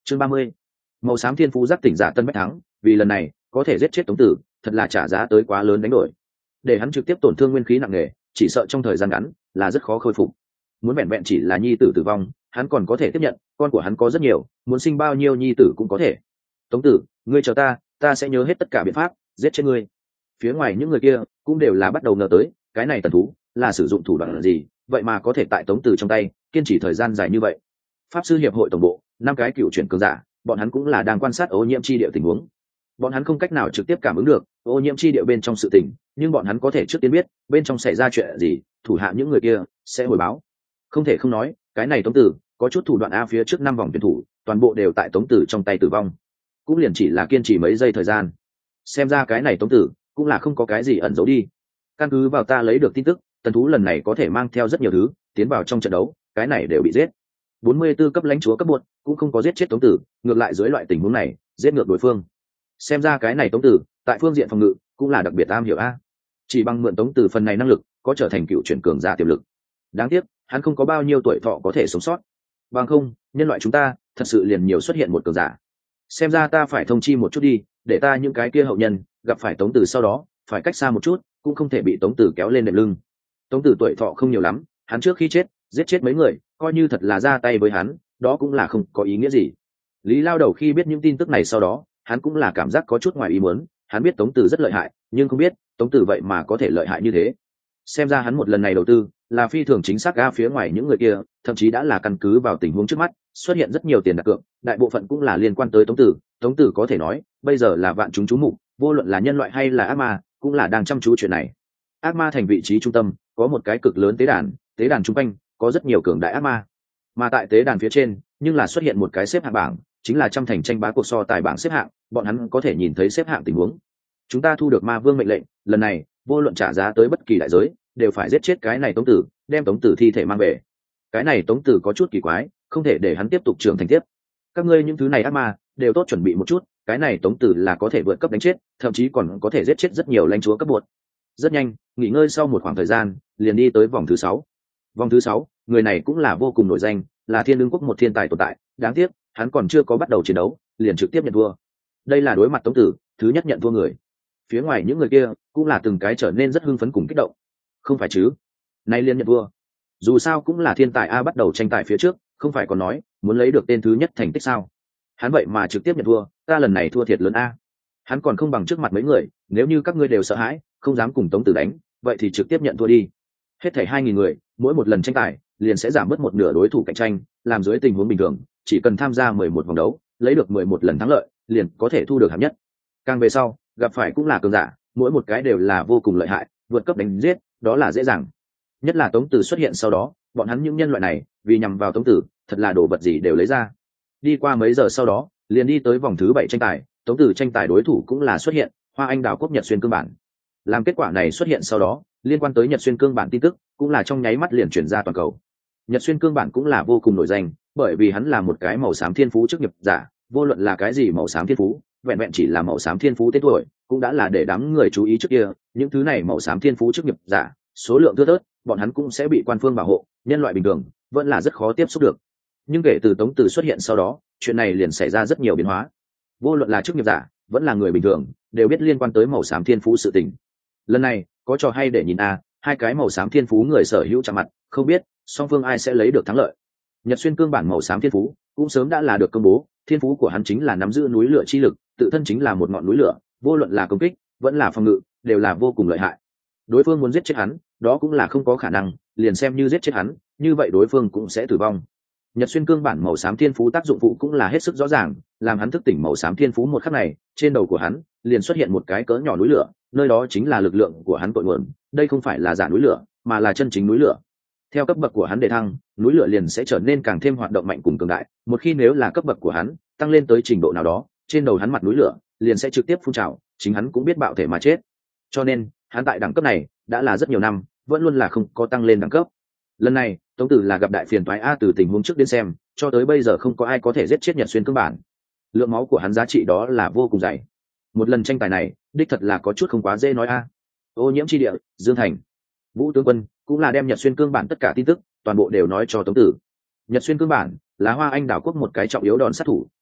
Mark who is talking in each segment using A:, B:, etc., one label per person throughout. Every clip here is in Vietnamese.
A: Chương 30. Màu xám thiên phú giác tỉnh giả Tân Bách Thắng, vì lần này có thể giết chết Tống Tử, thật là trả giá tới quá lớn đánh đổi. Để hắn trực tiếp tổn thương nguyên khí nặng nề, chỉ sợ trong thời gian ngắn là rất khó khôi phục. Muốn vẹn vẹn chỉ là nhi tử tử vong, hắn còn có thể tiếp nhận, con của hắn có rất nhiều, muốn sinh bao nhiêu nhi tử cũng có thể. Tống Tử, ngươi chờ ta sẽ nhớ hết tất cả biện pháp giết chết ngươi. Phía ngoài những người kia cũng đều là bắt đầu ngờ tới, cái này tần thú là sử dụng thủ đoạn gì, vậy mà có thể tại Tống Tử trong tay kiên trì thời gian dài như vậy. Pháp sư hiệp hội tổng bộ, 5 cái cựu chuyển cường giả, bọn hắn cũng là đang quan sát ô nhiễm chi địa tình huống. Bọn hắn không cách nào trực tiếp cảm ứng được ô nhiễm chi địa bên trong sự tình, nhưng bọn hắn có thể trước tiên biết bên trong xảy ra chuyện gì, thủ hạ những người kia sẽ hồi báo. Không thể không nói, cái này Tống Tử có chút thủ đoạn a, phía trước 5 vòng tuyển thủ toàn bộ đều tại Tống Tử trong tay tử vong, cũng liền chỉ là kiên trì mấy giây thời gian. Xem ra cái này Tống Tử cũng là không có cái gì ẩn giấu đi. Căn cứ vào ta lấy được tin tức, tần thú lần này có thể mang theo rất nhiều thứ tiến vào trong trận đấu, cái này đều bị giết. 44 cấp lãnh chúa cấp bột cũng không có giết chết Tống Tử, ngược lại dưới loại tình huống này giết ngược đối phương. Xem ra cái này Tống Tử tại phương diện phòng ngự cũng là đặc biệt am hiểu a. Chỉ bằng mượn Tống Tử phần này năng lực, có trở thành cựu chuyển cường giả tiềm lực. Đáng tiếc hắn không có bao nhiêu tuổi thọ có thể sống sót. Bằng không, nhân loại chúng ta thật sự liền nhiều xuất hiện một cường giả. Xem ra ta phải thông chi một chút đi, để ta những cái kia hậu nhân gặp phải Tống Tử sau đó phải cách xa một chút, cũng không thể bị Tống Tử kéo lên đệm lưng. Tống Tử tuổi thọ không nhiều lắm, hắn trước khi chết giết chết mấy người, coi như thật là ra tay với hắn, đó cũng là không có ý nghĩa gì. Lý Lao Đầu khi biết những tin tức này sau đó, hắn cũng là cảm giác có chút ngoài ý muốn. Hắn biết Tống Tử rất lợi hại, nhưng không biết Tống Tử vậy mà có thể lợi hại như thế. Xem ra hắn một lần này đầu tư là phi thường chính xác. Ga phía ngoài những người kia thậm chí đã là căn cứ vào tình huống trước mắt xuất hiện rất nhiều tiền đặt cược, đại bộ phận cũng là liên quan tới Tống Tử. Tống Tử có thể nói bây giờ là vạn chúng chú mục, vô luận là nhân loại hay là ác ma cũng là đang chăm chú chuyện này. Ác ma thành vị trí trung tâm có một cái cực lớn tế đàn trung quanh có rất nhiều cường đại ác ma, mà tại tế đàn phía trên nhưng là xuất hiện một cái xếp hạng bảng, chính là trăm thành tranh bá cuộc so tài bảng xếp hạng. Bọn hắn có thể nhìn thấy xếp hạng tình huống. Chúng ta thu được ma vương mệnh lệnh, lần này vô luận trả giá tới bất kỳ đại giới đều phải giết chết cái này Tống Tử, đem Tống Tử thi thể mang về. Cái này Tống Tử có chút kỳ quái, không thể để hắn tiếp tục trưởng thành tiếp. Các ngươi những thứ này ác ma đều tốt chuẩn bị một chút, cái này Tống Tử là có thể vượt cấp đánh chết, thậm chí còn có thể giết chết rất nhiều lãnh chúa cấp bột. Rất nhanh, nghỉ ngơi sau một khoảng thời gian, liền đi tới vòng thứ 6. Vòng thứ 6, người này cũng là vô cùng nổi danh, là Thiên Lương quốc một thiên tài tồn tại, đáng tiếc hắn còn chưa có bắt đầu chiến đấu liền trực tiếp nhận thua. Đây là đối mặt Tống Tử thứ nhất nhận thua người. Phía ngoài những người kia cũng là từng cái trở nên rất hưng phấn cùng kích động. Không phải chứ, nay liền nhận thua, dù sao cũng là thiên tài a, bắt đầu tranh tài phía trước không phải còn nói muốn lấy được tên thứ nhất thành tích sao? Hắn vậy mà trực tiếp nhận thua, ta lần này thua thiệt lớn a. Hắn còn không bằng trước mặt mấy người, nếu như các ngươi đều sợ hãi không dám cùng Tống Tử đánh, vậy thì trực tiếp nhận thua đi. Hết thảy 2000 người, mỗi một lần tranh tài liền sẽ giảm bớt một nửa đối thủ cạnh tranh, làm dưới tình huống bình thường chỉ cần tham gia 11 vòng đấu, lấy được 11 lần thắng lợi liền có thể thu được hạng nhất. Càng về sau gặp phải cũng là cường giả, mỗi một cái đều là vô cùng lợi hại, vượt cấp đánh giết đó là dễ dàng. Nhất là Tống Tử xuất hiện sau đó, bọn hắn những nhân loại này vì nhằm vào Tống Tử, thật là đồ vật gì đều lấy ra. Đi qua mấy giờ sau đó, liền đi tới vòng thứ 7 tranh tài. Tống Tử tranh tài đối thủ cũng là xuất hiện Hoa Anh Đảo quốc Nhật Xuyên cương bản. Làm kết quả này xuất hiện sau đó, liên quan tới Nhật Xuyên cương bản tin tức cũng là trong nháy mắt liền truyền ra toàn cầu. Nhật Xuyên cương bản cũng là vô cùng nổi danh, bởi vì hắn là một cái màu xám thiên phú chức nghiệp giả, vô luận là cái gì màu xám thiên phú, vẹn vẹn chỉ là màu xám thiên phú tên tuổi cũng đã là để đám người chú ý trước kia. Những thứ này màu xám thiên phú chức nghiệp giả số lượng thưa thớt, bọn hắn cũng sẽ bị quan phương bảo hộ, nhân loại bình thường vẫn là rất khó tiếp xúc được. Nhưng kể từ Tống Tử xuất hiện sau đó, chuyện này liền xảy ra rất nhiều biến hóa. Vô luận là chức nghiệp giả vẫn là người bình thường đều biết liên quan tới màu xám thiên phú sự tình. Lần này có trò hay để nhìn a, hai cái màu xám thiên phú người sở hữu chạm mặt, không biết song phương ai sẽ lấy được thắng lợi. Nhật Xuyên cương bản màu xám thiên phú cũng sớm đã là được công bố, thiên phú của hắn chính là nắm giữ núi lửa chi lực, tự thân chính là một ngọn núi lửa, vô luận là công kích vẫn là phòng ngự đều là vô cùng lợi hại. Đối phương muốn giết chết hắn, đó cũng là không có khả năng, liền xem như giết chết hắn, như vậy đối phương cũng sẽ tử vong. Nhật Xuyên cương bản màu xám thiên phú tác dụng phụ cũng là hết sức rõ ràng, làm hắn thức tỉnh màu xám thiên phú một khắc này, trên đầu của hắn liền xuất hiện một cái cỡ nhỏ núi lửa, nơi đó chính là lực lượng của hắn cội nguồn. Đây không phải là giả núi lửa, mà là chân chính núi lửa. Theo cấp bậc của hắn đề thăng, núi lửa liền sẽ trở nên càng thêm hoạt động mạnh cùng cường đại. Một khi nếu là cấp bậc của hắn tăng lên tới trình độ nào đó, trên đầu hắn mặt núi lửa liền sẽ trực tiếp phun trào, chính hắn cũng biết bạo thể mà chết. Cho nên hắn tại đẳng cấp này đã là rất nhiều năm, vẫn luôn là không có tăng lên đẳng cấp. Lần này Tống Tử là gặp đại phiền toái a, từ tình huống trước đến xem, cho tới bây giờ không có ai có thể giết chết Nhật Xuyên cương bản. Lượng máu của hắn giá trị đó là vô cùng dày. Một lần tranh tài này đích thật là có chút không quá dễ nói a. Ô nhiễm chi địa, Dương Thành. Vũ tướng quân cũng là đem Nhật Xuyên cương bản tất cả tin tức toàn bộ đều nói cho Tống Tử. Nhật Xuyên cương bản là Hoa Anh đảo quốc một cái trọng yếu đòn sát thủ,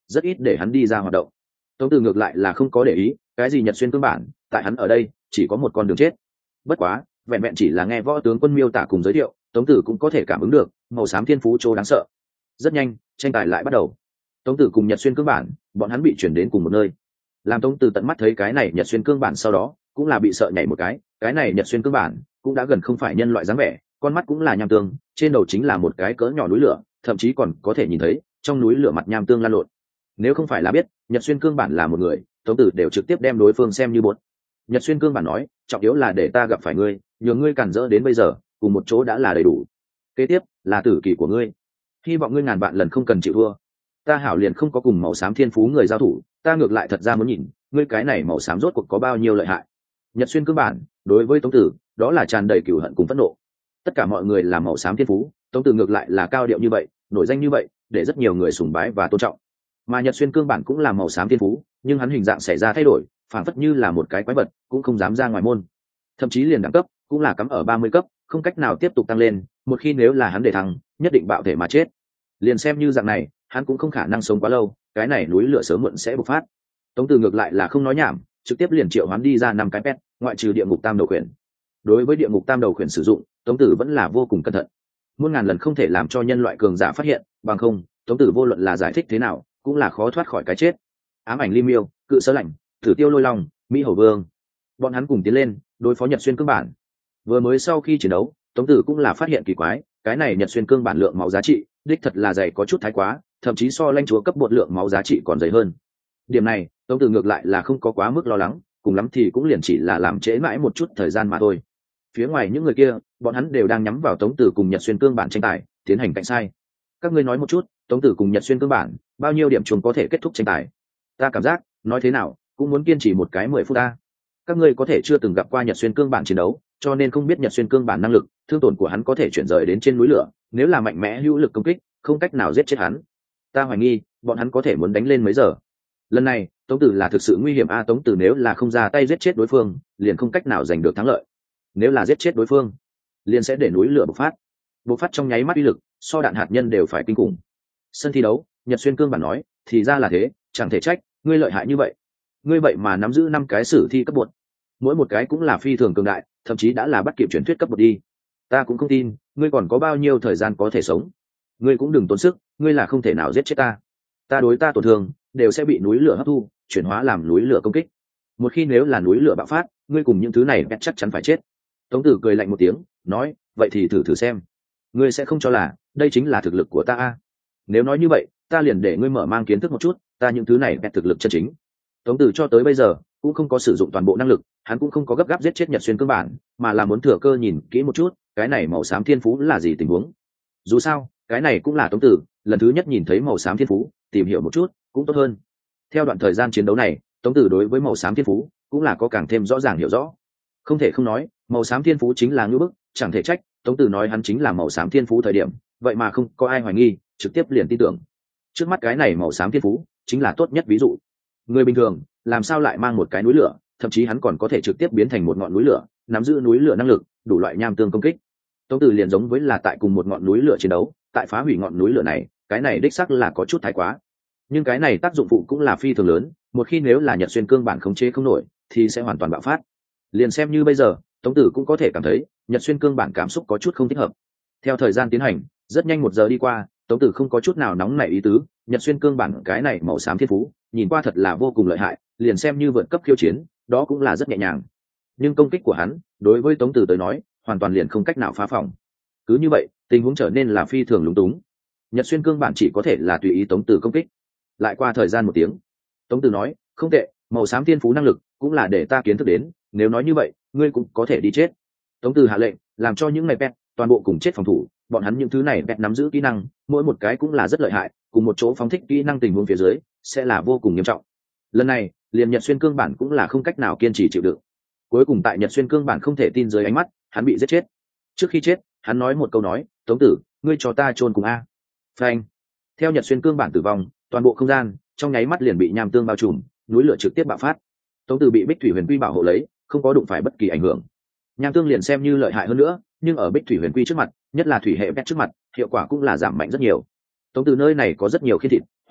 A: rất ít để hắn đi ra hoạt động. Tống Tử ngược lại là không có để ý cái gì nhật xuyên cương bản, tại hắn ở đây chỉ có một con đường chết. Bất quá vẹn vẹn chỉ là nghe võ tướng quân miêu tả cùng giới thiệu, Tống Tử cũng có thể cảm ứng được màu xám thiên phú chỗ đáng sợ. Rất nhanh tranh tài lại bắt đầu. Tống Tử cùng nhật xuyên cương bản bọn hắn bị chuyển đến cùng một nơi. Làm Tống Tử tận mắt thấy cái này nhật xuyên cương bản sau đó cũng là bị sợ nhảy một cái này nhật xuyên cương bản cũng đã gần không phải nhân loại dáng vẻ, con mắt cũng là nham tương, trên đầu chính là một cái cỡ nhỏ núi lửa, thậm chí còn có thể nhìn thấy trong núi lửa mặt nham tương lan lộn. Nếu không phải là biết nhật xuyên cương bản là một người, Tống Tử đều trực tiếp đem đối phương xem như bột. Nhật xuyên cương bản nói, trọng yếu là để ta gặp phải ngươi, nhường ngươi cản rỡ đến bây giờ cùng một chỗ đã là đầy đủ, kế tiếp là tử kỳ của ngươi, hy vọng ngươi ngàn vạn lần không cần chịu thua. Ta hảo liền không có cùng màu xám thiên phú người giao thủ, ta ngược lại thật ra muốn nhìn ngươi cái này màu xám rốt cuộc có bao nhiêu lợi hại. Nhật xuyên cương bản đối với Tống Tử đó là tràn đầy cừu hận cùng phẫn nộ. Tất cả mọi người là màu xám thiên phú, Tống Tử ngược lại là cao điệu như vậy, nổi danh như vậy, để rất nhiều người sùng bái và tôn trọng. Mà nhật xuyên cương bản cũng là màu xám thiên phú, nhưng hắn hình dạng xảy ra thay đổi, phản phất như là một cái quái vật, cũng không dám ra ngoài môn. Thậm chí liền đẳng cấp cũng là cắm ở 30 cấp, không cách nào tiếp tục tăng lên, một khi nếu là hắn để thăng, nhất định bạo thể mà chết. Liền xem như dạng này, hắn cũng không khả năng sống quá lâu, cái này núi lửa sớm muộn sẽ bộc phát. Tống Tử ngược lại là không nói nhảm, trực tiếp liền triệu hoán đi ra 5 cái pet, ngoại trừ địa ngục tam đầu khuyển. Đối với địa ngục tam đầu khuyển sử dụng, Tống Tử vẫn là vô cùng cẩn thận, muôn ngàn lần không thể làm cho nhân loại cường giả phát hiện, bằng không Tống Tử vô luận là giải thích thế nào cũng là khó thoát khỏi cái chết. Ám ảnh Ly Miêu, Cự Sớ Lạnh, Thử Tiêu Lôi Long, Mỹ Hầu Vương, bọn hắn cùng tiến lên đối phó nhật xuyên cương bản. Vừa mới sau khi chiến đấu, Tống Tử cũng là phát hiện kỳ quái, cái này nhật xuyên cương bản lượng máu giá trị đích thật là dày có chút thái quá, thậm chí so lãnh chúa cấp bột lượng máu giá trị còn dày hơn. Điểm này Tống Tử ngược lại là không có quá mức lo lắng, cùng lắm thì cũng liền chỉ là làm trễ mãi một chút thời gian mà thôi. Phía ngoài những người kia bọn hắn đều đang nhắm vào Tống Tử cùng nhật xuyên cương bản tranh tài, tiến hành cạnh sai. Các ngươi nói một chút, Tống Tử cùng nhật xuyên cương bản bao nhiêu điểm chuông có thể kết thúc tranh tài? Ta cảm giác nói thế nào cũng muốn kiên trì một cái 10 phút ta. Các ngươi có thể chưa từng gặp qua nhật xuyên cương bản chiến đấu, cho nên không biết nhật xuyên cương bản năng lực, thương tổn của hắn có thể chuyển rời đến trên núi lửa, nếu là mạnh mẽ hữu lực công kích không cách nào giết chết hắn. Ta hoài nghi bọn hắn có thể muốn đánh lên mấy giờ. Lần này Tống Tử là thực sự nguy hiểm a. Tống Tử nếu là không ra tay giết chết đối phương liền không cách nào giành được thắng lợi, nếu là giết chết đối phương liền sẽ để núi lửa bộc phát trong nháy mắt uy lực so đạn hạt nhân đều phải kinh khủng. Sân thi đấu, nhật xuyên cương bản nói, thì ra là thế, chẳng thể trách ngươi lợi hại như vậy, ngươi vậy mà nắm giữ 5 cái sử thi cấp bột, mỗi một cái cũng là phi thường cường đại, thậm chí đã là bắt kịp truyền thuyết cấp bột đi. Ta cũng không tin ngươi còn có bao nhiêu thời gian có thể sống, ngươi cũng đừng tốn sức, ngươi là không thể nào giết chết ta. Ta đối ta tổn thương đều sẽ bị núi lửa hấp thu, chuyển hóa làm núi lửa công kích, một khi nếu là núi lửa bạo phát, ngươi cùng những thứ này chắc chắn phải chết. Tống Tử cười lạnh một tiếng nói, vậy thì thử xem, ngươi sẽ không cho là đây chính là thực lực của ta a? Nếu nói như vậy ta liền để ngươi mở mang kiến thức một chút ta những thứ này thực lực chân chính. Tống Tử cho tới bây giờ cũng không có sử dụng toàn bộ năng lực, hắn cũng không có gấp gáp giết chết nhật xuyên cương bản, mà là muốn thừa cơ nhìn kỹ một chút cái này màu xám thiên phú là gì tình huống. Dù sao cái này cũng là Tống Tử lần thứ nhất nhìn thấy màu xám thiên phú, tìm hiểu một chút cũng tốt hơn. Theo đoạn thời gian chiến đấu này, Tống Tử đối với màu xám thiên phú cũng là có càng thêm rõ ràng hiểu rõ. Không thể không nói màu xám thiên phú chính là ngưỡng bức, chẳng thể trách Tống Tử nói hắn chính là màu xám thiên phú thời điểm vậy mà không có ai hoài nghi, trực tiếp liền tin tưởng. Trước mắt cái này màu xám thiên phú chính là tốt nhất ví dụ. Người bình thường làm sao lại mang một cái núi lửa, thậm chí hắn còn có thể trực tiếp biến thành một ngọn núi lửa, nắm giữ núi lửa năng lực, đủ loại nham tương công kích. Tống Tử liền giống với là tại cùng một ngọn núi lửa chiến đấu, tại phá hủy ngọn núi lửa này, cái này đích xác là có chút thái quá. Nhưng cái này tác dụng phụ cũng là phi thường lớn, một khi nếu là nhật xuyên cương bản khống chế không nổi thì sẽ hoàn toàn bạo phát. Liền xem như bây giờ Tống Tử cũng có thể cảm thấy nhật xuyên cương bản cảm xúc có chút không thích hợp. Theo thời gian tiến hành, rất nhanh 1 giờ đi qua, Tống Tử không có chút nào nóng nảy ý tứ, nhật xuyên cương bản cái này màu xám thiên phú nhìn qua thật là vô cùng lợi hại, liền xem như vượt cấp khiêu chiến đó cũng là rất nhẹ nhàng. Nhưng công kích của hắn đối với Tống Tử tới nói hoàn toàn liền không cách nào phá phòng. Cứ như vậy tình huống trở nên là phi thường lúng túng, nhật xuyên cương bản chỉ có thể là tùy ý Tống Tử công kích. Lại qua thời gian 1 tiếng, Tống Tử nói, không tệ, màu xám thiên phú năng lực cũng là để ta kiến thức đến, nếu nói như vậy ngươi cũng có thể đi chết. Tống Tử hạ lệnh làm cho những này pet toàn bộ cùng chết phòng thủ, bọn hắn những thứ này pet nắm giữ kỹ năng mỗi một cái cũng là rất lợi hại, cùng một chỗ phóng thích kỹ năng tình huống phía dưới sẽ là vô cùng nghiêm trọng. Lần này liền nhật xuyên cương bản cũng là không cách nào kiên trì chịu đựng, cuối cùng tại nhật xuyên cương bản không thể tin dưới ánh mắt hắn bị giết chết. Trước khi chết hắn nói một câu nói, Tống Tử ngươi cho ta chôn cùng a. Phanh. Theo nhật xuyên cương bản tử vong, toàn bộ không gian trong nháy mắt liền bị nham tương bao trùm, núi lửa trực tiếp bạo phát. Tống Tử bị Bích Thủy Huyền Quy bảo hộ lấy, không có đụng phải bất kỳ ảnh hưởng. Nham tương liền xem như lợi hại hơn nữa, nhưng ở Bích Thủy Huyền Quy trước mặt, nhất là thủy hệ pet trước mặt, hiệu quả cũng là giảm mạnh rất nhiều. Tống Tử nơi này có rất nhiều khiên thịt,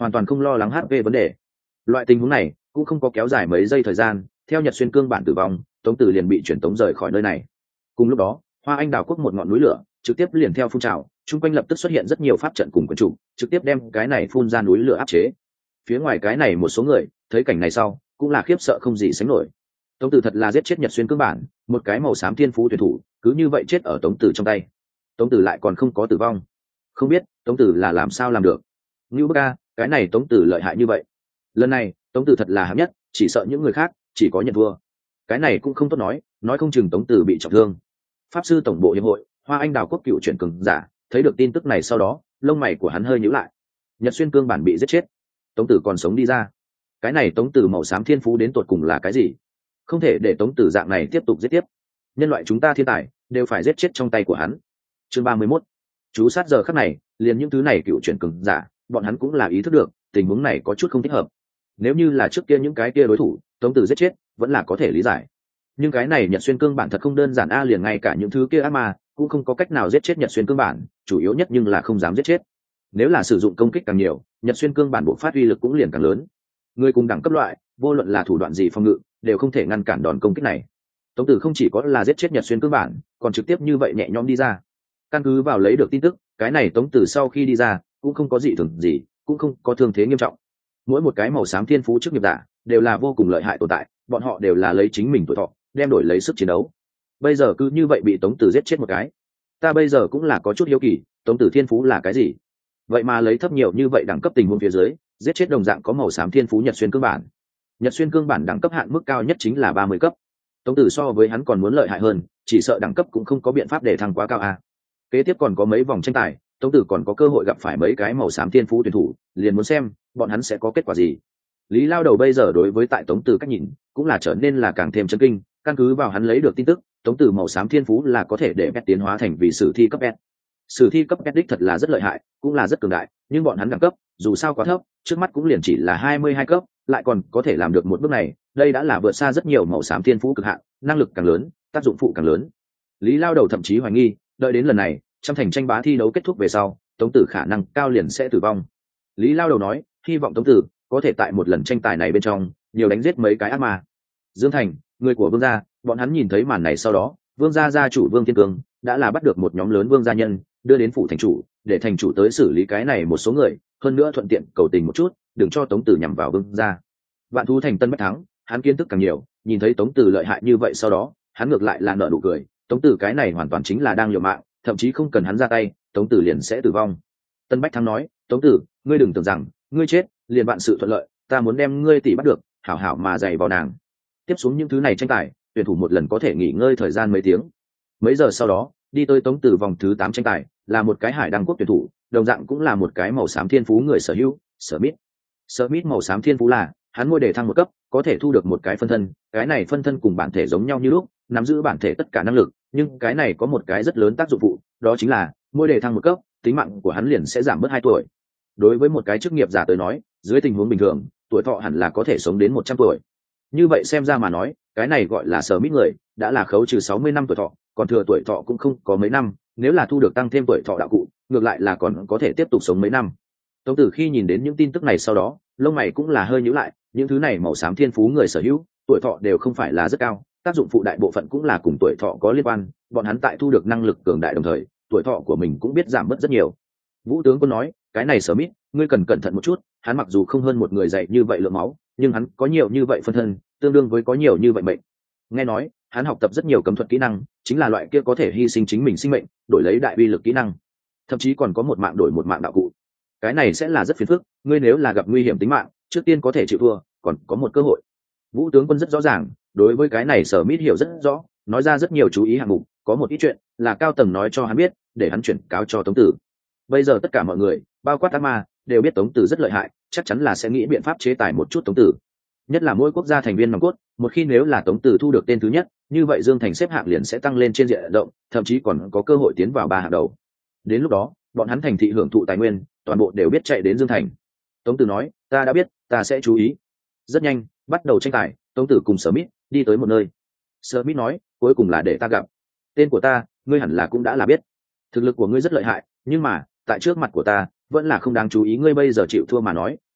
A: hoàn toàn không lo lắng hp vấn đề. Loại tình huống này cũng không có kéo dài mấy giây thời gian, theo Nhật Xuyên cương bản tử vong, Tống Tử liền bị chuyển tống rời khỏi nơi này. Cùng lúc đó, Hoa Anh Đào quốc một ngọn núi lửa trực tiếp liền theo phun trào, chung quanh lập tức xuất hiện rất nhiều pháp trận cùng quân chủ, trực tiếp đem cái này phun ra núi lửa áp chế. Phía ngoài cái này một số người thấy cảnh này sau cũng là khiếp sợ không gì sánh nổi. Tống Tử thật là giết chết Nhật Xuyên cương bản, một cái màu xám thiên phú tuyển thủ, cứ như vậy chết ở Tống Tử trong tay. Tống Tử lại còn không có tử vong, không biết Tống Tử là làm sao làm được. Ngưu Bức A, cái này Tống Tử lợi hại như vậy. Lần này Tống Tử thật là hạng nhất, chỉ sợ những người khác chỉ có nhận thua. Cái này cũng không tốt nói không chừng Tống Tử bị trọng thương. Pháp sư tổng bộ hiệp hội Hoa Anh Đào quốc cựu chuyển cường giả thấy được tin tức này sau đó, lông mày của hắn hơi nhíu lại. Nhật Xuyên cương bản bị giết chết, Tống Tử còn sống đi ra. Cái này Tống Tử màu xám thiên phú đến tột cùng là cái gì? Không thể để Tống Tử dạng này tiếp tục giết tiếp. Nhân loại chúng ta thiên tài đều phải giết chết trong tay của hắn. Chương 31. Chú sát giờ khắc này, liền những thứ này cựu chuyển cường giả, bọn hắn cũng là ý thức được tình huống này có chút không thích hợp. Nếu như là trước kia những cái kia đối thủ, Tống Tử giết chết vẫn là có thể lý giải. Nhưng cái này Nhật Xuyên cương bản thật không đơn giản a, liền ngay cả những thứ kia ác ma cũng không có cách nào giết chết Nhật Xuyên cương bản, chủ yếu nhất nhưng là không dám giết chết. Nếu là sử dụng công kích càng nhiều, Nhật Xuyên cương bản bộ phát uy lực cũng liền càng lớn. Người cùng đẳng cấp loại, vô luận là thủ đoạn gì phòng ngự, đều không thể ngăn cản đòn công kích này. Tống Tử không chỉ có là giết chết Nhật Xuyên cương bản, còn trực tiếp như vậy nhẹ nhõm đi ra. Căn cứ vào lấy được tin tức, cái này Tống Tử sau khi đi ra cũng không có dị thường gì, cũng không có thương thế nghiêm trọng. Mỗi một cái màu xám thiên phú chức nghiệp giả đều là vô cùng lợi hại tồn tại, bọn họ đều là lấy chính mình tuổi thọ đem đổi lấy sức chiến đấu. Bây giờ cứ như vậy bị Tống Tử giết chết một cái, ta bây giờ cũng là có chút hiếu kỳ, Tống Tử thiên phú là cái gì? Vậy mà lấy thấp nhiều như vậy đẳng cấp tình huống phía dưới, giết chết đồng dạng có màu xám thiên phú Nhật Xuyên cương bản. Nhật Xuyên cương bản đẳng cấp hạn mức cao nhất chính là 30 cấp. Tống Tử so với hắn còn muốn lợi hại hơn, chỉ sợ đẳng cấp cũng không có biện pháp để thăng quá cao a. Kế tiếp còn có mấy vòng tranh tài, Tống Tử còn có cơ hội gặp phải mấy cái màu xám thiên phú tuyển thủ, liền muốn xem bọn hắn sẽ có kết quả gì. Lý Lao Đầu bây giờ đối với tại Tống Tử cách nhìn cũng là trở nên là càng thêm chấn kinh, căn cứ vào hắn lấy được tin tức, Tống Tử màu xám thiên phú là có thể để pet tiến hóa thành vị sử thi cấp pet. Sử thi cấp pet đích thật là rất lợi hại, cũng là rất cường đại, nhưng bọn hắn đẳng cấp dù sao quá thấp, trước mắt cũng liền chỉ là 22 cấp, lại còn có thể làm được một bước này, đây đã là vượt xa rất nhiều màu xám thiên phú cực hạn, năng lực càng lớn, tác dụng phụ càng lớn. Lý Lao Đầu thậm chí hoài nghi, đợi đến lần này, trăm thành tranh bá thi đấu kết thúc về sau, Tống Tử khả năng cao liền sẽ tử vong. Lý Lao Đầu nói, hy vọng Tống Tử có thể tại một lần tranh tài này bên trong nhiều đánh giết mấy cái ác ma. Dương Thành, người của Vương gia, bọn hắn nhìn thấy màn này sau đó, Vương gia gia chủ Vương Thiên Cương đã là bắt được một nhóm lớn vương gia nhân, đưa đến phủ thành chủ, để thành chủ tới xử lý cái này một số người, hơn nữa thuận tiện cầu tình một chút, đừng cho Tống Tử nhằm vào Vương gia. Vạn Thú Thành Tân Bách Thắng, hắn kiến thức càng nhiều, nhìn thấy Tống Tử lợi hại như vậy sau đó, hắn ngược lại là nở nụ cười, Tống Tử cái này hoàn toàn chính là đang liều mạng, thậm chí không cần hắn ra tay, Tống Tử liền sẽ tử vong. Tân Bách Thắng nói, Tống Tử, ngươi đừng tưởng rằng ngươi chết liền vạn sự thuận lợi, ta muốn đem ngươi tỷ bắt được, hảo hảo mà dày vào nàng. Tiếp xuống những thứ này tranh tài, tuyển thủ một lần có thể nghỉ ngơi thời gian mấy tiếng. Mấy giờ sau đó, đi tới Tống Tử vòng thứ 8 tranh tài, là một cái Hải Đăng quốc tuyển thủ, đồng dạng cũng là một cái màu xám thiên phú người sở hữu, Smith. Smith màu xám thiên phú là, hắn mỗi đề thăng một cấp, có thể thu được một cái phân thân, cái này phân thân cùng bản thể giống nhau như lúc, nắm giữ bản thể tất cả năng lực, nhưng cái này có một cái rất lớn tác dụng phụ, đó chính là mỗi đề thăng một cấp, tính mạng của hắn liền sẽ giảm bớt 2 tuổi. Đối với một cái chức nghiệp giả tới nói, dưới tình huống bình thường, tuổi thọ hẳn là có thể sống đến 100 tuổi. Như vậy xem ra mà nói, cái này gọi là Smith người, đã là khấu trừ 60 năm tuổi thọ, còn thừa tuổi thọ cũng không có mấy năm, nếu là thu được tăng thêm tuổi thọ đạo cụ, ngược lại là còn có thể tiếp tục sống mấy năm. Tống Tử khi nhìn đến những tin tức này sau đó, lông mày cũng là hơi nhíu lại, những thứ này màu xám thiên phú người sở hữu, tuổi thọ đều không phải là rất cao, tác dụng phụ đại bộ phận cũng là cùng tuổi thọ có liên quan, bọn hắn tại thu được năng lực cường đại đồng thời, tuổi thọ của mình cũng biết giảm bớt rất nhiều. Vũ tướng quân nói, cái này Smith, ngươi cần cẩn thận một chút, hắn mặc dù không hơn một người dạy như vậy lượng máu, nhưng hắn có nhiều như vậy phân thân, tương đương với có nhiều như vậy mệnh. Nghe nói, hắn học tập rất nhiều cấm thuật kỹ năng, chính là loại kia có thể hy sinh chính mình sinh mệnh, đổi lấy đại uy lực kỹ năng. Thậm chí còn có một mạng đổi một mạng đạo cụ. Cái này sẽ là rất phiền phức, ngươi nếu là gặp nguy hiểm tính mạng, trước tiên có thể chịu thua, còn có một cơ hội. Vũ tướng quân rất rõ ràng, đối với cái này Smith hiểu rất rõ, nói ra rất nhiều chú ý hạng mục, có một ít chuyện là cao tầng nói cho hắn biết, để hắn chuyển cáo cho Tống Tử. Bây giờ tất cả mọi người, bao quát ác ma, đều biết Tống Tử rất lợi hại, chắc chắn là sẽ nghĩ biện pháp chế tài một chút Tống Tử. Nhất là mỗi quốc gia thành viên nòng cốt, một khi nếu là Tống Tử thu được tên thứ nhất, như vậy Dương Thành xếp hạng liền sẽ tăng lên trên diện rộng, thậm chí còn có cơ hội tiến vào 3 hạng đầu. Đến lúc đó, bọn hắn thành thị hưởng thụ tài nguyên, toàn bộ đều biết chạy đến Dương Thành. Tống Tử nói, ta đã biết, ta sẽ chú ý. Rất nhanh, bắt đầu tranh tài, Tống Tử cùng Smith đi tới một nơi. Smith nói, cuối cùng là để ta gặp. Tên của ta, ngươi hẳn là cũng đã là biết. Thực lực của ngươi rất lợi hại, nhưng mà, tại trước mặt của ta, vẫn là không đáng chú ý, ngươi bây giờ chịu thua mà nói,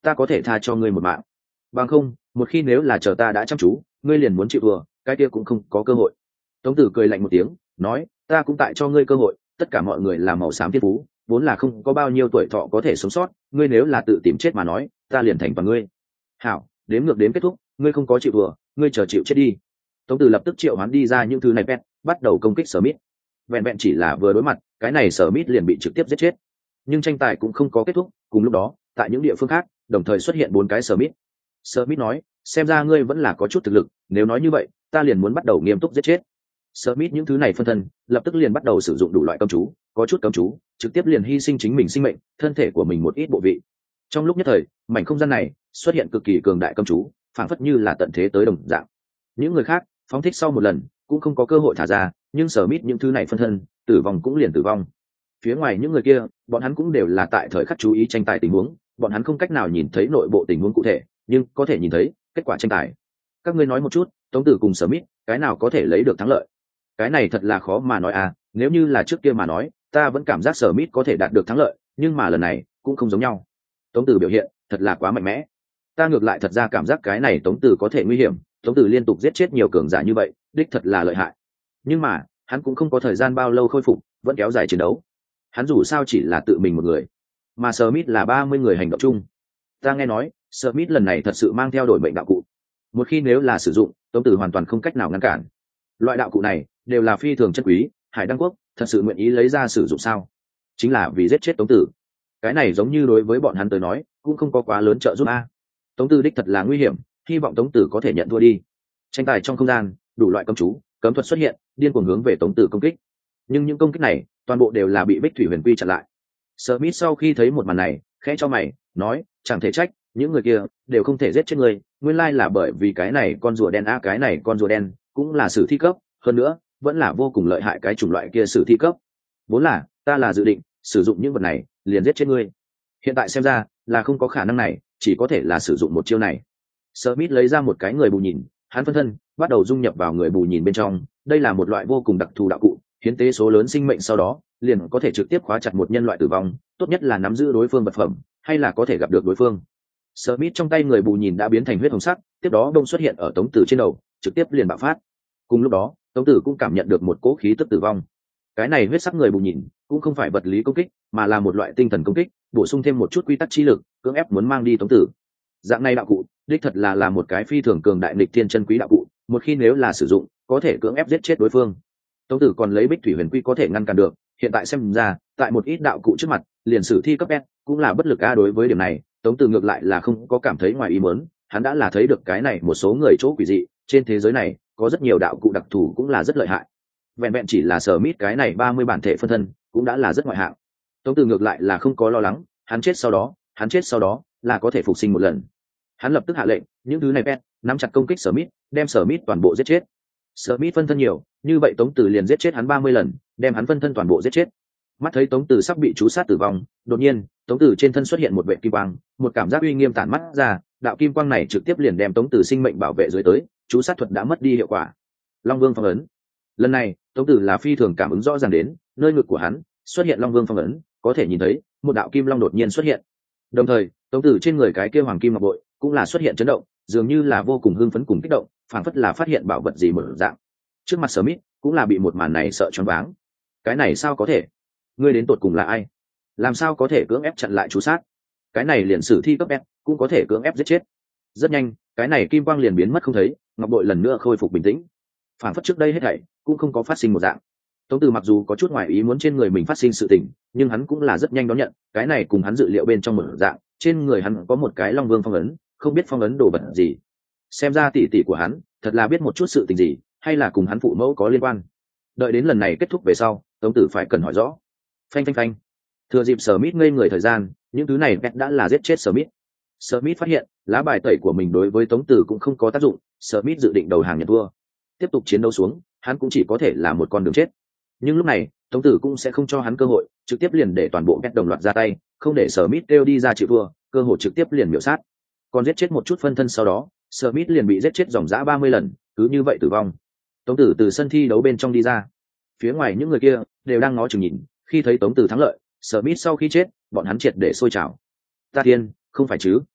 A: ta có thể tha cho ngươi một mạng. Bằng không, một khi nếu là chờ ta đã chăm chú, ngươi liền muốn chịu vừa, cái kia cũng không có cơ hội. Tống Tử cười lạnh một tiếng, nói, ta cũng tại cho ngươi cơ hội, tất cả mọi người là màu xám thiên phú, vốn là không có bao nhiêu tuổi thọ có thể sống sót, ngươi nếu là tự tìm chết mà nói, ta liền thành toàn ngươi. Hảo, đếm ngược đếm kết thúc, ngươi không có chịu vừa, ngươi chờ chịu chết đi. Tống Tử lập tức triệu hoán đi ra những thứ này pet, bắt đầu công kích Smith. Vẹn vẹn chỉ là vừa đối mặt, cái này Smith liền bị trực tiếp giết chết. Nhưng tranh tài cũng không có kết thúc, cùng lúc đó, tại những địa phương khác, đồng thời xuất hiện 4 cái Smith. Smith nói, xem ra ngươi vẫn là có chút thực lực, nếu nói như vậy, ta liền muốn bắt đầu nghiêm túc giết chết. Smith những thứ này phân thân, lập tức liền bắt đầu sử dụng đủ loại cấm chú, có chút cấm chú, trực tiếp liền hy sinh chính mình sinh mệnh, thân thể của mình một ít bộ vị. Trong lúc nhất thời, mảnh không gian này xuất hiện cực kỳ cường đại cấm chú, phảng phất như là tận thế tới đồng dạng. Những người khác, phóng thích sau một lần, cũng không có cơ hội thả ra, nhưng Smith những thứ này phân thân, tử vong cũng liền tử vong. Phía ngoài những người kia, bọn hắn cũng đều là tại thời khắc chú ý tranh tài tình huống, bọn hắn không cách nào nhìn thấy nội bộ tình huống cụ thể, nhưng có thể nhìn thấy kết quả tranh tài. Các ngươi nói một chút, Tống Tử cùng Smith, cái nào có thể lấy được thắng lợi? Cái này thật là khó mà nói à, nếu như là trước kia mà nói, ta vẫn cảm giác Smith có thể đạt được thắng lợi, nhưng mà lần này cũng không giống nhau. Tống Tử biểu hiện thật là quá mạnh mẽ. Ta ngược lại thật ra cảm giác cái này Tống Tử có thể nguy hiểm, Tống Tử liên tục giết chết nhiều cường giả như vậy, đích thật là lợi hại. Nhưng mà, hắn cũng không có thời gian bao lâu khôi phục, vẫn kéo dài chiến đấu. Hắn dù sao chỉ là tự mình một người, mà Smith là 30 người hành động chung. Ta nghe nói, Smith lần này thật sự mang theo đổi mệnh đạo cụ. Một khi nếu là sử dụng, Tống Tử hoàn toàn không cách nào ngăn cản. Loại đạo cụ này đều là phi thường chân quý, Hải Đăng Quốc thật sự nguyện ý lấy ra sử dụng sao? Chính là vì giết chết Tống Tử. Cái này giống như đối với bọn hắn tới nói, cũng không có quá lớn trợ giúp a. Tống Tử đích thật là nguy hiểm, hy vọng Tống Tử có thể nhận thua đi. Tranh tài trong không gian, đủ loại cấm chú, cấm thuật xuất hiện, điên cuồng hướng về Tống Tử công kích. Nhưng những công kích này, toàn bộ đều là bị Bích Thủy Huyền Quy chặn lại. Smith sau khi thấy một màn này, khẽ cho mày, nói, chẳng thể trách, những người kia đều không thể giết chết người, nguyên lai là bởi vì cái này con rùa đen cái này con rùa đen cũng là sử thi cấp, hơn nữa, vẫn là vô cùng lợi hại cái chủng loại kia sử thi cấp. Vốn là, ta là dự định sử dụng những vật này, liền giết chết ngươi. Hiện tại xem ra, là không có khả năng này, chỉ có thể là sử dụng một chiêu này. Smith lấy ra một cái người bù nhìn, hắn phân thân, bắt đầu dung nhập vào người bù nhìn bên trong, đây là một loại vô cùng đặc thù đạo cụ, hiến tế số lớn sinh mệnh sau đó, liền có thể trực tiếp khóa chặt một nhân loại tử vong, tốt nhất là nắm giữ đối phương vật phẩm, hay là có thể gặp được đối phương. Smith trong tay người bù nhìn đã biến thành huyết hồng sắc, tiếp đó đông xuất hiện ở Tống Tử trên đầu, trực tiếp liền bạo phát. Cùng lúc đó, Tống Tử cũng cảm nhận được một cỗ khí tức tử vong. Cái này huyết sắc người bù nhìn, cũng không phải vật lý công kích, mà là một loại tinh thần công kích, bổ sung thêm một chút quy tắc chi lực, cưỡng ép muốn mang đi Tống Tử. Dạng này đạo cụ, đích thật là một cái phi thường cường đại nghịch thiên chân quý đạo cụ, một khi nếu là sử dụng, có thể cưỡng ép giết chết đối phương. Tống Tử còn lấy Bích Thủy Huyền Quy có thể ngăn cản được, hiện tại xem ra, tại một ít đạo cụ trước mặt, liền sử thi cấp S cũng là bất lực a. Đối với điểm này, Tống Tử ngược lại là không có cảm thấy ngoài ý muốn, hắn đã là thấy được cái này một số người chỗ quỷ dị, trên thế giới này có rất nhiều đạo cụ đặc thù cũng là rất lợi hại. Vẹn vẹn chỉ là Smith cái này 30 bản thể phân thân, cũng đã là rất ngoại hạng. Tống Tử ngược lại là không có lo lắng, hắn chết sau đó là có thể phục sinh một lần. Hắn lập tức hạ lệnh, những thứ này pet, nắm chặt công kích Smith, đem Smith toàn bộ giết chết. Smith phân thân nhiều, như vậy Tống Tử liền giết chết hắn 30 lần, đem hắn phân thân toàn bộ giết chết. Mắt thấy Tống Tử sắp bị chú sát tử vong, đột nhiên, Tống Tử trên thân xuất hiện một vệt kim quang, một cảm giác uy nghiêm tản mắt ra, đạo kim quang này trực tiếp liền đem Tống Tử sinh mệnh bảo vệ dưới tới, chú sát thuật đã mất đi hiệu quả. Long Vương phong ấn. Lần này, Tống Tử là phi thường cảm ứng rõ ràng đến, nơi ngực của hắn xuất hiện Long Vương phong ấn, có thể nhìn thấy một đạo kim long đột nhiên xuất hiện. Đồng thời, Tống Tử trên người cái kia hoàng kim ngọc bội cũng là xuất hiện chấn động, dường như là vô cùng hưng phấn cùng kích động, phảng phất là phát hiện bảo vật gì mở dạng. Trước mặt Smith cũng là bị một màn này sợ choáng váng. Cái này sao có thể? Ngươi đến tột cùng là ai? Làm sao có thể cưỡng ép chặn lại chú sát? Cái này liền sử thi cấp S cũng có thể cưỡng ép giết chết. Rất nhanh, cái này kim quang liền biến mất không thấy, ngọc bội lần nữa khôi phục bình tĩnh. Phảng phất trước đây hết thảy cũng không có phát sinh một dạng. Tống Tử mặc dù có chút ngoài ý muốn trên người mình phát sinh sự tình, nhưng hắn cũng là rất nhanh đón nhận, cái này cùng hắn dự liệu bên trong một dạng, trên người hắn có một cái Long Vương phong ấn, không biết phong ấn đồ vật gì. Xem ra tỷ tỷ của hắn thật là biết một chút sự tình gì, hay là cùng hắn phụ mẫu có liên quan. Đợi đến lần này kết thúc về sau, Tống Tử phải cần hỏi rõ. Phanh phanh phanh. Thừa dịp Smith ngây người thời gian, những thứ này đã là giết chết Smith. Smith phát hiện, lá bài tẩy của mình đối với Tống Tử cũng không có tác dụng, Smith dự định đầu hàng nhận thua. Tiếp tục chiến đấu xuống, hắn cũng chỉ có thể là một con đường chết. Nhưng lúc này, Tống Tử cũng sẽ không cho hắn cơ hội, trực tiếp liền để toàn bộ pet đồng loạt ra tay, không để Smith kêu đi ra chịu thua, cơ hội trực tiếp liền miểu sát. Còn giết chết một chút phân thân sau đó, Smith liền bị giết chết dòng dã 30 lần, cứ như vậy tử vong. Tống Tử từ sân thi đấu bên trong đi ra. Phía ngoài những người kia đều đang ngó chừng nhìn, khi thấy Tống Tử thắng lợi, Smith sau khi chết, bọn hắn triệt để sôi trào. Ta thiên, không phải chứ?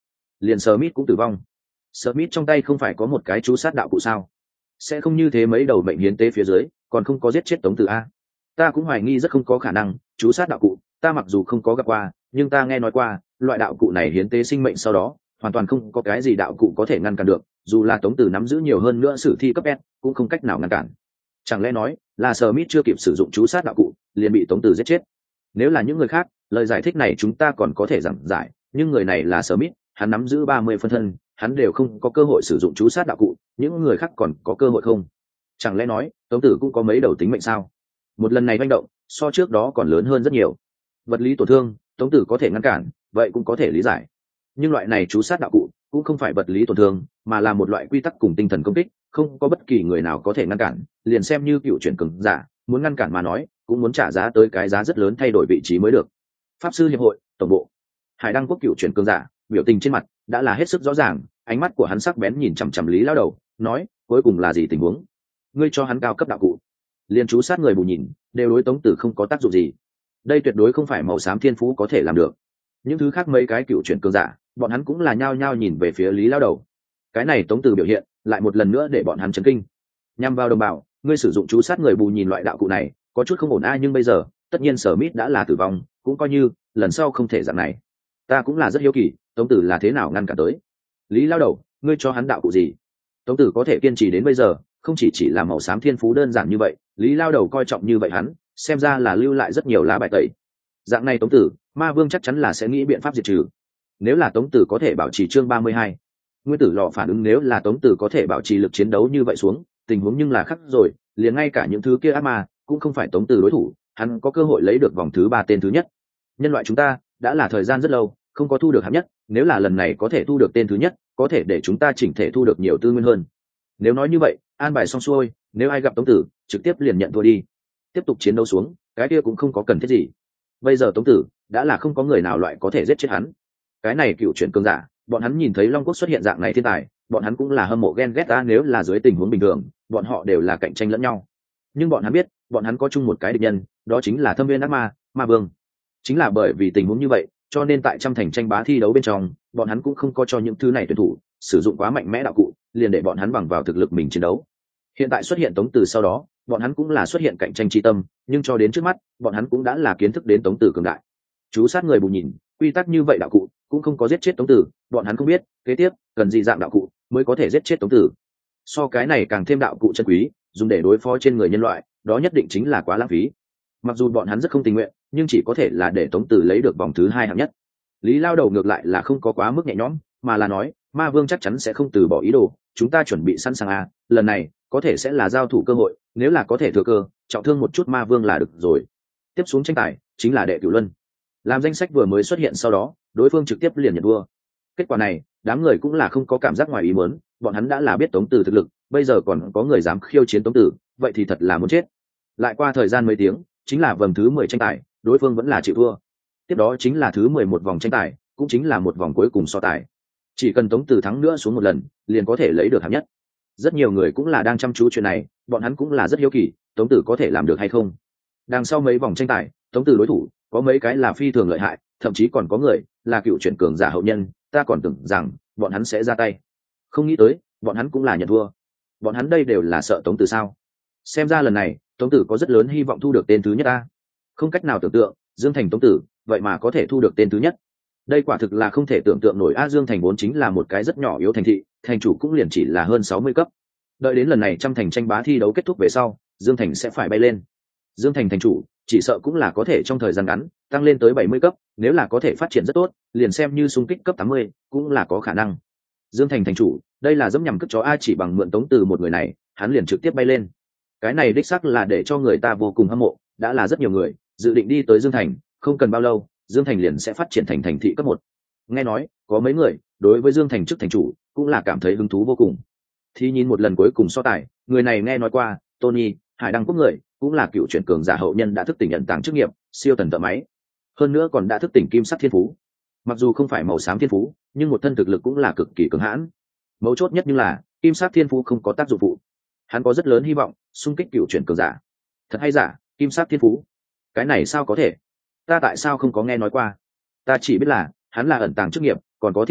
A: liền Smith cũng tử vong. Smith trong tay không phải có một cái chú sát đạo cụ sao? Sẽ không như thế mấy đầu mệnh hiến tế phía dưới còn không có giết chết Tống Tử a? Ta cũng hoài nghi rất không có khả năng. Chú sát đạo cụ ta mặc dù không có gặp qua, nhưng ta nghe nói qua loại đạo cụ này hiến tế sinh mệnh sau đó hoàn toàn không có cái gì đạo cụ có thể ngăn cản được, dù là Tống Tử nắm giữ nhiều hơn nữa sử thi cấp S cũng không cách nào ngăn cản. Chẳng lẽ nói là Smith chưa kịp sử dụng chú sát đạo cụ liền bị Tống Tử giết chết? Nếu là những người khác, lời giải thích này chúng ta còn có thể giảng giải, nhưng người này là Smith, hắn nắm giữ 30 phân thân, hắn đều không có cơ hội sử dụng chú sát đạo cụ, những người khác còn có cơ hội không? Chẳng lẽ nói Tống Tử cũng có mấy đầu tính mệnh sao? Một lần này manh động so trước đó còn lớn hơn rất nhiều. Vật lý tổn thương Tống Tử có thể ngăn cản, vậy cũng có thể lý giải, nhưng loại này chú sát đạo cụ cũng không phải vật lý tổn thương, mà là một loại quy tắc cùng tinh thần công kích, không có bất kỳ người nào có thể ngăn cản, liền xem như cựu chuyển cường giả muốn ngăn cản mà nói cũng muốn trả giá tới cái giá rất lớn thay đổi vị trí mới được. Pháp sư hiệp hội tổng bộ, Hải Đăng quốc cựu chuyển cường giả biểu tình trên mặt đã là hết sức rõ ràng, ánh mắt của hắn sắc bén nhìn chằm chằm Lý lao đầu, nói cuối cùng là gì tình huống? Ngươi cho hắn cao cấp đạo cụ, liền chú sát người bù nhìn đều đối Tống Tử không có tác dụng gì, đây tuyệt đối không phải màu xám thiên phú có thể làm được. Những thứ khác mấy cái cựu chuyển cường giả bọn hắn cũng là nhao nhao nhìn về phía Lý lao đầu. Cái này Tống Tử biểu hiện lại một lần nữa để bọn hắn chấn kinh. Nhằm vào đồng bào, ngươi sử dụng chú sát người bù nhìn loại đạo cụ này có chút không ổn a, nhưng bây giờ tất nhiên Smith đã là tử vong, cũng coi như lần sau không thể dạng này. Ta cũng là rất hiếu kỳ Tống Tử là thế nào ngăn cản tới. Lý lao đầu, ngươi cho hắn đạo cụ gì? Tống Tử có thể kiên trì đến bây giờ không chỉ là màu xám thiên phú đơn giản như vậy, Lý lao đầu coi trọng như vậy hắn xem ra là lưu lại rất nhiều lá bài tẩy. Dạng này Tống Tử, Ma Vương chắc chắn là sẽ nghĩ biện pháp diệt trừ. Nếu là Tống Tử có thể bảo trì chương 32, nguyên tử lò phản ứng, nếu là Tống Tử có thể bảo trì lực chiến đấu như vậy xuống, tình huống nhưng là khắc rồi, liền ngay cả những thứ kia ác ma cũng không phải Tống Tử đối thủ, hắn có cơ hội lấy được vòng thứ 3 tên thứ nhất. Nhân loại chúng ta đã là thời gian rất lâu không có thu được hạng nhất, nếu là lần này có thể thu được tên thứ nhất, có thể để chúng ta chỉnh thể thu được nhiều tư nguyên hơn. Nếu nói như vậy, an bài xong xuôi, nếu ai gặp Tống Tử trực tiếp liền nhận thua đi, tiếp tục chiến đấu xuống, cái kia cũng không có cần thiết gì. Bây giờ Tống Tử đã là không có người nào loại có thể giết chết hắn. Cái này cựu chuyển cường giả, bọn hắn nhìn thấy Long Quốc xuất hiện dạng này thiên tài, bọn hắn cũng là hâm mộ ghen ghét ta, nếu là dưới tình huống bình thường bọn họ đều là cạnh tranh lẫn nhau, nhưng bọn hắn biết bọn hắn có chung một cái địch nhân, đó chính là Thâm Viên ác ma, Ma Vương. Chính là bởi vì tình huống như vậy, cho nên tại trăm thành tranh bá thi đấu bên trong, bọn hắn cũng không có cho những thứ này tuyển thủ sử dụng quá mạnh mẽ đạo cụ, liền để bọn hắn bằng vào thực lực mình chiến đấu. Hiện tại xuất hiện Tống Tử sau đó, bọn hắn cũng là xuất hiện cạnh tranh chi tâm, nhưng cho đến trước mắt bọn hắn cũng đã là kiến thức đến Tống Tử cường đại. Chú sát người bù nhìn quy tắc như vậy đạo cụ cũng không có giết chết Tống Tử, bọn hắn không biết kế tiếp cần gì dạng đạo cụ mới có thể giết chết Tống Tử. So cái này càng thêm đạo cụ chân quý dùng để đối phó trên người nhân loại, đó nhất định chính là quá lãng phí. Mặc dù bọn hắn rất không tình nguyện, nhưng chỉ có thể là để Tống Tử lấy được vòng thứ 2 hạng nhất. Lý lao đầu ngược lại là không có quá mức nhẹ nhõm, mà là nói Ma Vương chắc chắn sẽ không từ bỏ ý đồ, chúng ta chuẩn bị sẵn sàng à, lần này có thể sẽ là giao thủ cơ hội, nếu là có thể thừa cơ trọng thương một chút Ma Vương là được rồi. Tiếp xuống tranh tài chính là đệ cửu luân. Làm danh sách vừa mới xuất hiện sau đó, đối phương trực tiếp liền nhận vua. Kết quả này đám người cũng là không có cảm giác ngoài ý muốn, bọn hắn đã là biết Tống Tử thực lực, bây giờ còn có người dám khiêu chiến Tống Tử, vậy thì thật là muốn chết. Lại qua thời gian mấy tiếng, chính là vòng thứ 10 tranh tài, đối phương vẫn là chịu thua. Tiếp đó chính là thứ 11 vòng tranh tài, cũng chính là một vòng cuối cùng so tài. Chỉ cần Tống Tử thắng nữa xuống một lần, liền có thể lấy được hạng nhất. Rất nhiều người cũng là đang chăm chú chuyện này, bọn hắn cũng là rất hiếu kỳ, Tống Tử có thể làm được hay không. Đằng sau mấy vòng tranh tài, Tống Tử đối thủ có mấy cái là phi thường lợi hại, thậm chí còn có người là cựu chuyển cường giả hậu nhân, ta còn tưởng rằng bọn hắn sẽ ra tay, không nghĩ tới bọn hắn cũng là nhận thua. Bọn hắn đây đều là sợ Tống Tử sao? Xem ra lần này Tống Tử có rất lớn hy vọng thu được tên thứ nhất ta. Không cách nào tưởng tượng, Dương Thành Tống Tử vậy mà có thể thu được tên thứ nhất, đây quả thực là không thể tưởng tượng nổi. Dương Thành vốn chính là một cái rất nhỏ yếu thành thị, thành chủ cũng liền chỉ là hơn 60 cấp. Đợi đến lần này trăm thành tranh bá thi đấu kết thúc về sau, Dương Thành sẽ phải bay lên. Dương Thành thành chủ chỉ sợ cũng là có thể trong thời gian ngắn tăng lên tới 70 cấp, nếu là có thể phát triển rất tốt, liền xem như xung kích cấp 80 cũng là có khả năng. Dương Thành thành chủ, đây là dẫm nhằm cất chó a, chỉ bằng mượn Tống Tử một người này, hắn liền trực tiếp bay lên. Cái này đích xác là để cho người ta vô cùng hâm mộ, đã là rất nhiều người dự định đi tới Dương Thành, không cần bao lâu, Dương Thành liền sẽ phát triển thành thành thị cấp 1. Nghe nói, có mấy người đối với Dương Thành chức thành chủ cũng là cảm thấy hứng thú vô cùng. Thì nhìn một lần cuối cùng so tài, người này nghe nói qua, Tony, Hải Đăng quốc người, cũng là cựu chuyển cường giả hậu nhân, đã thức tỉnh nhận tàng chức nghiệp, siêu tần thợ máy. Hơn nữa còn đã thức tỉnh kim sắc thiên phú. Mặc dù không phải màu xám thiên phú, nhưng một thân thực lực cũng là cực kỳ cường hãn. Mấu chốt nhất nhưng là, kim sắc thiên phú không có tác dụng phụ. Hắn có rất lớn hy vọng xung kích cựu chuyển cường giả. Thật hay giả, kim sắc thiên phú? Cái này sao có thể? Ta tại sao không có nghe nói qua? Ta chỉ biết là hắn là ẩn tàng chức nghiệp, còn có thiên phú,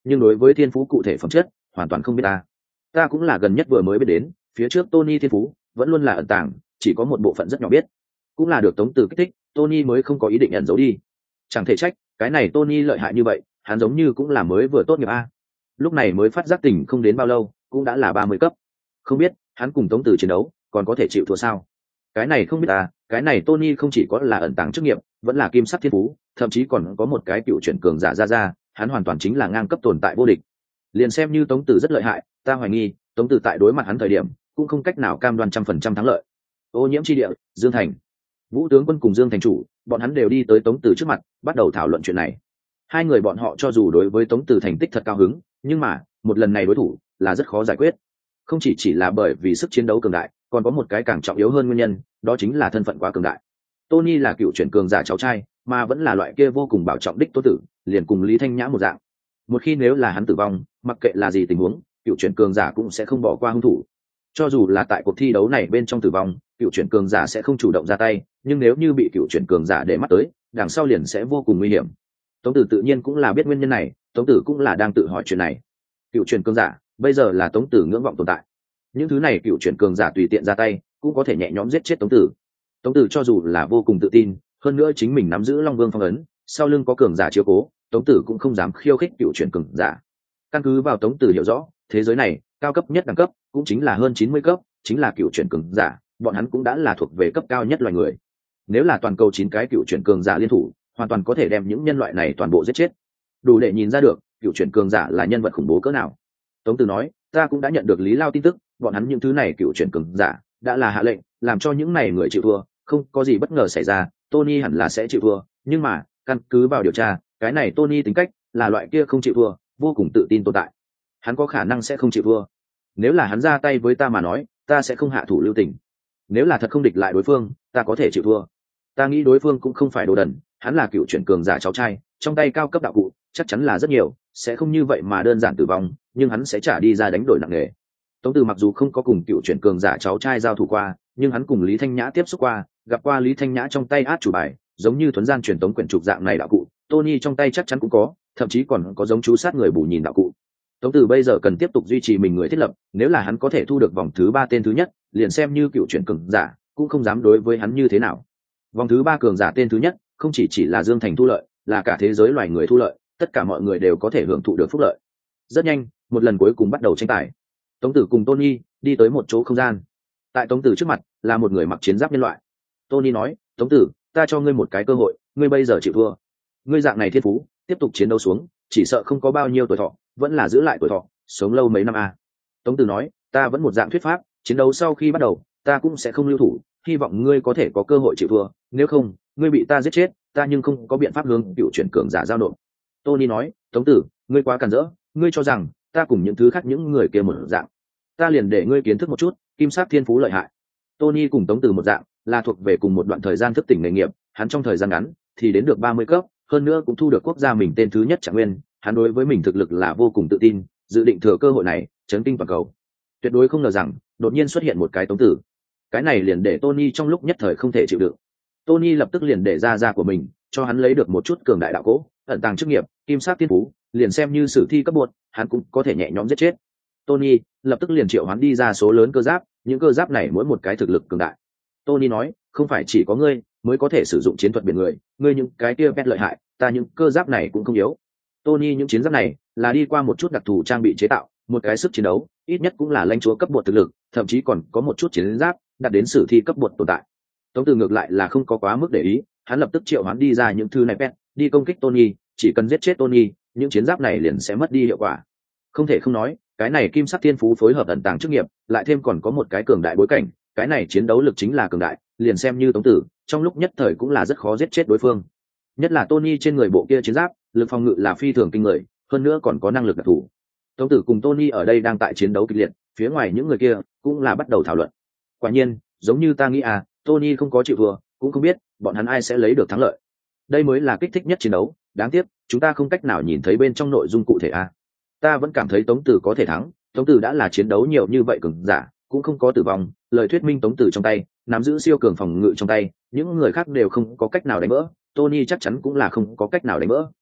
A: nhưng đối với thiên phú cụ thể phẩm chất hoàn toàn không biết ta cũng là gần nhất vừa mới biết đến, phía trước Tony thiên phú vẫn luôn là ẩn tàng, chỉ có một bộ phận rất nhỏ biết, cũng là được Tống Tử kích thích, Tony mới không có ý định ẩn giấu đi. Chẳng thể trách cái này Tony lợi hại như vậy, hắn giống như cũng là mới vừa tốt nghiệp lúc này mới phát giác tỉnh không đến bao lâu cũng đã là 30 cấp. Không biết hắn cùng Tống Tử chiến đấu còn có thể chịu thua sao? Cái này không biết cái này Tony không chỉ có là ẩn tàng chức nghiệp, vẫn là kim sắc thiên phú, thậm chí còn có một cái cựu chuyển cường giả ra, hắn hoàn toàn chính là ngang cấp tồn tại vô địch. Liền xem như Tống Tử rất lợi hại, ta hoài nghi Tống Tử tại đối mặt hắn thời điểm cũng không cách nào cam đoan 100% thắng lợi. Ô nhiễm chi địa, Dương Thành. Vũ tướng quân cùng Dương thành chủ, bọn hắn đều đi tới Tống Tử trước mặt, bắt đầu thảo luận chuyện này. Hai người bọn họ cho dù đối với Tống Tử thành tích thật cao hứng, nhưng mà một lần này đối thủ là rất khó giải quyết. Không chỉ là bởi vì sức chiến đấu cường đại, còn có một cái càng trọng yếu hơn nguyên nhân, đó chính là thân phận quá cường đại. Tony là cựu chuyển cường giả cháu trai, mà vẫn là loại kia vô cùng bảo trọng đích Tô Tử, liền cùng Lý Thanh Nhã một dạng. Một khi nếu là hắn tử vong, mặc kệ là gì tình huống, cựu chuyển cường giả cũng sẽ không bỏ qua hung thủ. Cho dù là tại cuộc thi đấu này bên trong tử vong, cựu chuyển cường giả sẽ không chủ động ra tay, nhưng nếu như bị cựu chuyển cường giả để mắt tới, đằng sau liền sẽ vô cùng nguy hiểm. Tống Tử tự nhiên cũng là biết nguyên nhân này, Tống Tử cũng là đang tự hỏi chuyện này. Cựu chuyển cường giả bây giờ là Tống Tử ngưỡng vọng tồn tại. Những thứ này cựu chuyển cường giả tùy tiện ra tay, cũng có thể nhẹ nhõm giết chết Tống Tử. Tống Tử cho dù là vô cùng tự tin, hơn nữa chính mình nắm giữ Long Vương phong ấn, sau lưng có cường giả chiếu cố, Tống Tử cũng không dám khiêu khích cựu chuyển cường giả. Căn cứ vào Tống Tử hiểu rõ, thế giới này cao cấp nhất đẳng cấp cũng chính là hơn 90 cấp, chính là cựu chuyển cường giả, bọn hắn cũng đã là thuộc về cấp cao nhất loài người. Nếu là toàn cầu 9 cái cựu chuyển cường giả liên thủ, hoàn toàn có thể đem những nhân loại này toàn bộ giết chết. Đủ để nhìn ra được, cựu chuyển cường giả là nhân vật khủng bố cỡ nào. Tống Tử nói, ta cũng đã nhận được Lý Lao tin tức, bọn hắn những thứ này cựu chuyển cường giả đã là hạ lệnh làm cho những này người chịu thua, không có gì bất ngờ xảy ra, Tony hẳn là sẽ chịu thua, nhưng mà căn cứ vào điều tra, cái này Tony tính cách là loại kia không chịu thua, vô cùng tự tin tồn tại. Hắn có khả năng sẽ không chịu thua. Nếu là hắn ra tay với ta mà nói, ta sẽ không hạ thủ lưu tình. Nếu là thật không địch lại đối phương, ta có thể chịu thua. Ta nghĩ đối phương cũng không phải đồ đần, hắn là cựu chuyển cường giả cháu trai, trong tay cao cấp đạo cụ chắc chắn là rất nhiều, sẽ không như vậy mà đơn giản tử vong, nhưng hắn sẽ trả đi ra đánh đổi nặng nề. Tống Tử mặc dù không có cùng cựu chuyển cường giả cháu trai giao thủ qua, nhưng hắn cùng Lý Thanh Nhã tiếp xúc qua, gặp qua Lý Thanh Nhã trong tay át chủ bài, giống như thuấn gian truyền tống quyển trục dạng này đạo cụ, Tony trong tay chắc chắn cũng có, thậm chí còn có giống chú sát người bù nhìn đạo cụ. Tống Tử bây giờ cần tiếp tục duy trì mình người thiết lập, nếu là hắn có thể thu được vòng thứ 3 tên thứ nhất, liền xem như cựu chuyển cường giả, cũng không dám đối với hắn như thế nào. Vòng thứ 3 cường giả tên thứ nhất, không chỉ là Dương Thành thu lợi, là cả thế giới loài người thu lợi, tất cả mọi người đều có thể hưởng thụ được phúc lợi. Rất nhanh, một lần cuối cùng bắt đầu tranh tài. Tống Tử cùng Tony đi tới một chỗ không gian. Tại Tống Tử trước mặt là một người mặc chiến giáp nhân loại. Tony nói, Tống Tử, ta cho ngươi một cái cơ hội, ngươi bây giờ chịu thua. Ngươi dạng này thiên phú, tiếp tục chiến đấu xuống, chỉ sợ không có bao nhiêu tuổi thọ, vẫn là giữ lại tuổi thọ, sống lâu mấy năm Tống Tử nói, ta vẫn một dạng thuyết pháp, chiến đấu sau khi bắt đầu, ta cũng sẽ không lưu thủ, hy vọng ngươi có thể có cơ hội chịu thua, nếu không, ngươi bị ta giết chết, ta nhưng không có biện pháp hướng cựu chuyển cường giả giao nộp. Tony nói, Tống Tử, ngươi quá cản rỡ, ngươi cho rằng ta cùng những thứ khác những người kia một dạng, ta liền để ngươi kiến thức một chút kim sắc thiên phú lợi hại. Tony cùng Tống Tử một dạng, là thuộc về cùng một đoạn thời gian thức tỉnh nghề nghiệp, hắn trong thời gian ngắn thì đến được 30 cấp, hơn nữa cũng thu được quốc gia mình tên thứ nhất Trạng Nguyên, hắn đối với mình thực lực là vô cùng tự tin, dự định thừa cơ hội này chấn kinh toàn cầu. Tuyệt đối không ngờ rằng đột nhiên xuất hiện một cái Tống Tử, cái này liền để Tony trong lúc nhất thời không thể chịu đựng. Tony lập tức liền để ra của mình, cho hắn lấy được một chút cường đại đạo cố, ẩn tàng chức nghiệp, kim sắc thiên phú, liền xem như sử thi cấp 1, hắn cũng có thể nhẹ nhõm giết chết. Tony lập tức liền triệu hắn đi ra số lớn cơ giáp, những cơ giáp này mỗi một cái thực lực cường đại. Tony nói, không phải chỉ có ngươi mới có thể sử dụng chiến thuật biển người, ngươi những cái kia pet lợi hại, ta những cơ giáp này cũng không yếu. Tony những chiến giáp này là đi qua một chút đặc thù trang bị chế tạo, một cái sức chiến đấu ít nhất cũng là lãnh chúa cấp 1 thực lực, thậm chí còn có một chút chiến giáp đạt đến sử thi cấp 1 tồn tại. Tống Tử ngược lại là không có quá mức để ý, hắn lập tức triệu hắn đi ra những thứ này pet, đi công kích Tony, chỉ cần giết chết Tony, những chiến giáp này liền sẽ mất đi hiệu quả. Không thể không nói, cái này kim sắc thiên phú phối hợp ẩn tàng chức nghiệp, lại thêm còn có một cái cường đại bối cảnh, cái này chiến đấu lực chính là cường đại, liền xem như Tống Tử, trong lúc nhất thời cũng là rất khó giết chết đối phương. Nhất là Tony trên người bộ kia chiến giáp, lực phòng ngự là phi thường kinh người, hơn nữa còn có năng lực đặc thù. Tống Tử cùng Tony ở đây đang tại chiến đấu kịch liệt, phía ngoài những người kia cũng là bắt đầu thảo luận. Quả nhiên, giống như ta nghĩ Tony không có chịu thua, cũng không biết bọn hắn ai sẽ lấy được thắng lợi. Đây mới là kích thích nhất chiến đấu, đáng tiếc chúng ta không cách nào nhìn thấy bên trong nội dung cụ thể Ta vẫn cảm thấy Tống Tử có thể thắng, Tống Tử đã là chiến đấu nhiều như vậy cường giả, cũng không có tử vong, lời thuyết minh Tống Tử trong tay nắm giữ siêu cường phòng ngự trong tay, những người khác đều không có cách nào đánh vỡ, Tony chắc chắn cũng là không có cách nào đánh vỡ.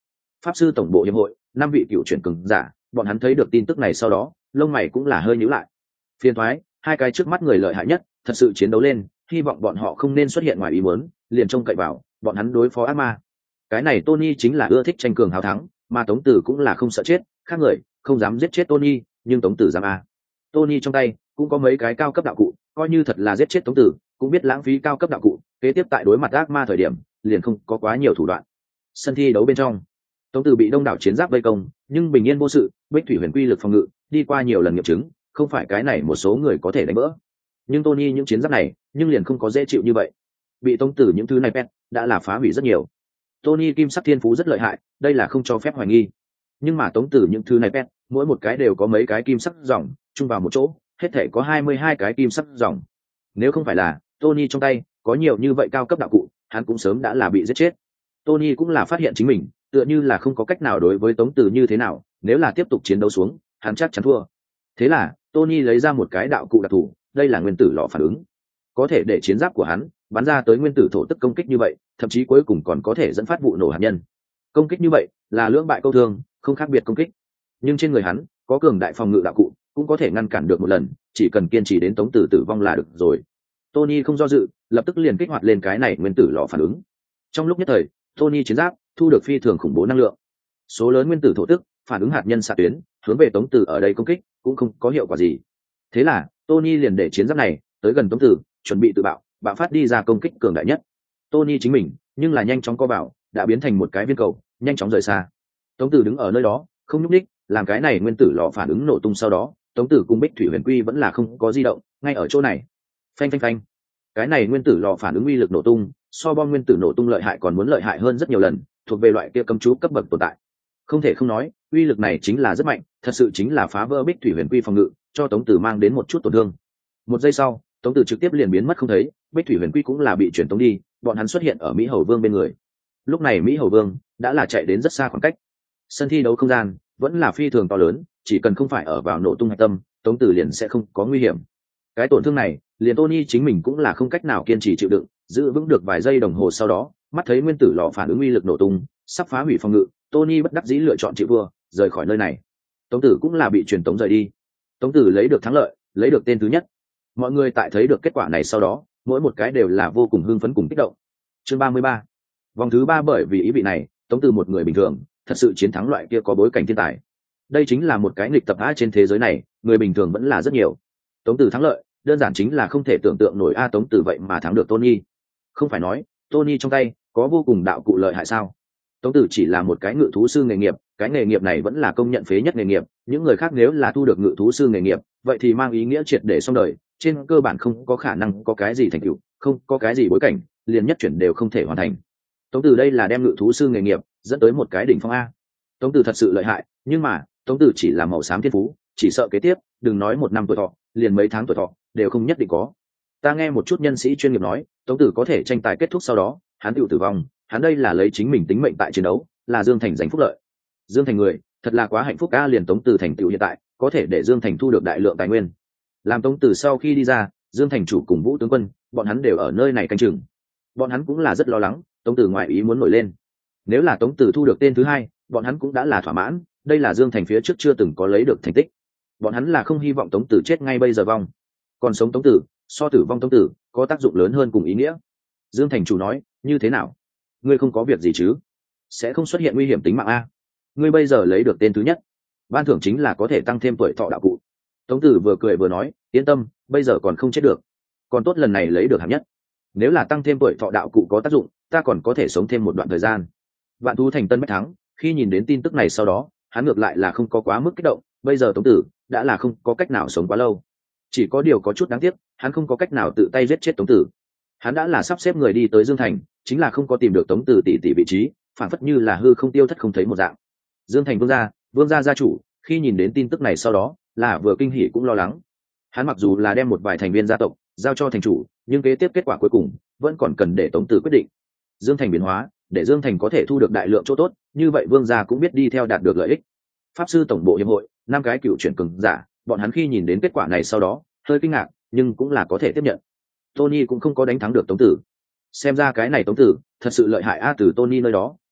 A: Pháp sư tổng bộ hiệp hội 5 vị cựu chuyển cường giả, bọn hắn thấy được tin tức này sau đó lông mày cũng là hơi nhíu lại. Phiền thoái, 2 cái trước mắt người lợi hại nhất thật sự chiến đấu lên, hy vọng bọn họ không nên xuất hiện ngoài ý muốn, liền trông cậy vào bọn hắn đối phó ác ma. Cái này Tony chính là ưa thích tranh cường hào thắng, mà Tống Tử cũng là không sợ chết, khác người không dám giết chết Tony, nhưng Tống Tử dám a. Tony trong tay cũng có mấy cái cao cấp đạo cụ, coi như thật là giết chết Tống Tử cũng biết lãng phí cao cấp đạo cụ, kế tiếp tại đối mặt ác ma thời điểm liền không có quá nhiều thủ đoạn. Sân thi đấu bên trong, Tống Tử bị đông đảo chiến giáp vây công, nhưng bình yên vô sự, Bích Thủy Huyền Quy lực phòng ngự đi qua nhiều lần nghiệm chứng, không phải cái này một số người có thể đánh vỡ. Nhưng Tony những chiến giáp này, nhưng liền không có dễ chịu như vậy. Bị Tống Tử những thứ này pet đã là phá hủy rất nhiều. Tony kim sắc thiên phú rất lợi hại, đây là không cho phép hoài nghi. Nhưng mà Tống Tử những thứ này pet, mỗi một cái đều có mấy cái kim sắc dòng, chung vào một chỗ, hết thể có 22 cái kim sắc dòng. Nếu không phải là Tony trong tay có nhiều như vậy cao cấp đạo cụ, hắn cũng sớm đã là bị giết chết. Tony cũng là phát hiện chính mình tựa như là không có cách nào đối với Tống Tử như thế nào, nếu là tiếp tục chiến đấu xuống hắn chắc chắn thua. Thế là Tony lấy ra một cái đạo cụ đặc thù, đây là nguyên tử lò phản ứng, có thể để chiến giáp của hắn bắn ra tới nguyên tử thổ tức công kích như vậy, thậm chí cuối cùng còn có thể dẫn phát vụ nổ hạt nhân. Công kích như vậy là lưỡng bại câu thương, không khác biệt công kích, nhưng trên người hắn có cường đại phòng ngự đạo cụ, cũng có thể ngăn cản được một lần, chỉ cần kiên trì đến Tống Tử tử vong là được rồi. Tony không do dự, lập tức liền kích hoạt lên cái này nguyên tử lò phản ứng. Trong lúc nhất thời, Tony chiến giáp thu được phi thường khủng bố năng lượng, số lớn nguyên tử thổ tức phản ứng hạt nhân xạ tuyến hướng về Tống Tử ở đây công kích cũng không có hiệu quả gì. Thế là Tony liền để chiến giáp này tới gần Tống Tử, chuẩn bị tự bạo phát đi ra công kích cường đại nhất. Tony chính mình nhưng là nhanh chóng co vào, đã biến thành một cái viên cầu, nhanh chóng rời xa. Tống Tử đứng ở nơi đó không nhúc nhích, làm cái này nguyên tử lò phản ứng nổ tung sau đó, Tống Tử cùng Bích Thủy Huyền Quy vẫn là không có di động, ngay ở chỗ này. Phanh phanh phanh. Cái này nguyên tử lò phản ứng uy lực nổ tung, so bom nguyên tử nổ tung lợi hại còn muốn lợi hại hơn rất nhiều lần, thuộc về loại kia cấm chú cấp bậc tồn tại. Không thể không nói, uy lực này chính là rất mạnh, thật sự chính là phá vỡ Bích Thủy Huyền Quy phòng ngự, cho Tống Tử mang đến một chút tổn thương. Một giây sau, Tống Tử trực tiếp liền biến mất không thấy, Bích Thủy Huyền Quy cũng là bị chuyển tống đi, bọn hắn xuất hiện ở Mỹ Hầu Vương bên người. Lúc này Mỹ Hầu Vương đã là chạy đến rất xa khoảng cách. Sân thi đấu không gian vẫn là phi thường to lớn, chỉ cần không phải ở vào nổ tung hạch tâm, Tống Tử liền sẽ không có nguy hiểm. Cái tổn thương này, liền Tony chính mình cũng là không cách nào kiên trì chịu đựng, giữ vững được vài giây đồng hồ sau đó, mắt thấy nguyên tử lò phản ứng uy lực nổ tung, sắp phá hủy phòng ngự, Tony bất đắc dĩ lựa chọn chịu vua, rời khỏi nơi này. Tống Tử cũng là bị truyền tống rời đi. Tống Tử lấy được thắng lợi, lấy được tên thứ nhất. Mọi người tại thấy được kết quả này sau đó, mỗi một cái đều là vô cùng hưng phấn cùng kích động. Chương 33. Vòng thứ 3 bởi vì ý vị này, Tống Tử một người bình thường, thật sự chiến thắng loại kia có bối cảnh thiên tài. Đây chính là một cái nghịch tập á, trên thế giới này, người bình thường vẫn là rất nhiều. Tống Tử thắng lợi, đơn giản chính là không thể tưởng tượng nổi a, Tống Tử vậy mà thắng được Tony. Không phải nói, Tony trong tay có vô cùng đạo cụ lợi hại sao? Tống Tử chỉ là một cái ngự thú sư nghề nghiệp, cái nghề nghiệp này vẫn là công nhận phế nhất nghề nghiệp, những người khác nếu là thu được ngự thú sư nghề nghiệp, vậy thì mang ý nghĩa triệt để xong đời, trên cơ bản không có khả năng có cái gì thành tựu, không có cái gì bối cảnh, liền nhất chuyển đều không thể hoàn thành. Tống Tử đây là đem ngự thú sư nghề nghiệp dẫn tới một cái đỉnh phong a. Tống Tử thật sự lợi hại, nhưng mà Tống Tử chỉ là màu xám thiên phú, chỉ sợ kế tiếp đừng nói 1 năm tuổi thọ, liền mấy tháng tuổi thọ đều không nhất định có. Ta nghe một chút nhân sĩ chuyên nghiệp nói, Tống Tử có thể tranh tài kết thúc sau đó hắn tự tử vong, hắn đây là lấy chính mình tính mệnh tại chiến đấu, là Dương Thành giành phúc lợi. Dương Thành người thật là quá hạnh phúc a, liền Tống Tử thành tựu hiện tại có thể để Dương Thành thu được đại lượng tài nguyên. Làm Tống Tử sau khi đi ra, Dương Thành chủ cùng Vũ tướng quân bọn hắn đều ở nơi này canh chừng, bọn hắn cũng là rất lo lắng Tống Tử ngoại ý muốn nổi lên. Nếu là Tống Tử thu được tên thứ 2, bọn hắn cũng đã là thỏa mãn, đây là Dương Thành phía trước chưa từng có lấy được thành tích. Bọn hắn là không hy vọng Tống Tử chết ngay bây giờ vong, còn sống Tống Tử so tử vong Tống Tử có tác dụng lớn hơn cùng ý nghĩa. Dương Thành chủ nói, như thế nào, ngươi không có việc gì chứ? Sẽ không xuất hiện nguy hiểm tính mạng a? Ngươi bây giờ lấy được tên thứ nhất, ban thưởng chính là có thể tăng thêm tuổi thọ đạo cụ. Tống Tử vừa cười vừa nói, yên tâm, bây giờ còn không chết được, còn tốt lần này lấy được hạng nhất. Nếu là tăng thêm tuổi thọ đạo cụ có tác dụng, ta còn có thể sống thêm một đoạn thời gian. Vạn thú thành Tân Bách Thắng khi nhìn đến tin tức này sau đó, hắn ngược lại là không có quá mức kích động, bây giờ Tống Tử đã là không có cách nào sống quá lâu, chỉ có điều có chút đáng tiếc, hắn không có cách nào tự tay giết chết Tống Tử. Hắn đã là sắp xếp người đi tới Dương Thành, chính là không có tìm được Tống Tử tỷ tỷ vị trí, phản phất như là hư không tiêu thất không thấy một dạng. Dương Thành vương gia gia chủ khi nhìn đến tin tức này sau đó là vừa kinh hỉ cũng lo lắng. Hắn mặc dù là đem một vài thành viên gia tộc giao cho thành chủ, nhưng kế tiếp kết quả cuối cùng vẫn còn cần để Tống Tử quyết định. Dương Thành biến hóa để Dương Thành có thể thu được đại lượng chỗ tốt, như vậy vương gia cũng biết đi theo đạt được lợi ích. Pháp sư tổng bộ hiệp hội 5 cái cựu chuyển cường giả, bọn hắn khi nhìn đến kết quả này sau đó hơi kinh ngạc, nhưng cũng là có thể tiếp nhận. Tony cũng không có đánh thắng được Tống Tử, xem ra cái này Tống Tử thật sự lợi hại a. Từ Tony nơi đó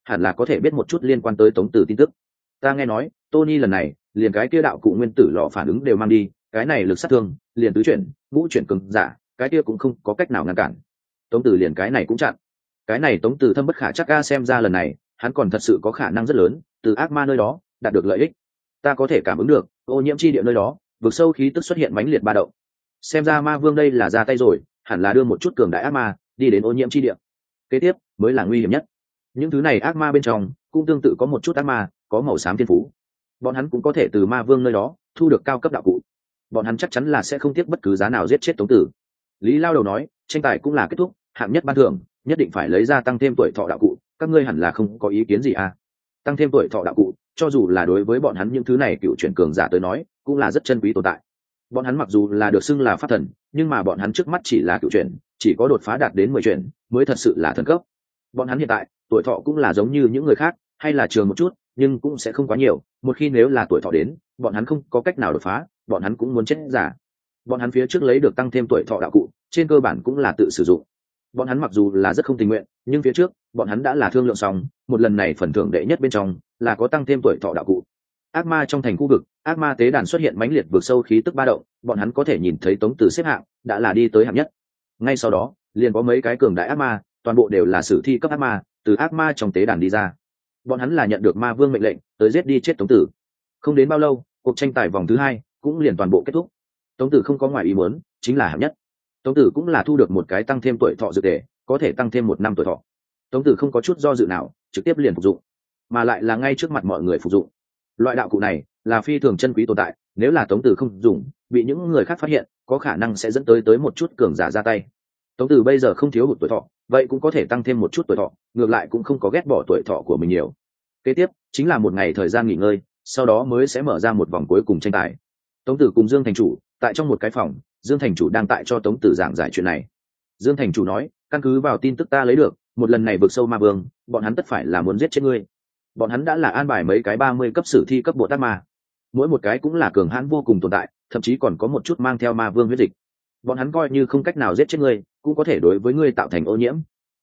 A: hẳn là có thể biết một chút liên quan tới Tống Tử tin tức. Ta nghe nói Tony lần này liền cái kia đạo cụ nguyên tử lọ phản ứng đều mang đi, cái này lực sát thương liền tứ chuyển ngũ chuyển cường giả, cái kia cũng không có cách nào ngăn cản. Tống Tử liền cái này cũng chặn. Cái này Tống Tử thâm bất khả chắc, ga xem ra lần này hắn còn thật sự có khả năng rất lớn từ ác ma nơi đó đạt được lợi ích. Ta có thể cảm ứng được ô nhiễm chi địa nơi đó vực sâu khí tức xuất hiện mãnh liệt ba động, xem ra ma vương đây là ra tay rồi, hẳn là đưa một chút cường đại ác ma đi đến ô nhiễm chi địa. Kế tiếp mới là nguy hiểm nhất. Những thứ này ác ma bên trong cũng tương tự có một chút ác ma có màu xám thiên phú, bọn hắn cũng có thể từ ma vương nơi đó thu được cao cấp đạo cụ, bọn hắn chắc chắn là sẽ không tiếc bất cứ giá nào giết chết Tống Tử. Lý Lao Đầu nói tranh tài cũng là kết thúc, hạng nhất ban thưởng nhất định phải lấy ra tăng thêm tuổi thọ đạo cụ, các ngươi hẳn là không có ý kiến gì à? Tăng thêm tuổi thọ đạo cụ cho dù là đối với bọn hắn những thứ này cựu chuyển cường giả tới nói cũng là rất chân quý tồn tại. Bọn hắn mặc dù là được xưng là pháp thần, nhưng mà bọn hắn trước mắt chỉ là cựu chuyển, chỉ có đột phá đạt đến 10 chuyển mới thật sự là thần cấp. Bọn hắn hiện tại tuổi thọ cũng là giống như những người khác, hay là trường một chút nhưng cũng sẽ không quá nhiều, một khi nếu là tuổi thọ đến bọn hắn không có cách nào đột phá, bọn hắn cũng muốn chết giả. Bọn hắn phía trước lấy được tăng thêm tuổi thọ đạo cụ trên cơ bản cũng là tự sử dụng. Bọn hắn mặc dù là rất không tình nguyện, nhưng phía trước bọn hắn đã là thương lượng xong, một lần này phần thưởng đệ nhất bên trong là có tăng thêm tuổi thọ đạo cụ. Ác ma trong thành khu vực, ác ma tế đàn xuất hiện mãnh liệt vượt sâu khí tức ba động, bọn hắn có thể nhìn thấy Tống Tử xếp hạng đã là đi tới hạng nhất. Ngay sau đó liền có mấy cái cường đại ác ma, toàn bộ đều là sử thi cấp ác ma, từ ác ma trong tế đàn đi ra. Bọn hắn là nhận được ma vương mệnh lệnh tới giết đi chết Tống Tử. Không đến bao lâu cuộc tranh tài vòng thứ hai cũng liền toàn bộ kết thúc. Tống Tử không có ngoài ý muốn, chính là hạng nhất. Tống Tử cũng là thu được một cái tăng thêm tuổi thọ dược tề, có thể tăng thêm 1 năm tuổi thọ. Tống Tử không có chút do dự nào, trực tiếp liền phục dụng, mà lại là ngay trước mặt mọi người phục dụng. Loại đạo cụ này là phi thường chân quý tồn tại, nếu là Tống Tử không dùng, bị những người khác phát hiện, có khả năng sẽ dẫn tới một chút cường giả ra tay. Tống Tử bây giờ không thiếu hụt tuổi thọ, vậy cũng có thể tăng thêm một chút tuổi thọ, ngược lại cũng không có ghét bỏ tuổi thọ của mình nhiều. Kế tiếp chính là một ngày thời gian nghỉ ngơi, sau đó mới sẽ mở ra một vòng cuối cùng tranh tài. Tống Tử cùng Dương thành chủ tại trong một cái phòng, Dương thành chủ đang tại cho Tống Tử giảng giải chuyện này. Dương thành chủ nói, căn cứ vào tin tức ta lấy được, một lần này vượt sâu ma vương, bọn hắn tất phải là muốn giết chết ngươi. Bọn hắn đã là an bài mấy cái 30 cấp sử thi cấp bộ tác ma, mỗi một cái cũng là cường hãn vô cùng tồn tại, thậm chí còn có một chút mang theo ma vương huyết dịch. Bọn hắn coi như không cách nào giết chết ngươi, cũng có thể đối với ngươi tạo thành ô nhiễm.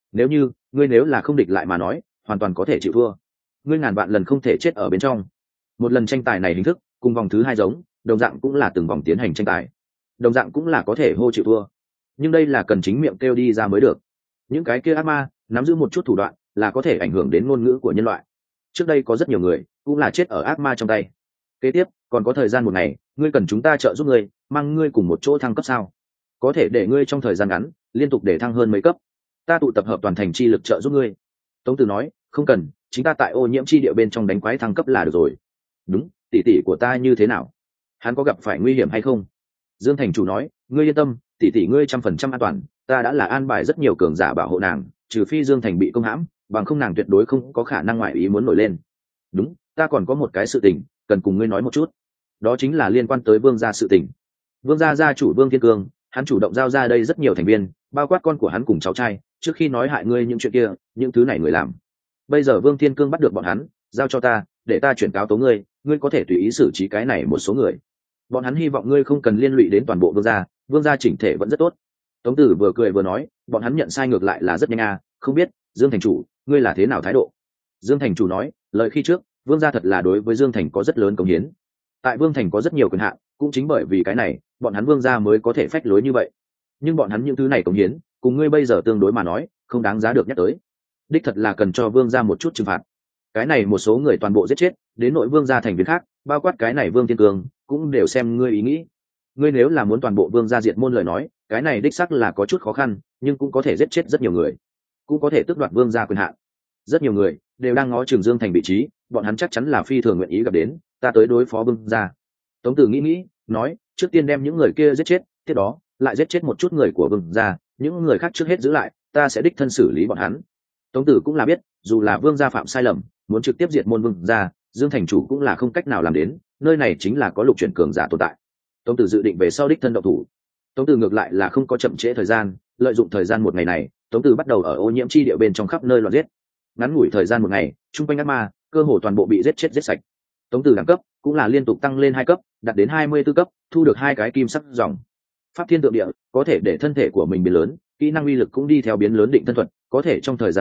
A: Nếu là không địch lại mà nói, hoàn toàn có thể chịu thua. Ngươi ngàn vạn lần không thể chết ở bên trong. Một lần tranh tài này hình thức cùng vòng thứ hai giống, đồng dạng cũng là từng vòng tiến hành tranh tài, đồng dạng cũng là có thể hô chịu thua, nhưng đây là cần chính miệng kêu đi ra mới được. Những cái kia ác ma nắm giữ một chút thủ đoạn là có thể ảnh hưởng đến ngôn ngữ của nhân loại. Trước đây có rất nhiều người cũng là chết ở ác ma trong tay. Kế tiếp còn có thời gian một ngày, ngươi cần chúng ta trợ giúp ngươi, mang ngươi cùng một chỗ thăng cấp sao? Có thể để ngươi trong thời gian ngắn liên tục để thăng hơn mấy cấp, ta tụ tập hợp toàn thành chi lực trợ giúp ngươi. Tống Tử nói, không cần, chính ta tại ô nhiễm chi địa bên trong đánh quái thăng cấp là được rồi. Đúng, tỷ tỷ của ta như thế nào? Hắn có gặp phải nguy hiểm hay không? Dương thành chủ nói, ngươi yên tâm, tỷ tỷ ngươi 100% an toàn, ta đã là an bài rất nhiều cường giả bảo hộ nàng, trừ phi Dương thành bị công hãm, bằng không nàng tuyệt đối không có khả năng ngoại ý muốn nổi lên. Đúng, ta còn có một cái sự tình cần cùng ngươi nói một chút, đó chính là liên quan tới Vương gia sự tình. Vương gia gia chủ Vương Thiên Cương, hắn chủ động giao ra đây rất nhiều thành viên, bao quát con của hắn cùng cháu trai, trước khi nói hại ngươi những chuyện kia, những thứ này người làm. Bây giờ Vương Thiên Cương bắt được bọn hắn, giao cho ta, để ta chuyển cáo tố ngươi, ngươi có thể tùy ý xử trí cái này một số người. Bọn hắn hy vọng ngươi không cần liên lụy đến toàn bộ Vương gia chỉnh thể vẫn rất tốt. Tống Tử vừa cười vừa nói, bọn hắn nhận sai ngược lại là rất nhanh à, không biết Dương thành chủ ngươi là thế nào thái độ? Dương thành chủ nói, lời khi trước, Vương gia thật là đối với Dương thành có rất lớn công hiến, tại Vương thành có rất nhiều quyền hạn, cũng chính bởi vì cái này, bọn hắn Vương gia mới có thể phách lối như vậy. Nhưng bọn hắn những thứ này công hiến, cùng ngươi bây giờ tương đối mà nói, không đáng giá được nhắc tới. Đích thật là cần cho Vương gia một chút trừng phạt. Cái này một số người toàn bộ giết chết, đến nội Vương gia thành viên khác, bao quát cái này Vương Thiên Cương, cũng đều xem ngươi ý nghĩ. Ngươi nếu là muốn toàn bộ Vương gia diệt môn lời nói, cái này đích xác là có chút khó khăn, nhưng cũng có thể giết chết rất nhiều người, cũng có thể tước đoạt Vương gia quyền hạn. Rất nhiều người đều đang ngó chừng Dương thành vị trí, bọn hắn chắc chắn là phi thường nguyện ý gặp đến, ta tới đối phó Vương gia. Tống Tử nghĩ, nói, trước tiên đem những người kia giết chết, tiếp đó lại giết chết một chút người của Vương gia, những người khác trước hết giữ lại, ta sẽ đích thân xử lý bọn hắn. Tống Tử cũng là biết, dù là Vương gia phạm sai lầm, muốn trực tiếp diệt môn Vương gia, Dương thành chủ cũng là không cách nào làm đến, nơi này chính là có lục chuyển cường giả tồn tại. Tống Tử dự định về sau đích thân động thủ. Tống Tử ngược lại là không có chậm trễ thời gian, lợi dụng thời gian một ngày này, Tống Tử bắt đầu ở ô nhiễm chi địa bên trong khắp nơi loạn giết. Ngắn ngủi thời gian một ngày, trung quanh ác ma cơ hồ toàn bộ bị giết chết giết sạch. Tống Tử đẳng cấp cũng là liên tục tăng lên 2 cấp, đạt đến 24 cấp, thu được 2 cái kim sắc dòng pháp thiên tượng địa, có thể để thân thể của mình biến lớn, kỹ năng uy lực cũng đi theo biến lớn định thân thuật, có thể trong thời gian ngắn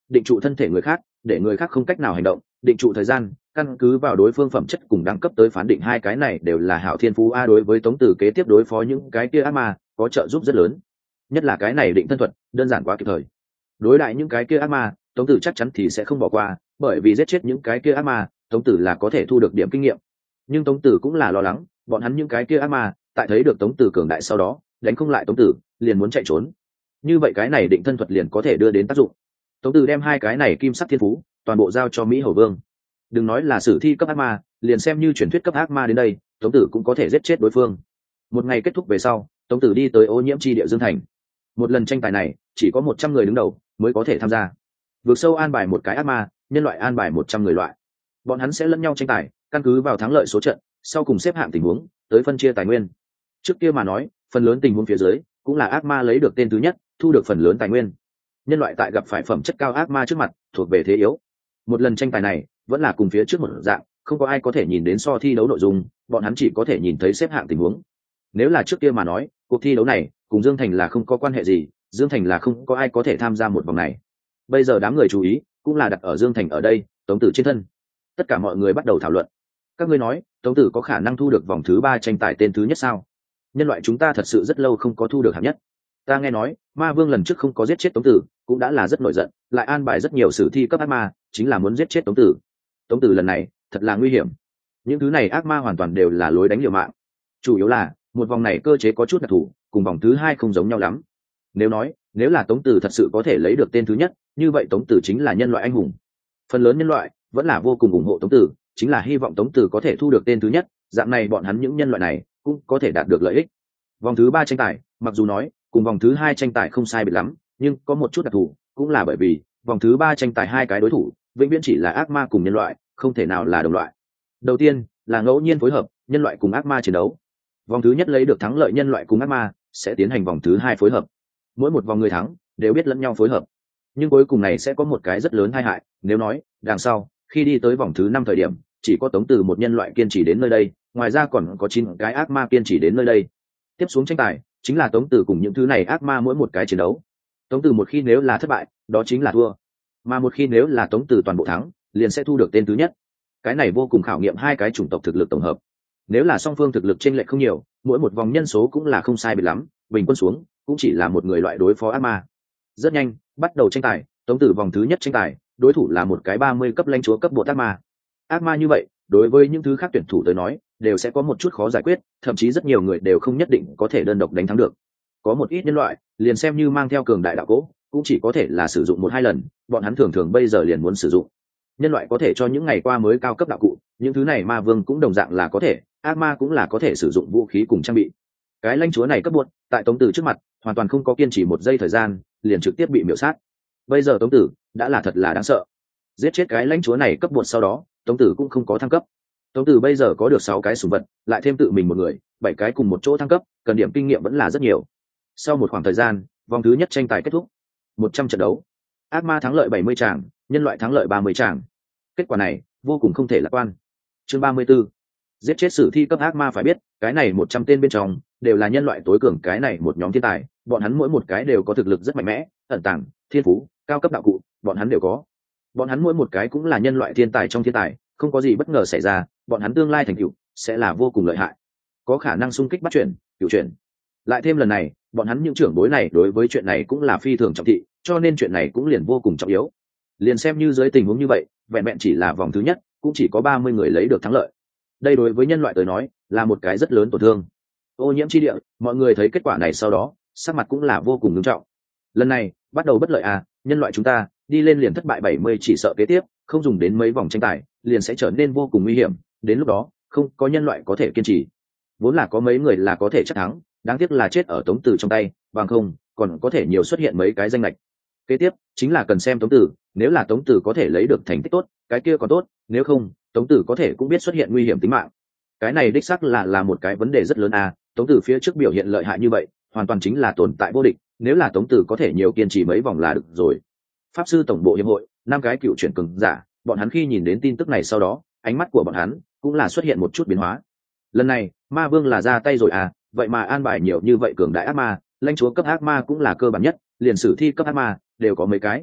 A: định trụ thân thể người khác, để người khác không cách nào hành động, định trụ thời gian, căn cứ vào đối phương phẩm chất cùng đẳng cấp tới phán định, hai cái này đều là hảo thiên phú a. Đối với Tống Tử kế tiếp đối phó những cái kia ác ma có trợ giúp rất lớn, nhất là cái này định thân thuật đơn giản quá kịp thời. Đối lại những cái kia ác ma, Tống Tử chắc chắn thì sẽ không bỏ qua, bởi vì giết chết những cái kia ác ma, Tống Tử là có thể thu được điểm kinh nghiệm. Nhưng Tống Tử cũng là lo lắng, bọn hắn những cái kia ác ma tại thấy được Tống Tử cường đại sau đó đánh không lại Tống Tử, liền muốn chạy trốn. Như vậy cái này định thân thuật liền có thể đưa đến tác dụng. Tống Tử đem hai cái này kim sắc thiên phú toàn bộ giao cho Mỹ Hầu Vương. Đừng nói là sử thi cấp ác ma, liền xem như truyền thuyết cấp ác ma đến đây, Tống Tử cũng có thể giết chết đối phương. Một ngày kết thúc về sau, Tống Tử đi tới ô nhiễm chi địa Dương Thành. Một lần tranh tài này chỉ có 100 người đứng đầu mới có thể tham gia. Vượt sâu an bài một cái ác ma, nhân loại an bài 100 người loại. Bọn hắn sẽ lẫn nhau tranh tài, căn cứ vào thắng lợi số trận, sau cùng xếp hạng tình huống, tới phân chia tài nguyên. Trước kia mà nói, phần lớn tình huống phía dưới cũng là ác ma lấy được tên thứ nhất, thu được phần lớn tài nguyên. Nhân loại tại gặp phải phẩm chất cao ác ma trước mặt, thuộc về thế yếu. Một lần tranh tài này vẫn là cùng phía trước một dạng, không có ai có thể nhìn đến so thi đấu nội dung, bọn hắn chỉ có thể nhìn thấy xếp hạng tình huống. Nếu là trước kia mà nói, cuộc thi đấu này cùng Dương Thành là không có quan hệ gì, Dương Thành là không có ai có thể tham gia một vòng này. Bây giờ đám người chú ý cũng là đặt ở Dương Thành ở đây, Tống Tử trên thân. Tất cả mọi người bắt đầu thảo luận. Các ngươi nói, Tống Tử có khả năng thu được vòng thứ 3 tranh tài tên thứ nhất sao? Nhân loại chúng ta thật sự rất lâu không có thu được hạng nhất. Ta nghe nói, Ma Vương lần trước không có giết chết Tống Tử, cũng đã là rất nổi giận, lại an bài rất nhiều sử thi cấp ác ma, chính là muốn giết chết Tống Tử. Tống Tử lần này thật là nguy hiểm. Những thứ này ác ma hoàn toàn đều là lối đánh liều mạng. Chủ yếu là, một vòng này cơ chế có chút đặc thù, cùng vòng thứ 2 không giống nhau lắm. Nếu là Tống Tử thật sự có thể lấy được tên thứ nhất, như vậy Tống Tử chính là nhân loại anh hùng. Phần lớn nhân loại vẫn là vô cùng ủng hộ Tống Tử, chính là hy vọng Tống Tử có thể thu được tên thứ nhất, dạng này bọn hắn những nhân loại này cũng có thể đạt được lợi ích. Vòng thứ 3 tranh tài, mặc dù nói cùng vòng thứ 2 tranh tài không sai biệt lắm, nhưng có một chút đặc thù, cũng là bởi vì vòng thứ 3 tranh tài hai cái đối thủ vĩnh viễn chỉ là ác ma cùng nhân loại, không thể nào là đồng loại. Đầu tiên là ngẫu nhiên phối hợp, nhân loại cùng ác ma chiến đấu. Vòng thứ nhất lấy được thắng lợi nhân loại cùng ác ma sẽ tiến hành vòng thứ 2 phối hợp. Mỗi một vòng người thắng đều biết lẫn nhau phối hợp, nhưng cuối cùng này sẽ có một cái rất lớn tai hại, nếu nói đằng sau khi đi tới vòng thứ 5 thời điểm, chỉ có Tống Tử một nhân loại kiên trì đến nơi đây, ngoài ra còn có 9 cái ác ma kiên trì đến nơi đây. Tiếp xuống tranh tài chính là Tống Tử cùng những thứ này ác ma mỗi một cái chiến đấu. Tống Tử một khi nếu là thất bại, đó chính là thua, mà một khi nếu là Tống Tử toàn bộ thắng, liền sẽ thu được tên thứ nhất. Cái này vô cùng khảo nghiệm hai cái chủng tộc thực lực tổng hợp. Nếu là song phương thực lực chênh lệch không nhiều, mỗi một vòng nhân số cũng là không sai biệt lắm, bình quân xuống cũng chỉ là một người loại đối phó ác ma. Rất nhanh bắt đầu tranh tài. Tống Tử vòng thứ nhất tranh tài, đối thủ là một cái 30 cấp lãnh chúa cấp bộ ác ma. Ác ma như vậy, đối với những thứ khác tuyển thủ tới nói, đều sẽ có một chút khó giải quyết, thậm chí rất nhiều người đều không nhất định có thể đơn độc đánh thắng được. Có một ít nhân loại, liền xem như mang theo cường đại đạo cỗ, cũng chỉ có thể là sử dụng 1-2 lần, bọn hắn thường bây giờ liền muốn sử dụng. Nhân loại có thể cho những ngày qua mới cao cấp đạo cụ, những thứ này ma vương cũng đồng dạng là có thể, ác ma cũng là có thể sử dụng vũ khí cùng trang bị. Cái lãnh chúa này cấp buộc, tại Tống Tử trước mặt, hoàn toàn không có kiên trì 1 giây thời gian, liền trực tiếp bị miểu sát. Bây giờ Tống Tử đã là thật là đáng sợ. Giết chết cái lãnh chúa này cấp buộc sau đó, Tống Tử cũng không có thăng cấp. Tống Tử bây giờ có được 6 cái sủng vật, lại thêm tự mình một người, 7 cái cùng một chỗ thăng cấp, cần điểm kinh nghiệm vẫn là rất nhiều. Sau một khoảng thời gian, vòng thứ nhất tranh tài kết thúc. 100 trận đấu. Ác ma thắng lợi 70 tràng, nhân loại thắng lợi 30 tràng. Kết quả này vô cùng không thể lạc quan. Chương 34. Giết chết sử thi cấp ác ma. Phải biết, cái này 100 tên bên trong đều là nhân loại tối cường, cái này một nhóm thiên tài, bọn hắn mỗi một cái đều có thực lực rất mạnh mẽ, ẩn tàng, thiên phú, cao cấp đạo cụ, bọn hắn đều có. Bọn hắn mỗi một cái cũng là nhân loại thiên tài trong thiên tài, không có gì bất ngờ xảy ra, bọn hắn tương lai thành tựu sẽ là vô cùng lợi hại, có khả năng xung kích bắt chuyển, cửu chuyển. Lại thêm lần này, bọn hắn những trưởng bối này đối với chuyện này cũng là phi thường trọng thị, cho nên chuyện này cũng liền vô cùng trọng yếu. Liền xem như dưới tình huống như vậy, vẹn vẹn chỉ là vòng thứ nhất, cũng chỉ có 30 người lấy được thắng lợi. Đây đối với nhân loại tới nói, là một cái rất lớn tổn thương. Ô nhiễm chi địa, mọi người thấy kết quả này sau đó, sắc mặt cũng là vô cùng nghiêm trọng. Lần này, bắt đầu bất lợi à, nhân loại chúng ta đi lên liền thất bại 70, chỉ sợ kế tiếp không dùng đến mấy vòng tranh tài, liền sẽ trở nên vô cùng nguy hiểm, đến lúc đó, không có nhân loại có thể kiên trì. Vốn là có mấy người là có thể chắc thắng, đáng tiếc là chết ở Tống Tử trong tay, bằng không, còn có thể nhiều xuất hiện mấy cái danh lệch. Kế tiếp chính là cần xem Tống Tử, nếu là Tống Tử có thể lấy được thành tích tốt, cái kia còn tốt, nếu không, Tống Tử có thể cũng biết xuất hiện nguy hiểm tính mạng. Cái này đích xác là một cái vấn đề rất lớn à, Tống Tử phía trước biểu hiện lợi hại như vậy, hoàn toàn chính là tồn tại vô địch, nếu là Tống Tử có thể nhiều kiên trì mấy vòng là được rồi. Pháp sư tổng bộ hiệp hội, 5 cái cựu chuyển cường giả, bọn hắn khi nhìn đến tin tức này sau đó, ánh mắt của bọn hắn cũng là xuất hiện một chút biến hóa. Lần này, Ma Vương là ra tay rồi à, vậy mà an bài nhiều như vậy cường đại ác ma, lãnh chúa cấp ác ma cũng là cơ bản nhất, liền sử thi cấp ác ma đều có mấy cái.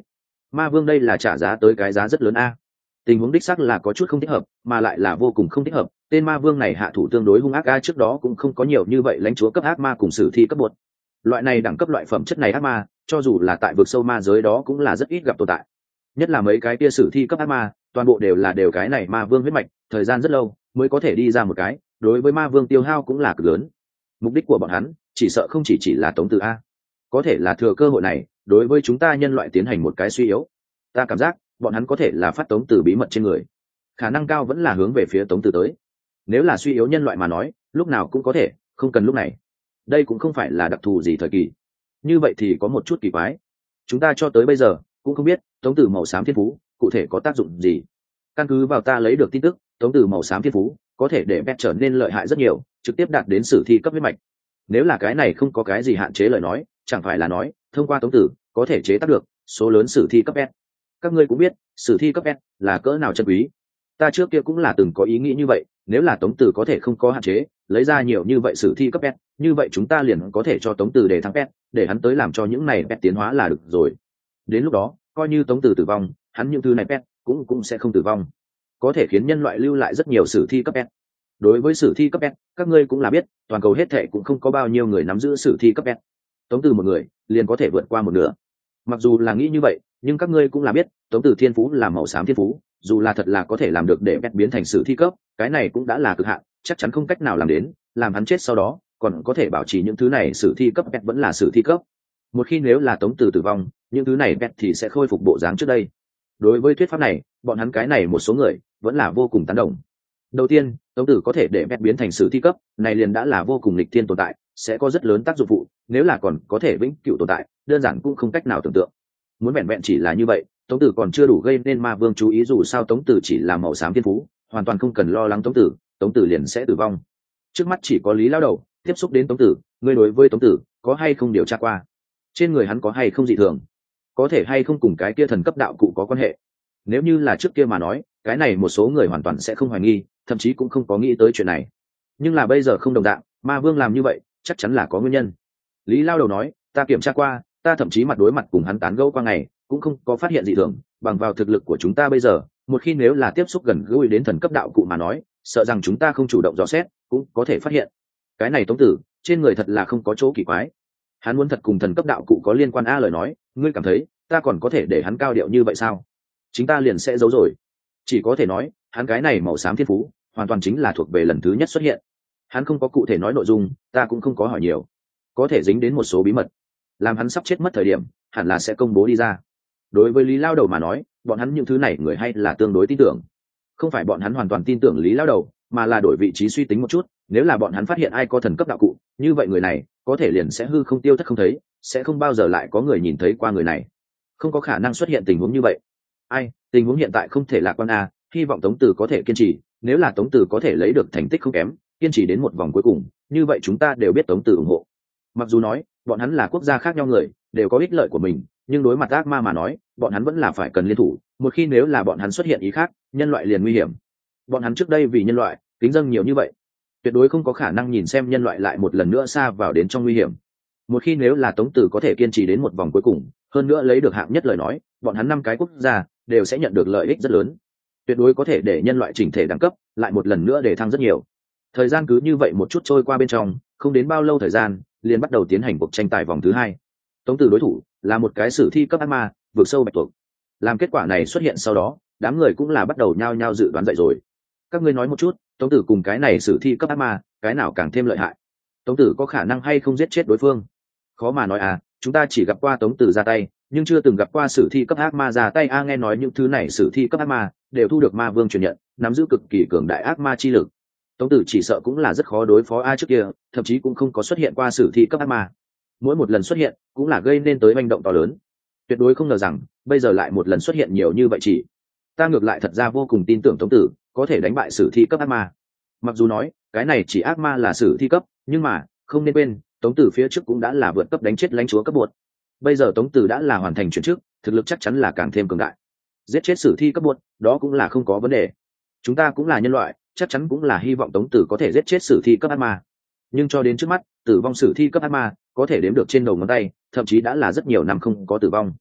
A: Ma vương đây là trả giá tới cái giá rất lớn a. Tình huống đích xác là có chút không thích hợp, mà lại là vô cùng không thích hợp. Tên ma vương này hạ thủ tương đối hung ác a, trước đó cũng không có nhiều như vậy lãnh chúa cấp ác ma cùng sử thi cấp bột. Loại này đẳng cấp loại phẩm chất này ác ma, cho dù là tại vực sâu ma giới đó cũng là rất ít gặp tồn tại. Nhất là mấy cái kia sử thi cấp ác ma, toàn bộ đều cái này ma vương huyết mạch, thời gian rất lâu mới có thể đi ra một cái, đối với ma vương tiêu hao cũng là cực lớn. Mục đích của bọn hắn chỉ sợ không chỉ là tống từ a, có thể là thừa cơ hội này đối với chúng ta nhân loại tiến hành một cái suy yếu. Ta cảm giác bọn hắn có thể là phát tống từ bí mật trên người, khả năng cao vẫn là hướng về phía tống từ tới. Nếu là suy yếu nhân loại mà nói, lúc nào cũng có thể, không cần lúc này. Đây cũng không phải là đặc thù gì thời kỳ. Như vậy thì có một chút kỳ quái. Chúng ta cho tới bây giờ cũng không biết tống từ màu xám thiên phú cụ thể có tác dụng gì. Căn cứ vào ta lấy được tin tức, tống từ màu xám thiên phú có thể để Bét trở nên lợi hại rất nhiều, trực tiếp đạt đến sử thi cấp huyết mạch. Nếu là cái này không có cái gì hạn chế lời nói, chẳng phải là nói thông qua tống tử có thể chế tác được số lớn sử thi cấp S. Các ngươi cũng biết sử thi cấp S là cỡ nào chân quý. Ta trước kia cũng là từng có ý nghĩ như vậy, nếu là tống tử có thể không có hạn chế lấy ra nhiều như vậy sử thi cấp S, như vậy chúng ta liền có thể cho tống tử để thắng S, để hắn tới làm cho những này S tiến hóa là được rồi. Đến lúc đó coi như tống tử tử vong, hắn những thứ này S cũng sẽ không tử vong, có thể khiến nhân loại lưu lại rất nhiều sử thi cấp S. Đối với sử thi cấp S, các ngươi cũng là biết, toàn cầu hết thệ cũng không có bao nhiêu người nắm giữ sử thi cấp S. Tống từ một người liền có thể vượt qua một nửa. Mặc dù là nghĩ như vậy, nhưng các ngươi cũng là biết, tống từ thiên phú là màu xám thiên phú, dù là thật là có thể làm được để S biến thành sử thi cấp, cái này cũng đã là cực hạn, chắc chắn không cách nào làm đến, làm hắn chết sau đó, còn có thể bảo trì những thứ này sử thi cấp S vẫn là sử thi cấp. Một khi nếu là tống từ tử vong, những thứ này S thì sẽ khôi phục bộ dáng trước đây. Đối với thuyết pháp này, bọn hắn cái này một số người vẫn là vô cùng tán đồng. Đầu tiên, tống tử có thể để Bét biến thành sử thi cấp, này liền đã là vô cùng nghịch thiên tồn tại, sẽ có rất lớn tác dụng phụ, nếu là còn có thể vĩnh cửu tồn tại, đơn giản cũng không cách nào tưởng tượng. Muốn vẹn vẹn chỉ là như vậy, tống tử còn chưa đủ gây nên ma vương chú ý, dù sao tống tử chỉ là màu xám thiên phú, hoàn toàn không cần lo lắng tống tử liền sẽ tử vong. Trước mắt chỉ có Lý lão đầu tiếp xúc đến tống tử, ngươi đối với tống tử có hay không điều tra qua? Trên người hắn có hay không dị thường? Có thể hay không cùng cái kia thần cấp đạo cụ có quan hệ? Nếu như là trước kia mà nói, cái này một số người hoàn toàn sẽ không hoài nghi, thậm chí cũng không có nghĩ tới chuyện này. Nhưng là bây giờ không đồng dạng, ma vương làm như vậy chắc chắn là có nguyên nhân. Lý lao đầu nói, ta kiểm tra qua, ta thậm chí mặt đối mặt cùng hắn tán gẫu qua ngày, cũng không có phát hiện dị thường. Bằng vào thực lực của chúng ta bây giờ, một khi nếu là tiếp xúc gần gũi đến thần cấp đạo cụ mà nói, sợ rằng chúng ta không chủ động dò xét cũng có thể phát hiện. Cái này tống tử trên người thật là không có chỗ kỳ quái. Hắn muốn thật cùng thần cấp đạo cụ có liên quan a lời nói, ngươi cảm thấy ta còn có thể để hắn cao điệu như vậy sao? Chính ta liền sẽ giấu rồi. Chỉ có thể nói hắn cái này màu xám thiên phú hoàn toàn chính là thuộc về lần thứ nhất xuất hiện. Hắn không có cụ thể nói nội dung, ta cũng không có hỏi nhiều, có thể dính đến một số bí mật, làm hắn sắp chết mất thời điểm hẳn là sẽ công bố đi ra. Đối với Lý lao đầu mà nói, bọn hắn những thứ này người hay là tương đối tin tưởng. Không phải bọn hắn hoàn toàn tin tưởng Lý lao đầu, mà là đổi vị trí suy tính một chút, nếu là bọn hắn phát hiện ai có thần cấp đạo cụ, như vậy người này có thể liền sẽ hư không tiêu thất không thấy, sẽ không bao giờ lại có người nhìn thấy qua người này. Không có khả năng xuất hiện tình huống như vậy. Tình huống hiện tại không thể lạc quan a, hy vọng tống tử có thể kiên trì, nếu là tống tử có thể lấy được thành tích không kém, kiên trì đến một vòng cuối cùng, như vậy chúng ta đều biết tống tử ủng hộ. Mặc dù nói bọn hắn là quốc gia khác nhau người, đều có ích lợi của mình, nhưng đối mặt ác ma mà nói, bọn hắn vẫn là phải cần liên thủ, một khi nếu là bọn hắn xuất hiện ý khác, nhân loại liền nguy hiểm. Bọn hắn trước đây vì nhân loại kính dâng nhiều như vậy, tuyệt đối không có khả năng nhìn xem nhân loại lại một lần nữa xa vào đến trong nguy hiểm. Một khi nếu là tống tử có thể kiên trì đến một vòng cuối cùng, hơn nữa lấy được hạng nhất lời nói, bọn hắn 5 cái quốc gia đều sẽ nhận được lợi ích rất lớn, tuyệt đối có thể để nhân loại chỉnh thể đẳng cấp lại một lần nữa để thăng rất nhiều. Thời gian cứ như vậy một chút trôi qua bên trong, không đến bao lâu thời gian liền bắt đầu tiến hành cuộc tranh tài vòng thứ 2. Tống tử đối thủ là một cái sử thi cấp ác ma vượt sâu bạch tuộc. Làm kết quả này xuất hiện sau đó, đám người cũng là bắt đầu nhao nhao dự đoán dậy rồi. Các ngươi nói một chút, tống tử cùng cái này sử thi cấp ác ma, cái nào càng thêm lợi hại? Tống tử có khả năng hay không giết chết đối phương? Khó mà nói à, chúng ta chỉ gặp qua tống tử ra tay, nhưng chưa từng gặp qua sử thi cấp ác ma ra tay a. Nghe nói những thứ này sử thi cấp ác ma đều thu được ma vương truyền nhận, nắm giữ cực kỳ cường đại ác ma chi lực. Tống tử chỉ sợ cũng là rất khó đối phó a, trước kia thậm chí cũng không có xuất hiện qua sử thi cấp ác ma, mỗi một lần xuất hiện cũng là gây nên tới manh động to lớn. Tuyệt đối không ngờ rằng bây giờ lại một lần xuất hiện nhiều như vậy. Chỉ ta ngược lại thật ra vô cùng tin tưởng tống tử có thể đánh bại sử thi cấp ác ma. Mặc dù nói cái này chỉ ác ma là sử thi cấp, nhưng mà không nên quên tống tử phía trước cũng đã là vượt cấp đánh chết lãnh chúa cấp bột. Bây giờ tống tử đã là hoàn thành chuyển chức, thực lực chắc chắn là càng thêm cường đại, giết chết sử thi cấp bột đó cũng là không có vấn đề. Chúng ta cũng là nhân loại, chắc chắn cũng là hy vọng tống tử có thể giết chết sử thi cấp ác ma, nhưng cho đến trước mắt tử vong sử thi cấp ác ma có thể đếm được trên đầu ngón tay, thậm chí đã là rất nhiều năm không có tử vong.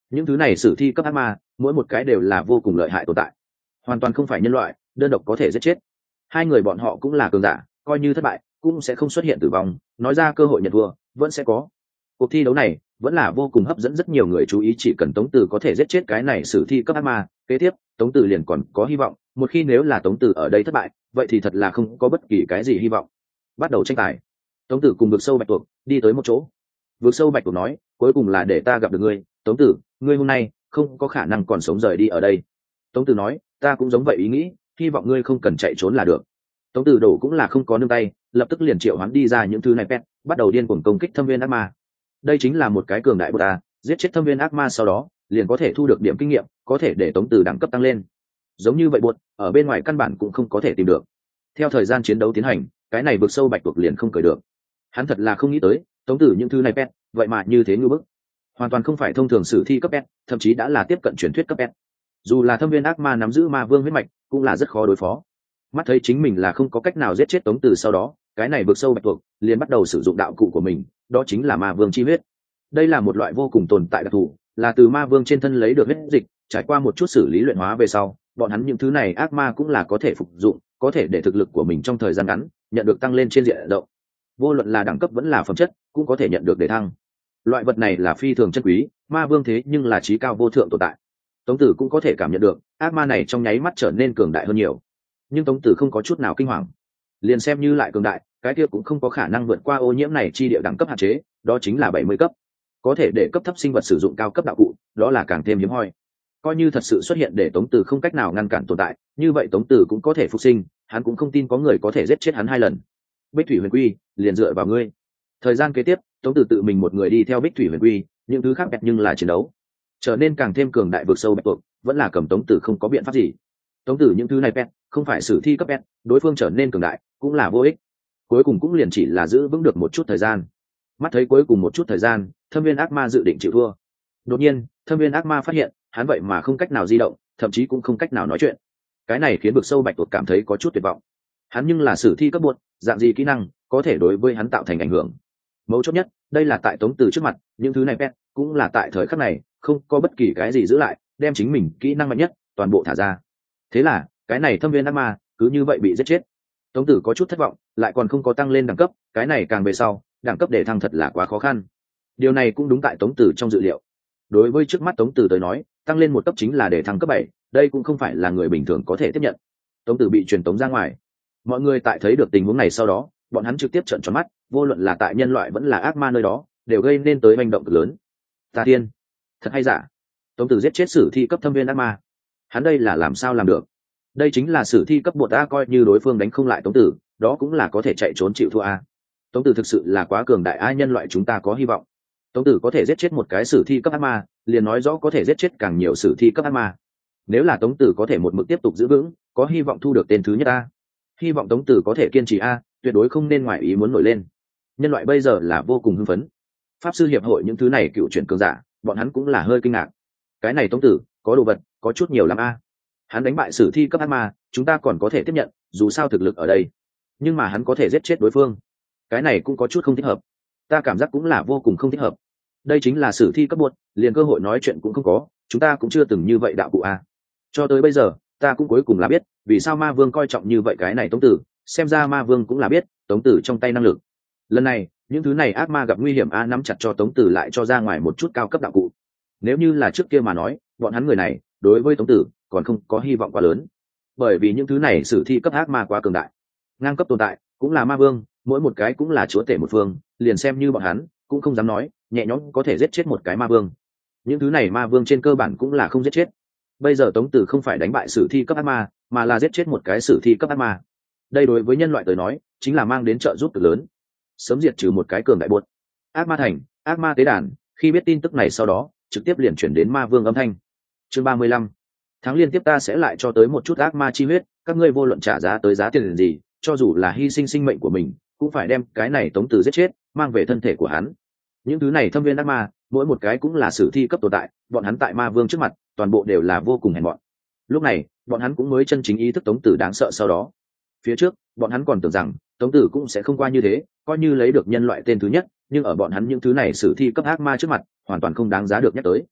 A: những thứ này sử thi cấp ác ma mỗi một cái đều là vô cùng lợi hại tồn tại, hoàn toàn không phải nhân loại đơn độc có thể giết chết. Hai người bọn họ cũng là cường giả, coi như thất bại cũng sẽ không xuất hiện tử vong, nói ra cơ hội nhận thua vẫn sẽ có. Cuộc thi đấu này vẫn là vô cùng hấp dẫn rất nhiều người chú ý, chỉ cần Tống Tử có thể giết chết cái này sử thi cấp ác ma, kế tiếp Tống Tử liền còn có hy vọng, một khi nếu là Tống Tử ở đây thất bại vậy thì thật là không có bất kỳ cái gì hy vọng. Bắt đầu tranh tài. Tống Tử cùng vực sâu bạch tuộc đi tới một chỗ. Vực sâu bạch tuộc nói, cuối cùng là để ta gặp được ngươi, Tống Tử, ngươi hôm nay không có khả năng còn sống rời đi ở đây. Tống Tử nói, ta cũng giống vậy ý nghĩ, hy vọng ngươi không cần chạy trốn là được. Tống Tử đổ cũng là không có nương tay, lập tức liền triệu hoán đi ra những thứ này pet, bắt đầu điên cuồng công kích thâm viên ác ma. Đây chính là một cái cường đại bột ta, giết chết thâm viên ác ma sau đó liền có thể thu được điểm kinh nghiệm, có thể để Tống Tử đẳng cấp tăng lên. Giống như vậy bột ở bên ngoài căn bản cũng không có thể tìm được. Theo thời gian chiến đấu tiến hành, cái này vực sâu bạch tuộc liền không cởi được. Hắn thật là không nghĩ tới Tống Tử những thứ này pet vậy mà như thế ngư bức, hoàn toàn không phải thông thường sử thi cấp pet, thậm chí đã là tiếp cận truyền thuyết cấp pet. Dù là thâm viên ác ma nắm giữ ma vương huyết mạch cũng là rất khó đối phó. Mắt thấy chính mình là không có cách nào giết chết Tống Tử, sau đó cái này vực sâu bạch tuộc liền bắt đầu sử dụng đạo cụ của mình, đó chính là ma vương chi huyết. Đây là một loại vô cùng tồn tại đặc thù, là từ ma vương trên thân lấy được huyết dịch, trải qua một chút xử lý luyện hóa về sau, bọn hắn những thứ này ác ma cũng là có thể phục dụng, có thể để thực lực của mình trong thời gian ngắn nhận được tăng lên trên diện rộng. Vô luận là đẳng cấp vẫn là phẩm chất cũng có thể nhận được đề thăng. Loại vật này là phi thường chân quý, ma vương thế nhưng là trí cao vô thượng tồn tại. Tống Tử cũng có thể cảm nhận được ác ma này trong nháy mắt trở nên cường đại hơn nhiều, nhưng Tống Tử không có chút nào kinh hoàng. Liền xem như lại cường đại, cái kia cũng không có khả năng vượt qua ô nhiễm này chi địa đẳng cấp hạn chế, đó chính là 70 cấp. Có thể để cấp thấp sinh vật sử dụng cao cấp đạo cụ, đó là càng thêm hiếm hoi. Coi như thật sự xuất hiện để Tống Tử không cách nào ngăn cản tồn tại, như vậy Tống Tử cũng có thể phục sinh, hắn cũng không tin có người có thể giết chết hắn 2 lần. Bích Thủy Huyền Quy, liền dựa vào ngươi. Thời gian kế tiếp, Tống Tử tự mình một người đi theo Bích Thủy Huyền Quy, những thứ khác bẹt nhưng là chiến đấu trở nên càng thêm cường đại, vượt sâu bẹt tuộc vẫn là cầm Tống Tử không có biện pháp gì. Tống Tử những thứ này pet không phải sử thi cấp pet, đối phương trở nên cường đại cũng là vô ích, cuối cùng cũng liền chỉ là giữ vững được một chút thời gian. Mắt thấy cuối cùng một chút thời gian, thâm viên ác ma dự định chịu thua. Đột nhiên thâm viên ác ma phát hiện hắn vậy mà không cách nào di động, thậm chí cũng không cách nào nói chuyện. Cái này khiến vực sâu bạch tuộc cảm thấy có chút tuyệt vọng. Hắn nhưng là sử thi cấp bột, dạng gì kỹ năng có thể đối với hắn tạo thành ảnh hưởng. Mấu chốt nhất đây là tại Tống Tử trước mặt, những thứ này pet cũng là tại thời khắc này không có bất kỳ cái gì giữ lại, đem chính mình kỹ năng mạnh nhất toàn bộ thả ra. Thế là cái này thâm viên ác ma cứ như vậy bị giết chết. Tống Tử có chút thất vọng, lại còn không có tăng lên đẳng cấp, cái này càng về sau đẳng cấp để thăng thật là quá khó khăn. Điều này cũng đúng tại Tống Tử trong dự liệu. Đối với trước mắt Tống Tử tới nói, tăng lên một cấp chính là để thăng cấp 7, đây cũng không phải là người bình thường có thể tiếp nhận. Tống Tử bị truyền tống ra ngoài. Mọi người tại thấy được tình huống này sau đó, bọn hắn trực tiếp trợn tròn mắt, vô luận là tại nhân loại vẫn là ác ma nơi đó, đều gây nên tới hành động cực lớn. Tà Thiên, thật hay giả? Tống Tử giết chết sử thi cấp thâm viên ác ma, hắn đây là làm sao làm được? Đây chính là sử thi cấp bột a, coi như đối phương đánh không lại Tống Tử, đó cũng là có thể chạy trốn chịu thua a. Tống Tử thực sự là quá cường đại a, nhân loại chúng ta có hy vọng. Tống Tử có thể giết chết một cái sử thi cấp ác ma, liền nói rõ có thể giết chết càng nhiều sử thi cấp ác ma. Nếu là Tống Tử có thể một mực tiếp tục giữ vững, có hy vọng thu được tên thứ nhất a. Hy vọng Tống Tử có thể kiên trì a, tuyệt đối không nên ngoài ý muốn nổi lên. Nhân loại bây giờ là vô cùng hưng phấn. Pháp sư hiệp hội những thứ này cựu chuyển cường giả, bọn hắn cũng là hơi kinh ngạc. Cái này Tống Tử có đồ vật có chút nhiều lắm a. Hắn đánh bại sử thi cấp ác ma, chúng ta còn có thể tiếp nhận, dù sao thực lực ở đây, nhưng mà hắn có thể giết chết đối phương, cái này cũng có chút không thích hợp. Ta cảm giác cũng là vô cùng không thích hợp. Đây chính là sử thi cấp bột, liền cơ hội nói chuyện cũng không có, chúng ta cũng chưa từng như vậy đạo cụ a. Cho tới bây giờ ta cũng cuối cùng là biết vì sao ma vương coi trọng như vậy cái này Tống Tử, xem ra ma vương cũng là biết Tống Tử trong tay năng lực. Lần này những thứ này ác ma gặp nguy hiểm a, nắm chặt cho Tống Tử lại cho ra ngoài một chút cao cấp đạo cụ. Nếu như là trước kia mà nói, bọn hắn người này đối với Tống Tử còn không có hy vọng quá lớn, bởi vì những thứ này sử thi cấp ác ma quá cường đại, ngang cấp tồn tại, cũng là ma vương, mỗi một cái cũng là chúa tể một phương, liền xem như bọn hắn cũng không dám nói nhẹ nhõm có thể giết chết một cái ma vương. Những thứ này ma vương trên cơ bản cũng là không giết chết. Bây giờ Tống Tử không phải đánh bại sử thi cấp ác ma, mà là giết chết một cái sử thi cấp ác ma. Đây đối với nhân loại tới nói chính là mang đến trợ giúp cực lớn, sớm diệt trừ một cái cường đại buốt. Ác ma thành, ác ma tế đàn, khi biết tin tức này sau đó trực tiếp liền chuyển đến ma vương âm thanh. Chương 35. Tháng liên tiếp ta sẽ lại cho tới một chút ác ma chi huyết, các ngươi vô luận trả giá tới giá tiền gì, cho dù là hy sinh sinh mệnh của mình cũng phải đem cái này Tống Tử giết chết, mang về thân thể của hắn. Những thứ này thâm viên ác ma mỗi một cái cũng là sử thi cấp tồn tại, bọn hắn tại ma vương trước mặt toàn bộ đều là vô cùng hèn mọn. Lúc này bọn hắn cũng mới chân chính ý thức Tống Tử đáng sợ. Sau đó phía trước bọn hắn còn tưởng rằng Tống Tử cũng sẽ không qua như thế, coi như lấy được nhân loại tên thứ nhất, nhưng ở bọn hắn những thứ này sử thi cấp ác ma trước mặt hoàn toàn không đáng giá được nhắc tới.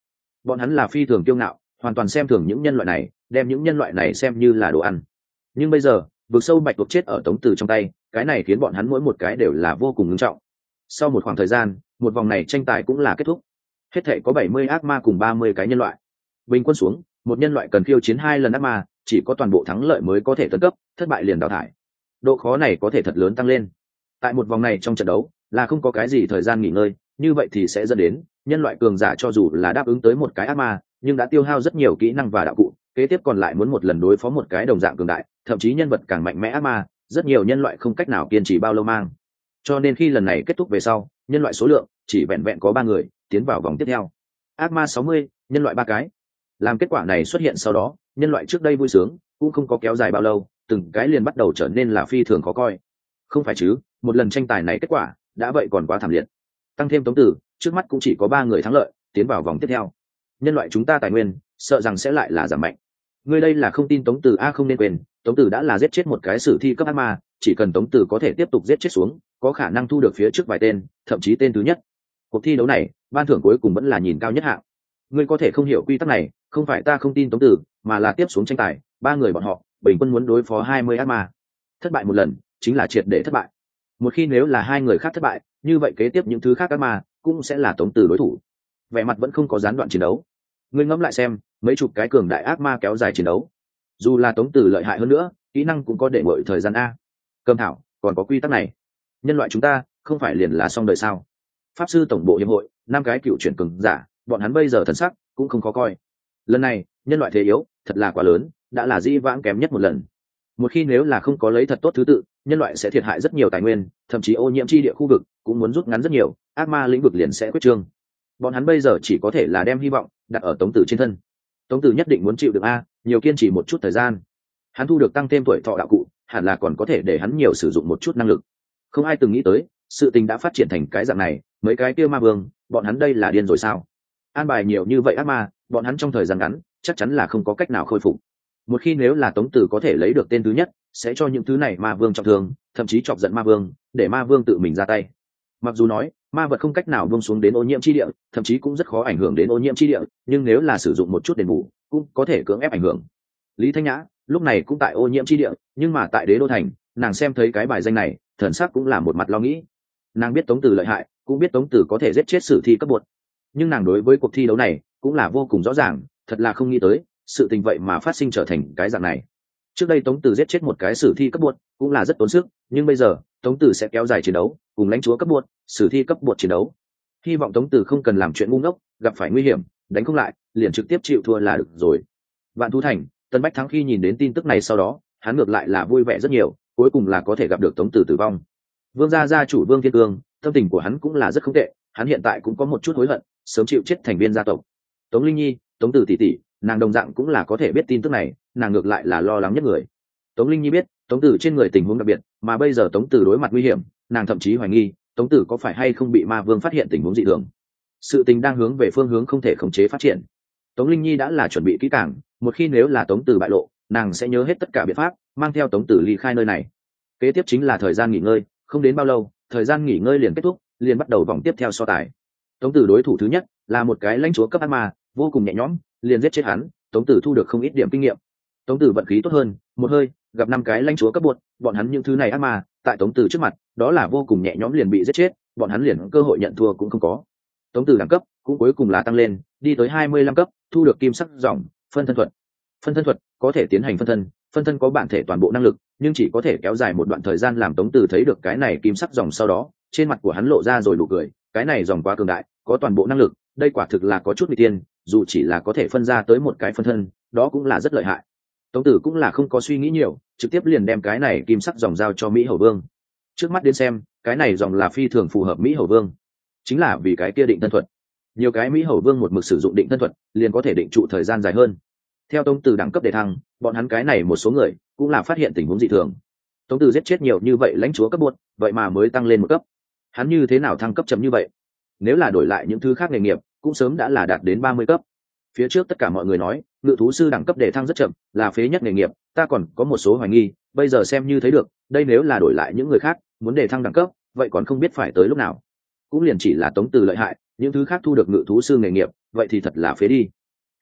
A: Bọn hắn là phi thường kiêu ngạo, hoàn toàn xem thường những nhân loại này, đem những nhân loại này xem như là đồ ăn. Nhưng bây giờ vực sâu bạch tuộc chết ở Tống Từ trong tay, cái này khiến bọn hắn mỗi một cái đều là vô cùng nghiêm trọng. Sau một khoảng thời gian, một vòng này tranh tài cũng là kết thúc. Hết thể có 70 ác ma cùng 30 cái nhân loại. Bình quân xuống, một nhân loại cần khiêu chiến 2 lần ác ma, chỉ có toàn bộ thắng lợi mới có thể tấn cấp, thất bại liền đào thải. Độ khó này có thể thật lớn tăng lên. Tại một vòng này trong trận đấu, là không có cái gì thời gian nghỉ ngơi, như vậy thì sẽ dẫn đến nhân loại cường giả cho dù là đáp ứng tới một cái ác ma, nhưng đã tiêu hao rất nhiều kỹ năng và đạo cụ, kế tiếp còn lại muốn một lần đối phó một cái đồng dạng cường đại, thậm chí nhân vật càng mạnh mẽ ác ma, rất nhiều nhân loại không cách nào kiên trì bao lâu mang. Cho nên khi lần này kết thúc về sau, nhân loại số lượng chỉ vẹn vẹn có 3 người tiến vào vòng tiếp theo. Ác ma 60, nhân loại 3 cái. Làm kết quả này xuất hiện sau đó, nhân loại trước đây vui sướng cũng không có kéo dài bao lâu, từng cái liền bắt đầu trở nên là phi thường khó coi. Không phải chứ, một lần tranh tài này kết quả đã vậy còn quá thảm liệt. Tăng thêm Tống Tử, trước mắt cũng chỉ có 3 người thắng lợi tiến vào vòng tiếp theo. Nhân loại chúng ta tài nguyên sợ rằng sẽ lại là giảm mạnh. Ngươi đây là không tin Tống Tử a? Không nên quên, Tống Tử đã là giết chết một cái sử thi cấp ác ma, chỉ cần Tống Tử có thể tiếp tục giết chết xuống, có khả năng thu được phía trước vài tên, thậm chí tên thứ nhất. Cuộc thi đấu này, ban thưởng cuối cùng vẫn là nhìn cao nhất hạng. Ngươi có thể không hiểu quy tắc này, không phải ta không tin Tống Tử, mà là tiếp xuống tranh tài, 3 người bọn họ bình quân muốn đối phó 20 ác ma. Thất bại một lần chính là triệt để thất bại. Một khi nếu là 2 người khác thất bại, như vậy kế tiếp những thứ khác ác ma cũng sẽ là Tống Tử đối thủ. Vẻ mặt vẫn không có gián đoạn chiến đấu. Ngươi ngẫm lại xem, mấy chục cái cường đại ác ma kéo dài chiến đấu, dù là Tống Tử lợi hại hơn nữa, kỹ năng cũng có để ngội thời gian a. Cầm thảo, còn có quy tắc này, nhân loại chúng ta không phải liền là xong đời sao? Pháp sư tổng bộ hiệp hội, 5 cái cựu chuyển cường giả, bọn hắn bây giờ thần sắc cũng không khó coi. Lần này nhân loại thế yếu thật là quá lớn, đã là dĩ vãng kém nhất một lần. Một khi nếu là không có lấy thật tốt thứ tự, nhân loại sẽ thiệt hại rất nhiều tài nguyên, thậm chí ô nhiễm chi địa khu vực cũng muốn rút ngắn rất nhiều, ác ma lĩnh vực liền sẽ quyết trương. Bọn hắn bây giờ chỉ có thể là đem hy vọng đặt ở Tống Tử trên thân. Tống Tử nhất định muốn chịu được a, nhiều kiên trì một chút thời gian. Hắn thu được tăng thêm tuổi thọ đạo cụ, hẳn là còn có thể để hắn nhiều sử dụng một chút năng lực. Không ai từng nghĩ tới, sự tình đã phát triển thành cái dạng này, mấy cái kia ma vương, bọn hắn đây là điên rồi sao? An bài nhiều như vậy ác ma, bọn hắn trong thời gian ngắn chắc chắn là không có cách nào khôi phục. Một khi nếu là Tống Tử có thể lấy được tên thứ nhất, sẽ cho những thứ này ma vương trọng thương, thậm chí chọc giận ma vương, để ma vương tự mình ra tay. Mặc dù nói ma vật không cách nào buông xuống đến ô nhiễm chi địa, thậm chí cũng rất khó ảnh hưởng đến ô nhiễm chi địa, nhưng nếu là sử dụng một chút đền bù, cũng có thể cưỡng ép ảnh hưởng. Lý Thanh Nhã lúc này cũng tại ô nhiễm chi địa, nhưng mà tại Đế Đô thành, nàng xem thấy cái bài danh này, thần sắc cũng là một mặt lo nghĩ. Nàng biết Tống Tử lợi hại, cũng biết Tống Tử có thể giết chết sử thi cấp bột, nhưng nàng đối với cuộc thi đấu này cũng là vô cùng rõ ràng, thật là không nghĩ tới sự tình vậy mà phát sinh trở thành cái dạng này. Trước đây Tống Tử giết chết một cái sử thi cấp bột cũng là rất tốn sức, nhưng bây giờ Tống Tử sẽ kéo dài chiến đấu cùng lãnh chúa cấp bột, sử thi cấp bột chiến đấu. Hy vọng Tống Tử không cần làm chuyện ngu ngốc, gặp phải nguy hiểm đánh không lại liền trực tiếp chịu thua là được rồi. Vạn Thú Thành, Tân Bách Thắng khi nhìn đến tin tức này sau đó, hắn ngược lại là vui vẻ rất nhiều, cuối cùng là có thể gặp được Tống Tử tử vong. Vương gia gia chủ Vương Thiên Cương, tâm tình của hắn cũng là rất không tệ, hắn hiện tại cũng có một chút hối hận, sớm chịu chết thành viên gia tộc. Tống Linh Nhi, Tống Tử tỷ tỷ, nàng đồng dạng cũng là có thể biết tin tức này, nàng ngược lại là lo lắng nhất người. Tống Linh Nhi biết Tống Tử trên người tình huống đặc biệt, mà bây giờ Tống Tử đối mặt nguy hiểm, nàng thậm chí hoài nghi Tống Tử có phải hay không bị ma vương phát hiện tình huống dị thường. Sự tình đang hướng về phương hướng không thể khống chế phát triển. Tống Linh Nhi đã là chuẩn bị kỹ càng, một khi nếu là Tống Tử bại lộ, nàng sẽ nhớ hết tất cả biện pháp, mang theo Tống Tử ly khai nơi này. Kế tiếp chính là thời gian nghỉ ngơi, không đến bao lâu, thời gian nghỉ ngơi liền kết thúc, liền bắt đầu vòng tiếp theo so tài. Tống Tử đối thủ thứ nhất là một cái lãnh chúa cấp ác ma, vô cùng nhẹ nhõm, liền giết chết hắn. Tống Tử thu được không ít điểm kinh nghiệm. Tống Tử vận khí tốt hơn, một hơi gặp 5 cái lãnh chúa cấp bột, bọn hắn những thứ này ác ma, tại Tống Tử trước mặt, đó là vô cùng nhẹ nhõm liền bị giết chết, bọn hắn liền cơ hội nhận thua cũng không có. Tống Tử đẳng cấp cũng cuối cùng là tăng lên, đi tới 25 cấp, thu được kim sắc dòng phân thân thuật. Phân thân thuật có thể tiến hành phân thân có bản thể toàn bộ năng lực, nhưng chỉ có thể kéo dài một đoạn thời gian. Làm Tống Tử thấy được cái này kim sắc dòng sau đó, trên mặt của hắn lộ ra rồi nụ cười, cái này dòng quá cường đại, có toàn bộ năng lực, đây quả thực là có chút nguy tiên, dù chỉ là có thể phân ra tới một cái phân thân, đó cũng là rất lợi hại. Tống Tử cũng là không có suy nghĩ nhiều, trực tiếp liền đem cái này kim sắc dòng giao cho Mỹ Hầu Vương. Trước mắt đến xem, cái này dòng là phi thường phù hợp Mỹ Hầu Vương, chính là vì cái kia định thân thuật. Nhiều cái Mỹ Hầu Vương một mực sử dụng định thân thuật, liền có thể định trụ thời gian dài hơn. Theo Tống Tử đẳng cấp đề thăng, bọn hắn cái này một số người cũng là phát hiện tình huống dị thường. Tống Tử giết chết nhiều như vậy lãnh chúa cấp bột, vậy mà mới tăng lên một cấp. Hắn như thế nào thăng cấp chậm như vậy? Nếu là đổi lại những thứ khác nghề nghiệp, cũng sớm đã là đạt đến 30 cấp. Phía trước tất cả mọi người nói, ngự thú sư đẳng cấp đề thăng rất chậm, là phế nhất nghề nghiệp, ta còn có một số hoài nghi, bây giờ xem như thấy được, đây nếu là đổi lại những người khác, muốn đề thăng đẳng cấp, vậy còn không biết phải tới lúc nào. Cũng liền chỉ là Tống Tử lợi hại, những thứ khác thu được ngự thú sư nghề nghiệp, vậy thì thật là phế đi.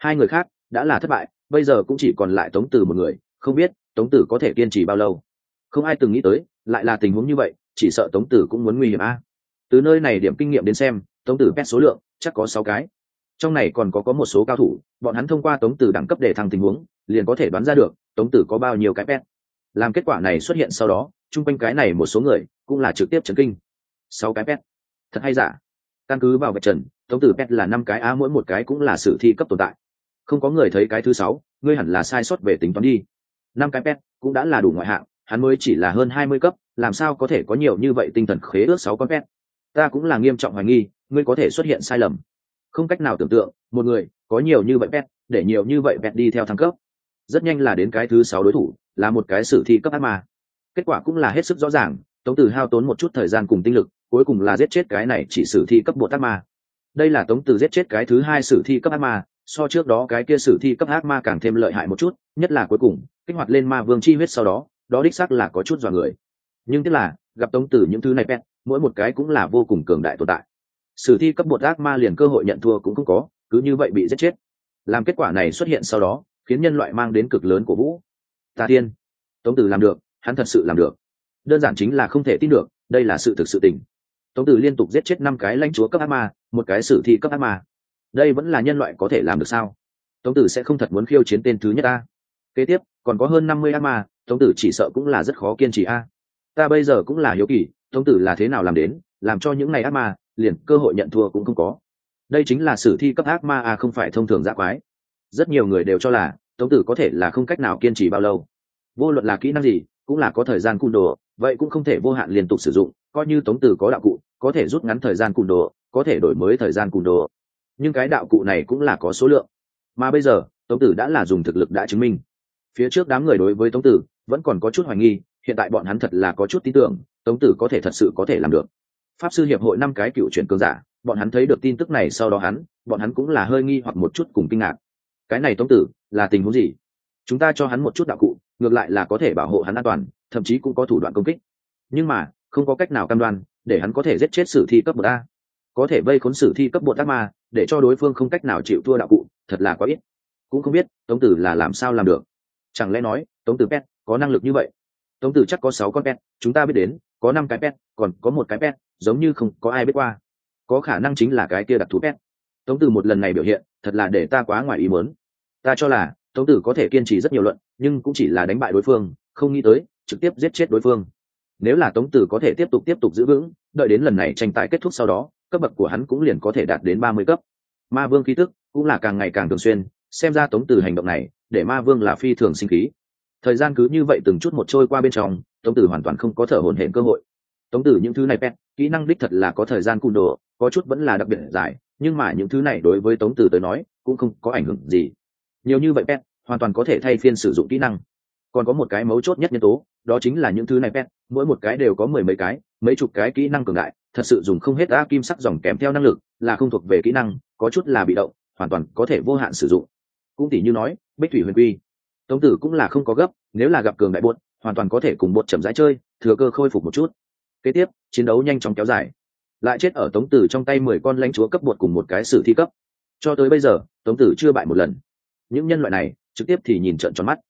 A: Hai người khác đã là thất bại, bây giờ cũng chỉ còn lại Tống Tử một người, không biết Tống Tử có thể kiên trì bao lâu. Không ai từng nghĩ tới lại là tình huống như vậy, chỉ sợ Tống Tử cũng muốn nguy hiểm a. Từ nơi này điểm kinh nghiệm đến xem, Tống Tử pet số lượng chắc có 6 cái. Trong này còn có một số cao thủ, bọn hắn thông qua Tống Tử đẳng cấp để thăng tình huống, liền có thể đoán ra được Tống Tử có bao nhiêu cái pet. Làm kết quả này xuất hiện sau đó, chung quanh cái này một số người cũng là trực tiếp chấn kinh. 6 cái pet, thật hay giả? Căn cứ vào vạch trần, Tống Tử pet là 5 cái á, mỗi một cái cũng là sử thi cấp tồn tại. Không có người thấy cái thứ 6, ngươi hẳn là sai sót về tính toán đi. 5 cái pet cũng đã là đủ ngoại hạng, hắn mới chỉ là hơn 20 cấp, làm sao có thể có nhiều như vậy tinh thần khế ước 6 con pet. Ta cũng là nghiêm trọng hoài nghi, ngươi có thể xuất hiện sai lầm. Không cách nào tưởng tượng, một người có nhiều như vậy pet, để nhiều như vậy pet đi theo thăng cấp. Rất nhanh là đến cái thứ 6 đối thủ, là một cái sử thi cấp ác ma. Kết quả cũng là hết sức rõ ràng, Tống Tử hao tốn một chút thời gian cùng tinh lực, cuối cùng là giết chết cái này chỉ sử thi cấp bột ác ma. Đây là Tống Tử giết chết cái thứ 2 sử thi cấp ác ma, so trước đó cái kia sử thi cấp ác ma càng thêm lợi hại một chút, nhất là cuối cùng kích hoạt lên ma vương chi huyết sau đó, đó đích xác là có chút dọa người. Nhưng tiếc là gặp Tống Tử những thứ này pet, mỗi một cái cũng là vô cùng cường đại tồn tại. Sử thi cấp bột ác ma liền cơ hội nhận thua cũng không có, cứ như vậy bị giết chết. Làm kết quả này xuất hiện sau đó, khiến nhân loại mang đến cực lớn của vũ. Ta tiên, Tống Tử làm được, hắn thật sự làm được. Đơn giản chính là không thể tin được, đây là sự thực sự tình. Tống Tử liên tục giết chết 5 cái lãnh chúa cấp ác ma, một cái sử thi cấp ác ma. Đây vẫn là nhân loại có thể làm được sao? Tống Tử sẽ không thật muốn khiêu chiến tên thứ nhất ta. Kế tiếp còn có hơn 50 ác ma, Tống Tử chỉ sợ cũng là rất khó kiên trì a. Ta bây giờ cũng là hiếu kỳ, Tống Tử là thế nào làm đến, làm cho những này ác ma liền cơ hội nhận thua cũng không có. Đây chính là sử thi cấp ác ma a, không phải thông thường dã quái. Rất nhiều người đều cho là Tống Tử có thể là không cách nào kiên trì bao lâu. Vô luận là kỹ năng gì, cũng là có thời gian cùn đồ, vậy cũng không thể vô hạn liên tục sử dụng, coi như Tống Tử có đạo cụ, có thể rút ngắn thời gian cùn đồ, có thể đổi mới thời gian cùn đồ. Nhưng cái đạo cụ này cũng là có số lượng. Mà bây giờ, Tống Tử đã là dùng thực lực đã chứng minh. Phía trước đám người đối với Tống Tử vẫn còn có chút hoài nghi, hiện tại bọn hắn thật là có chút tin tưởng, Tống Tử có thể thật sự có thể làm được. Pháp sư hiệp hội 5 cái cựu chuyển cường giả, bọn hắn thấy được tin tức này sau đó bọn hắn cũng là hơi nghi hoặc một chút cùng kinh ngạc. Cái này Tống Tử là tình huống gì? Chúng ta cho hắn một chút đạo cụ, ngược lại là có thể bảo hộ hắn an toàn, thậm chí cũng có thủ đoạn công kích. Nhưng mà, không có cách nào cam đoan để hắn có thể giết chết sử thi cấp bậc A. Có thể vây khốn sử thi cấp bột ác ma, để cho đối phương không cách nào chịu thua đạo cụ, thật là quá ít. Cũng không biết Tống Tử là làm sao làm được. Chẳng lẽ nói Tống Tử pet có năng lực như vậy? Tống Tử chắc có 6 con pet, chúng ta biết đến có 5 cái pet, còn có một cái pet giống như không có ai biết qua. Có khả năng chính là cái kia đặc thú pet. Tống Tử một lần này biểu hiện thật là để ta quá ngoài ý muốn. Ta cho là Tống Tử có thể kiên trì rất nhiều luận, nhưng cũng chỉ là đánh bại đối phương, không nghĩ tới trực tiếp giết chết đối phương. Nếu là Tống Tử có thể tiếp tục giữ vững, đợi đến lần này tranh tài kết thúc sau đó, cấp bậc của hắn cũng liền có thể đạt đến 30 cấp. Ma vương khí tức cũng là càng ngày càng thường xuyên, xem ra Tống Tử hành động này để ma vương là phi thường sinh khí. Thời gian cứ như vậy từng chút một trôi qua bên trong, Tống Tử hoàn toàn không có thở hổn hển cơ hội. Tống Tử những thứ này pet, kỹ năng đích thật là có thời gian cùn đồ, có chút vẫn là đặc biệt dài, nhưng mà những thứ này đối với Tống Tử tới nói cũng không có ảnh hưởng gì. Nhiều như vậy pet, hoàn toàn có thể thay phiên sử dụng kỹ năng. Còn có một cái mấu chốt nhất nhân tố, đó chính là những thứ này pet, mỗi một cái đều có mười mấy cái, mấy chục cái kỹ năng cường đại, thật sự dùng không hết a. Kim sắc dòng kèm theo năng lực là không thuộc về kỹ năng, có chút là bị động, hoàn toàn có thể vô hạn sử dụng. Cũng tỉ như nói Bích Thủy Huyền Quy, Tống Tử cũng là không có gấp, nếu là gặp cường đại buốt, hoàn toàn có thể cùng buốt chậm rãi chơi, thừa cơ khôi phục một chút. Kế tiếp chiến đấu nhanh chóng kéo dài, lại chết ở Tống Tử trong tay 10 con lãnh chúa cấp buốt cùng một cái sử thi cấp. Cho tới bây giờ Tống Tử chưa bại một lần. Những nhân loại này trực tiếp thì nhìn trợn tròn mắt.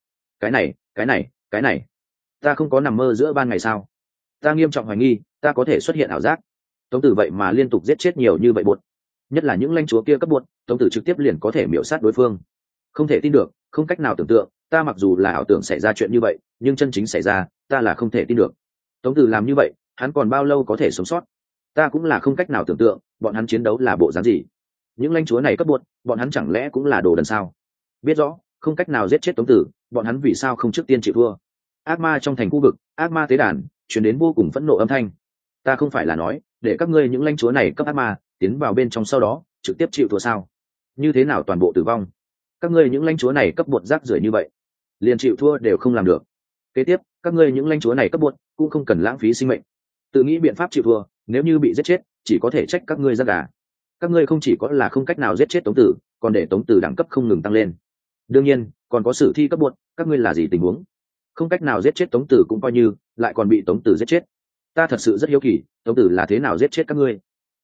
A: Cái này ta không có nằm mơ giữa ban ngày sao? Ta nghiêm trọng hoài nghi ta có thể xuất hiện ảo giác. Tống Tử vậy mà liên tục giết chết nhiều như vậy buốt, nhất là những lãnh chúa kia cấp buốt, Tống Tử trực tiếp liền có thể miểu sát đối phương. Không thể tin được, không cách nào tưởng tượng, ta mặc dù là ảo tưởng xảy ra chuyện như vậy, nhưng chân chính xảy ra, ta là không thể tin được. Tống Tử làm như vậy, hắn còn bao lâu có thể sống sót? Ta cũng là không cách nào tưởng tượng, bọn hắn chiến đấu là bộ dáng gì? Những lãnh chúa này cấp buốt, bọn hắn chẳng lẽ cũng là đồ đần sao? Biết rõ không cách nào giết chết Tống Tử, bọn hắn vì sao không trước tiên chịu thua? Ác ma trong thành khu vực, ác ma tế đàn truyền đến vô cùng phẫn nộ âm thanh. Ta không phải là nói để các ngươi những lãnh chúa này cấp ác ma tiến vào bên trong sau đó trực tiếp chịu thua sao? Như thế nào toàn bộ tử vong? Các ngươi những lãnh chúa này cấp bột rác rưởi như vậy, liền chịu thua đều không làm được. Kế tiếp các ngươi những lãnh chúa này cấp bột cũng không cần lãng phí sinh mệnh, tự nghĩ biện pháp chịu thua, nếu như bị giết chết chỉ có thể trách các ngươi ra gà. Các ngươi không chỉ có là không cách nào giết chết Tống Tử, còn để Tống Tử đẳng cấp không ngừng tăng lên. Đương nhiên còn có sử thi cấp bột, các ngươi là gì tình huống? Không cách nào giết chết Tống Tử cũng coi như, lại còn bị Tống Tử giết chết. Ta thật sự rất hiếu kỳ, Tống Tử là thế nào giết chết các ngươi?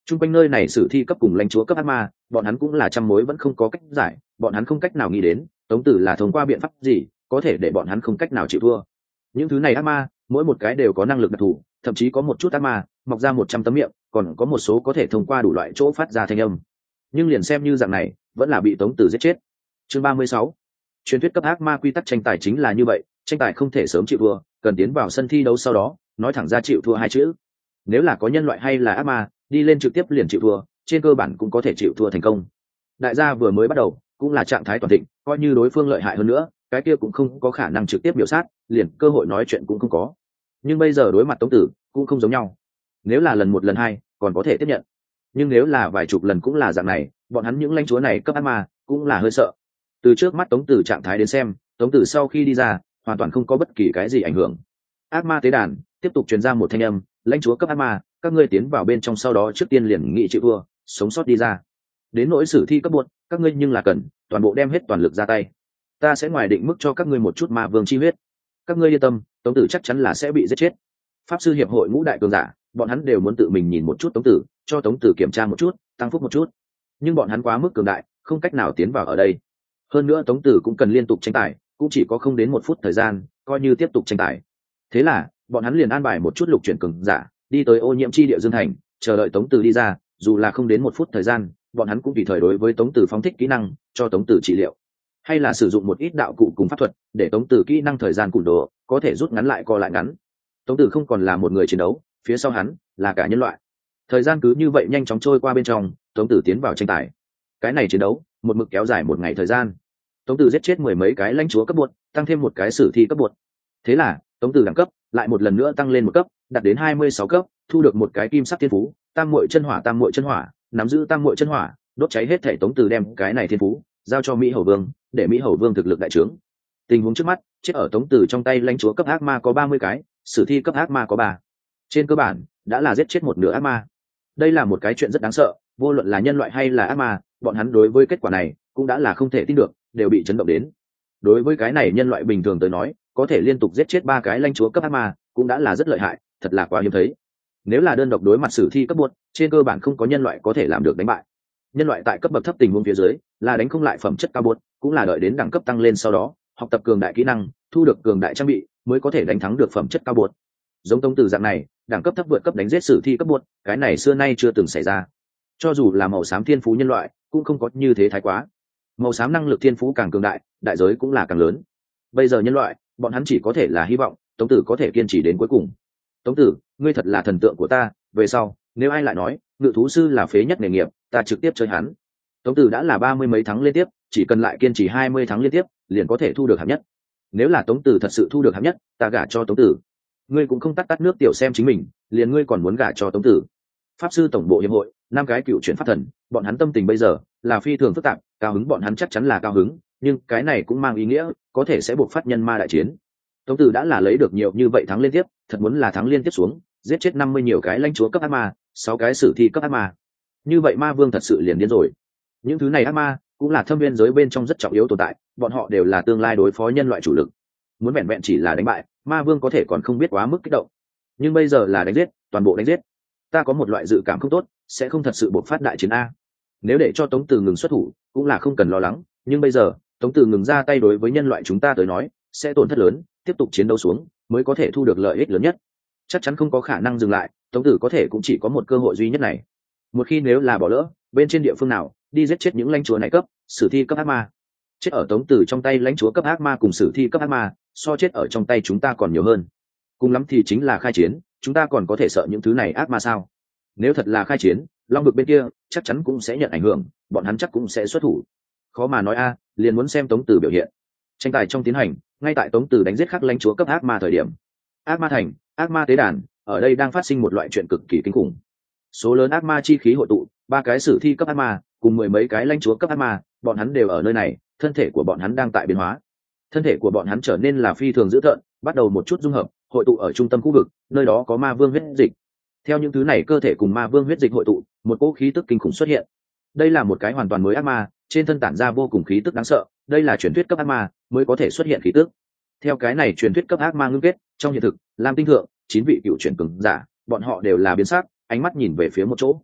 A: Trung quanh nơi này sử thi cấp cùng lãnh chúa cấp ác ma, bọn hắn cũng là trăm mối vẫn không có cách giải, bọn hắn không cách nào nghĩ đến Tống Tử là thông qua biện pháp gì có thể để bọn hắn không cách nào chịu thua. Những thứ này ác ma mỗi một cái đều có năng lực đặc thù, thậm chí có một chút ác ma mọc ra 100 tấm miệng, còn có một số có thể thông qua đủ loại chỗ phát ra thanh âm. Nhưng liền xem như dạng này vẫn là bị Tống Tử giết chết. Chương 36. Truyền thuyết cấp ác ma quy tắc tranh tài chính là như vậy, tranh tài không thể sớm chịu thua, cần tiến vào sân thi đấu sau đó nói thẳng ra chịu thua hai chữ. Nếu là có nhân loại hay là ác ma đi lên trực tiếp liền chịu thua, trên cơ bản cũng có thể chịu thua thành công. Đại gia vừa mới bắt đầu cũng là trạng thái toàn thịnh, coi như đối phương lợi hại hơn nữa cái kia cũng không có khả năng trực tiếp biểu sát, liền cơ hội nói chuyện cũng không có. Nhưng bây giờ đối mặt Tống Tử cũng không giống nhau, nếu là lần một lần hai còn có thể tiếp nhận, nhưng nếu là vài chục lần cũng là dạng này, bọn hắn những lãnh chúa này cấp ác ma cũng là hơi sợ. Từ trước mắt Tống Tử trạng thái đến xem, Tống Tử sau khi đi ra hoàn toàn không có bất kỳ cái gì ảnh hưởng. Ác ma tế đàn tiếp tục truyền ra một thanh âm, lãnh chúa cấp ác ma, các ngươi tiến vào bên trong sau đó trước tiên liền nghị chịu thua, sống sót đi ra. Đến nỗi sử thi cấp buộc, các ngươi nhưng là cần toàn bộ đem hết toàn lực ra tay, ta sẽ ngoài định mức cho các ngươi một chút ma vương chi huyết. Các ngươi yên tâm, Tống Tử chắc chắn là sẽ bị giết chết. Pháp sư hiệp hội ngũ đại cường giả bọn hắn đều muốn tự mình nhìn một chút Tống Tử, cho Tống Tử kiểm tra một chút, tăng phúc một chút, nhưng bọn hắn quá mức cường đại, không cách nào tiến vào ở đây. Hơn nữa Tống Tử cũng cần liên tục tranh tài, cũng chỉ có không đến 1 phút thời gian coi như tiếp tục tranh tài. Thế là bọn hắn liền an bài một chút lục chuyển cường giả đi tới ô nhiễm chi địa Dương Thành, chờ đợi Tống Tử đi ra, dù là không đến 1 phút thời gian bọn hắn cũng tùy thời đối với Tống Tử phóng thích kỹ năng, cho Tống Tử trị liệu, hay là sử dụng một ít đạo cụ cùng pháp thuật để Tống Tử kỹ năng thời gian cùn đồ có thể rút ngắn lại co lại ngắn. Tống Tử không còn là một người chiến đấu, phía sau hắn là cả nhân loại. Thời gian cứ như vậy nhanh chóng trôi qua bên trong, Tống Tử tiến vào tranh tài. Cái này chiến đấu một mực kéo dài 1 ngày thời gian. Tống Tử giết chết 10 mấy cái lãnh chúa cấp bột, tăng thêm một cái sử thi cấp bột. Thế là Tống Tử đẳng cấp lại một lần nữa tăng lên 1 cấp, đạt đến 26 cấp, thu được một cái kim sắc thiên phú, tam muội chân hỏa, nắm giữ tam muội chân hỏa, đốt cháy hết thể. Tống Tử đem cái này thiên phú giao cho Mỹ Hầu Vương, để Mỹ Hầu Vương thực lực đại trướng. Tình huống trước mắt, chết ở Tống Tử trong tay lãnh chúa cấp ác ma có 30 cái, sử thi cấp ác ma có 3. Trên cơ bản đã là giết chết một nửa ác ma. Đây là một cái chuyện rất đáng sợ, vô luận là nhân loại hay là ác ma, bọn hắn đối với kết quả này cũng đã là không thể tin được, đều bị chấn động đến. Đối với cái này nhân loại bình thường tới nói, có thể liên tục giết chết 3 cái lãnh chúa cấp ác ma cũng đã là rất lợi hại, thật là quá hiếm thấy. Nếu là đơn độc đối mặt sử thi cấp buốt, trên cơ bản không có nhân loại có thể làm được đánh bại. Nhân loại tại cấp bậc thấp tình huống phía dưới là đánh không lại phẩm chất cao buốt, cũng là đợi đến đẳng cấp tăng lên sau đó học tập cường đại kỹ năng, thu được cường đại trang bị mới có thể đánh thắng được phẩm chất cao buốt. Giống Tống Tử dạng này đẳng cấp thấp vượt cấp đánh giết sử thi cấp buốt, cái này xưa nay chưa từng xảy ra. Cho dù là màu xám thiên phú nhân loại cũng không có như thế thái quá. Màu xám năng lực thiên phú càng cường đại, đại giới cũng là càng lớn. Bây giờ nhân loại bọn hắn chỉ có thể là hy vọng Tống Tử có thể kiên trì đến cuối cùng. Tống Tử, ngươi thật là thần tượng của ta, về sau nếu ai lại nói ngự thú sư là phế nhất nghề nghiệp, ta trực tiếp chơi hắn. Tống Tử đã là 30 mấy tháng liên tiếp, chỉ cần lại kiên trì 20 tháng liên tiếp liền có thể thu được hạng nhất. Nếu là Tống Tử thật sự thu được hạng nhất, ta gả cho Tống Tử. Ngươi cũng không tắt nước tiểu xem chính mình, liền ngươi còn muốn gả cho Tống Tử. Pháp sư tổng bộ hiệp hội 5 cái cựu chuyển pháp thần, bọn hắn tâm tình bây giờ là phi thường phức tạp, cao hứng bọn hắn chắc chắn là cao hứng, nhưng cái này cũng mang ý nghĩa có thể sẽ buộc phát nhân ma đại chiến. Tống Tử đã là lấy được nhiều như vậy thắng liên tiếp, thật muốn là thắng liên tiếp xuống, giết chết 50 nhiều cái lãnh chúa cấp ác ma, 6 cái sử thi cấp ác ma. Như vậy ma vương thật sự liền điên rồi. Những thứ này ác ma cũng là thâm viên giới bên trong rất trọng yếu tồn tại, bọn họ đều là tương lai đối phó nhân loại chủ lực. Muốn vẹn vẹn chỉ là đánh bại ma vương có thể còn không biết quá mức kích động, nhưng bây giờ là đánh giết, toàn bộ đánh giết. Ta có một loại dự cảm không tốt, sẽ không thật sự buộc phát đại chiến a. Nếu để cho Tống Tử ngừng xuất thủ cũng là không cần lo lắng, nhưng bây giờ Tống Tử ngừng ra tay đối với nhân loại chúng ta tới nói sẽ tổn thất lớn, tiếp tục chiến đấu xuống mới có thể thu được lợi ích lớn nhất. Chắc chắn không có khả năng dừng lại, Tống Tử có thể cũng chỉ có một cơ hội duy nhất này. Một khi nếu là bỏ lỡ, bên trên địa phương nào đi giết chết những lãnh chúa này cấp sử thi cấp ác ma, chết ở Tống Tử trong tay lãnh chúa cấp ác ma cùng sử thi cấp ác ma so chết ở trong tay chúng ta còn nhiều hơn. Cùng lắm thì chính là khai chiến, chúng ta còn có thể sợ những thứ này ác ma sao? Nếu thật là khai chiến, Long Vực bên kia chắc chắn cũng sẽ nhận ảnh hưởng, bọn hắn chắc cũng sẽ xuất thủ. Khó mà nói a, liền muốn xem Tống Tử biểu hiện. Tranh tài trong tiến hành, ngay tại Tống Tử đánh giết khắc lãnh chúa cấp ác ma thời điểm, ác ma thành, ác ma tế đàn, ở đây đang phát sinh một loại chuyện cực kỳ kinh khủng. Số lớn ác ma chi khí hội tụ, 3 cái sử thi cấp ác ma cùng 10 mấy cái lãnh chúa cấp ác ma, bọn hắn đều ở nơi này, thân thể của bọn hắn đang tại biến hóa. Thân thể của bọn hắn trở nên là phi thường dữ tợn, bắt đầu một chút dung hợp, hội tụ ở trung tâm khu vực, nơi đó có ma vương huyết dịch. Theo những thứ này cơ thể cùng ma vương huyết dịch hội tụ, một cỗ khí tức kinh khủng xuất hiện. Đây là một cái hoàn toàn mới ác ma, trên thân tản ra vô cùng khí tức đáng sợ, đây là truyền thuyết cấp ác ma mới có thể xuất hiện khí tức. Theo cái này truyền thuyết cấp ác ma ngưng kết, trong hiện thực, Lam Tinh thượng 9 vị cựu chuyển cường giả, bọn họ đều là biến sắc, ánh mắt nhìn về phía một chỗ.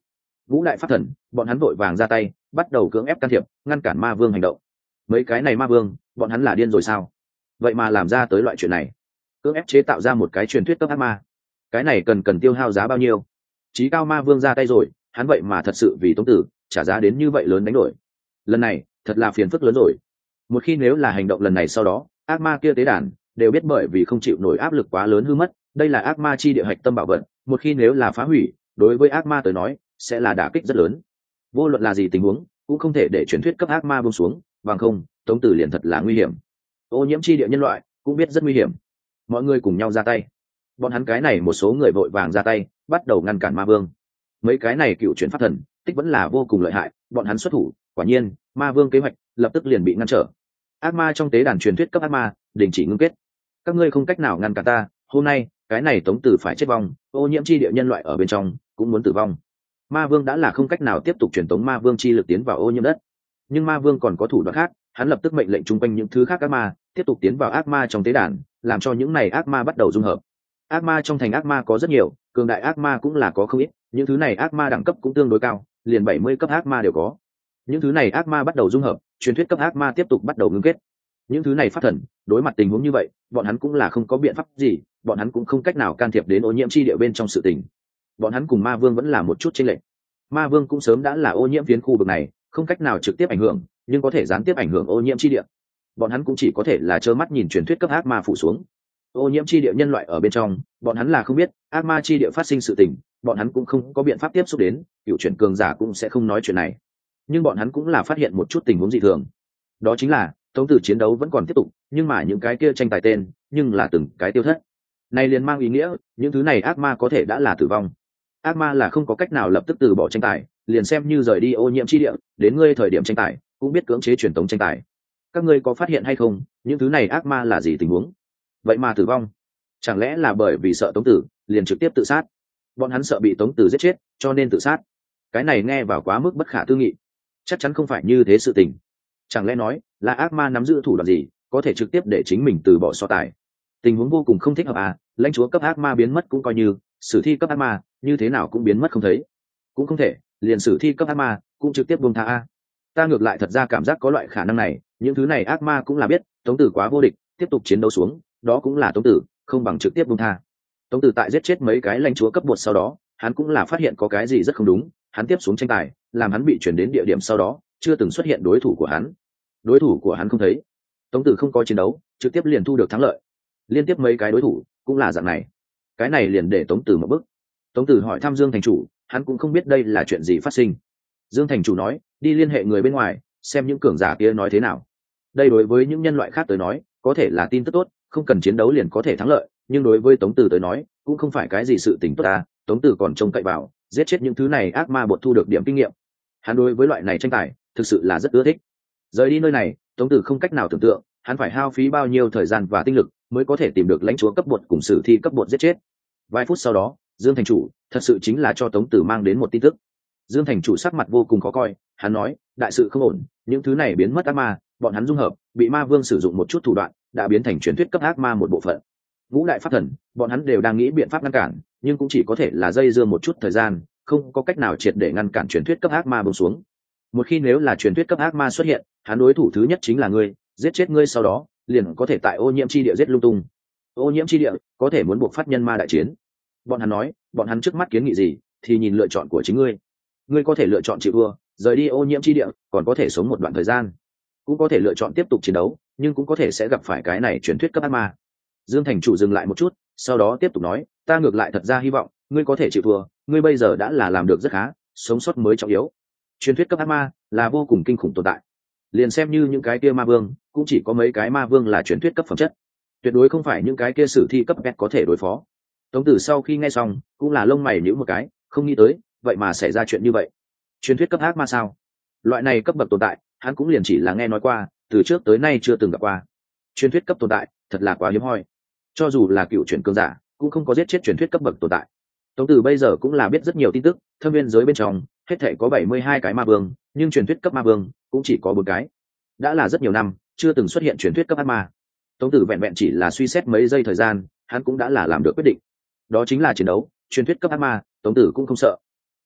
A: Ngũ đại pháp thần bọn hắn vội vàng ra tay, bắt đầu cưỡng ép can thiệp, ngăn cản ma vương hành động. Mấy cái này ma vương bọn hắn là điên rồi sao? Vậy mà làm ra tới loại chuyện này, cưỡng ép chế tạo ra một cái truyền thuyết cấp ác ma, cái này cần tiêu hao giá bao nhiêu? Chí cao ma vương ra tay rồi, hắn vậy mà thật sự vì Tống Tử trả giá đến như vậy lớn đánh đổi. Lần này thật là phiền phức lớn rồi. Một khi nếu là hành động lần này sau đó, ác ma kia tế đàn đều biết bởi vì không chịu nổi áp lực quá lớn hư mất. Đây là ác ma chi địa hạch tâm bảo vật, một khi nếu là phá hủy, đối với ác ma tới nói sẽ là đả kích rất lớn. Vô luận là gì tình huống cũng không thể để truyền thuyết cấp ác ma buông xuống, bằng không Tống Tử liền thật là nguy hiểm. Ô nhiễm chi địa nhân loại cũng biết rất nguy hiểm, mọi người cùng nhau ra tay. Bọn hắn cái này một số người vội vàng ra tay, bắt đầu ngăn cản ma vương. Mấy cái này cựu chuyển pháp thần tích vẫn là vô cùng lợi hại, bọn hắn xuất thủ, quả nhiên ma vương kế hoạch lập tức liền bị ngăn trở. Ác ma trong tế đàn truyền thuyết cấp ác ma đình chỉ ngưng kết. Các ngươi không cách nào ngăn cản ta, hôm nay cái này Tống Tử phải chết vong, ô nhiễm chi địa nhân loại ở bên trong cũng muốn tử vong. Ma vương đã là không cách nào tiếp tục truyền tống ma vương chi lực tiến vào ô nhiễm đất, nhưng ma vương còn có thủ đoạn khác. Hắn lập tức mệnh lệnh chung quanh những thứ khác ác ma tiếp tục tiến vào ác ma trong tế đàn, làm cho những này ác ma bắt đầu dung hợp. Ác ma trong thành ác ma có rất nhiều, cường đại ác ma cũng là có không ít, những thứ này ác ma đẳng cấp cũng tương đối cao, liền 70 cấp ác ma đều có. Những thứ này ác ma bắt đầu dung hợp, truyền thuyết cấp ác ma tiếp tục bắt đầu ngưng kết. Những thứ này pháp thần đối mặt tình huống như vậy, bọn hắn cũng là không có biện pháp gì, bọn hắn cũng không cách nào can thiệp đến ô nhiễm chi địa bên trong sự tình. Bọn hắn cùng ma vương vẫn là một chút chênh lệch. Ma vương cũng sớm đã là ô nhiễm phiến khu vực này, không cách nào trực tiếp ảnh hưởng, nhưng có thể gián tiếp ảnh hưởng ô nhiễm chi địa. Bọn hắn cũng chỉ có thể là trơ mắt nhìn truyền thuyết cấp ác ma phủ xuống. Ô nhiễm chi địa nhân loại ở bên trong, bọn hắn là không biết ác ma chi địa phát sinh sự tình, bọn hắn cũng không có biện pháp tiếp xúc đến, cựu chuyển cường giả cũng sẽ không nói chuyện này. Nhưng bọn hắn cũng là phát hiện một chút tình huống dị thường. Đó chính là Tống Tử chiến đấu vẫn còn tiếp tục, nhưng mà những cái kia tranh tài tên nhưng là từng cái tiêu thất. Này liền mang ý nghĩa những thứ này ác ma có thể đã là tử vong. Ác ma là không có cách nào lập tức từ bỏ tranh tài, liền xem như rời đi ô nhiễm chi địa, đến ngươi thời điểm tranh tài cũng biết cưỡng chế truyền tống tranh tài. Các ngươi có phát hiện hay không, những thứ này ác ma là gì tình huống? Vậy mà tử vong, chẳng lẽ là bởi vì sợ Tống Tử liền trực tiếp tự sát? Bọn hắn sợ bị Tống Tử giết chết cho nên tự sát. Cái này nghe vào quá mức bất khả tư nghị, chắc chắn không phải như thế sự tình. Chẳng lẽ nói là ác ma nắm giữ thủ đoạn gì có thể trực tiếp để chính mình từ bỏ so tài? Tình huống vô cùng không thích hợp à, lãnh chúa cấp ác ma biến mất cũng coi như, sử thi cấp ác ma như thế nào cũng biến mất không thấy. Cũng không thể liền sử thi cấp ác ma cũng trực tiếp buông tha a. Ta ngược lại thật ra cảm giác có loại khả năng này, những thứ này ác ma cũng là biết Tống Tử quá vô địch, tiếp tục chiến đấu xuống đó cũng là Tống Tử không bằng trực tiếp buông tha. Tống Tử tại giết chết mấy cái lãnh chúa cấp bột sau đó, hắn cũng là phát hiện có cái gì rất không đúng, hắn tiếp xuống tranh tài làm hắn bị chuyển đến địa điểm sau đó chưa từng xuất hiện đối thủ của hắn. Đối thủ của hắn không thấy, Tống Tử không có chiến đấu trực tiếp liền thu được thắng lợi. Liên tiếp mấy cái đối thủ cũng là dạng này, cái này liền để Tống Tử một bức. Tống Tử hỏi thăm Dương thành chủ, hắn cũng không biết đây là chuyện gì phát sinh. Dương thành chủ nói đi liên hệ người bên ngoài xem những cường giả kia nói thế nào. Đây đối với những nhân loại khác tới nói có thể là tin tức tốt, không cần chiến đấu liền có thể thắng lợi, nhưng đối với Tống Tử tới nói cũng không phải cái gì sự tình tốt ta. Tống Tử còn trông cậy vào giết chết những thứ này ác ma bột thu được điểm kinh nghiệm. Hắn đối với loại này tranh tài thực sự là rất ưa thích. Rời đi nơi này, Tống Tử không cách nào tưởng tượng hắn phải hao phí bao nhiêu thời gian và tinh lực mới có thể tìm được lãnh chúa cấp bột cùng sử thi cấp bột giết chết. Vài phút sau đó, Dương thành chủ thật sự chính là cho Tống Tử mang đến một tin tức. Dương thành chủ sắc mặt vô cùng khó coi, hắn nói đại sự không ổn, những thứ này biến mất ác ma, bọn hắn dung hợp bị ma vương sử dụng một chút thủ đoạn đã biến thành truyền thuyết cấp ác ma một bộ phận. Ngũ đại pháp thần bọn hắn đều đang nghĩ biện pháp ngăn cản, nhưng cũng chỉ có thể là dây dưa một chút thời gian, không có cách nào triệt để ngăn cản truyền thuyết cấp ác ma buông xuống. Một khi nếu là truyền thuyết cấp ác ma xuất hiện, hắn đối thủ thứ nhất chính là ngươi, giết chết ngươi sau đó liền có thể tại ô nhiễm chi địa giết lung tung. Ô nhiễm chi địa có thể muốn buộc phát nhân ma đại chiến. Bọn hắn nói bọn hắn trước mắt kiến nghị gì thì nhìn lựa chọn của chính ngươi. Ngươi có thể lựa chọn chịu thua rời đi ô nhiễm chi địa, còn có thể sống một đoạn thời gian, cũng có thể lựa chọn tiếp tục chiến đấu, nhưng cũng có thể sẽ gặp phải cái này truyền thuyết cấp ác ma. Dương thành chủ dừng lại một chút, sau đó tiếp tục nói ta ngược lại thật ra hy vọng ngươi có thể chịu thua, ngươi bây giờ đã là làm được rất khá, sống sót mới trọng yếu. Truyền thuyết cấp ác ma là vô cùng kinh khủng tồn tại, liền xem như những cái kia ma vương cũng chỉ có mấy cái ma vương là truyền thuyết cấp phẩm chất, tuyệt đối không phải những cái kia sử thi cấp pet có thể đối phó. Tống Tử sau khi nghe xong cũng là lông mày nhíu một cái, không nghĩ tới vậy mà xảy ra chuyện như vậy. Truyền thuyết cấp ác ma sao? Loại này cấp bậc tồn tại hắn cũng liền chỉ là nghe nói qua, từ trước tới nay chưa từng gặp qua. Truyền thuyết cấp tồn tại thật là quá hiếm hoi, cho dù là cựu truyền cường giả cũng không có giết chết truyền thuyết cấp bậc tồn tại. Tống Tử bây giờ cũng là biết rất nhiều tin tức, thâm viên giới bên trong hết thảy có 72 cái ma vương, nhưng truyền thuyết cấp ma vương cũng chỉ có 4 cái. Đã là rất nhiều năm chưa từng xuất hiện truyền thuyết cấp ác ma. Tống Tử vẹn vẹn chỉ là suy xét mấy giây thời gian, hắn cũng đã là làm được quyết định, đó chính là chiến đấu. Truyền thuyết cấp ác ma Tống Tử cũng không sợ.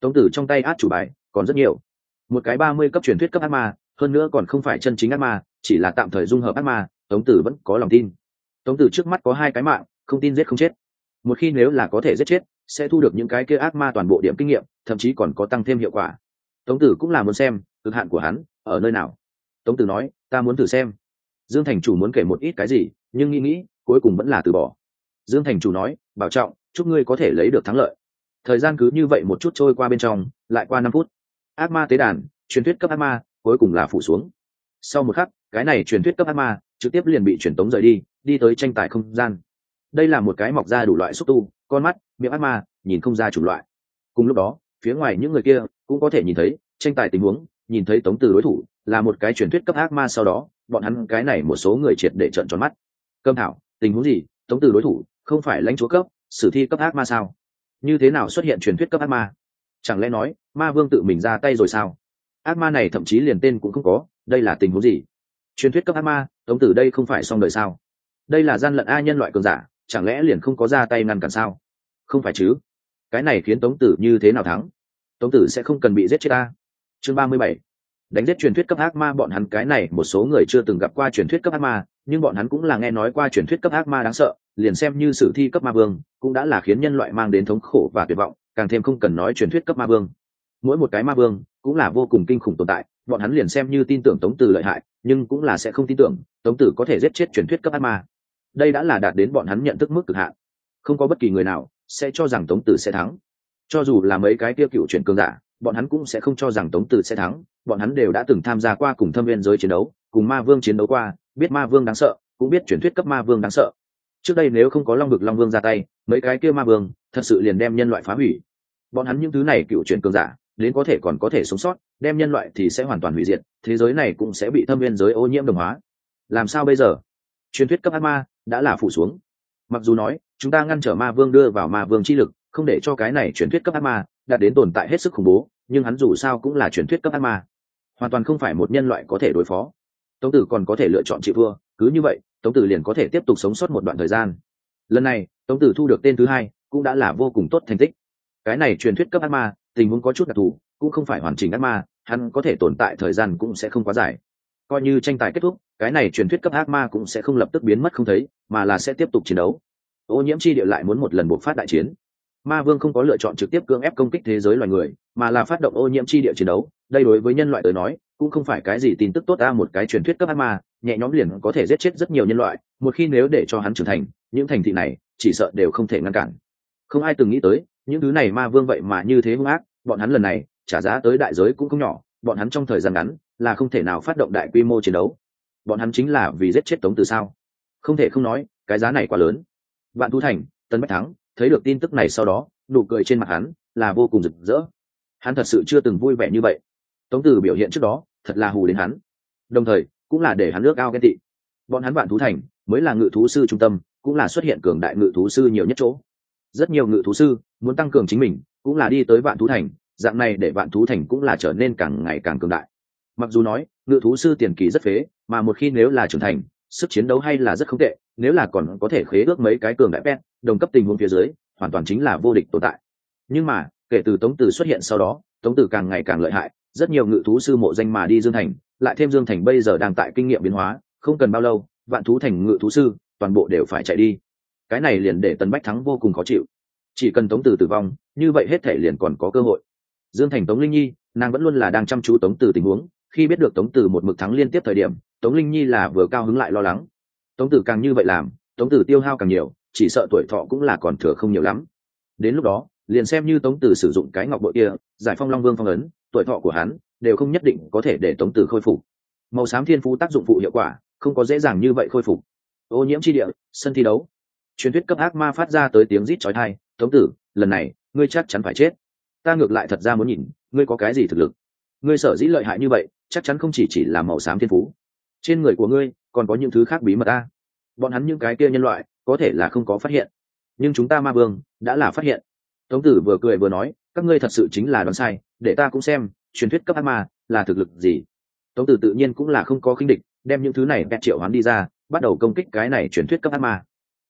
A: Tống tử trong tay át chủ bài còn rất nhiều, một cái 30 cấp truyền thuyết cấp ác ma, hơn nữa còn không phải chân chính ác ma, chỉ là tạm thời dung hợp ác ma. Tống tử vẫn có lòng tin. Tống tử trước mắt có 2 cái mạng, không tin giết không chết. Một khi nếu là có thể giết chết, sẽ thu được những cái kia ác ma toàn bộ điểm kinh nghiệm, thậm chí còn có tăng thêm hiệu quả. Tống tử cũng là muốn xem cực hạn của hắn ở nơi nào. Tống tử nói, ta muốn thử xem. Dương thành chủ muốn kể một ít cái gì, nhưng nghĩ cuối cùng vẫn là từ bỏ. Dương thành chủ nói, bảo trọng, chúc ngươi có thể lấy được thắng lợi. Thời gian cứ như vậy một chút trôi qua bên trong, lại qua 5 phút. Ác ma tế đàn, truyền thuyết cấp ác ma cuối cùng là phủ xuống. Sau một khắc, cái này truyền thuyết cấp ác ma trực tiếp liền bị truyền tống rời đi tới tranh tài không gian. Đây là một cái mọc ra đủ loại xúc tu, con mắt, miệng ác ma, nhìn không ra chủng loại. Cùng lúc đó, phía ngoài những người kia cũng có thể nhìn thấy tranh tài tình huống, nhìn thấy Tống Từ đối thủ là một cái truyền thuyết cấp ác ma, sau đó bọn hắn cái này một số người triệt để trợn tròn mắt. Câm thảo, tình huống gì? Tống Từ đối thủ không phải lãnh chúa cấp, sử thi cấp ác ma sao? Như thế nào xuất hiện truyền thuyết cấp ác ma? Chẳng lẽ nói ma vương tự mình ra tay rồi sao? Ác ma này thậm chí liền tên cũng không có, đây là tình huống gì? Truyền thuyết cấp ác ma, Tống Tử đây không phải xong đời sao? Đây là gian lận a, nhân loại cường giả chẳng lẽ liền không có ra tay ngăn cản sao? Không phải chứ? Cái này khiến Tống Tử như thế nào thắng? Tống Tử sẽ không cần bị giết chết a. Chương 37. Đánh giết truyền thuyết cấp ác ma. Bọn hắn cái này một số người chưa từng gặp qua truyền thuyết cấp ác ma, nhưng bọn hắn cũng là nghe nói qua truyền thuyết cấp ác ma đáng sợ, liền xem như sử thi cấp ma vương cũng đã là khiến nhân loại mang đến thống khổ và tuyệt vọng, càng thêm không cần nói truyền thuyết cấp ma vương. Mỗi một cái ma vương cũng là vô cùng kinh khủng tồn tại, bọn hắn liền xem như tin tưởng Tống Tử lợi hại, nhưng cũng là sẽ không tin tưởng Tống Tử có thể giết chết truyền thuyết cấp ác ma. Đây đã là đạt đến bọn hắn nhận thức mức cực hạn, không có bất kỳ người nào sẽ cho rằng Tống Tử sẽ thắng. Cho dù là mấy cái tiêu cựu chuyển cường giả, bọn hắn cũng sẽ không cho rằng Tống Tử sẽ thắng. Bọn hắn đều đã từng tham gia qua cùng thâm viên giới chiến đấu, cùng ma vương chiến đấu qua, biết ma vương đáng sợ, cũng biết truyền thuyết cấp ma vương đáng sợ. Trước đây nếu không có long vực long vương ra tay, mấy cái kia ma vương thật sự liền đem nhân loại phá hủy. Bọn hắn những thứ này cựu chuyển cường giả đến có thể còn có thể sống sót, đem nhân loại thì sẽ hoàn toàn hủy diệt, thế giới này cũng sẽ bị thâm viên giới ô nhiễm đồng hóa. Làm sao bây giờ? Truyền thuyết cấp ác ma đã là phủ xuống. Mặc dù nói chúng ta ngăn trở ma vương đưa vào ma vương chi lực, không để cho cái này truyền thuyết cấp ác ma đạt đến tồn tại hết sức khủng bố, nhưng hắn dù sao cũng là truyền thuyết cấp ác ma, hoàn toàn không phải một nhân loại có thể đối phó. Tống Tử còn có thể lựa chọn chịu thua, cứ như vậy Tống Tử liền có thể tiếp tục sống sót một đoạn thời gian. Lần này Tống Tử thu được tên thứ 2, cũng đã là vô cùng tốt thành tích. Cái này truyền thuyết cấp ác ma tình huống có chút đặc thù, cũng không phải hoàn chỉnh ác ma, hắn có thể tồn tại thời gian cũng sẽ không quá dài. Coi như tranh tài kết thúc, cái này truyền thuyết cấp ác ma cũng sẽ không lập tức biến mất không thấy, mà là sẽ tiếp tục chiến đấu. Ô nhiễm chi địa lại muốn một lần bộc phát đại chiến. Ma vương không có lựa chọn trực tiếp cưỡng ép công kích thế giới loài người, mà là phát động ô nhiễm chi địa chiến đấu. Đây đối với nhân loại tới nói cũng không phải cái gì tin tức tốt a. Một cái truyền thuyết cấp ác ma nhẹ nhõm liền có thể giết chết rất nhiều nhân loại, một khi nếu để cho hắn trưởng thành, những thành thị này chỉ sợ đều không thể ngăn cản. Không ai từng nghĩ tới những thứ này ma vương vậy mà như thế hung ác. Bọn hắn lần này trả giá tới đại giới cũng không nhỏ, bọn hắn trong thời gian ngắn là không thể nào phát động đại quy mô chiến đấu. Bọn hắn chính là vì giết chết Tống Tử sao? Không thể không nói cái giá này quá lớn. Vạn Thú Thành, Tân Bách Thắng thấy được tin tức này sau đó, nụ cười trên mặt hắn là vô cùng rực rỡ. Hắn thật sự chưa từng vui vẻ như vậy. Tống Tử biểu hiện trước đó thật là hù đến hắn, đồng thời cũng là để hắn ước ao ghen tị. Bọn hắn Vạn Thú Thành mới là ngự thú sư trung tâm, cũng là xuất hiện cường đại ngự thú sư nhiều nhất chỗ. Rất nhiều ngự thú sư muốn tăng cường chính mình, cũng là đi tới Vạn Thú Thành, dạng này để Vạn Thú Thành cũng là trở nên càng ngày càng cường đại. Mặc dù nói ngự thú sư tiền kỳ rất phế, mà một khi nếu là trưởng thành, sức chiến đấu hay là rất không tệ, nếu là còn có thể khế ước mấy cái cường đại pet đồng cấp tình huống phía dưới, hoàn toàn chính là vô địch tồn tại. Nhưng mà kể từ Tống Tử xuất hiện sau đó, Tống Tử càng ngày càng lợi hại, rất nhiều ngự thú sư mộ danh mà đi Dương Thành, lại thêm Dương Thành bây giờ đang tại kinh nghiệm biến hóa, không cần bao lâu Vạn Thú Thành ngự thú sư toàn bộ đều phải chạy đi. Cái này liền để Tần Bách Thắng vô cùng khó chịu. Chỉ cần Tống Tử tử vong, như vậy hết thể liền còn có cơ hội. Dương Thành Tống Linh Nhi nàng vẫn luôn là đang chăm chú Tống Tử tình huống, khi biết được Tống Tử một mực thắng liên tiếp thời điểm, Tống Linh Nhi là vừa cao hứng lại lo lắng. Tống Tử càng như vậy làm, Tống Tử tiêu hao càng nhiều, chỉ sợ tuổi thọ cũng là còn thừa không nhiều lắm. Đến lúc đó liền xem như Tống Tử sử dụng cái ngọc bội kia giải phong Long Vương phong ấn, tuổi thọ của hắn đều không nhất định có thể để Tống Tử khôi phục. Màu xám thiên phú tác dụng phụ hiệu quả không có dễ dàng như vậy khôi phục. Ô nhiễm chi địa, sân thi đấu. Truyền thuyết cấp ác ma phát ra tới tiếng rít chói tai. Tống Tử, lần này ngươi chắc chắn phải chết. Ta ngược lại thật ra muốn nhìn ngươi có cái gì thực lực. Ngươi sở dĩ lợi hại như vậy, chắc chắn không chỉ là màu xám thiên phú. Trên người của ngươi còn có những thứ khác bí mật ta. Bọn hắn những cái kia nhân loại có thể là không có phát hiện, nhưng chúng ta ma vương đã là phát hiện. Tống Tử vừa cười vừa nói, các ngươi thật sự chính là đoán sai, để ta cũng xem truyền thuyết cấp ác ma là thực lực gì. Tống Tử tự nhiên cũng là không có khinh địch, đem những thứ này bẹt triệu hoán đi ra, bắt đầu công kích cái này truyền thuyết cấp ác ma.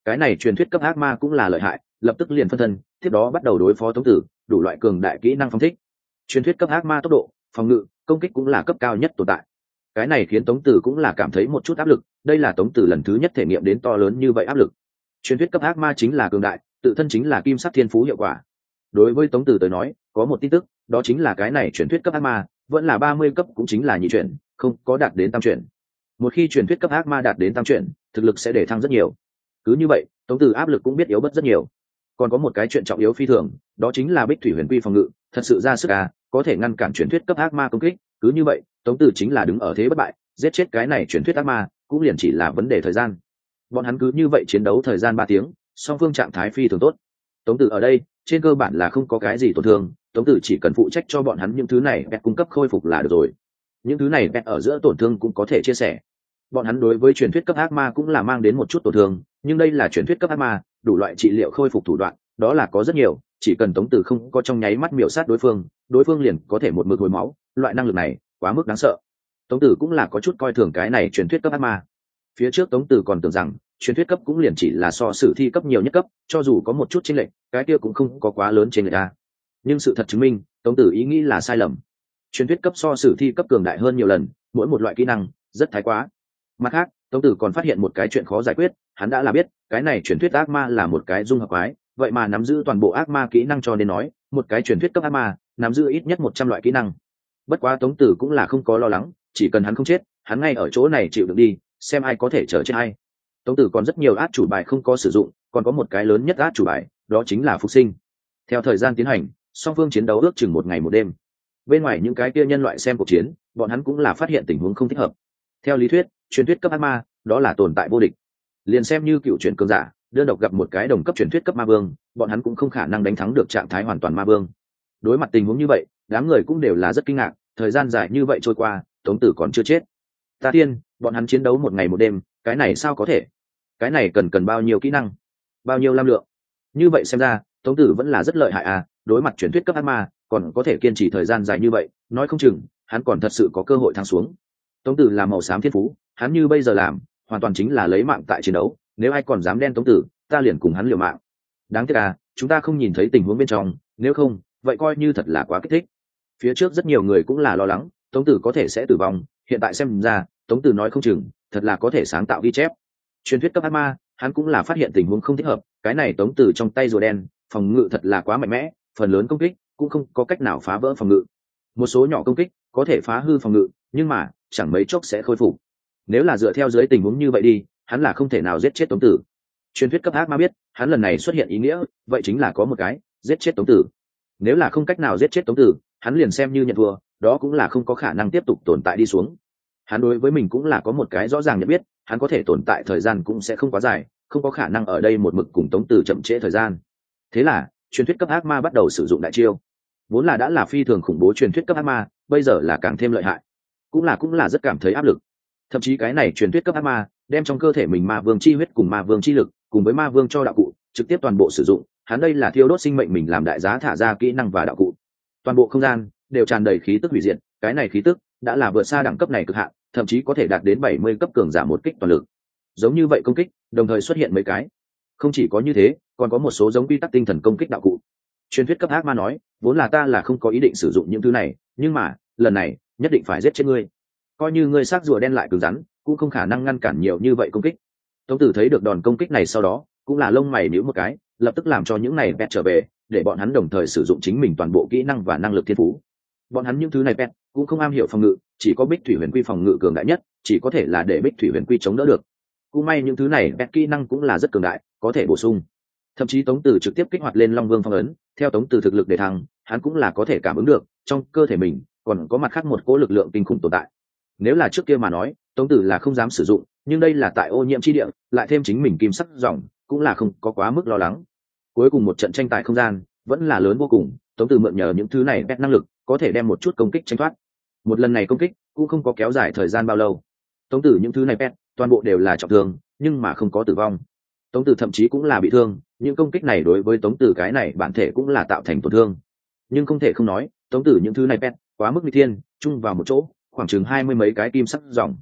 A: cái này truyền thuyết cấp ác ma cũng là lợi hại, lập tức liền phân thân, tiếp đó bắt đầu đối phó Tống Tử, đủ loại cường đại kỹ năng phóng thích. Truyền thuyết cấp ác ma tốc độ, phòng ngự, công kích cũng là cấp cao nhất tồn tại. Cái này khiến Tống Tử cũng là cảm thấy một chút áp lực, đây là Tống Tử lần thứ nhất thể nghiệm đến to lớn như vậy áp lực. Truyền thuyết cấp ác ma chính là cường đại, tự thân chính là kim sắc thiên phú hiệu quả. Đối với Tống Tử tới nói, có một tin tức, đó chính là cái này truyền thuyết cấp ác ma vẫn là 30 cấp, cũng chính là nhị chuyển, không có đạt đến tam chuyển. Một khi truyền thuyết cấp ác ma đạt đến tam chuyển, thực lực sẽ để thăng rất nhiều. Cứ như vậy, Tống Tử áp lực cũng biết yếu bớt rất nhiều. Còn có một cái chuyện trọng yếu phi thường, đó chính là Bích Thủy Huyền Quy phòng ngự, thật sự ra sức có thể ngăn cản truyền thuyết cấp ác ma công kích. Cứ như vậy, Tống Tử chính là đứng ở thế bất bại, giết chết cái này truyền thuyết ác ma cũng liền chỉ là vấn đề thời gian. Bọn hắn cứ như vậy chiến đấu thời gian 3 tiếng, song phương trạng thái phi thường tốt. Tống Tử ở đây trên cơ bản là không có cái gì tổn thương, Tống Tử chỉ cần phụ trách cho bọn hắn những thứ này pet cung cấp khôi phục là được rồi. Những thứ này pet ở giữa tổn thương cũng có thể chia sẻ. Bọn hắn đối với truyền thuyết cấp ác ma cũng là mang đến một chút tổn thương, nhưng đây là truyền thuyết cấp ác ma, đủ loại trị liệu khôi phục thủ đoạn đó là có rất nhiều, chỉ cần Tống Tử không có trong nháy mắt miểu sát đối phương liền có thể một mực hồi máu, loại năng lực này quá mức đáng sợ. Tống Tử cũng là có chút coi thường cái này truyền thuyết cấp ác ma. Phía trước Tống Tử còn tưởng rằng truyền thuyết cấp cũng liền chỉ là so sử thi cấp nhiều nhất cấp, cho dù có một chút chênh lệch, cái kia cũng không có quá lớn trên người ta. Nhưng sự thật chứng minh, Tống Tử ý nghĩ là sai lầm. Truyền thuyết cấp so sử thi cấp cường đại hơn nhiều lần, mỗi một loại kỹ năng rất thái quá. Mặt khác, Tống Tử còn phát hiện một cái chuyện khó giải quyết, hắn đã là biết, cái này truyền thuyết ác ma là một cái dung hợp quái, vậy mà nắm giữ toàn bộ ác ma kỹ năng, cho nên nói, một cái truyền thuyết cấp ác ma nắm giữ ít nhất 100 loại kỹ năng. Bất quá Tống Tử cũng là không có lo lắng, chỉ cần hắn không chết, hắn ngay ở chỗ này chịu đựng đi, xem ai có thể chờ chết ai. Tống Tử còn rất nhiều át chủ bài không có sử dụng, còn có một cái lớn nhất át chủ bài, đó chính là phục sinh. Theo thời gian tiến hành, song phương chiến đấu ước chừng 1 ngày 1 đêm. Bên ngoài những cái kia nhân loại xem cuộc chiến, bọn hắn cũng là phát hiện tình huống không thích hợp. Theo lý thuyết, truyền thuyết cấp ác ma, đó là tồn tại vô địch. Liền xem như cựu truyền cường giả, đơn độc gặp một cái đồng cấp truyền thuyết cấp ma vương, bọn hắn cũng không khả năng đánh thắng được trạng thái hoàn toàn ma vương. Đối mặt tình huống như vậy, đám người cũng đều là rất kinh ngạc, thời gian dài như vậy trôi qua, Tống Tử còn chưa chết. Ta tiên, bọn hắn chiến đấu 1 ngày 1 đêm, cái này sao có thể? Cái này cần bao nhiêu kỹ năng, bao nhiêu lam lượng? Như vậy xem ra, Tống Tử vẫn là rất lợi hại đối mặt truyền thuyết cấp ác ma, còn có thể kiên trì thời gian dài như vậy, nói không chừng hắn còn thật sự có cơ hội thăng xuống. Tống Tử là màu xám thiên phú, hắn như bây giờ làm, hoàn toàn chính là lấy mạng tại chiến đấu, nếu ai còn dám đen Tống Tử, ta liền cùng hắn liều mạng. Đáng tiếc chúng ta không nhìn thấy tình huống bên trong, nếu không, vậy coi như thật là quá kích thích. Phía trước rất nhiều người cũng là lo lắng, Tống Tử có thể sẽ tử vong, hiện tại xem ra, Tống Tử nói không chừng, thật là có thể sáng tạo ghi chép. Truyền thuyết cấp ác ma, hắn cũng là phát hiện tình huống không thích hợp, cái này Tống Tử trong tay rùa đen, phòng ngự thật là quá mạnh mẽ, phần lớn công kích cũng không có cách nào phá vỡ phòng ngự. Một số nhỏ công kích có thể phá hư phòng ngự, nhưng mà chẳng mấy chốc sẽ khôi phục. Nếu là dựa theo dưới tình huống như vậy đi, hắn là không thể nào giết chết Tống Tử. Truyền thuyết cấp ác ma biết, hắn lần này xuất hiện ý nghĩa, vậy chính là có một cái, giết chết Tống Tử. Nếu là không cách nào giết chết Tống Tử, hắn liền xem như nhận thua, đó cũng là không có khả năng tiếp tục tồn tại đi xuống. Hắn đối với mình cũng là có một cái rõ ràng nhận biết, hắn có thể tồn tại thời gian cũng sẽ không quá dài, không có khả năng ở đây một mực cùng Tống Tử chậm trễ thời gian. Thế là, truyền thuyết cấp ác ma bắt đầu sử dụng đại chiêu. Vốn là đã là phi thường khủng bố truyền thuyết cấp ác ma, bây giờ là càng thêm lợi hại, cũng là rất cảm thấy áp lực. Thậm chí cái này truyền thuyết cấp ác ma đem trong cơ thể mình ma vương chi huyết cùng ma vương chi lực cùng với ma vương cho đạo cụ trực tiếp toàn bộ sử dụng, hắn đây là thiêu đốt sinh mệnh mình làm đại giá thả ra kỹ năng và đạo cụ. Toàn bộ không gian đều tràn đầy khí tức hủy diệt, cái này khí tức đã là vượt xa đẳng cấp này cực hạn, thậm chí có thể đạt đến 70 cấp cường giả một kích toàn lực. Giống như vậy công kích đồng thời xuất hiện mấy cái, không chỉ có như thế, còn có một số giống quy tắc tinh thần công kích đạo cụ. Truyền thuyết cấp ác ma nói, vốn là ta là không có ý định sử dụng những thứ này, nhưng mà lần này nhất định phải giết chết ngươi, coi như ngươi xác rùa đen lại cứng rắn, cũng không khả năng ngăn cản nhiều như vậy công kích. Tống Tử thấy được đòn công kích này sau đó, cũng là lông mày nhíu một cái, lập tức làm cho những này pet trở về, để bọn hắn đồng thời sử dụng chính mình toàn bộ kỹ năng và năng lực thiên phú. Bọn hắn những thứ này pet cũng không am hiểu phòng ngự, chỉ có Bích Thủy Huyền Quy phòng ngự cường đại nhất, chỉ có thể là để Bích Thủy Huyền Quy chống đỡ được. Cũng may những thứ này pet kỹ năng cũng là rất cường đại, có thể bổ sung. Thậm chí Tống Tử trực tiếp kích hoạt lên Long Vương phong ấn, theo Tống Tử thực lực để thăng, hắn cũng là có thể cảm ứng được, trong cơ thể mình còn có mặt khác một cỗ lực lượng kinh khủng tồn tại. Nếu là trước kia mà nói, Tống Tử là không dám sử dụng, nhưng đây là tại ô nhiễm chi địa, lại thêm chính mình kim sắc dòng, cũng là không có quá mức lo lắng. Cuối cùng một trận tranh tài không gian vẫn là lớn vô cùng, Tống Tử mượn nhờ những thứ này pet năng lực, có thể đem một chút công kích tranh thoát. Một lần này công kích cũng không có kéo dài thời gian bao lâu. Tống Tử những thứ này pet toàn bộ đều là trọng thương, nhưng mà không có tử vong. Tống Tử thậm chí cũng là bị thương, những công kích này đối với Tống Tử cái này bản thể cũng là tạo thành tổn thương. Nhưng không thể không nói, Tống Tử những thứ này pet quá mức nguy thiên, chung vào một chỗ, khoảng chừng 20 mấy cái kim sắc dòng.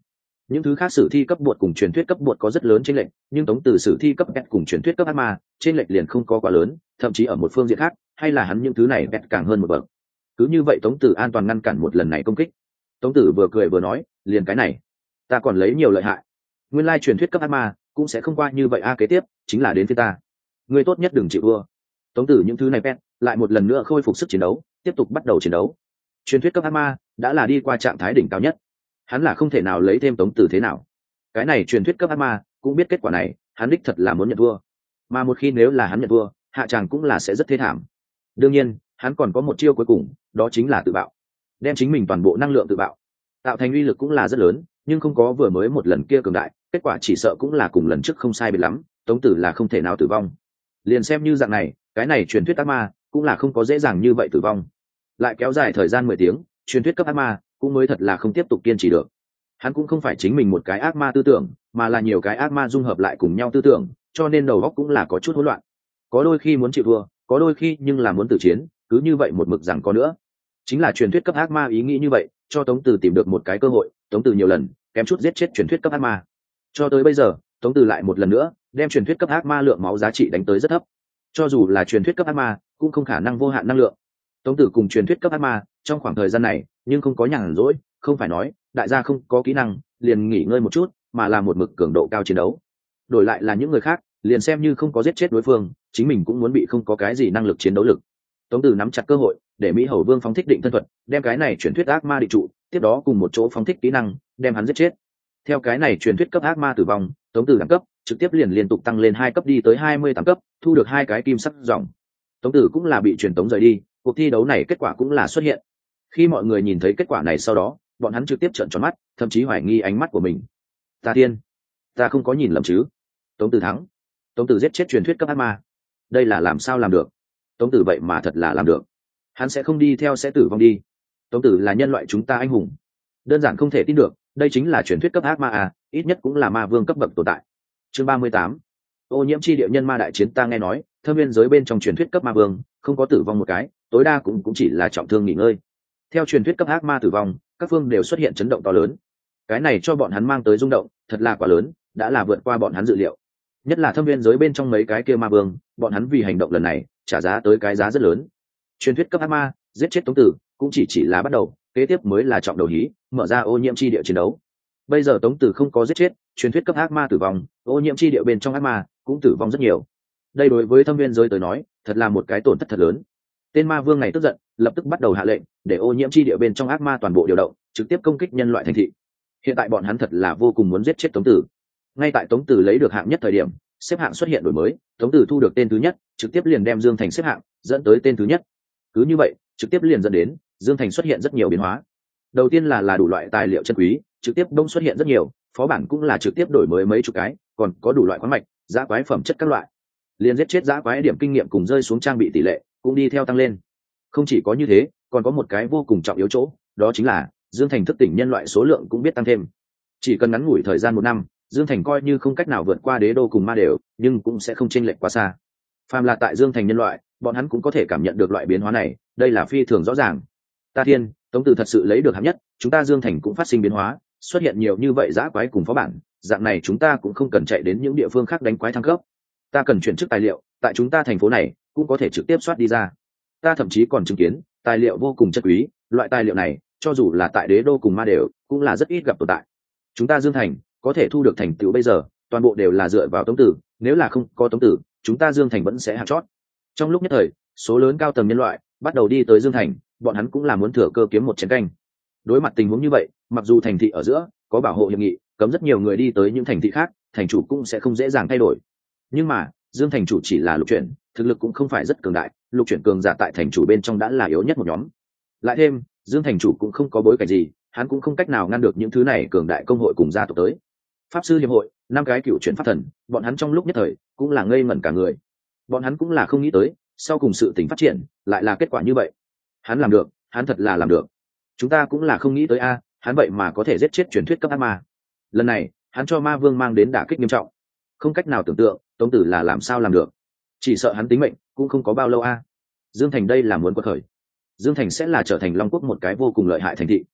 A: những thứ khác sử thi cấp bột cùng truyền thuyết cấp bột có rất lớn chênh lệch, nhưng Tống Tử sử thi cấp pet cùng truyền thuyết cấp ác ma chênh lệch liền không có quá lớn, thậm chí ở một phương diện khác hay là hắn những thứ này pet càng hơn một bậc. Cứ như vậy Tống Tử an toàn ngăn cản một lần này công kích. Tống Tử vừa cười vừa nói, liền cái này ta còn lấy nhiều lợi hại, nguyên lai truyền thuyết cấp ác ma cũng sẽ không qua như vậy kế tiếp chính là đến phía ta, ngươi tốt nhất đừng chịu thua. Tống Tử những thứ này pet lại một lần nữa khôi phục sức chiến đấu, tiếp tục bắt đầu chiến đấu. Truyền thuyết cấp ác ma đã là đi qua trạng thái đỉnh cao nhất, hắn là không thể nào lấy thêm Tống Tử thế nào. Cái này truyền thuyết cấp ác ma cũng biết kết quả này, hắn đích thật là muốn nhận thua, mà một khi nếu là hắn nhận thua, hạ tràng cũng là sẽ rất thê thảm. Đương nhiên hắn còn có một chiêu cuối cùng, đó chính là tự bạo, đem chính mình toàn bộ năng lượng tự bạo, tạo thành uy lực cũng là rất lớn, nhưng không có vừa mới một lần kia cường đại, kết quả chỉ sợ cũng là cùng lần trước không sai biệt lắm, Tống Tử là không thể nào tử vong. Liền xem như dạng này, cái này truyền thuyết ác ma cũng là không có dễ dàng như vậy tử vong. Lại kéo dài thời gian 10 tiếng, truyền thuyết cấp ác ma cũng mới thật là không tiếp tục kiên trì được. Hắn cũng không phải chính mình một cái ác ma tư tưởng, mà là nhiều cái ác ma dung hợp lại cùng nhau tư tưởng, cho nên đầu óc cũng là có chút hỗn loạn. Có đôi khi muốn chịu thua, có đôi khi nhưng là muốn tử chiến, cứ như vậy một mực rằng có nữa. Chính là truyền thuyết cấp ác ma ý nghĩ như vậy, cho Tống Tử tìm được một cái cơ hội, Tống Tử nhiều lần kém chút giết chết truyền thuyết cấp ác ma. Cho tới bây giờ, Tống Tử lại một lần nữa đem truyền thuyết cấp ác ma lượng máu giá trị đánh tới rất thấp. Cho dù là truyền thuyết cấp ác ma, cũng không khả năng vô hạn năng lượng. Tống Tử cùng truyền thuyết cấp ác ma trong khoảng thời gian này, nhưng không có nhàn rỗi, không phải nói đại gia không có kỹ năng liền nghỉ ngơi một chút, mà là một mực cường độ cao chiến đấu. Đổi lại là những người khác, liền xem như không có giết chết đối phương, chính mình cũng muốn bị không có cái gì năng lực chiến đấu lực. Tống Tử nắm chặt cơ hội, để Mỹ Hầu Vương phóng thích định thân thuật, đem cái này truyền thuyết ác ma định trụ, tiếp đó cùng một chỗ phóng thích kỹ năng, đem hắn giết chết. Theo cái này truyền thuyết cấp ác ma tử vong, Tống Tử đẳng cấp trực tiếp liền liên tục tăng lên 2 cấp đi tới 28 cấp, thu được 2 cái kim sắc dòng. Tống Tử cũng là bị truyền tống rời đi, cuộc thi đấu này kết quả cũng là xuất hiện. Khi mọi người nhìn thấy kết quả này sau đó, bọn hắn trực tiếp trợn tròn mắt, thậm chí hoài nghi ánh mắt của mình. Ta thiên, ta không có nhìn lầm chứ? Tống Tử thắng. Tống Tử giết chết truyền thuyết cấp ác ma. Đây là làm sao làm được? Tống Tử vậy mà thật là làm được. Hắn sẽ không đi theo sẽ tử vong đi. Tống Tử là nhân loại chúng ta anh hùng. Đơn giản không thể tin được, đây chính là truyền thuyết cấp ác ma ít nhất cũng là ma vương cấp bậc tồn tại. Chương 38. Ô nhiễm chi địa nhân ma đại chiến. Ta nghe nói, thâm viên giới bên trong truyền thuyết cấp ma vương không có tử vong một cái, tối đa cũng chỉ là trọng thương nghỉ ngơi. Theo truyền thuyết cấp ác ma tử vong, các phương đều xuất hiện chấn động to lớn. Cái này cho bọn hắn mang tới rung động thật là quá lớn, đã là vượt qua bọn hắn dự liệu. Nhất là thâm viên giới bên trong mấy cái kia ma vương, bọn hắn vì hành động lần này trả giá tới cái giá rất lớn. Truyền thuyết cấp ác ma giết chết Tống Tử cũng chỉ là bắt đầu, kế tiếp mới là trọng đầu hí, mở ra ô nhiễm chi địa chiến đấu. Bây giờ Tống Tử không có giết chết truyền thuyết cấp ác ma tử vong, ô nhiễm chi địa bên trong ác ma cũng tử vong rất nhiều. Đây đối với thâm viên giới tới nói thật là một cái tổn thất thật lớn. Tên ma vương này tức giận, lập tức bắt đầu hạ lệnh để ô nhiễm chi địa bên trong ác ma toàn bộ điều động, trực tiếp công kích nhân loại thành thị. Hiện tại bọn hắn thật là vô cùng muốn giết chết Tống Tử. Ngay tại Tống Tử lấy được hạng nhất thời điểm, xếp hạng xuất hiện đổi mới, Tống Tử thu được tên thứ nhất, trực tiếp liền đem Dương Thành xếp hạng dẫn tới tên thứ nhất. Cứ như vậy, trực tiếp liền dẫn đến Dương Thành xuất hiện rất nhiều biến hóa. Đầu tiên là đủ loại tài liệu chân quý, trực tiếp đông xuất hiện rất nhiều, phó bản cũng là trực tiếp đổi mới mấy chục cái, còn có đủ loại khoáng mạch, dã quái phẩm chất các loại. Liền giết chết dã quái điểm kinh nghiệm cùng rơi xuống trang bị tỷ lệ cũng đi theo tăng lên. Không chỉ có như thế, còn có một cái vô cùng trọng yếu chỗ, đó chính là Dương Thành thức tỉnh nhân loại số lượng cũng biết tăng thêm. Chỉ cần ngắn ngủi thời gian 1 năm, Dương Thành coi như không cách nào vượt qua đế đô cùng ma đều, nhưng cũng sẽ không chênh lệch quá xa. Phàm là tại Dương Thành nhân loại, bọn hắn cũng có thể cảm nhận được loại biến hóa này, đây là phi thường rõ ràng. Ta thiên, Tống Tử thật sự lấy được hạng nhất, chúng ta Dương Thành cũng phát sinh biến hóa, xuất hiện nhiều như vậy dã quái cùng phó bản, dạng này chúng ta cũng không cần chạy đến những địa phương khác đánh quái thăng cấp. Ta cần chuyển chức tài liệu, tại chúng ta thành phố này cũng có thể trực tiếp soát đi ra. Ta thậm chí còn chứng kiến tài liệu vô cùng chất quý, loại tài liệu này cho dù là tại đế đô cùng ma đều cũng là rất ít gặp tồn tại. Chúng ta Dương Thành có thể thu được thành tựu bây giờ toàn bộ đều là dựa vào Tống Tử, nếu là không có Tống Tử, chúng ta Dương Thành vẫn sẽ hạng chót. Trong lúc nhất thời, số lớn cao tầng nhân loại bắt đầu đi tới Dương Thành, bọn hắn cũng là muốn thừa cơ kiếm một chén canh. Đối mặt tình huống như vậy, mặc dù thành thị ở giữa có bảo hộ hiệp nghị, cấm rất nhiều người đi tới những thành thị khác, thành chủ cũng sẽ không dễ dàng thay đổi. Nhưng mà Dương Thành chủ chỉ là lục chuyển, thực lực cũng không phải rất cường đại, lục chuyển cường giả tại thành chủ bên trong đã là yếu nhất một nhóm. Lại thêm Dương Thành chủ cũng không có bối cảnh gì, hắn cũng không cách nào ngăn được những thứ này cường đại công hội cùng gia tộc tới. Pháp sư hiệp hội 5 cái cựu chuyển pháp thần, bọn hắn trong lúc nhất thời cũng là ngây ngẩn cả người. Bọn hắn cũng là không nghĩ tới, sau cùng sự tình phát triển lại là kết quả như vậy. Hắn làm được, hắn thật là làm được. Chúng ta cũng là không nghĩ tới hắn vậy mà có thể giết chết truyền thuyết cấp ác ma. Lần này hắn cho ma vương mang đến đả kích nghiêm trọng, không cách nào tưởng tượng Tống Tử là làm sao làm được. Chỉ sợ hắn tính mệnh cũng không có bao lâu Dương Thành đây là muốn quật khởi. Dương Thành sẽ là trở thành Long Quốc một cái vô cùng lợi hại thành thị.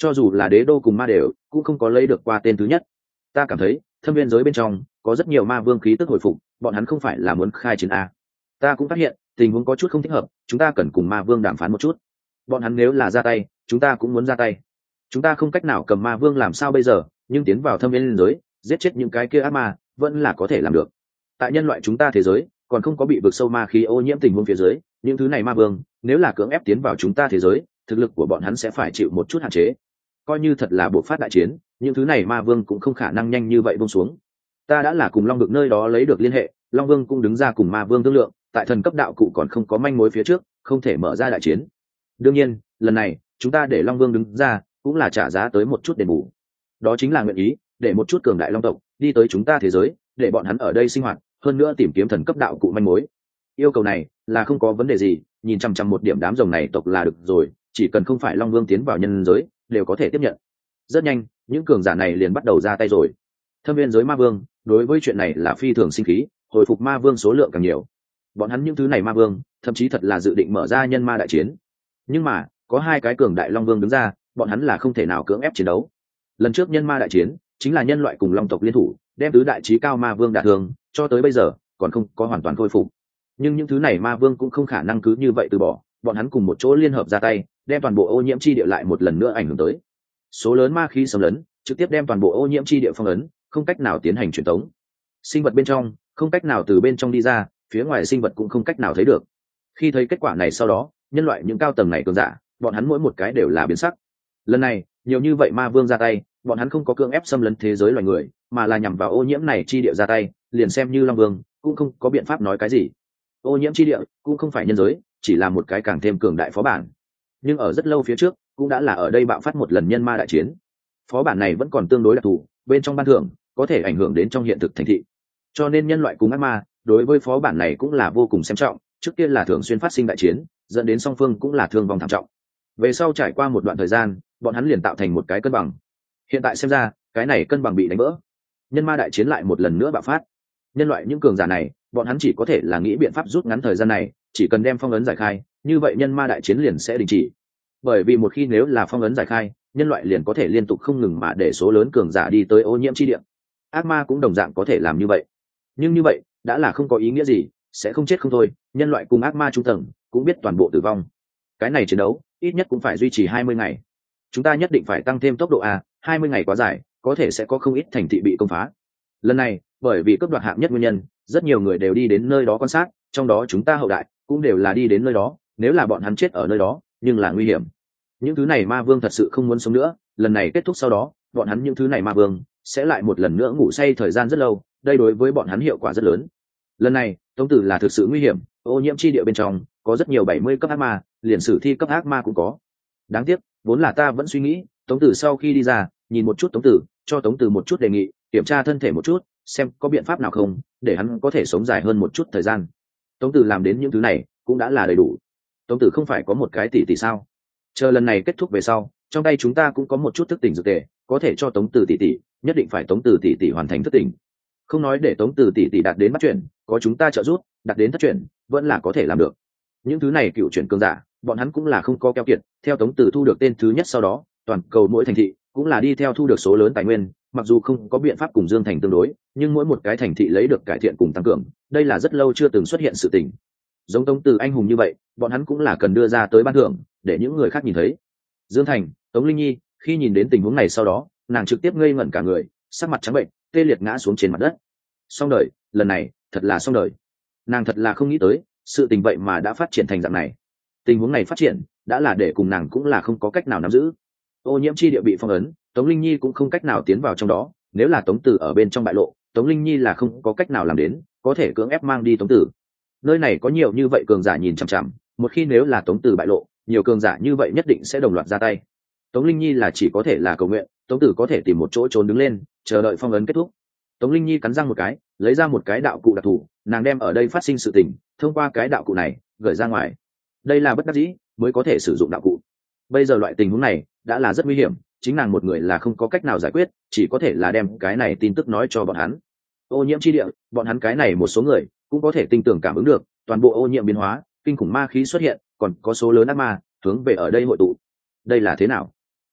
A: cho dù là đế đô cùng ma đều cũng không có lấy được qua tên thứ nhất. Ta cảm thấy thâm viên giới bên trong có rất nhiều ma vương khí tức hồi phục, bọn hắn không phải là muốn khai chiến a. Ta cũng phát hiện tình huống có chút không thích hợp, chúng ta cần cùng ma vương đàm phán một chút. Bọn hắn nếu là ra tay, chúng ta cũng muốn ra tay. Chúng ta không cách nào cầm ma vương làm sao bây giờ, nhưng tiến vào thâm viên giới giết chết những cái kia ác ma vẫn là có thể làm được. Tại nhân loại chúng ta thế giới còn không có bị vực sâu ma khí ô nhiễm tình huống phía dưới, những thứ này ma vương nếu là cưỡng ép tiến vào chúng ta thế giới, thực lực của bọn hắn sẽ phải chịu một chút hạn chế. Coi như thật là buộc phát đại chiến, những thứ này ma vương cũng không khả năng nhanh như vậy buông xuống. Ta đã là cùng Long Vực nơi đó lấy được liên hệ, Long Vương cũng đứng ra cùng ma vương thương lượng, tại thần cấp đạo cụ còn không có manh mối phía trước không thể mở ra đại chiến. Đương nhiên lần này chúng ta để Long Vương đứng ra cũng là trả giá tới một chút đền bù, đó chính là nguyện ý để một chút cường đại long tộc đi tới chúng ta thế giới, để bọn hắn ở đây sinh hoạt, hơn nữa tìm kiếm thần cấp đạo cụ manh mối. Yêu cầu này là không có vấn đề gì, nhìn chăm chăm một điểm đám rồng này tộc là được rồi, chỉ cần không phải Long Vương tiến vào nhân giới đều có thể tiếp nhận. Rất nhanh những cường giả này liền bắt đầu ra tay rồi. Thâm viên giới ma vương đối với chuyện này là phi thường sinh khí, hồi phục ma vương số lượng càng nhiều. Bọn hắn những thứ này ma vương thậm chí thật là dự định mở ra nhân ma đại chiến, nhưng mà có hai cái cường đại long vương đứng ra, bọn hắn là không thể nào cưỡng ép chiến đấu. Lần trước nhân ma đại chiến chính là nhân loại cùng long tộc liên thủ đem tứ đại chí cao ma vương đả thương, cho tới bây giờ còn không có hoàn toàn khôi phục. Nhưng những thứ này ma vương cũng không khả năng cứ như vậy từ bỏ, bọn hắn cùng một chỗ liên hợp ra tay, đem toàn bộ ô nhiễm chi địa lại một lần nữa ảnh hưởng tới. Số lớn ma khí xâm lấn trực tiếp đem toàn bộ ô nhiễm chi địa phong ấn, không cách nào tiến hành truyền tống. Sinh vật bên trong không cách nào từ bên trong đi ra, phía ngoài sinh vật cũng không cách nào thấy được. Khi thấy kết quả này sau đó, nhân loại những cao tầng này cường giả, bọn hắn mỗi một cái đều là biến sắc. Lần này nhiều như vậy ma vương ra tay, bọn hắn không có cưỡng ép xâm lấn thế giới loài người, mà là nhằm vào ô nhiễm này chi địa ra tay, liền xem như long vương cũng không có biện pháp nói cái gì. Ô nhiễm chi địa cũng không phải nhân giới, chỉ là một cái càng thêm cường đại phó bản. Nhưng ở rất lâu phía trước cũng đã là ở đây bạo phát một lần nhân ma đại chiến. Phó bản này vẫn còn tương đối đặc thù, bên trong ban thưởng có thể ảnh hưởng đến trong hiện thực thành thị, cho nên nhân loại cùng ác ma đối với phó bản này cũng là vô cùng xem trọng. Trước tiên là thường xuyên phát sinh đại chiến, dẫn đến song phương cũng là thương vong thảm trọng. Về sau trải qua một đoạn thời gian, bọn hắn liền tạo thành một cái cân bằng. Hiện tại xem ra cái này cân bằng bị đánh vỡ, nhân ma đại chiến lại một lần nữa bạo phát. Nhân loại những cường giả này, bọn hắn chỉ có thể là nghĩ biện pháp rút ngắn thời gian này, chỉ cần đem phong ấn giải khai, như vậy nhân ma đại chiến liền sẽ đình chỉ. Bởi vì một khi nếu là phong ấn giải khai, nhân loại liền có thể liên tục không ngừng mà để số lớn cường giả đi tới ô nhiễm chi địa. Ác ma cũng đồng dạng có thể làm như vậy, nhưng như vậy đã là không có ý nghĩa gì, sẽ không chết không thôi. Nhân loại cùng ác ma trung tầng cũng biết toàn bộ tử vong. Cái này chiến đấu ít nhất cũng phải duy trì 20 ngày. Chúng ta nhất định phải tăng thêm tốc độ a, 20 ngày quá dài, có thể sẽ có không ít thành thị bị công phá. Lần này bởi vì cướp đoạt hạng nhất nguyên nhân, rất nhiều người đều đi đến nơi đó quan sát, trong đó chúng ta hậu đại cũng đều là đi đến nơi đó. Nếu là bọn hắn chết ở nơi đó nhưng là nguy hiểm. Những thứ này ma vương thật sự không muốn sống nữa, lần này kết thúc sau đó, bọn hắn những thứ này ma vương sẽ lại một lần nữa ngủ say thời gian rất lâu, đây đối với bọn hắn hiệu quả rất lớn. Lần này Tống Tử là thực sự nguy hiểm, ô nhiễm chi địa bên trong có rất nhiều 70 cấp ác ma, liền sử thi cấp ác ma cũng có. Đáng tiếc vốn là ta vẫn suy nghĩ Tống Tử sau khi đi ra nhìn một chút Tống Tử, cho Tống Tử một chút đề nghị, kiểm tra thân thể một chút xem có biện pháp nào không để hắn có thể sống dài hơn một chút thời gian. Tống Tử làm đến những thứ này cũng đã là đầy đủ. Tống Tử không phải có một cái tỷ tỷ sao? Chờ lần này kết thúc về sau, trong tay chúng ta cũng có một chút thức tỉnh dược tề, có thể cho Tống Tử tỷ tỷ, nhất định phải Tống Tử tỷ tỷ hoàn thành thức tỉnh. Không nói để Tống Tử tỷ tỷ đạt đến bắt chuyển, có chúng ta trợ giúp, đạt đến thất chuyển, vẫn là có thể làm được. Những thứ này cựu chuyển cường giả, bọn hắn cũng là không có keo kiệt, theo Tống Tử thu được tên thứ nhất sau đó, toàn cầu mỗi thành thị cũng là đi theo thu được số lớn tài nguyên, mặc dù không có biện pháp cùng Dương Thành tương đối, nhưng mỗi một cái thành thị lấy được cải thiện cùng tăng cường, đây là rất lâu chưa từng xuất hiện sự tình. Giống Tống Tử anh hùng như vậy, bọn hắn cũng là cần đưa ra tới ban thưởng để những người khác nhìn thấy. Dương Thành, Tống Linh Nhi khi nhìn đến tình huống này sau đó, nàng trực tiếp ngây ngẩn cả người, sắc mặt trắng bệnh, tê liệt ngã xuống trên mặt đất. Xong đời, lần này thật là xong đời. Nàng thật là không nghĩ tới sự tình vậy mà đã phát triển thành dạng này. Tình huống này phát triển đã là để cùng nàng cũng là không có cách nào nắm giữ. Ô nhiễm chi địa bị phong ấn, Tống Linh Nhi cũng không cách nào tiến vào trong đó, nếu là Tống Tử ở bên trong bại lộ, Tống Linh Nhi là không có cách nào làm đến, có thể cưỡng ép mang đi Tống Tử. Nơi này có nhiều như vậy cường giả nhìn chằm chằm, một khi nếu là Tống Tử bại lộ, nhiều cường giả như vậy nhất định sẽ đồng loạt ra tay. Tống Linh Nhi là chỉ có thể là cầu nguyện Tống Tử có thể tìm một chỗ trốn đứng lên, chờ đợi phong ấn kết thúc. Tống Linh Nhi cắn răng một cái, lấy ra một cái đạo cụ đặc thù, nàng đem ở đây phát sinh sự tình thông qua cái đạo cụ này gửi ra ngoài. Đây là bất đắc dĩ mới có thể sử dụng đạo cụ. Bây giờ loại tình huống này đã là rất nguy hiểm, chính nàng một người là không có cách nào giải quyết, chỉ có thể là đem cái này tin tức nói cho bọn hắn. Ô nhiễm chi địa, bọn hắn cái này một số người cũng có thể tin tưởng cảm ứng được, toàn bộ ô nhiễm biến hóa, kinh khủng ma khí xuất hiện, còn có số lớn ác ma hướng về ở đây hội tụ. Đây là thế nào?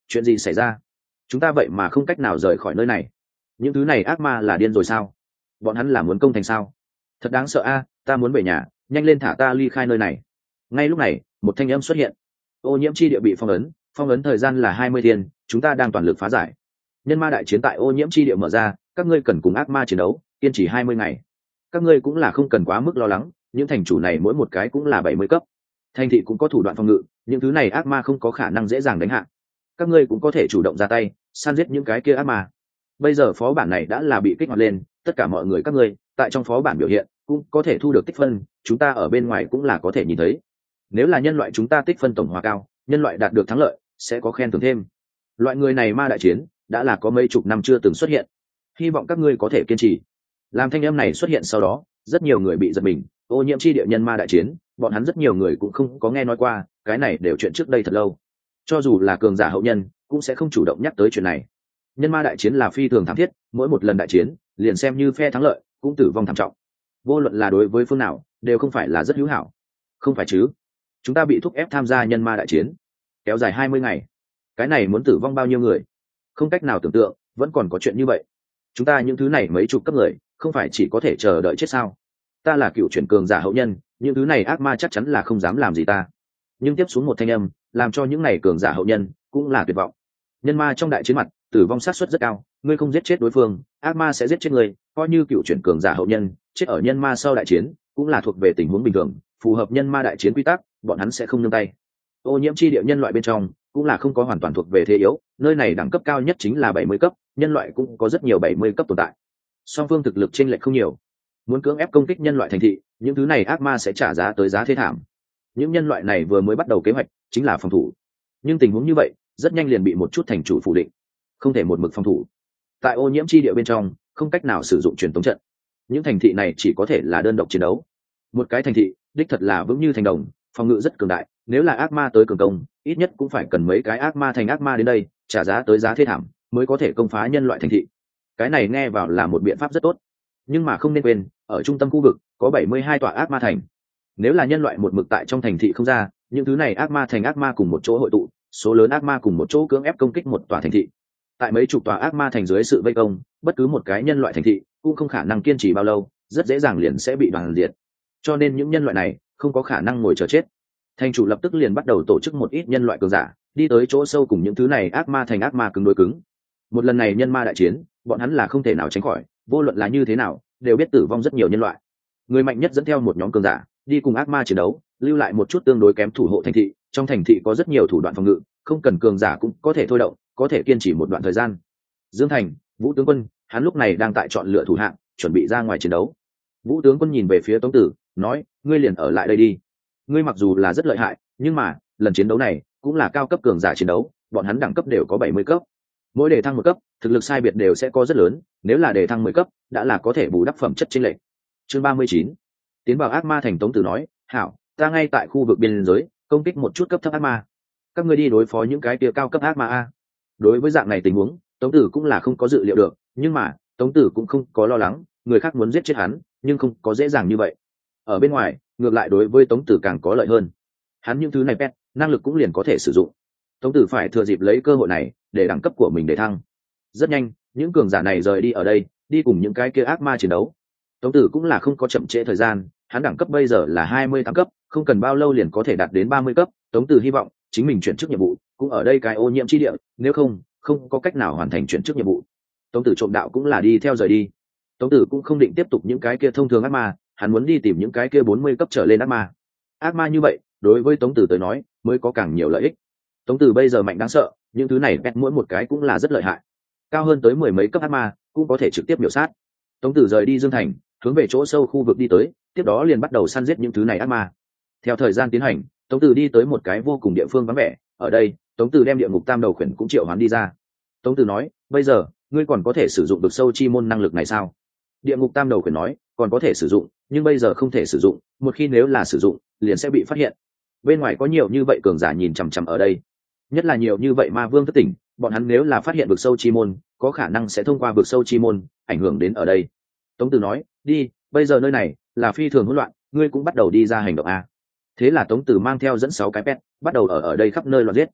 A: chuyện gì xảy ra? Chúng ta vậy mà không cách nào rời khỏi nơi này. Những thứ này ác ma là điên rồi sao? Bọn hắn là muốn công thành sao? Thật đáng sợ a, ta muốn về nhà, nhanh lên thả ta ly khai nơi này. Ngay lúc này một thanh âm xuất hiện. Ô nhiễm chi địa bị phong ấn thời gian là 20 thiên, chúng ta đang toàn lực phá giải. Nhân ma đại chiến tại ô nhiễm chi địa mở ra, các ngươi cần cùng ác ma chiến đấu, kiên trì 20 ngày. Các ngươi cũng là không cần quá mức lo lắng, những thành chủ này mỗi một cái cũng là 70 cấp. Thành thị cũng có thủ đoạn phòng ngự, những thứ này ác ma không có khả năng dễ dàng đánh hạ. Các ngươi cũng có thể chủ động ra tay, săn giết những cái kia ác ma. Bây giờ phó bản này đã là bị kích hoạt lên, tất cả mọi người các ngươi tại trong phó bản biểu hiện cũng có thể thu được tích phân, chúng ta ở bên ngoài cũng là có thể nhìn thấy. Nếu là nhân loại chúng ta tích phân tổng hòa cao, nhân loại đạt được thắng lợi sẽ có khen thưởng thêm. Loại người này ma đại chiến đã là có mấy chục năm chưa từng xuất hiện, hy vọng các ngươi có thể kiên trì. Làm thanh âm này xuất hiện sau đó, rất nhiều người bị giật mình. Ô nhiễm chi địa nhân ma đại chiến, bọn hắn rất nhiều người cũng không có nghe nói qua, cái này đều chuyện trước đây thật lâu. Cho dù là cường giả hậu nhân cũng sẽ không chủ động nhắc tới chuyện này. Nhân ma đại chiến là phi thường thảm thiết, mỗi một lần đại chiến liền xem như phe thắng lợi cũng tử vong thảm trọng, vô luận là đối với phương nào đều không phải là rất hữu hảo. Không phải chứ? Chúng ta bị thúc ép tham gia nhân ma đại chiến kéo dài 20 ngày, cái này muốn tử vong bao nhiêu người? Không cách nào tưởng tượng, vẫn còn có chuyện như vậy. Chúng ta những thứ này mấy chục cấp người không phải chỉ có thể chờ đợi chết sao? Ta là cựu chuyển cường giả hậu nhân, những thứ này ác ma chắc chắn là không dám làm gì ta. Nhưng tiếp xuống một thanh âm làm cho những này cường giả hậu nhân cũng là tuyệt vọng. Nhân ma trong đại chiến mặt tử vong sát suất rất cao, ngươi không giết chết đối phương, ác ma sẽ giết chết ngươi. Coi như cựu chuyển cường giả hậu nhân chết ở nhân ma sau đại chiến cũng là thuộc về tình huống bình thường, phù hợp nhân ma đại chiến quy tắc, bọn hắn sẽ không nương tay. Ô nhiễm chi địa nhân loại bên trong cũng là không có hoàn toàn thuộc về thế yếu, nơi này đẳng cấp cao nhất chính là 70 cấp, nhân loại cũng có rất nhiều 70 cấp tồn tại. Song phương thực lực chênh lệch không nhiều, muốn cưỡng ép công kích nhân loại thành thị, những thứ này ác ma sẽ trả giá tới giá thê thảm. Những nhân loại này vừa mới bắt đầu kế hoạch chính là phòng thủ, nhưng tình huống như vậy rất nhanh liền bị một chút thành chủ phủ định, không thể một mực phòng thủ. Tại ô nhiễm chi địa bên trong không cách nào sử dụng truyền tống trận, những thành thị này chỉ có thể là đơn độc chiến đấu. Một cái thành thị đích thật là vững như thành đồng, phòng ngự rất cường đại, nếu là ác ma tới cường công, ít nhất cũng phải cần mấy cái ác ma thành ác ma đến đây trả giá tới giá thê thảm mới có thể công phá nhân loại thành thị. Cái này nghe vào là một biện pháp rất tốt, nhưng mà không nên quên ở trung tâm khu vực có 72 tòa ác ma thành. Nếu là nhân loại một mực tại trong thành thị không ra, những thứ này ác ma thành ác ma cùng một chỗ hội tụ, số lớn ác ma cùng một chỗ cưỡng ép công kích một tòa thành thị. Tại mấy chục tòa ác ma thành dưới sự vây công, bất cứ một cái nhân loại thành thị cũng không khả năng kiên trì bao lâu, rất dễ dàng liền sẽ bị đoàn diệt. Cho nên những nhân loại này không có khả năng ngồi chờ chết. Thành chủ lập tức liền bắt đầu tổ chức một ít nhân loại cường giả đi tới chỗ sâu cùng những thứ này ác ma thành ác ma cứng đối cứng. Một lần này nhân ma đại chiến, bọn hắn là không thể nào tránh khỏi, vô luận là như thế nào đều biết tử vong rất nhiều nhân loại. Người mạnh nhất dẫn theo một nhóm cường giả đi cùng ác ma chiến đấu, lưu lại một chút tương đối kém thủ hộ thành thị. Trong thành thị có rất nhiều thủ đoạn phòng ngự, không cần cường giả cũng có thể thôi động, có thể kiên trì một đoạn thời gian. Dương Thành, Vũ tướng quân, hắn lúc này đang tại chọn lựa thủ hạng, chuẩn bị ra ngoài chiến đấu. Vũ tướng quân nhìn về phía Tống Tử, nói: ngươi liền ở lại đây đi. Ngươi mặc dù là rất lợi hại, nhưng mà lần chiến đấu này cũng là cao cấp cường giả chiến đấu, bọn hắn đẳng cấp đều có 70 cấp. Mỗi đề thăng một cấp, thực lực sai biệt đều sẽ có rất lớn, nếu là đề thăng 10 cấp, đã là có thể bù đắp phẩm chất chênh lệch. Chương 39. Tiến vào ác ma thành. Tống Tử nói: hảo, ta ngay tại khu vực biên giới công kích một chút cấp thấp ác ma, các ngươi đi đối phó những cái kia cao cấp ác ma a. Đối với dạng này tình huống, Tống Tử cũng là không có dự liệu được, nhưng mà Tống Tử cũng không có lo lắng, người khác muốn giết chết hắn nhưng không có dễ dàng như vậy. Ở bên ngoài ngược lại đối với Tống Tử càng có lợi hơn, hắn những thứ này pet năng lực cũng liền có thể sử dụng. Tống Tử phải thừa dịp lấy cơ hội này để đẳng cấp của mình để thăng. Rất nhanh những cường giả này rời đi ở đây, đi cùng những cái kia ác ma chiến đấu. Tống Tử cũng là không có chậm trễ thời gian, hắn đẳng cấp bây giờ là 28 cấp, không cần bao lâu liền có thể đạt đến 30 cấp. Tống Tử hy vọng chính mình chuyển chức nhiệm vụ cũng ở đây cái ô nhiễm chi địa, nếu không có cách nào hoàn thành chuyển chức nhiệm vụ. Tống Tử trộm đạo cũng là đi theo rời đi. Tống Tử cũng không định tiếp tục những cái kia thông thường ác ma, hắn muốn đi tìm những cái kia 40 cấp trở lên ác ma. Ác ma như vậy đối với Tống Tử tới nói mới có càng nhiều lợi ích. Tống Tử bây giờ mạnh đáng sợ, những thứ này pet mỗi một cái cũng là rất lợi hại, cao hơn tới 10 mấy cấp ác ma cũng có thể trực tiếp miểu sát. Tống Tử rời đi Dương Thành, hướng về chỗ sâu khu vực đi tới, tiếp đó liền bắt đầu săn giết những thứ này ác ma. Theo thời gian tiến hành, Tống Tử đi tới một cái vô cùng địa phương vắng vẻ, ở đây Tống Tử đem địa ngục tam đầu khuyển cũng triệu hoán đi ra. Tống Tử nói: bây giờ ngươi còn có thể sử dụng được sâu chi môn năng lực này sao? Địa ngục tam đầu khuyển nói: còn có thể sử dụng, nhưng bây giờ không thể sử dụng, một khi nếu là sử dụng liền sẽ bị phát hiện. Bên ngoài có nhiều như vậy cường giả nhìn chằm chằm ở đây, nhất là nhiều như vậy ma vương thất tỉnh, bọn hắn nếu là phát hiện vực sâu chi môn, có khả năng sẽ thông qua vực sâu chi môn ảnh hưởng đến ở đây. Tống Tử nói: đi, bây giờ nơi này là phi thường hỗn loạn, ngươi cũng bắt đầu đi ra hành động a. Thế là Tống Tử mang theo dẫn 6 cái pet bắt đầu ở đây khắp nơi loạn giết.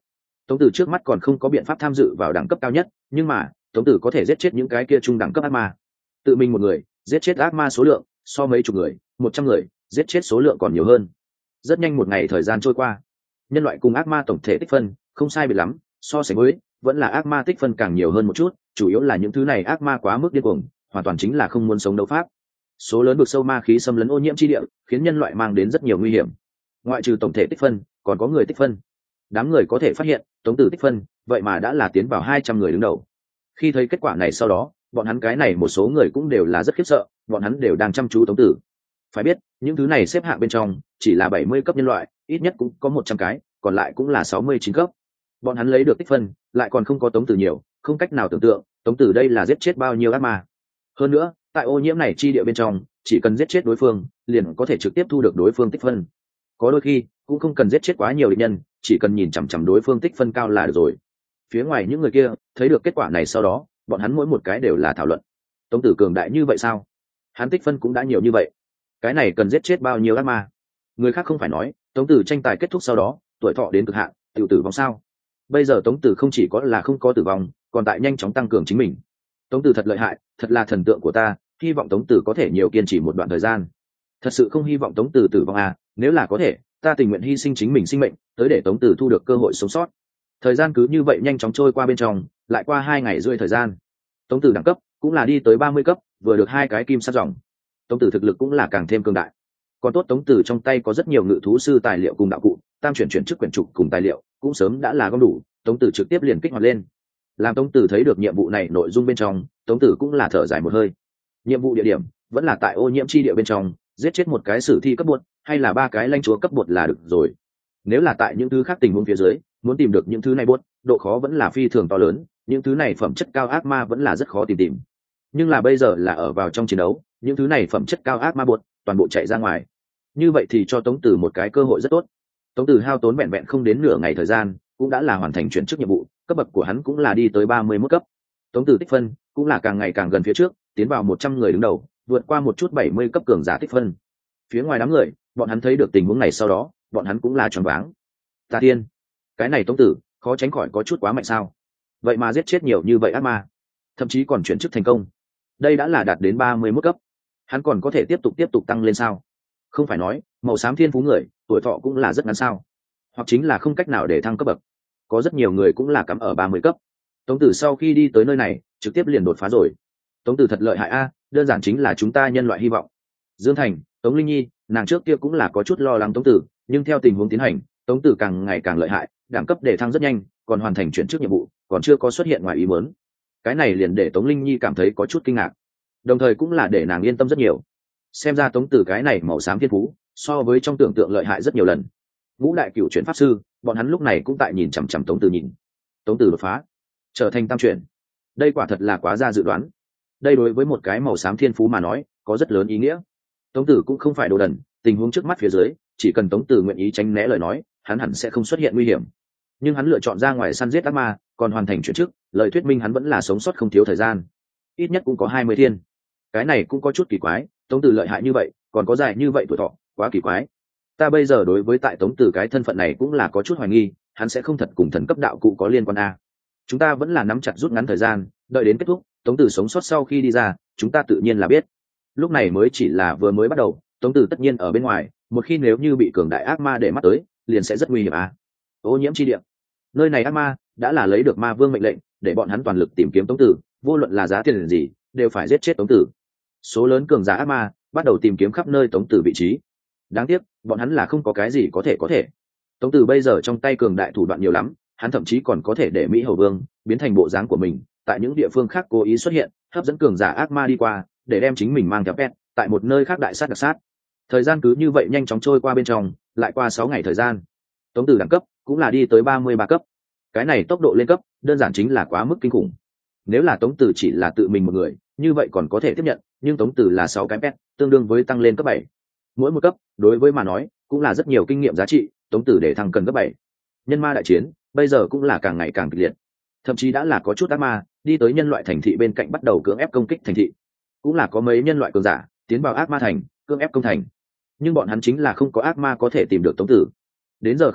A: Tống Tử trước mắt còn không có biện pháp tham dự vào đẳng cấp cao nhất, nhưng mà Tống Tử có thể giết chết những cái kia trung đẳng cấp ác ma. Tự mình một người giết chết ác ma số lượng so mấy chục người, 100 người giết chết số lượng còn nhiều hơn. Rất nhanh một ngày thời gian trôi qua, nhân loại cùng ác ma tổng thể tích phân không sai biệt lắm, so sánh với vẫn là ác ma tích phân càng nhiều hơn một chút, chủ yếu là những thứ này ác ma quá mức điên cuồng, hoàn toàn chính là không muốn sống đấu pháp. Số lớn vực sâu ma khí xâm lấn ô nhiễm chi địa, khiến nhân loại mang đến rất nhiều nguy hiểm. Ngoại trừ tổng thể tích phân, còn có người tích phân. Đám người có thể phát hiện, Tống Tử tích phân, vậy mà đã là tiến vào 200 người đứng đầu. Khi thấy kết quả này sau đó, bọn hắn cái này một số người cũng đều là rất khiếp sợ, bọn hắn đều đang chăm chú Tống Tử. Phải biết, những thứ này xếp hạng bên trong, chỉ là 70 cấp nhân loại, ít nhất cũng có 100 cái, còn lại cũng là 69 cấp. Bọn hắn lấy được tích phân, lại còn không có Tống Tử nhiều, không cách nào tưởng tượng, Tống Tử đây là giết chết bao nhiêu ác ma. Hơn nữa, tại ô nhiễm này chi địa bên trong, chỉ cần giết chết đối phương, liền có thể trực tiếp thu được đối phương tích phân. Có đôi khi, cũng không cần giết chết quá nhiều địch nhân, chỉ cần nhìn chằm chằm đối phương tích phân cao là được rồi. Phía ngoài những người kia, thấy được kết quả này sau đó, bọn hắn mỗi một cái đều là thảo luận. Tống Tử cường đại như vậy sao? Hắn tích phân cũng đã nhiều như vậy. Cái này cần giết chết bao nhiêu ác ma? Người khác không phải nói, Tống Tử tranh tài kết thúc sau đó, tuổi thọ đến cực hạn, tự tử vong sao? Bây giờ Tống Tử không chỉ có là không có tử vong, còn tại nhanh chóng tăng cường chính mình. Tống Tử thật lợi hại, thật là thần tượng của ta, hy vọng Tống Tử có thể nhiều kiên trì một đoạn thời gian. Thật sự không hy vọng Tống Tử tử vong à, nếu là có thể, ta tình nguyện hy sinh chính mình sinh mệnh, tới để Tống Tử thu được cơ hội sống sót. Thời gian cứ như vậy nhanh chóng trôi qua bên trong, lại qua 2 ngày rưỡi thời gian. Tống Tử đẳng cấp cũng là đi tới 30 cấp, vừa được 2 cái kim sát dòng. Tống Tử thực lực cũng là càng thêm cường đại. Còn tốt Tống Tử trong tay có rất nhiều ngự thú sư tài liệu cùng đạo cụ, tam chuyển chức quyển trục cùng tài liệu, cũng sớm đã là gom đủ, Tống Tử trực tiếp liền kích hoạt lên. Làm Tống Tử thấy được nhiệm vụ này nội dung bên trong, Tống Tử cũng là thở dài một hơi. Nhiệm vụ địa điểm vẫn là tại ô nhiễm chi địa bên trong, giết chết một cái sử thi cấp bột, hay là 3 cái lãnh chúa cấp bột là được rồi. Nếu là tại những thứ khác tình huống phía dưới, muốn tìm được những thứ này bột, độ khó vẫn là phi thường to lớn, những thứ này phẩm chất cao ác ma vẫn là rất khó tìm. Nhưng là bây giờ là ở vào trong chiến đấu, những thứ này phẩm chất cao ác ma bột toàn bộ chạy ra ngoài. Như vậy thì cho Tống Tử một cái cơ hội rất tốt. Tống Tử hao tốn vẹn vẹn không đến nửa ngày thời gian, cũng đã là hoàn thành chuyển chức nhiệm vụ, cấp bậc của hắn cũng là đi tới 31 cấp. Tống Tử tích phân cũng là càng ngày càng gần phía trước, tiến vào 100 người đứng đầu, vượt qua một chút 70 cấp cường giả tích phân. Phía ngoài đám người, bọn hắn thấy được tình huống này sau đó, bọn hắn cũng là choáng váng. Ta tiên, cái này Tống Tử, khó tránh khỏi có chút quá mạnh sao? Vậy mà giết chết nhiều như vậy ác ma, thậm chí còn chuyển chức thành công. Đây đã là đạt đến 31 cấp. Hắn còn có thể tiếp tục tăng lên sao? Không phải nói, màu xám thiên phú người, tuổi thọ cũng là rất ngắn sao? Hoặc chính là không cách nào để thăng cấp bậc. Có rất nhiều người cũng là cắm ở 30 cấp. Tống Tử sau khi đi tới nơi này, trực tiếp liền đột phá rồi. Tống Tử thật lợi hại a, đơn giản chính là chúng ta nhân loại hy vọng. Dương Thành, Tống Linh Nhi, nàng trước kia cũng là có chút lo lắng Tống Tử, nhưng theo tình huống tiến hành, Tống Tử càng ngày càng lợi hại, đẳng cấp để thăng rất nhanh, còn hoàn thành chuyển chức nhiệm vụ, còn chưa có xuất hiện ngoài ý muốn. Cái này liền để Tống Linh Nhi cảm thấy có chút kinh ngạc, đồng thời cũng là để nàng yên tâm rất nhiều. Xem ra Tống Tử cái này màu xám thiên phú, so với trong tưởng tượng lợi hại rất nhiều lần. Ngũ đại cửu chuyển pháp sư, bọn hắn lúc này cũng tại nhìn chằm chằm Tống Tử nhìn. Tống Tử đột phá, trở thành tam chuyển. Đây quả thật là quá ra dự đoán. Đây đối với một cái màu xám thiên phú mà nói, có rất lớn ý nghĩa. Tống Tử cũng không phải đồ đần, tình huống trước mắt phía dưới, chỉ cần Tống Tử nguyện ý tránh né lời nói, hắn hẳn sẽ không xuất hiện nguy hiểm. Nhưng hắn lựa chọn ra ngoài săn giết ác ma, còn hoàn thành chuyển chức, lời thuyết minh hắn vẫn là sống sót không thiếu thời gian. Ít nhất cũng có 20 thiên. Cái này cũng có chút kỳ quái, Tống Tử lợi hại như vậy, còn có dài như vậy tuổi thọ, quá kỳ quái. Ta bây giờ đối với tại Tống Tử cái thân phận này cũng là có chút hoài nghi, hắn sẽ không thật cùng thần cấp đạo cụ có liên quan a. Chúng ta vẫn là nắm chặt rút ngắn thời gian, đợi đến kết thúc, Tống Tử sống sót sau khi đi ra, chúng ta tự nhiên là biết. Lúc này mới chỉ là vừa mới bắt đầu, Tống Tử tất nhiên ở bên ngoài, một khi nếu như bị cường đại ác ma để mắt tới, liền sẽ rất nguy hiểm a. Ô nhiễm chi địa, nơi này ác ma đã là lấy được ma vương mệnh lệnh, để bọn hắn toàn lực tìm kiếm Tống Tử, vô luận là giá tiền gì, đều phải giết chết Tống Tử. Số lớn cường giả ác ma bắt đầu tìm kiếm khắp nơi Tống Tử vị trí. Đáng tiếc, bọn hắn là không có cái gì có thể. Tống Tử bây giờ trong tay cường đại thủ đoạn nhiều lắm, hắn thậm chí còn có thể để Mỹ Hầu Vương biến thành bộ dáng của mình, tại những địa phương khác cố ý xuất hiện, hấp dẫn cường giả ác ma đi qua, để đem chính mình mang theo pet, tại một nơi khác đại sát đặc sát. Thời gian cứ như vậy nhanh chóng trôi qua bên trong, lại qua 6 ngày thời gian. Tống Tử đẳng cấp cũng là đi tới 33 cấp. Cái này tốc độ lên cấp, đơn giản chính là quá mức kinh khủng. Nếu là Tống Tử chỉ là tự mình một người, như vậy còn có thể tiếp nhận, nhưng Tống Tử là 6 cái pet, tương đương với tăng lên cấp 7. Mỗi một cấp, đối với mà nói, cũng là rất nhiều kinh nghiệm giá trị, Tống Tử để thăng cần cấp 7. Nhân ma đại chiến, bây giờ cũng là càng ngày càng kịch liệt. Thậm chí đã là có chút ác ma đi tới nhân loại thành thị bên cạnh bắt đầu cưỡng ép công kích thành thị. Cũng là có mấy nhân loại cường giả tiến vào ác ma thành, cưỡng ép công thành. Nhưng bọn hắn chính là không có ác ma có thể tìm được Tống Tử. Đến giờ khắc này,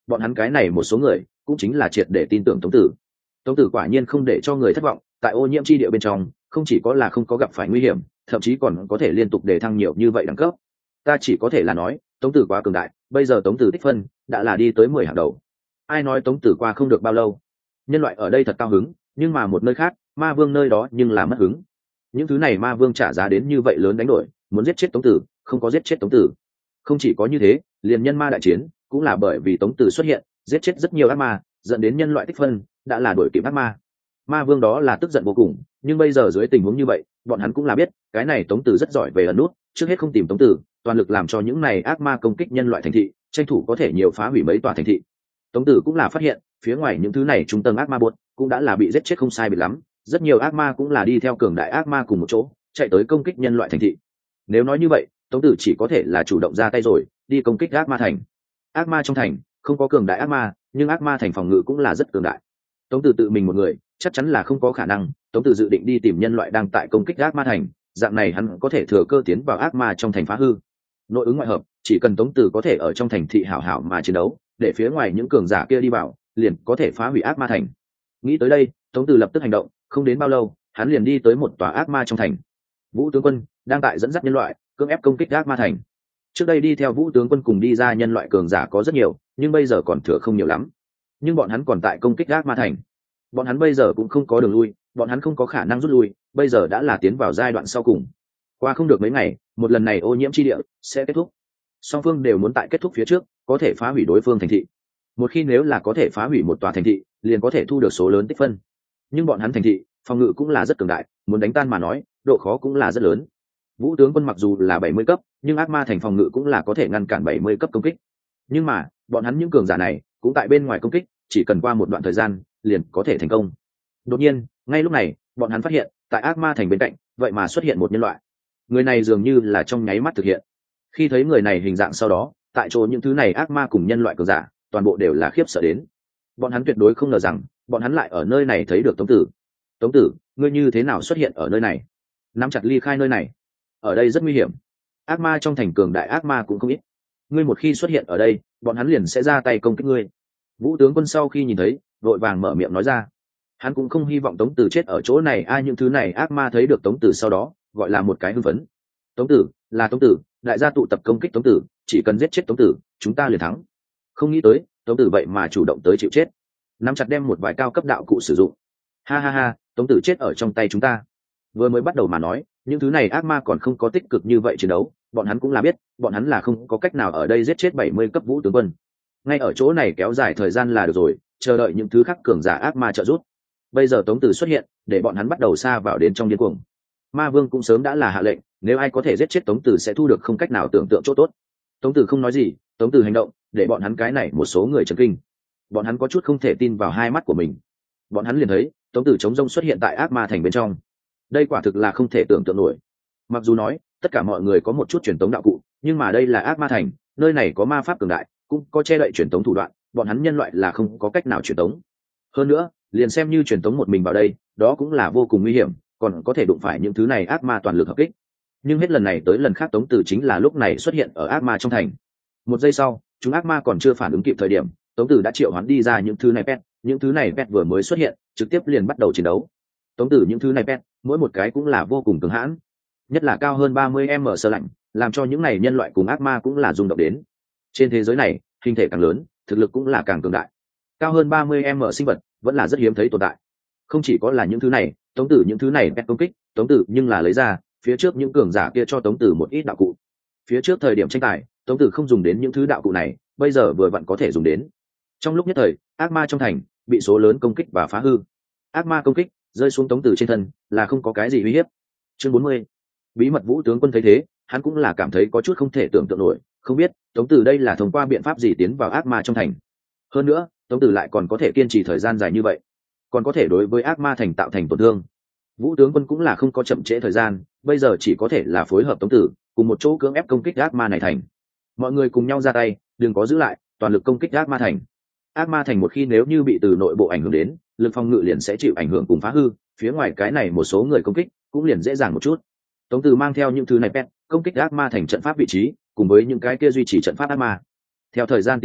A: bọn hắn cái này một số người cũng chính là triệt để tin tưởng Tống Tử. Tống Tử quả nhiên không để cho người thất vọng, tại ô nhiễm chi địa bên trong không chỉ có là không có gặp phải nguy hiểm, thậm chí còn có thể liên tục đề thăng nhiều như vậy đẳng cấp. Ta chỉ có thể là nói Tống Tử quá cường đại, bây giờ Tống Tử tích phân đã là đi tới 10 hàng đầu. Ai nói Tống Tử qua không được bao lâu. Nhân loại ở đây thật cao hứng, nhưng mà một nơi khác, ma vương nơi đó nhưng là mất hứng. Những thứ này ma vương trả giá đến như vậy lớn đánh đổi, muốn giết chết Tống Tử, không có giết chết Tống Tử. Không chỉ có như thế, liền nhân ma đại chiến cũng là bởi vì Tống Tử xuất hiện, giết chết rất nhiều ác ma, dẫn đến nhân loại tích phân đã là đuổi kịp ác ma. Ma vương đó là tức giận vô cùng, nhưng bây giờ dưới tình huống như vậy, bọn hắn cũng là biết cái này Tống Tử rất giỏi về ẩn nút, trước hết không tìm Tống Tử, toàn lực làm cho những này ác ma công kích nhân loại thành thị, tranh thủ có thể nhiều phá hủy mấy tòa thành thị. Tống Tử cũng là phát hiện phía ngoài những thứ này trung tầng ác ma buột cũng đã là bị giết chết không sai biệt lắm, rất nhiều ác ma cũng là đi theo cường đại ác ma cùng một chỗ chạy tới công kích nhân loại thành thị. Nếu nói như vậy, Tống Tử chỉ có thể là chủ động ra tay rồi, đi công kích ác ma thành. Ác ma trong thành không có cường đại ác ma, nhưng ác ma thành phòng ngự cũng là rất cường đại. Tống Tử tự mình một người chắc chắn là không có khả năng. Tống Tử dự định đi tìm nhân loại đang tại công kích ác ma thành, dạng này hắn có thể thừa cơ tiến vào ác ma trong thành phá hư. Nội ứng ngoại hợp, chỉ cần Tống Tử có thể ở trong thành thị hảo hảo mà chiến đấu, để phía ngoài những cường giả kia đi vào, liền có thể phá hủy ác ma thành. Nghĩ tới đây, Tống Tử lập tức hành động, không đến bao lâu, hắn liền đi tới một tòa ác ma trong thành. Vũ tướng quân đang tại dẫn dắt nhân loại cưỡng ép công kích ác ma thành. Trước đây đi theo Vũ tướng quân cùng đi ra nhân loại cường giả có rất nhiều, nhưng bây giờ còn thừa không nhiều lắm. Nhưng bọn hắn còn tại công kích ác ma thành. Bọn hắn bây giờ cũng không có đường lui, bọn hắn không có khả năng rút lui, bây giờ đã là tiến vào giai đoạn sau cùng. Qua không được mấy ngày, một lần này ô nhiễm chi địa sẽ kết thúc. Song phương đều muốn tại kết thúc phía trước có thể phá hủy đối phương thành thị. Một khi nếu là có thể phá hủy một tòa thành thị, liền có thể thu được số lớn tích phân. Nhưng bọn hắn thành thị phòng ngự cũng là rất cường đại, muốn đánh tan mà nói, độ khó cũng là rất lớn. Vũ tướng quân mặc dù là 70 cấp, nhưng ác ma thành phòng ngự cũng là có thể ngăn cản 70 cấp công kích. Nhưng mà, bọn hắn những cường giả này cũng tại bên ngoài công kích, chỉ cần qua một đoạn thời gian, liền có thể thành công. Đột nhiên, ngay lúc này, bọn hắn phát hiện, tại ác ma thành bên cạnh, vậy mà xuất hiện một nhân loại. Người này dường như là trong nháy mắt thực hiện. Khi thấy người này hình dạng sau đó, tại chỗ những thứ này ác ma cùng nhân loại cường giả, toàn bộ đều là khiếp sợ đến. Bọn hắn tuyệt đối không ngờ rằng, bọn hắn lại ở nơi này thấy được Tống Tử. Tống Tử, ngươi như thế nào xuất hiện ở nơi này? Nắm chặt ly khai nơi này. Ở đây rất nguy hiểm. Ác ma trong thành cường đại ác ma cũng không ít. Ngươi một khi xuất hiện ở đây, bọn hắn liền sẽ ra tay công kích ngươi. Vũ tướng quân sau khi nhìn thấy, vội vàng mở miệng nói ra. Hắn cũng không hy vọng Tống Tử chết ở chỗ này. Ai những thứ này ác ma thấy được Tống Tử sau đó, gọi là một cái hưng phấn. Tống Tử, là Tống Tử, đại gia tụ tập công kích Tống Tử, chỉ cần giết chết Tống Tử, chúng ta liền thắng. Không nghĩ tới, Tống Tử vậy mà chủ động tới chịu chết. Nắm chặt đem một vài cao cấp đạo cụ sử dụng. Ha ha ha, Tống Tử chết ở trong tay chúng ta. Vừa mới bắt đầu mà nói, những thứ này ác ma còn không có tích cực như vậy chiến đấu, bọn hắn cũng là biết, bọn hắn là không có cách nào ở đây giết chết 70 cấp vũ tướng quân. Ngay ở chỗ này kéo dài thời gian là được rồi, chờ đợi những thứ khác cường giả ác ma trợ giúp. Bây giờ Tống Tử xuất hiện, để bọn hắn bắt đầu sa vào đến trong điên cuồng. Ma Vương cũng sớm đã là hạ lệnh, nếu ai có thể giết chết Tống Tử sẽ thu được không cách nào tưởng tượng chỗ tốt. Tống Tử không nói gì, Tống Tử hành động, để bọn hắn cái này một số người chấn kinh. Bọn hắn có chút không thể tin vào hai mắt của mình. Bọn hắn liền thấy Tống Tử chống rông xuất hiện tại ác ma thành bên trong. Đây quả thực là không thể tưởng tượng nổi. Mặc dù nói tất cả mọi người có một chút truyền tống đạo cụ, nhưng mà đây là ác ma thành, nơi này có ma pháp cường đại, cũng có che đậy truyền tống thủ đoạn, bọn hắn nhân loại là không có cách nào truyền tống. Hơn nữa, liền xem như truyền tống một mình vào đây, đó cũng là vô cùng nguy hiểm, còn có thể đụng phải những thứ này ác ma toàn lực hợp kích. Nhưng hết lần này tới lần khác Tống Tử chính là lúc này xuất hiện ở ác ma trong thành. Một giây sau, chúng ác ma còn chưa phản ứng kịp thời điểm, Tống Tử đã triệu hoán đi ra những thứ này pet, những thứ này pet vừa mới xuất hiện, trực tiếp liền bắt đầu chiến đấu. Tống Tử những thứ này pet, mỗi một cái cũng là vô cùng cứng hãn, nhất là cao hơn 30m sơ lạnh, làm cho những này nhân loại cùng ác ma cũng là rung động đến. Trên thế giới này, hình thể càng lớn, thực lực cũng là càng cường đại. Cao hơn 30m sinh vật vẫn là rất hiếm thấy tồn tại. Không chỉ có là những thứ này, Tống Tử những thứ này pet công kích, Tống Tử nhưng là lấy ra phía trước những cường giả kia cho Tống Tử một ít đạo cụ. Phía trước thời điểm tranh tài, Tống Tử không dùng đến những thứ đạo cụ này, bây giờ vừa vặn có thể dùng đến. Trong lúc nhất thời, ác ma trong thành bị số lớn công kích và phá hư. Ác ma công kích rơi xuống Tống Tử trên thân là không có cái gì uy hiếp. Chương 40. Bí mật Vũ tướng quân thấy thế, hắn cũng là cảm thấy có chút không thể tưởng tượng nổi, không biết Tống Tử đây là thông qua biện pháp gì tiến vào ác ma trong thành. Hơn nữa, Tống Tử lại còn có thể kiên trì thời gian dài như vậy, còn có thể đối với ác ma thành tạo thành tổn thương. Vũ tướng quân cũng là không có chậm trễ thời gian, bây giờ chỉ có thể là phối hợp Tống Tử cùng một chỗ cưỡng ép công kích ác ma này thành. Mọi người cùng nhau ra tay, đừng có giữ lại, toàn lực công kích ác ma thành. Ác ma thành một khi nếu như bị từ nội bộ ảnh hưởng đến, lực phòng ngự liền sẽ chịu ảnh hưởng cùng phá hư, phía ngoài cái này một số người công kích cũng liền dễ dàng một chút. Tống Tử mang theo những thứ này pet công kích ác ma thành trận pháp vị trí, cùng với những cái kia duy trì trận pháp ác ma. Theo thời gian tiến hành,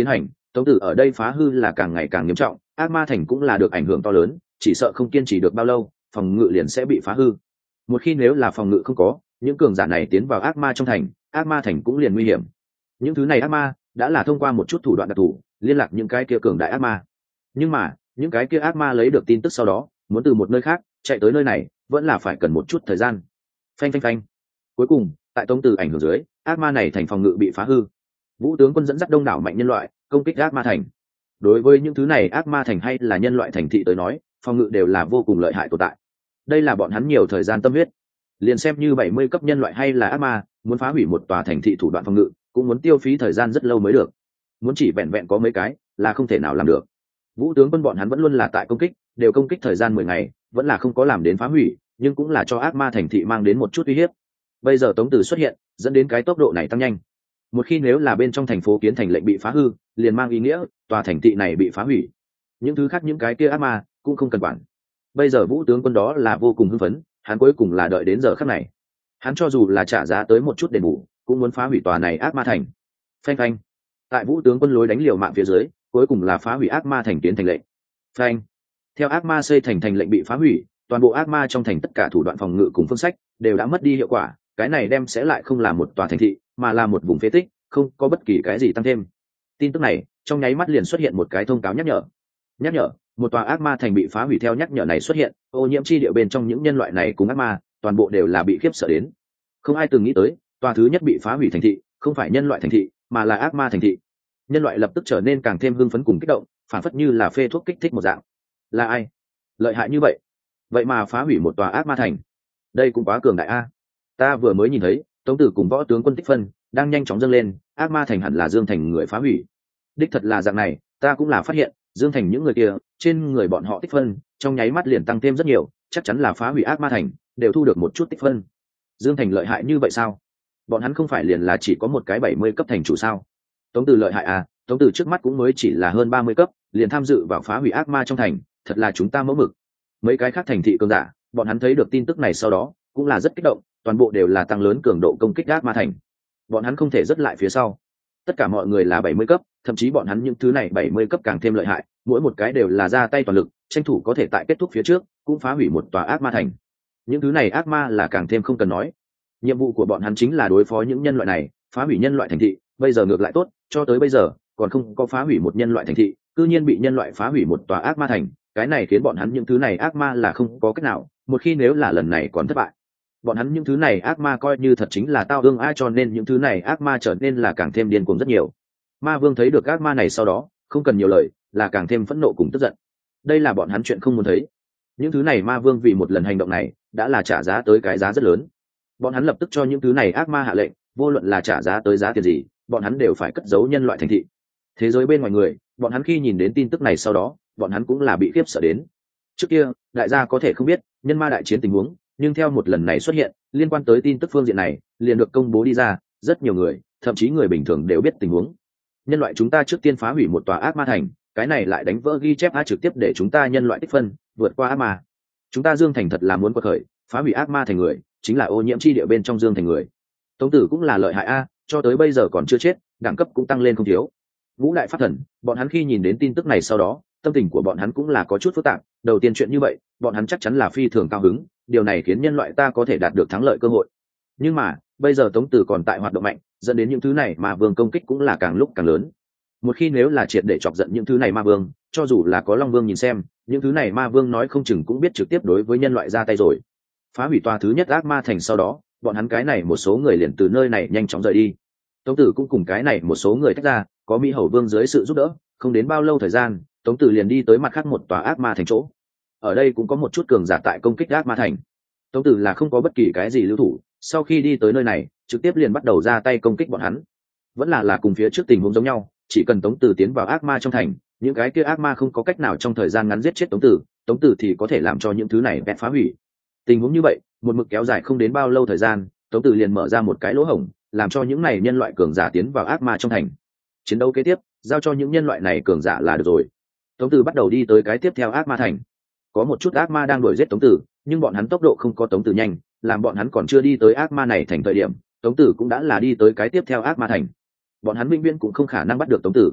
A: Tống Tử ở đây phá hư là càng ngày càng nghiêm trọng, ác ma thành cũng là được ảnh hưởng to lớn, chỉ sợ không kiên trì được bao lâu phòng ngự liền sẽ bị phá hư. Một khi nếu là phòng ngự không có, những cường giả này tiến vào ác ma trong thành, ác ma thành cũng liền nguy hiểm. Những thứ này ác ma đã là thông qua một chút thủ đoạn đặc thù liên lạc những cái kia cường đại ác ma, nhưng mà những cái kia ác ma lấy được tin tức sau đó muốn từ một nơi khác chạy tới nơi này vẫn là phải cần một chút thời gian. Phanh phanh phanh. Cuối cùng tại Tống Tử ảnh hưởng dưới, ác ma này thành phòng ngự bị phá hư. Vũ tướng quân dẫn dắt đông đảo mạnh nhân loại công kích ác ma thành. Đối với những thứ này ác ma thành hay là nhân loại thành thị tới nói, phòng ngự đều là vô cùng lợi hại tồn tại. Đây là bọn hắn nhiều thời gian tâm huyết. Liền xem như 70 cấp nhân loại hay là ác ma, muốn phá hủy một tòa thành thị thủ đoạn phòng ngự, cũng muốn tiêu phí thời gian rất lâu mới được. Muốn chỉ vẹn vẹn có mấy cái là không thể nào làm được. Vũ tướng quân bọn hắn vẫn luôn là tại công kích, đều công kích thời gian 10 ngày, vẫn là không có làm đến phá hủy, nhưng cũng là cho ác ma thành thị mang đến một chút uy hiếp. Bây giờ Tống Tử xuất hiện, dẫn đến cái tốc độ này tăng nhanh. Một khi nếu là bên trong thành phố kiến thành lệnh bị phá hư, liền mang ý nghĩa tòa thành thị này bị phá hủy. Những thứ khác những cái kia ác ma cũng không cần quản. Bây giờ Vũ tướng quân đó là vô cùng hưng phấn, hắn cuối cùng là đợi đến giờ khắc này. Hắn cho dù là trả giá tới một chút đền bù, cũng muốn phá hủy tòa này ác ma thành. Phanh phanh. Tại Vũ tướng quân lối đánh liều mạng phía dưới, cuối cùng là phá hủy ác ma thành kiến thành lệnh. Phanh. Theo ác ma xây thành lệnh bị phá hủy, toàn bộ ác ma trong thành tất cả thủ đoạn phòng ngự cùng phương sách đều đã mất đi hiệu quả, cái này đem sẽ lại không là một tòa thành thị, mà là một vùng phế tích, không có bất kỳ cái gì tăng thêm. Tin tức này trong nháy mắt liền xuất hiện một cái thông cáo nhắc nhở một tòa ác ma thành bị phá hủy. Theo nhắc nhở này xuất hiện, ô nhiễm chi địa bên trong những nhân loại này cùng ác ma toàn bộ đều là bị khiếp sợ đến. Không ai từng nghĩ tới tòa thứ nhất bị phá hủy thành thị không phải nhân loại thành thị, mà là ác ma thành thị. Nhân loại lập tức trở nên càng thêm hưng phấn cùng kích động, phản phất như là phê thuốc kích thích một dạng. Là ai lợi hại như vậy, vậy mà phá hủy một tòa ác ma thành? Đây cũng quá cường đại a. Ta vừa mới nhìn thấy Tống Tử cùng võ tướng quân tích phân đang nhanh chóng dâng lên, ác ma thành hẳn là Dương Thành người phá hủy. Đích thật là dạng này, ta cũng là phát hiện Dương Thành những người kia trên người bọn họ tích phân trong nháy mắt liền tăng thêm rất nhiều, chắc chắn là phá hủy ác ma thành đều thu được một chút tích phân. Dương Thành lợi hại như vậy sao? Bọn hắn không phải liền là chỉ có một cái 70 cấp thành chủ sao? Tống Tử lợi hại à? Tống Tử trước mắt cũng mới chỉ là hơn 30 cấp liền tham dự vào phá hủy ác ma trong thành, thật là chúng ta mẫu mực. Mấy cái khác thành thị cường giả bọn hắn thấy được tin tức này sau đó cũng là rất kích động, toàn bộ đều là tăng lớn cường độ công kích ác ma thành. Bọn hắn không thể dứt lại phía sau. Tất cả mọi người là 70 cấp, thậm chí bọn hắn những thứ này 70 cấp càng thêm lợi hại, mỗi một cái đều là ra tay toàn lực, tranh thủ có thể tại kết thúc phía trước cũng phá hủy một tòa ác ma thành. Những thứ này ác ma là càng thêm không cần nói. Nhiệm vụ của bọn hắn chính là đối phó những nhân loại này, phá hủy nhân loại thành thị. Bây giờ ngược lại tốt, cho tới bây giờ còn không có phá hủy một nhân loại thành thị, cư nhiên bị nhân loại phá hủy một tòa ác ma thành. Cái này khiến bọn hắn những thứ này ác ma là không có cách nào, một khi nếu là lần này còn thất bại, bọn hắn những thứ này ác ma coi như thật chính là tao ương ai, cho nên những thứ này ác ma trở nên là càng thêm điên cuồng rất nhiều. Ma vương thấy được ác ma này sau đó không cần nhiều lời, là càng thêm phẫn nộ cùng tức giận. Đây là bọn hắn chuyện không muốn thấy. Những thứ này ma vương vì một lần hành động này đã là trả giá tới cái giá rất lớn. Bọn hắn lập tức cho những thứ này ác ma hạ lệnh, vô luận là trả giá tới giá tiền gì, bọn hắn đều phải cất giấu nhân loại thành thị. Thế giới bên ngoài người, bọn hắn khi nhìn đến tin tức này sau đó, bọn hắn cũng là bị khiếp sợ đến. Trước kia đại gia có thể không biết nhân ma đại chiến tình huống, nhưng theo một lần này xuất hiện, liên quan tới tin tức phương diện này liền được công bố đi ra, rất nhiều người, thậm chí người bình thường đều biết tình huống. Nhân loại chúng ta trước tiên phá hủy một tòa ác ma thành, cái này lại đánh vỡ ghi chép trực tiếp để chúng ta nhân loại tích phân vượt qua ác ma. Chúng ta Dương Thành thật là muốn quật khởi, phá hủy ác ma thành người chính là ô nhiễm chi địa bên trong Dương Thành người. Tống Tử cũng là lợi hại a, cho tới bây giờ còn chưa chết, đẳng cấp cũng tăng lên không thiếu. Vũ đại pháp thần, bọn hắn khi nhìn đến tin tức này sau đó, tâm tình của bọn hắn cũng là có chút phức tạp. Đầu tiên chuyện như vậy, bọn hắn chắc chắn là phi thường cao hứng, điều này khiến nhân loại ta có thể đạt được thắng lợi cơ hội. Nhưng mà bây giờ Tống Tử còn tại hoạt động mạnh, dẫn đến những thứ này mà vương công kích cũng là càng lúc càng lớn. Một khi nếu là triệt để chọc giận những thứ này ma vương, cho dù là có Long Vương nhìn xem, những thứ này ma vương nói không chừng cũng biết trực tiếp đối với nhân loại ra tay rồi. Phá hủy tòa thứ nhất ác ma thành sau đó, bọn hắn cái này một số người liền từ nơi này nhanh chóng rời đi. Tống Tử cũng cùng cái này một số người tách ra, có Mỹ Hầu Vương dưới sự giúp đỡ, không đến bao lâu thời gian, Tống Tử liền đi tới mặt khác một tòa ác ma thành chỗ. Ở đây cũng có một chút cường giả tại công kích ác ma thành. Tống Tử là không có bất kỳ cái gì lưu thủ, sau khi đi tới nơi này, trực tiếp liền bắt đầu ra tay công kích bọn hắn. Vẫn là cùng phía trước tình huống giống nhau, chỉ cần Tống Tử tiến vào ác ma trong thành, những cái kia ác ma không có cách nào trong thời gian ngắn giết chết Tống Tử thì có thể làm cho những thứ này bẹt phá hủy. Tình huống như vậy, một mực kéo dài không đến bao lâu thời gian, Tống Tử liền mở ra một cái lỗ hổng, làm cho những này nhân loại cường giả tiến vào ác ma trong thành. Chiến đấu kế tiếp, giao cho những nhân loại này cường giả là được rồi. Tống Tử bắt đầu đi tới cái tiếp theo ác ma thành. Có một chút ác ma đang đuổi giết Tống Tử, nhưng bọn hắn tốc độ không có Tống Tử nhanh, làm bọn hắn còn chưa đi tới ác ma này thành thời điểm, Tống Tử cũng đã là đi tới cái tiếp theo ác ma thành. Bọn hắn vĩnh viễn cũng không khả năng bắt được Tống Tử.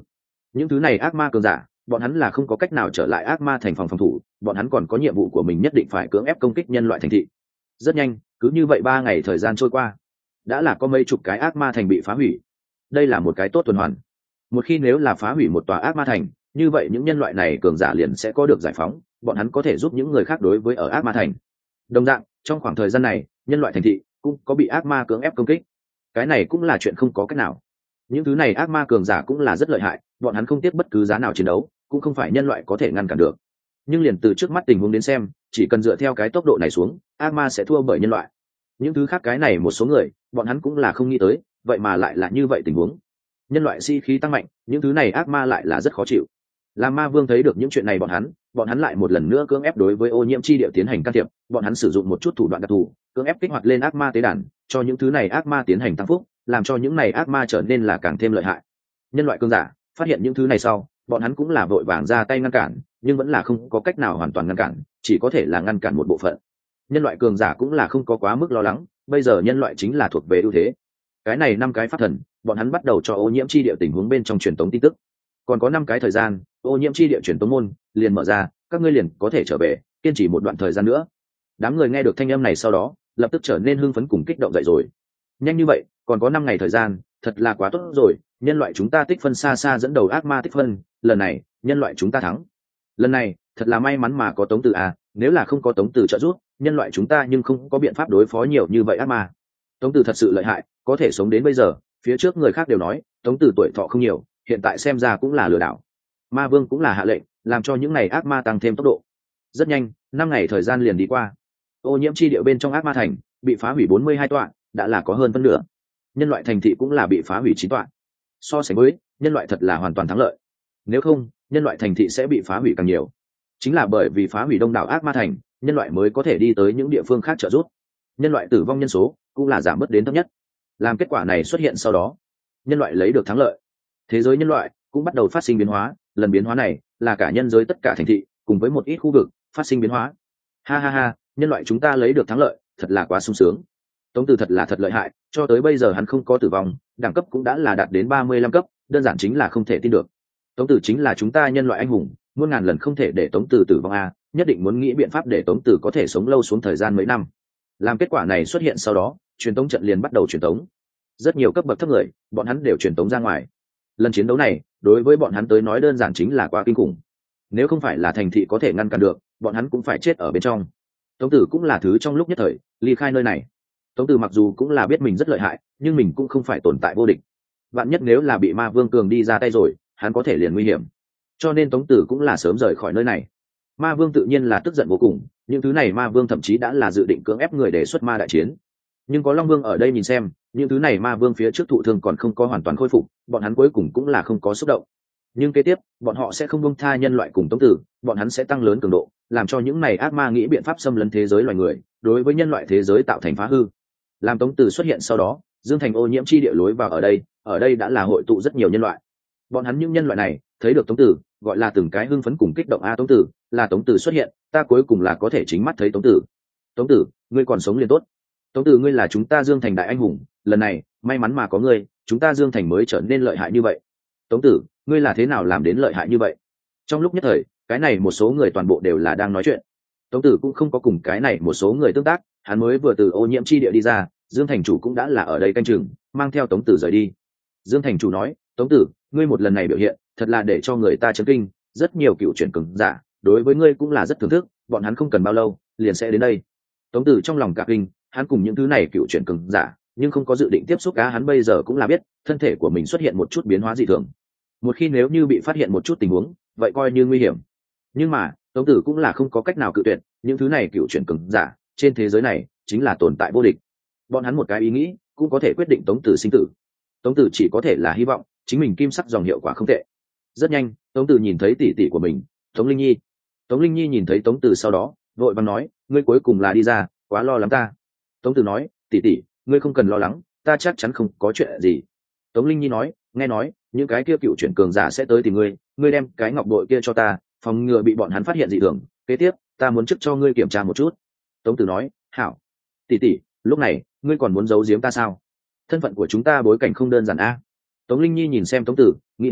A: những thứ này ác ma cường giả bọn hắn là không có cách nào trở lại ác ma thành phòng thủ, bọn hắn còn có nhiệm vụ của mình nhất định phải cưỡng ép công kích nhân loại thành thị. Rất nhanh, cứ như vậy 3 ngày thời gian trôi qua, đã là có mấy chục cái ác ma thành bị phá hủy. Đây là một cái tốt tuần hoàn. Một khi nếu là phá hủy một tòa ác ma thành, như vậy những nhân loại này cường giả liền sẽ có được giải phóng, bọn hắn có thể giúp những người khác đối với ở ác ma thành. Đồng dạng, trong khoảng thời gian này, nhân loại thành thị cũng có bị ác ma cưỡng ép công kích. Cái này cũng là chuyện không có cách nào. Những thứ này ác ma cường giả cũng là rất lợi hại, bọn hắn không tiếc bất cứ giá nào chiến đấu, cũng không phải nhân loại có thể ngăn cản được. Nhưng liền từ trước mắt tình huống đến xem, chỉ cần dựa theo cái tốc độ này xuống, ác ma sẽ thua bởi nhân loại. Những thứ khác cái này một số người, bọn hắn cũng là không nghĩ tới, vậy mà lại là như vậy tình huống. Nhân loại khí tăng mạnh, những thứ này ác ma lại là rất khó chịu. Làm ma vương thấy được những chuyện này, bọn hắn lại một lần nữa cưỡng ép đối với ô nhiễm chi địa tiến hành can thiệp, bọn hắn sử dụng một chút thủ đoạn đặc thù, cưỡng ép kích hoạt lên ác ma tế đàn, cho những thứ này ác ma tiến hành tăng phúc, làm cho những này ác ma trở nên là càng thêm lợi hại. Nhân loại cường giả phát hiện những thứ này sau, bọn hắn cũng là vội vàng ra tay ngăn cản, nhưng vẫn là không có cách nào hoàn toàn ngăn cản, chỉ có thể là ngăn cản một bộ phận. Nhân loại cường giả cũng là không có quá mức lo lắng, bây giờ nhân loại chính là thuộc về ưu thế. Cái này 5 cái pháp thần, bọn hắn bắt đầu cho ô nhiễm chi địa tình huống bên trong truyền tống tin tức. Còn có 5 cái thời gian, ô nhiễm chi địa truyền tống môn liền mở ra, các ngươi liền có thể trở về, kiên trì một đoạn thời gian nữa. Đám người nghe được thanh âm này sau đó, lập tức trở nên hưng phấn cùng kích động dậy rồi. Nhanh như vậy, còn có 5 ngày thời gian, thật là quá tốt rồi, nhân loại chúng ta tích phân xa xa dẫn đầu ác ma tích phân, lần này, nhân loại chúng ta thắng. Lần này, thật là may mắn mà có Tống Tử à, nếu là không có Tống Tử trợ giúp, nhân loại chúng ta nhưng không có biện pháp đối phó nhiều như vậy ác ma. Tống Tử thật sự lợi hại, có thể sống đến bây giờ, phía trước người khác đều nói, Tống Tử tuổi thọ không nhiều, hiện tại xem ra cũng là lừa đảo. Ma Vương cũng là hạ lệnh, làm cho những này ác ma tăng thêm tốc độ. Rất nhanh, 5 ngày thời gian liền đi qua. Ô nhiễm chi địa bên trong ác ma thành bị phá hủy 42 tọa, đã là có hơn phân nửa. Nhân loại thành thị cũng là bị phá hủy 9 tọa. So sánh với, nhân loại thật là hoàn toàn thắng lợi. Nếu không, nhân loại thành thị sẽ bị phá hủy càng nhiều. Chính là bởi vì phá hủy đông đảo ác ma thành, nhân loại mới có thể đi tới những địa phương khác trợ giúp. Nhân loại tử vong nhân số cũng là giảm bớt đến thấp nhất. Làm kết quả này xuất hiện sau đó, nhân loại lấy được thắng lợi. Thế giới nhân loại cũng bắt đầu phát sinh biến hóa, lần biến hóa này là cả nhân giới tất cả thành thị cùng với một ít khu vực phát sinh biến hóa. Ha ha ha, nhân loại chúng ta lấy được thắng lợi, thật là quá sung sướng. Tống Từ thật là thật lợi hại, cho tới bây giờ hắn không có tử vong, đẳng cấp cũng đã là đạt đến 35 cấp, đơn giản chính là không thể tin được. Tống Từ chính là chúng ta nhân loại anh hùng, muôn ngàn lần không thể để Tống Từ tử vong a, nhất định muốn nghĩ biện pháp để Tống Từ có thể sống lâu xuống thời gian mấy năm. Làm kết quả này xuất hiện sau đó, truyền tống trận liền bắt đầu truyền tống. Rất nhiều cấp bậc thấp người, bọn hắn đều truyền tống ra ngoài. Lần chiến đấu này, đối với bọn hắn tới nói đơn giản chính là quá kinh khủng. Nếu không phải là thành thị có thể ngăn cản được, bọn hắn cũng phải chết ở bên trong. Tống Tử cũng là thứ trong lúc nhất thời ly khai nơi này. Tống Tử mặc dù cũng là biết mình rất lợi hại, nhưng mình cũng không phải tồn tại vô địch. Vạn nhất nếu là bị Ma Vương cường đi ra tay rồi, hắn có thể liền nguy hiểm. Cho nên Tống Tử cũng là sớm rời khỏi nơi này. Ma Vương tự nhiên là tức giận vô cùng, những thứ này Ma Vương thậm chí đã là dự định cưỡng ép người để xuất ma đại chiến. Nhưng có Long Vương ở đây nhìn xem, những thứ này Ma Vương phía trước thụ thương còn không có hoàn toàn khôi phục, bọn hắn cuối cùng cũng là không có xúc động. Nhưng kế tiếp, bọn họ sẽ không buông tha nhân loại cùng Tống Tử, bọn hắn sẽ tăng lớn cường độ, làm cho những này ác ma nghĩ biện pháp xâm lấn thế giới loài người, đối với nhân loại thế giới tạo thành phá hư. Làm Tống Tử xuất hiện sau đó, Dương Thành ô nhiễm chi địa lối vào ở đây đã là hội tụ rất nhiều nhân loại. Bọn hắn những nhân loại này thấy được Tống Tử, gọi là từng cái hưng phấn cùng kích động a, Tống Tử, là Tống Tử xuất hiện, ta cuối cùng là có thể chính mắt thấy Tống Tử. Tống Tử, ngươi còn sống liền tốt. Tống Tử, ngươi là chúng ta Dương Thành đại anh hùng, lần này may mắn mà có ngươi, chúng ta Dương Thành mới trở nên lợi hại như vậy. Tống Tử, ngươi là thế nào làm đến lợi hại như vậy? Trong lúc nhất thời, cái này một số người toàn bộ đều là đang nói chuyện. Tống Tử cũng không có cùng cái này một số người tương tác, hắn mới vừa từ ô nhiễm chi địa đi ra, Dương Thành chủ cũng đã là ở đây canh chừng, mang theo Tống Tử rời đi. Dương Thành chủ nói, Tống Tử, ngươi một lần này biểu hiện, thật là để cho người ta chấn kinh, rất nhiều cựu chuyển cường giả, đối với ngươi cũng là rất thưởng thức, bọn hắn không cần bao lâu, liền sẽ đến đây. Tống Tử trong lòng cả kinh, hắn cùng những thứ này cựu chuyển cường giả, nhưng không có dự định tiếp xúc cá, hắn bây giờ cũng là biết, thân thể của mình xuất hiện một chút biến hóa dị thường. Một khi nếu như bị phát hiện một chút tình huống, vậy coi như nguy hiểm. Nhưng mà, Tống Tử cũng là không có cách nào cự tuyệt, những thứ này cựu chuyển cường giả, trên thế giới này chính là tồn tại vô địch. Bọn hắn một cái ý nghĩ, cũng có thể quyết định Tống Tử sinh tử. Tống Tử chỉ có thể là hy vọng chính mình kim sắc dòng hiệu quả không tệ. Rất nhanh, Tống Tử nhìn thấy tỷ tỷ của mình, Tống Linh Nhi. Tống Linh Nhi nhìn thấy Tống Tử sau đó, vội vàng nói, ngươi cuối cùng là đi ra, quá lo lắng ta. Tống Tử nói, tỷ tỷ, ngươi không cần lo lắng, ta chắc chắn không có chuyện gì. Tống Linh Nhi nói, nghe nói những cái kia cựu chuyển cường giả sẽ tới tìm ngươi, ngươi đem cái ngọc bội kia cho ta, phòng ngừa bị bọn hắn phát hiện dị thường, kế tiếp ta muốn trước cho ngươi kiểm tra một chút. Tống Tử nói, hảo. Tỷ tỷ, lúc này ngươi còn muốn giấu giếm ta sao? Thân phận của chúng ta bối cảnh không đơn giản a. Tống Linh Nhi nhìn xem Tống Tử, nghĩ nghĩ,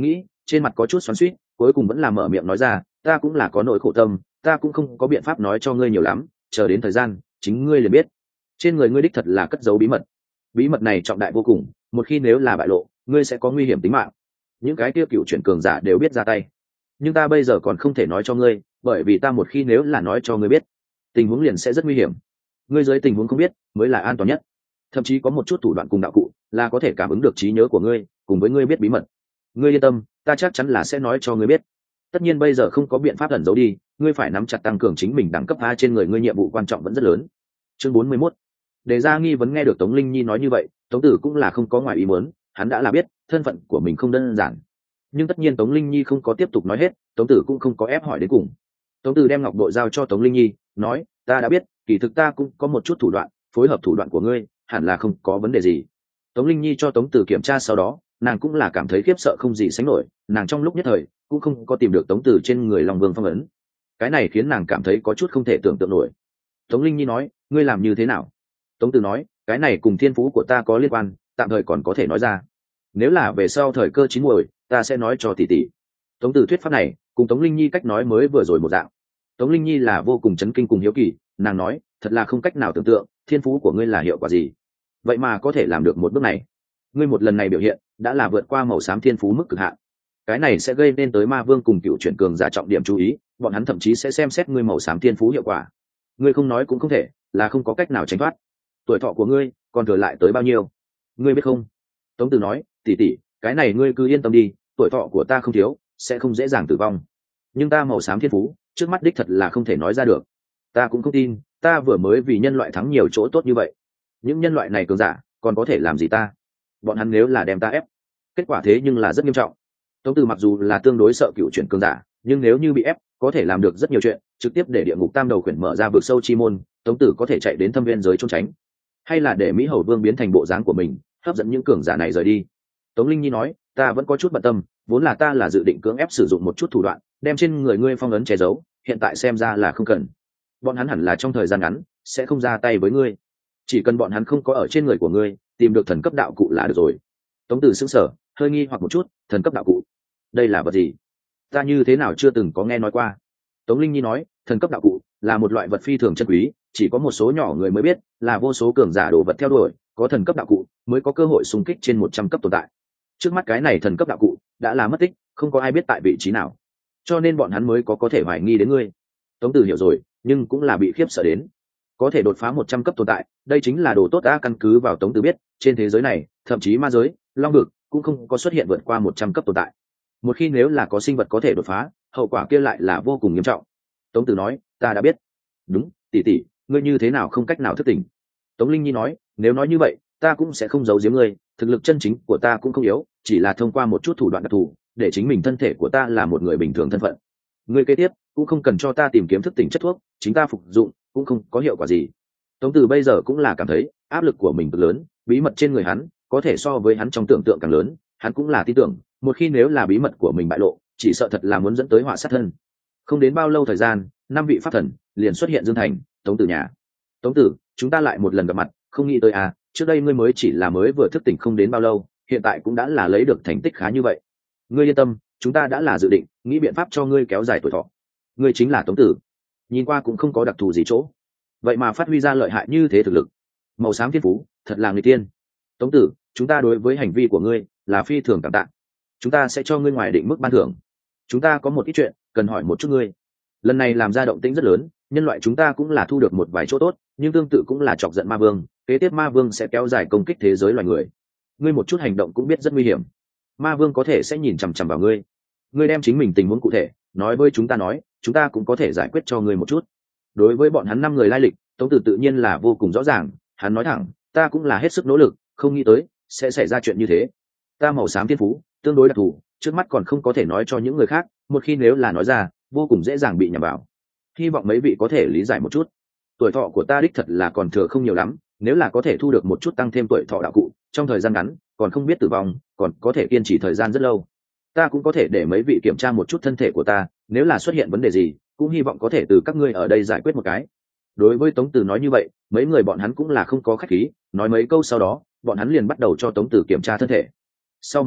A: trên mặt có chút xoắn xuýt, cuối cùng vẫn là mở miệng nói ra, ta cũng là có nỗi khổ tâm, ta cũng không có biện pháp nói cho ngươi nhiều lắm, chờ đến thời gian chính ngươi liền biết. Trên người ngươi đích thật là cất giấu bí mật, bí mật này trọng đại vô cùng, một khi nếu là bại lộ, ngươi sẽ có nguy hiểm tính mạng. Những cái kia cựu chuyển cường giả đều biết ra tay, nhưng ta bây giờ còn không thể nói cho ngươi, bởi vì ta một khi nếu là nói cho ngươi biết, tình huống liền sẽ rất nguy hiểm. Ngươi dưới tình huống không biết mới là an toàn nhất, thậm chí có một chút thủ đoạn cùng đạo cụ là có thể cảm ứng được trí nhớ của ngươi, cùng với ngươi biết bí mật. Ngươi yên tâm, ta chắc chắn là sẽ nói cho ngươi biết. Tất nhiên bây giờ không có biện pháp ẩn giấu đi, ngươi phải nắm chặt tăng cường chính mình đẳng cấp A, trên người ngươi nhiệm vụ quan trọng vẫn rất lớn. Chương 41. Đề ra nghi vấn nghe được Tống Linh Nhi nói như vậy, Tống Tử cũng là không có ngoài ý muốn, hắn đã là biết thân phận của mình không đơn giản. Nhưng tất nhiên Tống Linh Nhi không có tiếp tục nói hết, Tống Tử cũng không có ép hỏi đến cùng. Tống Tử đem ngọc bội giao cho Tống Linh Nhi, nói, ta đã biết, kỳ thực ta cũng có một chút thủ đoạn, phối hợp thủ đoạn của ngươi, hẳn là không có vấn đề gì. Tống Linh Nhi cho Tống Tử kiểm tra sau đó, nàng cũng là cảm thấy khiếp sợ không gì sánh nổi, nàng trong lúc nhất thời cũng không có tìm được Tống Tử trên người Long Vương phong ấn. Cái này khiến nàng cảm thấy có chút không thể tưởng tượng nổi. Tống Linh Nhi nói, ngươi làm như thế nào? Tống Tử nói, cái này cùng thiên phú của ta có liên quan, tạm thời còn có thể nói ra. Nếu là về sau thời cơ chín muồi, ta sẽ nói cho tỷ tỷ. Tống Tử thuyết pháp này cùng Tống Linh Nhi cách nói mới vừa rồi một dạng. Tống Linh Nhi là vô cùng chấn kinh cùng hiếu kỳ, nàng nói, thật là không cách nào tưởng tượng, thiên phú của ngươi là hiệu quả gì? Vậy mà có thể làm được một bước này. Ngươi một lần này biểu hiện đã là vượt qua màu xám thiên phú mức cực hạn. Cái này sẽ gây nên tới ma vương cùng cựu chuyển cường giả trọng điểm chú ý, bọn hắn thậm chí sẽ xem xét ngươi màu xám thiên phú hiệu quả. Ngươi không nói cũng không thể, là không có cách nào tránh thoát. Tuổi thọ của ngươi còn thừa lại tới bao nhiêu? Ngươi biết không? Tống Tử nói, tỷ tỷ, cái này ngươi cứ yên tâm đi, tuổi thọ của ta không thiếu, sẽ không dễ dàng tử vong. Nhưng ta màu xám thiên phú, trước mắt đích thật là không thể nói ra được. Ta cũng không tin, ta vừa mới vì nhân loại thắng nhiều chỗ tốt như vậy. Những nhân loại này cường giả, còn có thể làm gì ta? Bọn hắn nếu là đem ta ép, kết quả thế nhưng là rất nghiêm trọng. Tống Tử mặc dù là tương đối sợ cựu chuyển cường giả, nhưng nếu như bị ép, có thể làm được rất nhiều chuyện, trực tiếp để địa ngục tam đầu khuyển mở ra vực sâu chi môn, Tống Tử có thể chạy đến thâm viên giới trốn tránh, hay là để Mỹ Hầu Vương biến thành bộ dáng của mình, hấp dẫn những cường giả này rời đi. Tống Linh Nhi nói, ta vẫn có chút bận tâm, vốn là ta là dự định cưỡng ép sử dụng một chút thủ đoạn, đem trên người ngươi phong ấn che giấu, hiện tại xem ra là không cần. Bọn hắn hẳn là trong thời gian ngắn sẽ không ra tay với ngươi, chỉ cần bọn hắn không có ở trên người của ngươi tìm được thần cấp đạo cụ là được rồi. Tống Tử sững sờ, hơi nghi hoặc một chút, thần cấp đạo cụ, đây là vật gì? Ta như thế nào chưa từng có nghe nói qua. Tống Linh Nhi nói, thần cấp đạo cụ là một loại vật phi thường chân quý, chỉ có một số nhỏ người mới biết, là vô số cường giả đồ vật theo đuổi, có thần cấp đạo cụ mới có cơ hội xung kích trên 100 cấp tồn tại. Trước mắt cái này thần cấp đạo cụ đã là mất tích, không có ai biết tại vị trí nào, cho nên bọn hắn mới có thể hoài nghi đến ngươi. Tống Tử hiểu rồi, nhưng cũng là bị khiếp sợ đến. Có thể đột phá 100 cấp tồn tại, đây chính là đồ tốt đã. Căn cứ vào Tống Tử biết, trên thế giới này, thậm chí ma giới, long vực cũng không có xuất hiện vượt qua 100 cấp tồn tại. Một khi nếu là có sinh vật có thể đột phá, hậu quả kia lại là vô cùng nghiêm trọng. Tống Tử nói, ta đã biết. Đúng, tỷ tỷ, ngươi như thế nào không cách nào thức tỉnh? Tống Linh Nhi nói, nếu nói như vậy, ta cũng sẽ không giấu giếm ngươi, thực lực chân chính của ta cũng không yếu, chỉ là thông qua một chút thủ đoạn đặc thù, để chính mình thân thể của ta là một người bình thường thân phận. Ngươi kế tiếp cũng không cần cho ta tìm kiếm thức tỉnh chất thuốc, chính ta phục dụng cũng không có hiệu quả gì. Tống Tử bây giờ cũng là cảm thấy áp lực của mình cực lớn, bí mật trên người hắn có thể so với hắn trong tưởng tượng càng lớn, hắn cũng là tin tưởng, một khi nếu là bí mật của mình bại lộ, chỉ sợ thật là muốn dẫn tới họa sát thân. Không đến bao lâu thời gian, 5 vị pháp thần liền xuất hiện Dương Thành, Tống Tử nhà. Tống Tử, chúng ta lại một lần gặp mặt, không nghĩ tới à, trước đây ngươi mới chỉ là mới vừa thức tỉnh không đến bao lâu, hiện tại cũng đã là lấy được thành tích khá như vậy. Ngươi yên tâm, chúng ta đã là dự định nghĩ biện pháp cho ngươi kéo dài tuổi thọ. Ngươi chính là Tống Tử, nhìn qua cũng không có đặc thù gì chỗ, vậy mà phát huy ra lợi hại như thế thực lực, màu xám thiên phú, thật là người tiên. Tống Tử, chúng ta đối với hành vi của ngươi là phi thường cảm tạ, chúng ta sẽ cho ngươi ngoài định mức ban thưởng. Chúng ta có một ít chuyện cần hỏi một chút ngươi. Lần này làm ra động tĩnh rất lớn, nhân loại chúng ta cũng là thu được một vài chỗ tốt, nhưng tương tự cũng là chọc giận ma vương, kế tiếp ma vương sẽ kéo dài công kích thế giới loài người. Ngươi một chút hành động cũng biết rất nguy hiểm, ma vương có thể sẽ nhìn chằm chằm vào ngươi. Ngươi đem chính mình tình huống cụ thể nói với chúng ta nói, chúng ta cũng có thể giải quyết cho ngươi một chút. Đối với bọn hắn 5 người lai lịch, Tống Tử tự nhiên là vô cùng rõ ràng, hắn nói thẳng, ta cũng là hết sức nỗ lực, không nghĩ tới sẽ xảy ra chuyện như thế. Ta màu xám thiên phú tương đối đặc thù, trước mắt còn không có thể nói cho những người khác, một khi nếu là nói ra, vô cùng dễ dàng bị nhầm vào. Hy vọng mấy vị có thể lý giải một chút. Tuổi thọ của ta đích thật là còn thừa không nhiều lắm, nếu là có thể thu được một chút tăng thêm tuổi thọ đạo cụ, trong thời gian ngắn còn không biết tử vong, còn có thể kiên trì thời gian rất lâu. Ta cũng có thể để mấy vị kiểm tra một chút thân thể của ta, nếu là xuất hiện vấn đề gì, cũng hy vọng có thể từ các ngươi ở đây giải quyết một cái. Đối với Tống Tử nói như vậy, mấy người bọn hắn cũng là không có khách khí, nói mấy câu sau đó, bọn hắn liền bắt đầu cho Tống Tử kiểm tra thân thể. Sau một lát,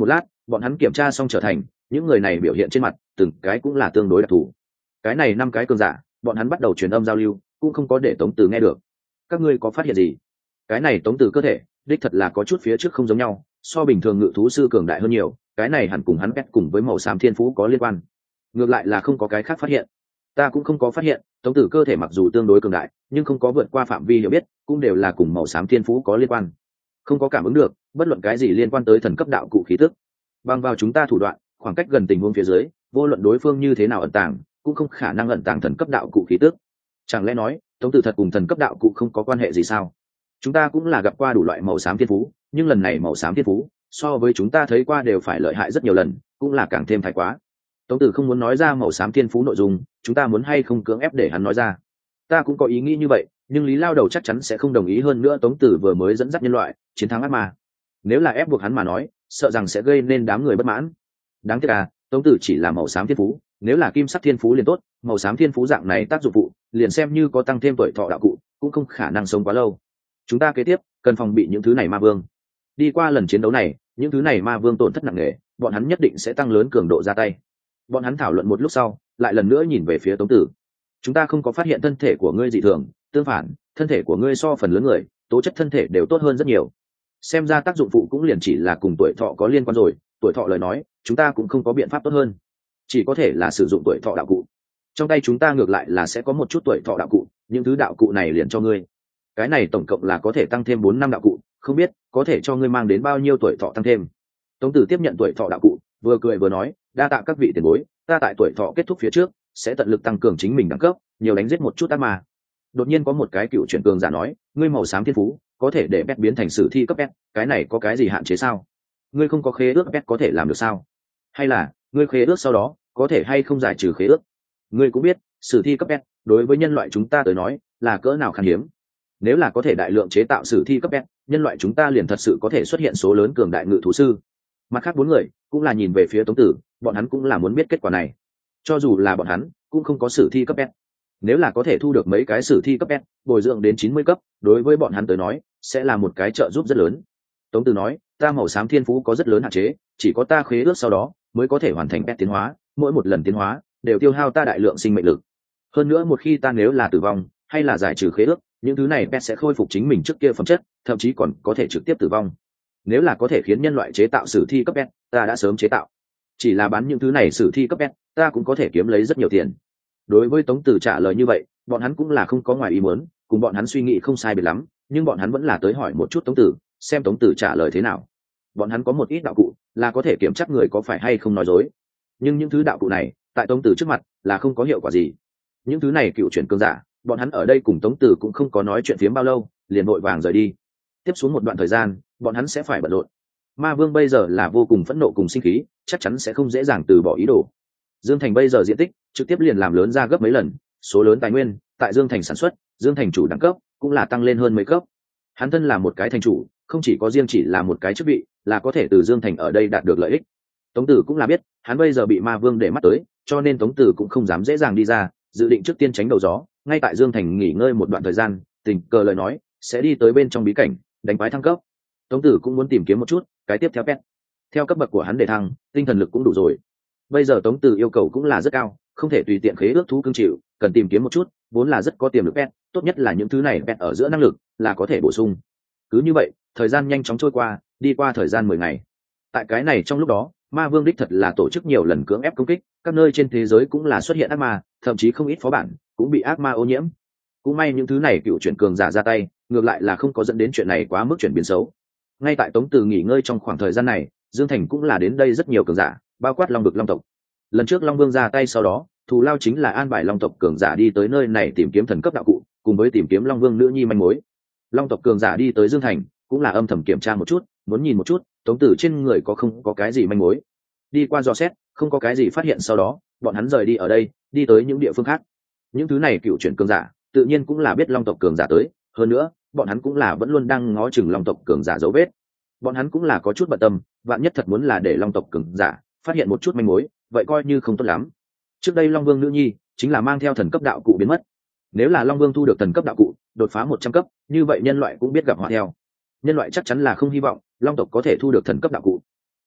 A: bọn hắn kiểm tra xong trở thành những người này biểu hiện trên mặt từng cái cũng là tương đối đặc thù. Cái này 5 cái cường giả bọn hắn bắt đầu truyền âm giao lưu, cũng không có để Tống Từ nghe được. Các ngươi có phát hiện gì? Cái này Tống Từ cơ thể đích thật là có chút phía trước không giống nhau, so bình thường ngự thú sư cường đại hơn nhiều, cái này hẳn cùng hắn pet cùng với màu xám thiên phú có liên quan. Ngược lại là không có cái khác phát hiện. Ta cũng không có phát hiện, Tống Tử cơ thể mặc dù tương đối cường đại, nhưng không có vượt qua phạm vi hiểu biết, cũng đều là cùng màu xám thiên phú có liên quan. Không có cảm ứng được bất luận cái gì liên quan tới thần cấp đạo cụ khí tức. Bằng vào chúng ta thủ đoạn, khoảng cách gần tình huống phía dưới, vô luận đối phương như thế nào ẩn tàng, cũng không khả năng ẩn tàng thần cấp đạo cụ khí tức. Chẳng lẽ nói, Tống Tử thật cùng thần cấp đạo cụ không có quan hệ gì sao? Chúng ta cũng là gặp qua đủ loại màu xám thiên phú, nhưng lần này màu xám thiên phú so với chúng ta thấy qua đều phải lợi hại rất nhiều lần, cũng là càng thêm thái quá. Tống Tử không muốn nói ra màu xám thiên phú nội dung, chúng ta muốn hay không cưỡng ép để hắn nói ra. Ta cũng có ý nghĩ như vậy, nhưng Lý Lao Đầu chắc chắn sẽ không đồng ý, hơn nữa Tống Tử vừa mới dẫn dắt nhân loại chiến thắng ác ma, nếu là ép buộc hắn mà nói, sợ rằng sẽ gây nên đám người bất mãn. Đáng tiếc à, Tống Tử chỉ là màu xám thiên phú, nếu là kim sắc thiên phú liền tốt, màu xám thiên phú dạng này tác dụng phụ, liền xem như có tăng thêm tuổi thọ đạo cụ, cũng không khả năng sống quá lâu. Chúng ta kế tiếp cần phòng bị những thứ này ma vương. Đi qua lần chiến đấu này, những thứ này ma vương tổn thất nặng nề, bọn hắn nhất định sẽ tăng lớn cường độ ra tay. Bọn hắn thảo luận một lúc sau, lại lần nữa nhìn về phía Tống Tử. Chúng ta không có phát hiện thân thể của ngươi dị thường, tương phản, thân thể của ngươi so phần lớn người, tố chất thân thể đều tốt hơn rất nhiều. Xem ra tác dụng phụ cũng liền chỉ là cùng tuổi thọ có liên quan rồi, tuổi thọ lời nói, chúng ta cũng không có biện pháp tốt hơn, chỉ có thể là sử dụng tuổi thọ đạo cụ. Trong tay chúng ta ngược lại là sẽ có một chút tuổi thọ đạo cụ, những thứ đạo cụ này liền cho ngươi. Cái này tổng cộng là có thể tăng thêm 4 năm đạo cụ, không biết có thể cho ngươi mang đến bao nhiêu tuổi thọ tăng thêm. Tống Tử tiếp nhận tuổi thọ đạo cụ, vừa cười vừa nói, đa tạ các vị tiền bối, ta tại tuổi thọ kết thúc phía trước sẽ tận lực tăng cường chính mình đẳng cấp, nhiều đánh giết một chút ác ma. Đột nhiên có một cái cựu chuyển cường giả nói, ngươi màu xám thiên phú có thể để pet biến thành sử thi cấp pet, cái này có cái gì hạn chế sao? Ngươi không có khế ước pet có thể làm được sao? Hay là ngươi khế ước sau đó có thể hay không giải trừ khế ước? Ngươi cũng biết sử thi cấp pet đối với nhân loại chúng ta tới nói là cỡ nào khan hiếm. Nếu là có thể đại lượng chế tạo sử thi cấp pet, nhân loại chúng ta liền thật sự có thể xuất hiện số lớn cường đại ngự thú sư. Mặt khác 4 người cũng là nhìn về phía Tống Tử, bọn hắn cũng là muốn biết kết quả này. Cho dù là bọn hắn cũng không có sử thi cấp pet, nếu là có thể thu được mấy cái sử thi cấp pet, bồi dưỡng đến 90 cấp, đối với bọn hắn tới nói sẽ là một cái trợ giúp rất lớn. Tống Tử nói, ta màu xám thiên phú có rất lớn hạn chế, chỉ có ta khế ước sau đó mới có thể hoàn thành pet tiến hóa, mỗi một lần tiến hóa đều tiêu hao ta đại lượng sinh mệnh lực. Hơn nữa một khi ta nếu là tử vong hay là giải trừ khế ước, những thứ này pet sẽ khôi phục chính mình trước kia phẩm chất, thậm chí còn có thể trực tiếp tử vong. Nếu là có thể khiến nhân loại chế tạo sử thi cấp pet, ta đã sớm chế tạo. Chỉ là bán những thứ này sử thi cấp pet, ta cũng có thể kiếm lấy rất nhiều tiền. Đối với Tống Tử trả lời như vậy, bọn hắn cũng là không có ngoài ý muốn, cùng bọn hắn suy nghĩ không sai biệt lắm, nhưng bọn hắn vẫn là tới hỏi một chút Tống Tử, xem Tống Tử trả lời thế nào. Bọn hắn có một ít đạo cụ là có thể kiểm chắc người có phải hay không nói dối, nhưng những thứ đạo cụ này tại Tống Tử trước mặt là không có hiệu quả gì. Những thứ này cựu chuyển cường giả, bọn hắn ở đây cùng Tống Tử cũng không có nói chuyện phiếm bao lâu, liền vội vàng rời đi. Tiếp xuống một đoạn thời gian, bọn hắn sẽ phải bận rộn. Ma Vương bây giờ là vô cùng phẫn nộ cùng sinh khí, chắc chắn sẽ không dễ dàng từ bỏ ý đồ. Dương Thành bây giờ diện tích trực tiếp liền làm lớn ra gấp mấy lần, số lớn tài nguyên tại Dương Thành sản xuất, Dương Thành chủ đẳng cấp cũng là tăng lên hơn mấy cấp. Hắn thân là một cái thành chủ, không chỉ có riêng chỉ là một cái chức vị, là có thể từ Dương Thành ở đây đạt được lợi ích. Tống Tử cũng là biết, hắn bây giờ bị Ma Vương để mắt tới, cho nên Tống Tử cũng không dám dễ dàng đi ra, dự định trước tiên tránh đầu gió, ngay tại Dương Thành nghỉ ngơi một đoạn thời gian, tình cờ lời nói sẽ đi tới bên trong bí cảnh đánh quái thăng cấp. Tống Tử cũng muốn tìm kiếm một chút cái tiếp theo pet. Theo cấp bậc của hắn để thăng, tinh thần lực cũng đủ rồi. Bây giờ Tống Tử yêu cầu cũng là rất cao, không thể tùy tiện khế ước thú cưng chịu, cần tìm kiếm một chút vốn là rất có tiềm lực pet, tốt nhất là những thứ này pet ở giữa năng lực là có thể bổ sung. Cứ như vậy, thời gian nhanh chóng trôi qua, đi qua thời gian 10 ngày. Tại cái này trong lúc đó, Ma Vương đích thật là tổ chức nhiều lần cưỡng ép công kích, các nơi trên thế giới cũng là xuất hiện ác ma, thậm chí không ít phó bản cũng bị ác ma ô nhiễm. Cũng may những thứ này cựu chuyển cường giả ra tay, ngược lại là không có dẫn đến chuyện này quá mức chuyển biến xấu. Ngay tại Tống Tử nghỉ ngơi trong khoảng thời gian này, Dương Thành cũng là đến đây rất nhiều cường giả, bao quát Long Vực Long tộc. Lần trước Long Vương ra tay sau đó, thù lao chính là an bài Long tộc cường giả đi tới nơi này tìm kiếm thần cấp đạo cụ, cùng với tìm kiếm Long Vương nữ nhi manh mối. Long tộc cường giả đi tới Dương Thành, cũng là âm thầm kiểm tra một chút, muốn nhìn một chút Tống Tử trên người có không có cái gì manh mối. Đi qua dò xét, không có cái gì phát hiện, sau đó bọn hắn rời đi ở đây, đi tới những địa phương khác. Những thứ này cựu chuyển cường giả tự nhiên cũng là biết Long tộc cường giả tới, hơn nữa bọn hắn cũng là vẫn luôn đang ngó chừng Long tộc cường giả dấu vết. Bọn hắn cũng là có chút bận tâm, vạn nhất thật muốn là để Long tộc cường giả phát hiện một chút manh mối, vậy coi như không tốt lắm. Trước đây Long Vương nữ nhi chính là mang theo thần cấp đạo cụ biến mất, nếu là Long Vương thu được thần cấp đạo cụ, đột phá 100 cấp, như vậy nhân loại cũng biết gặp họa theo. Nhân loại chắc chắn là không hy vọng Long tộc có thể thu được thần cấp đạo cụ.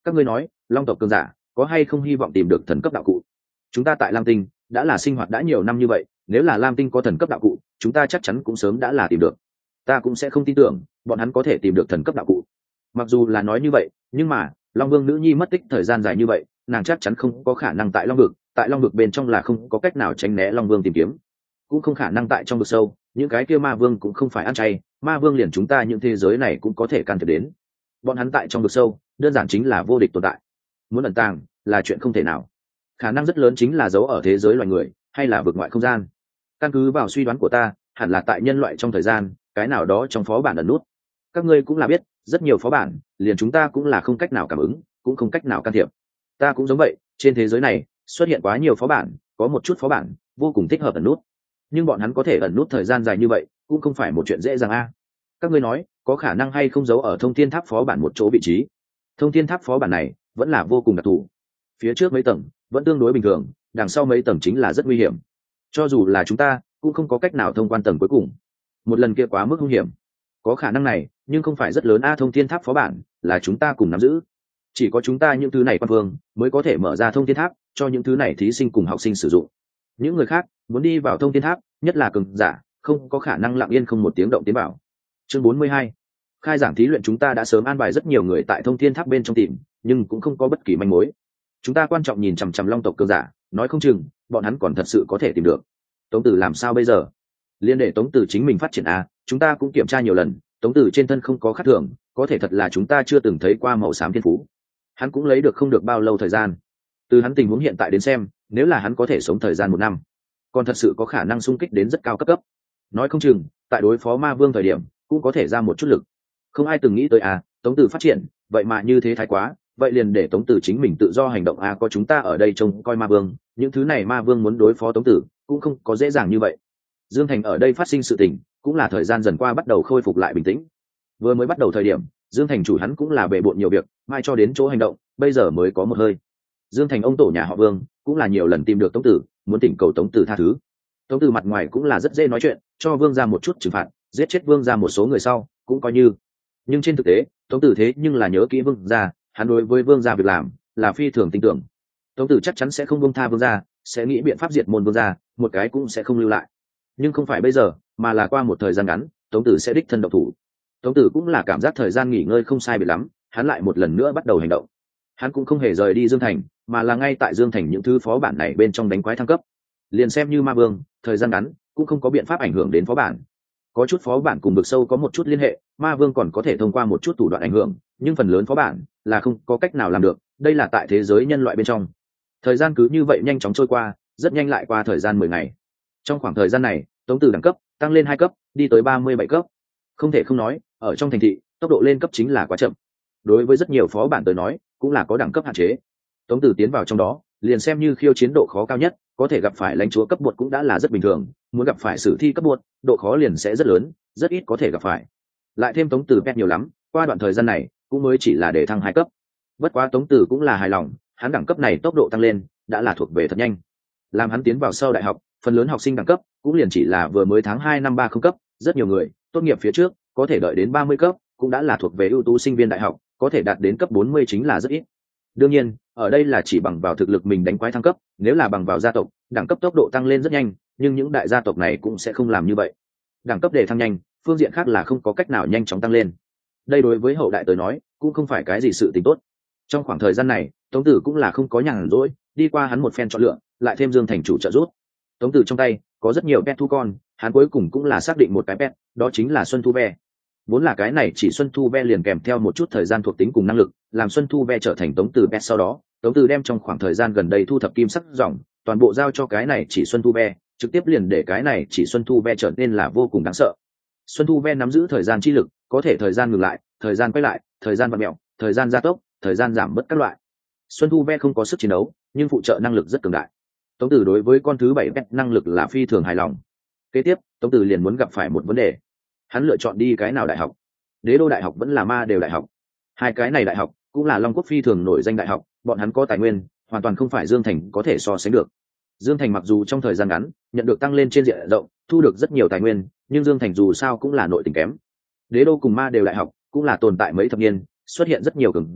A: Các ngươi nói long tộc cường giả có hay không hy vọng tìm được thần cấp đạo cụ? Chúng ta tại lam tinh đã là sinh hoạt đã nhiều năm như vậy, nếu là lam tinh có thần cấp đạo cụ chúng ta chắc chắn cũng sớm đã là tìm được. Ta cũng sẽ không tin tưởng bọn hắn có thể tìm được thần cấp đạo cụ. Mặc dù là nói như vậy, nhưng mà long vương nữ nhi mất tích thời gian dài như vậy, nàng chắc chắn không có khả năng tại long vực bên trong là không có cách nào tránh né long vương tìm kiếm, cũng không khả năng tại trong vực sâu, những cái kia ma vương cũng không phải ăn chay, ma vương liền chúng ta những thế giới này cũng có thể can thiệp đến. Bọn hắn tại trong vực sâu đơn giản chính là vô địch tồn tại, muốn ẩn tàng là chuyện không thể nào. Khả năng rất lớn chính là giấu ở thế giới loài người hay là vực ngoại không gian. Căn cứ vào suy đoán của ta, hẳn là tại nhân loại trong thời gian cái nào đó trong phó bản ẩn nút. Các ngươi cũng là biết, rất nhiều phó bản liền chúng ta cũng là không cách nào cảm ứng, cũng không cách nào can thiệp. Ta cũng giống vậy, trên thế giới này xuất hiện quá nhiều phó bản, có một chút phó bản vô cùng thích hợp ẩn nút, nhưng bọn hắn có thể ẩn nút thời gian dài như vậy cũng không phải một chuyện dễ dàng a. Các ngươi nói có khả năng hay không giấu ở thông thiên tháp phó bản một chỗ vị trí? Thông thiên tháp phó bản này vẫn là vô cùng đặc thù, phía trước mấy tầng vẫn tương đối bình thường, đằng sau mấy tầng chính là rất nguy hiểm, cho dù là chúng ta cũng không có cách nào thông quan tầng cuối cùng. Một lần kia quá mức nguy hiểm. Có khả năng này nhưng không phải rất lớn a. Thông thiên tháp phó bản là chúng ta cùng nắm giữ, chỉ có chúng ta những thứ này quan phương mới có thể mở ra thông thiên tháp cho những thứ này thí sinh cùng học sinh sử dụng. Những người khác muốn đi vào thông thiên tháp, nhất là cường giả, không có khả năng lặng yên không một tiếng động tiến vào. Chương 42. Khai giảng thí luyện chúng ta đã sớm an bài rất nhiều người tại thông thiên tháp bên trong tìm, nhưng cũng không có bất kỳ manh mối. Chúng ta quan trọng nhìn chằm chằm long tộc cường giả, nói không chừng bọn hắn còn thật sự có thể tìm được. Tống Tử làm sao bây giờ? Liên để Tống Tử chính mình phát triển à? Chúng ta cũng kiểm tra nhiều lần, Tống Tử trên thân không có khác thường, có thể thật là chúng ta chưa từng thấy qua màu xám thiên phú. Hắn cũng lấy được không được bao lâu thời gian. Từ hắn tình huống hiện tại đến xem, nếu là hắn có thể sống thời gian 1 năm, còn thật sự có khả năng xung kích đến rất cao cấp. Nói không chừng tại đối phó ma vương thời điểm cũng có thể ra một chút lực. Không ai từng nghĩ tới à, Tống Tử phát triển vậy mà như thế thái quá, vậy liền để Tống Tử chính mình tự do hành động à. Có chúng ta ở đây trông coi ma vương, những thứ này ma vương muốn đối phó Tống Tử cũng không có dễ dàng như vậy. Dương Thành ở đây phát sinh sự tình cũng là thời gian dần qua bắt đầu khôi phục lại bình tĩnh. Vừa mới bắt đầu thời điểm Dương Thành chủ hắn cũng là bề bộn nhiều việc, mai cho đến chỗ hành động bây giờ mới có một hơi. Dương Thành ông tổ nhà họ Vương cũng là nhiều lần tìm được Tống Tử, muốn thỉnh cầu Tống Tử tha thứ. Tống Tử mặt ngoài cũng là rất dễ nói chuyện, cho Vương gia một chút trừng phạt, giết chết Vương gia một số người sau cũng coi như. Nhưng trên thực tế Tống Tử thế nhưng là nhớ kỹ Vương gia, hắn đối với Vương gia việc làm là phi thường tin tưởng. Tống Tử chắc chắn sẽ không buông tha Vương gia, sẽ nghĩ biện pháp diệt môn Vương gia, một cái cũng sẽ không lưu lại. Nhưng không phải bây giờ, mà là qua một thời gian ngắn Tống Tử sẽ đích thân động thủ. Tống Tử cũng là cảm giác thời gian nghỉ ngơi không sai biệt lắm, hắn lại một lần nữa bắt đầu hành động. Hắn cũng không hề rời đi Dương Thành, mà là ngay tại Dương Thành những thứ phó bản này bên trong đánh quái thăng cấp. Liền xem như ma vương, thời gian ngắn cũng không có biện pháp ảnh hưởng đến phó bản. Có chút phó bản cùng vực sâu có một chút liên hệ, ma vương còn có thể thông qua một chút thủ đoạn ảnh hưởng, nhưng phần lớn phó bản là không có cách nào làm được, đây là tại thế giới nhân loại bên trong. Thời gian cứ như vậy nhanh chóng trôi qua, rất nhanh lại qua thời gian 10 ngày. Trong khoảng thời gian này Tống Tử đẳng cấp tăng lên 2 cấp, đi tới 37 cấp. Không thể không nói, ở trong thành thị tốc độ lên cấp chính là quá chậm, đối với rất nhiều phó bản tới nói cũng là có đẳng cấp hạn chế. Tống Tử tiến vào trong đó liền xem như khiêu chiến độ khó cao nhất, có thể gặp phải lãnh chúa cấp bột cũng đã là rất bình thường, muốn gặp phải sử thi cấp bột độ khó liền sẽ rất lớn, rất ít có thể gặp phải. Lại thêm Tống Tử pet nhiều lắm, qua đoạn thời gian này cũng mới chỉ là để thăng 2 cấp. Bất quá Tống Tử cũng là hài lòng, hắn đẳng cấp này tốc độ tăng lên đã là thuộc về thật nhanh. Làm hắn tiến vào sau đại học, phần lớn học sinh đẳng cấp cũng liền chỉ là vừa mới tháng 2 năm 30 cấp, rất nhiều người tốt nghiệp phía trước có thể đợi đến 30 cấp cũng đã là thuộc về ưu tú sinh viên đại học, có thể đạt đến cấp 40 chính là rất ít. Đương nhiên ở đây là chỉ bằng vào thực lực mình đánh quái thăng cấp, nếu là bằng vào gia tộc đẳng cấp tốc độ tăng lên rất nhanh, nhưng những đại gia tộc này cũng sẽ không làm như vậy. Đẳng cấp để thăng nhanh, phương diện khác là không có cách nào nhanh chóng tăng lên. Đây đối với hậu đại tới nói cũng không phải cái gì sự tình tốt. Trong khoảng thời gian này Tống Tử cũng là không có nhàn rỗi, đi qua hắn một phen chọn lựa, lại thêm Dương Thành chủ trợ giúp. Tống Tử trong tay có rất nhiều pet thu con, hắn cuối cùng cũng là xác định một cái pet, đó chính là Xuân Thu Ve. Vốn là cái này chỉ Xuân Thu Ve liền kèm theo một chút thời gian thuộc tính cùng năng lực, làm Xuân Thu Ve trở thành Tống Tử pet sau đó, Tống Tử đem trong khoảng thời gian gần đây thu thập kim sắc ròng, toàn bộ giao cho cái này chỉ Xuân Thu Ve, trực tiếp liền để cái này chỉ Xuân Thu Ve trở nên là vô cùng đáng sợ. Xuân Thu Ve nắm giữ thời gian chi lực, có thể thời gian ngừng lại, thời gian quay lại, thời gian vặn mèo, thời gian gia tốc, thời gian giảm bớt các loại. Xuân Thu Ve không có sức chiến đấu, nhưng phụ trợ năng lực rất cường đại. Tống Tử đối với con thứ 7 pet năng lực là phi thường hài lòng. Kế tiếp Tống Tử liền muốn gặp phải một vấn đề, hắn lựa chọn đi cái nào đại học? Đế Đô đại học vẫn là Ma Đều đại học? Hai cái này đại học cũng là Long Quốc phi thường nổi danh đại học, bọn hắn có tài nguyên hoàn toàn không phải Dương Thành có thể so sánh được. Dương Thành mặc dù trong thời gian ngắn nhận được tăng lên trên diện rộng, thu được rất nhiều tài nguyên, nhưng Dương Thành dù sao cũng là nội tình kém. Đế Đô cùng Ma Đều đại học cũng là tồn tại mấy thập niên, xuất hiện rất nhiều cường giả,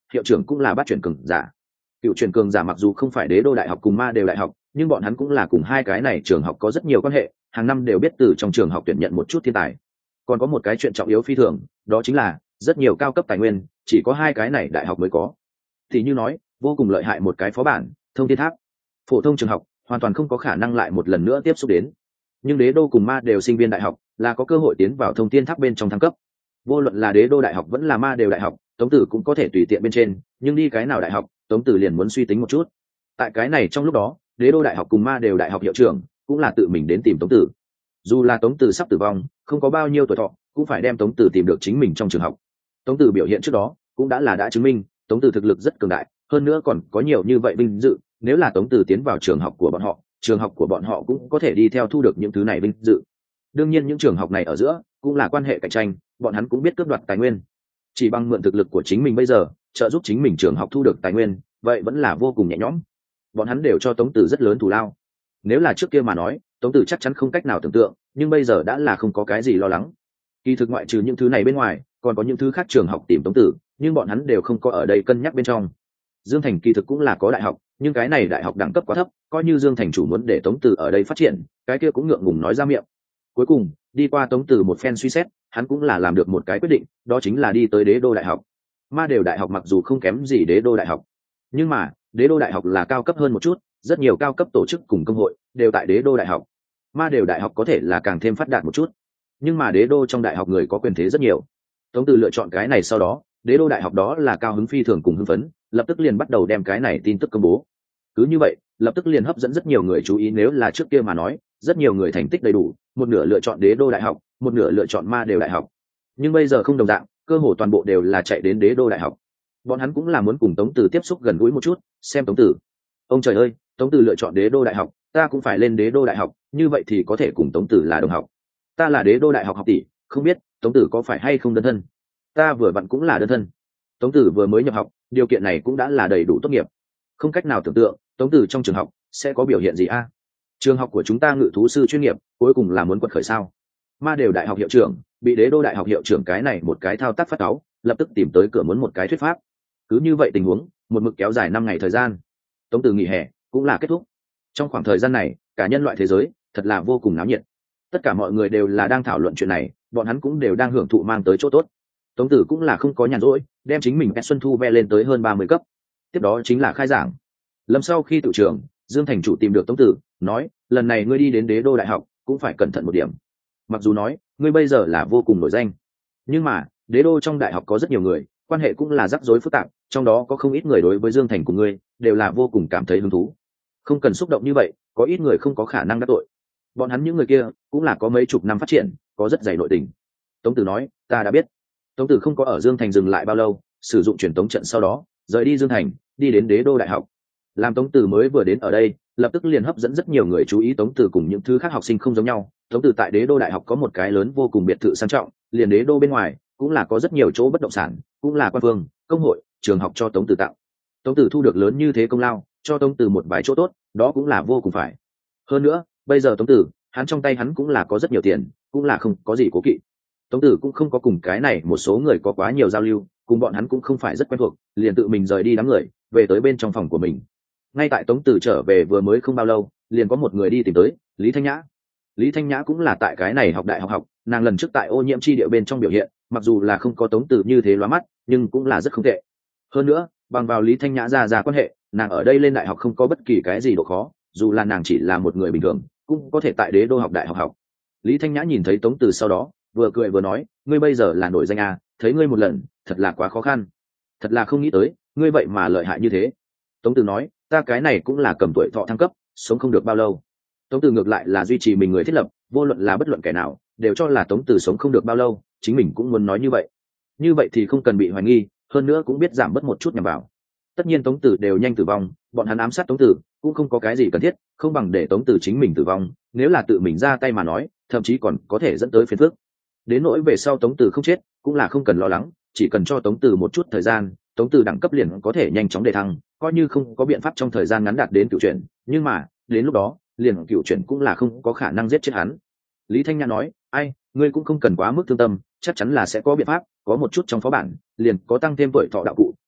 A: hiệu trưởng cũng là bát chuyển cường giả. Cựu chuyển cường giả mặc dù không phải đế đô đại học cùng ma đều đại học, nhưng bọn hắn cũng là cùng hai cái này trường học có rất nhiều quan hệ, hàng năm đều biết từ trong trường học tuyển nhận một chút thiên tài. Còn có một cái chuyện trọng yếu phi thường, đó chính là rất nhiều cao cấp tài nguyên chỉ có hai cái này đại học mới có. Thì như nói vô cùng lợi hại một cái phó bản thông thiên tháp, phổ thông trường học hoàn toàn không có khả năng lại một lần nữa tiếp xúc đến, nhưng đế đô cùng ma đều sinh viên đại học là có cơ hội tiến vào thông thiên tháp bên trong thăng cấp. Vô luận là đế đô đại học vẫn là ma đều đại học, Tống Tử cũng có thể tùy tiện bên trên, nhưng đi cái nào đại học Tống Tử liền muốn suy tính một chút. Tại cái này trong lúc đó, đế đô đại học cùng ma đều đại học hiệu trưởng cũng là tự mình đến tìm Tống Tử. Dù là Tống Tử sắp tử vong, không có bao nhiêu tuổi thọ, cũng phải đem Tống Tử tìm được chính mình trong trường học. Tống Tử biểu hiện trước đó cũng đã chứng minh Tống Tử thực lực rất cường đại, hơn nữa còn có nhiều như vậy vinh dự. Nếu là Tống Tử tiến vào trường học của bọn họ, trường học của bọn họ cũng có thể đi theo thu được những thứ này vinh dự. Đương nhiên những trường học này ở giữa cũng là quan hệ cạnh tranh, bọn hắn cũng biết cướp đoạt tài nguyên. Chỉ bằng mượn thực lực của chính mình bây giờ trợ giúp chính mình trường học thu được tài nguyên, vậy vẫn là vô cùng nhẹ nhõm. Bọn hắn đều cho Tống Tử rất lớn thù lao. Nếu là trước kia mà nói, Tống Tử chắc chắn không cách nào tưởng tượng, nhưng bây giờ đã là không có cái gì lo lắng. Kỳ thực ngoại trừ những thứ này bên ngoài, còn có những thứ khác trường học tìm Tống Tử, nhưng bọn hắn đều không có ở đây cân nhắc bên trong. Dương Thành kỳ thực cũng là có đại học, nhưng cái này đại học đẳng cấp quá thấp, coi như Dương Thành chủ muốn để Tống Tử ở đây phát triển, cái kia cũng ngượng ngùng nói ra miệng. Cuối cùng đi qua Tống Tử một phen suy xét, hắn cũng là làm được một cái quyết định, đó chính là đi tới đế đô đại học. Ma đều đại học mặc dù không kém gì đế đô đại học, nhưng mà đế đô đại học là cao cấp hơn một chút, rất nhiều cao cấp tổ chức cùng công hội đều tại đế đô đại học. Ma đều đại học có thể là càng thêm phát đạt một chút, nhưng mà đế đô trong đại học người có quyền thế rất nhiều. Tống Tử lựa chọn cái này sau đó, đế đô đại học đó là cao hứng phi thường cùng hưng phấn, lập tức liền bắt đầu đem cái này tin tức công bố. Cứ như vậy lập tức liền hấp dẫn rất nhiều người chú ý. Nếu là trước kia mà nói, rất nhiều người thành tích đầy đủ, một nửa lựa chọn đế đô đại học, một nửa lựa chọn ma đều đại học, nhưng bây giờ không đồng dạng, cơ hồ toàn bộ đều là chạy đến đế đô đại học. Bọn hắn cũng là muốn cùng Tống Tử tiếp xúc gần gũi một chút, xem Tống Tử. Ông trời ơi, Tống Tử lựa chọn đế đô đại học, ta cũng phải lên đế đô đại học, như vậy thì có thể cùng Tống Tử là đồng học. Ta là đế đô đại học học tỷ, không biết Tống Tử có phải hay không đơn thân. Ta vừa vặn cũng là đơn thân. Tống Tử vừa mới nhập học, điều kiện này cũng đã là đầy đủ tốt nghiệp. Không cách nào tưởng tượng Tống Tử trong trường học sẽ có biểu hiện gì a. Trường học của chúng ta ngự thú sư chuyên nghiệp cuối cùng là muốn quật khởi sao? Ma đều đại học hiệu trưởng bị đế đô đại học hiệu trưởng cái này một cái thao tác phát cáu, lập tức tìm tới cửa muốn một cái thuyết pháp. Cứ như vậy tình huống một mực kéo dài 5 ngày thời gian. Tống Tử nghỉ hè cũng là kết thúc. Trong khoảng thời gian này cả nhân loại thế giới thật là vô cùng náo nhiệt, tất cả mọi người đều là đang thảo luận chuyện này, bọn hắn cũng đều đang hưởng thụ mang tới chỗ tốt. Tống Tử cũng là không có nhàn rỗi, đem chính mình Xuân Thu ve lên tới hơn 30 cấp. Tiếp đó chính là khai giảng. Lâm sau khi tự trường, Dương Thành chủ tìm được Tống Tử, nói lần này ngươi đi đến đế đô đại học cũng phải cẩn thận một điểm. Mặc dù nói ngươi bây giờ là vô cùng nổi danh, nhưng mà đế đô trong đại học có rất nhiều người, quan hệ cũng là rắc rối phức tạp, trong đó có không ít người đối với Dương Thành của ngươi đều là vô cùng cảm thấy hứng thú. Không cần xúc động như vậy, có ít người không có khả năng đắc tội. Bọn hắn những người kia cũng là có mấy chục năm phát triển, có rất dày nội tình. Tống Tử nói, ta đã biết. Tống Tử không có ở Dương Thành dừng lại bao lâu, sử dụng truyền tống trận sau đó rời đi Dương Thành, đi đến đế đô đại học. Làm Tống Tử mới vừa đến ở đây, lập tức liền hấp dẫn rất nhiều người chú ý. Tống Tử cùng những thứ khác học sinh không giống nhau, Tống Tử tại đế đô đại học có một cái lớn vô cùng biệt thự sang trọng, liền đế đô bên ngoài cũng là có rất nhiều chỗ bất động sản, cũng là quan phương, công hội, trường học cho Tống Tử tặng. Tống Tử thu được lớn như thế công lao, cho Tống Tử một vài chỗ tốt, đó cũng là vô cùng phải. Hơn nữa bây giờ Tống Tử hắn trong tay hắn cũng là có rất nhiều tiền, cũng là không có gì cố kỵ. Tống Tử cũng không có cùng cái này một số người có quá nhiều giao lưu, cùng bọn hắn cũng không phải rất quen thuộc, liền tự mình rời đi đám người, về tới bên trong phòng của mình. Ngay tại Tống Tử trở về vừa mới không bao lâu, liền có một người đi tìm tới, Lý Thanh Nhã. Lý Thanh Nhã cũng là tại cái này học đại học, nàng lần trước tại ô nhiễm chi địa bên trong biểu hiện, mặc dù là không có Tống Tử như thế lóa mắt, nhưng cũng là rất không tệ. Hơn nữa bằng vào Lý Thanh Nhã ra quan hệ, nàng ở đây lên đại học không có bất kỳ cái gì độ khó, dù là nàng chỉ là một người bình thường cũng có thể tại đế đô học đại học. Lý Thanh Nhã nhìn thấy Tống Tử sau đó vừa cười vừa nói, ngươi bây giờ là nổi danh à, thấy ngươi một lần thật là quá khó khăn, thật là không nghĩ tới ngươi vậy mà lợi hại như thế. Tống Tử nói, ta cái này cũng là cầm tuổi thọ thăng cấp, sống không được bao lâu. Tống Tử ngược lại là duy trì mình người thiết lập, vô luận là bất luận kẻ nào đều cho là Tống Tử sống không được bao lâu, chính mình cũng muốn nói như vậy thì không cần bị hoài nghi, hơn nữa cũng biết giảm bớt một chút nhằm vào. Tất nhiên Tống Tử đều nhanh tử vong, bọn hắn ám sát Tống Tử cũng không có cái gì cần thiết, không bằng để Tống Tử chính mình tử vong, nếu là tự mình ra tay mà nói, thậm chí còn có thể dẫn tới phiền phức. Đến nỗi về sau Tống Tử không chết cũng là không cần lo lắng, chỉ cần cho Tống Tử một chút thời gian, Tống Tử đẳng cấp liền có thể nhanh chóng đề thăng, coi như không có biện pháp trong thời gian ngắn đạt đến cựu chuyển, nhưng mà đến lúc đó liền cựu chuyển cũng là không có khả năng giết chết hắn. Lý Thanh Nhã nói, ai, ngươi cũng không cần quá mức thương tâm, chắc chắn là sẽ có biện pháp, có một chút trong phó bản liền có tăng thêm tuổi thọ đạo cụ,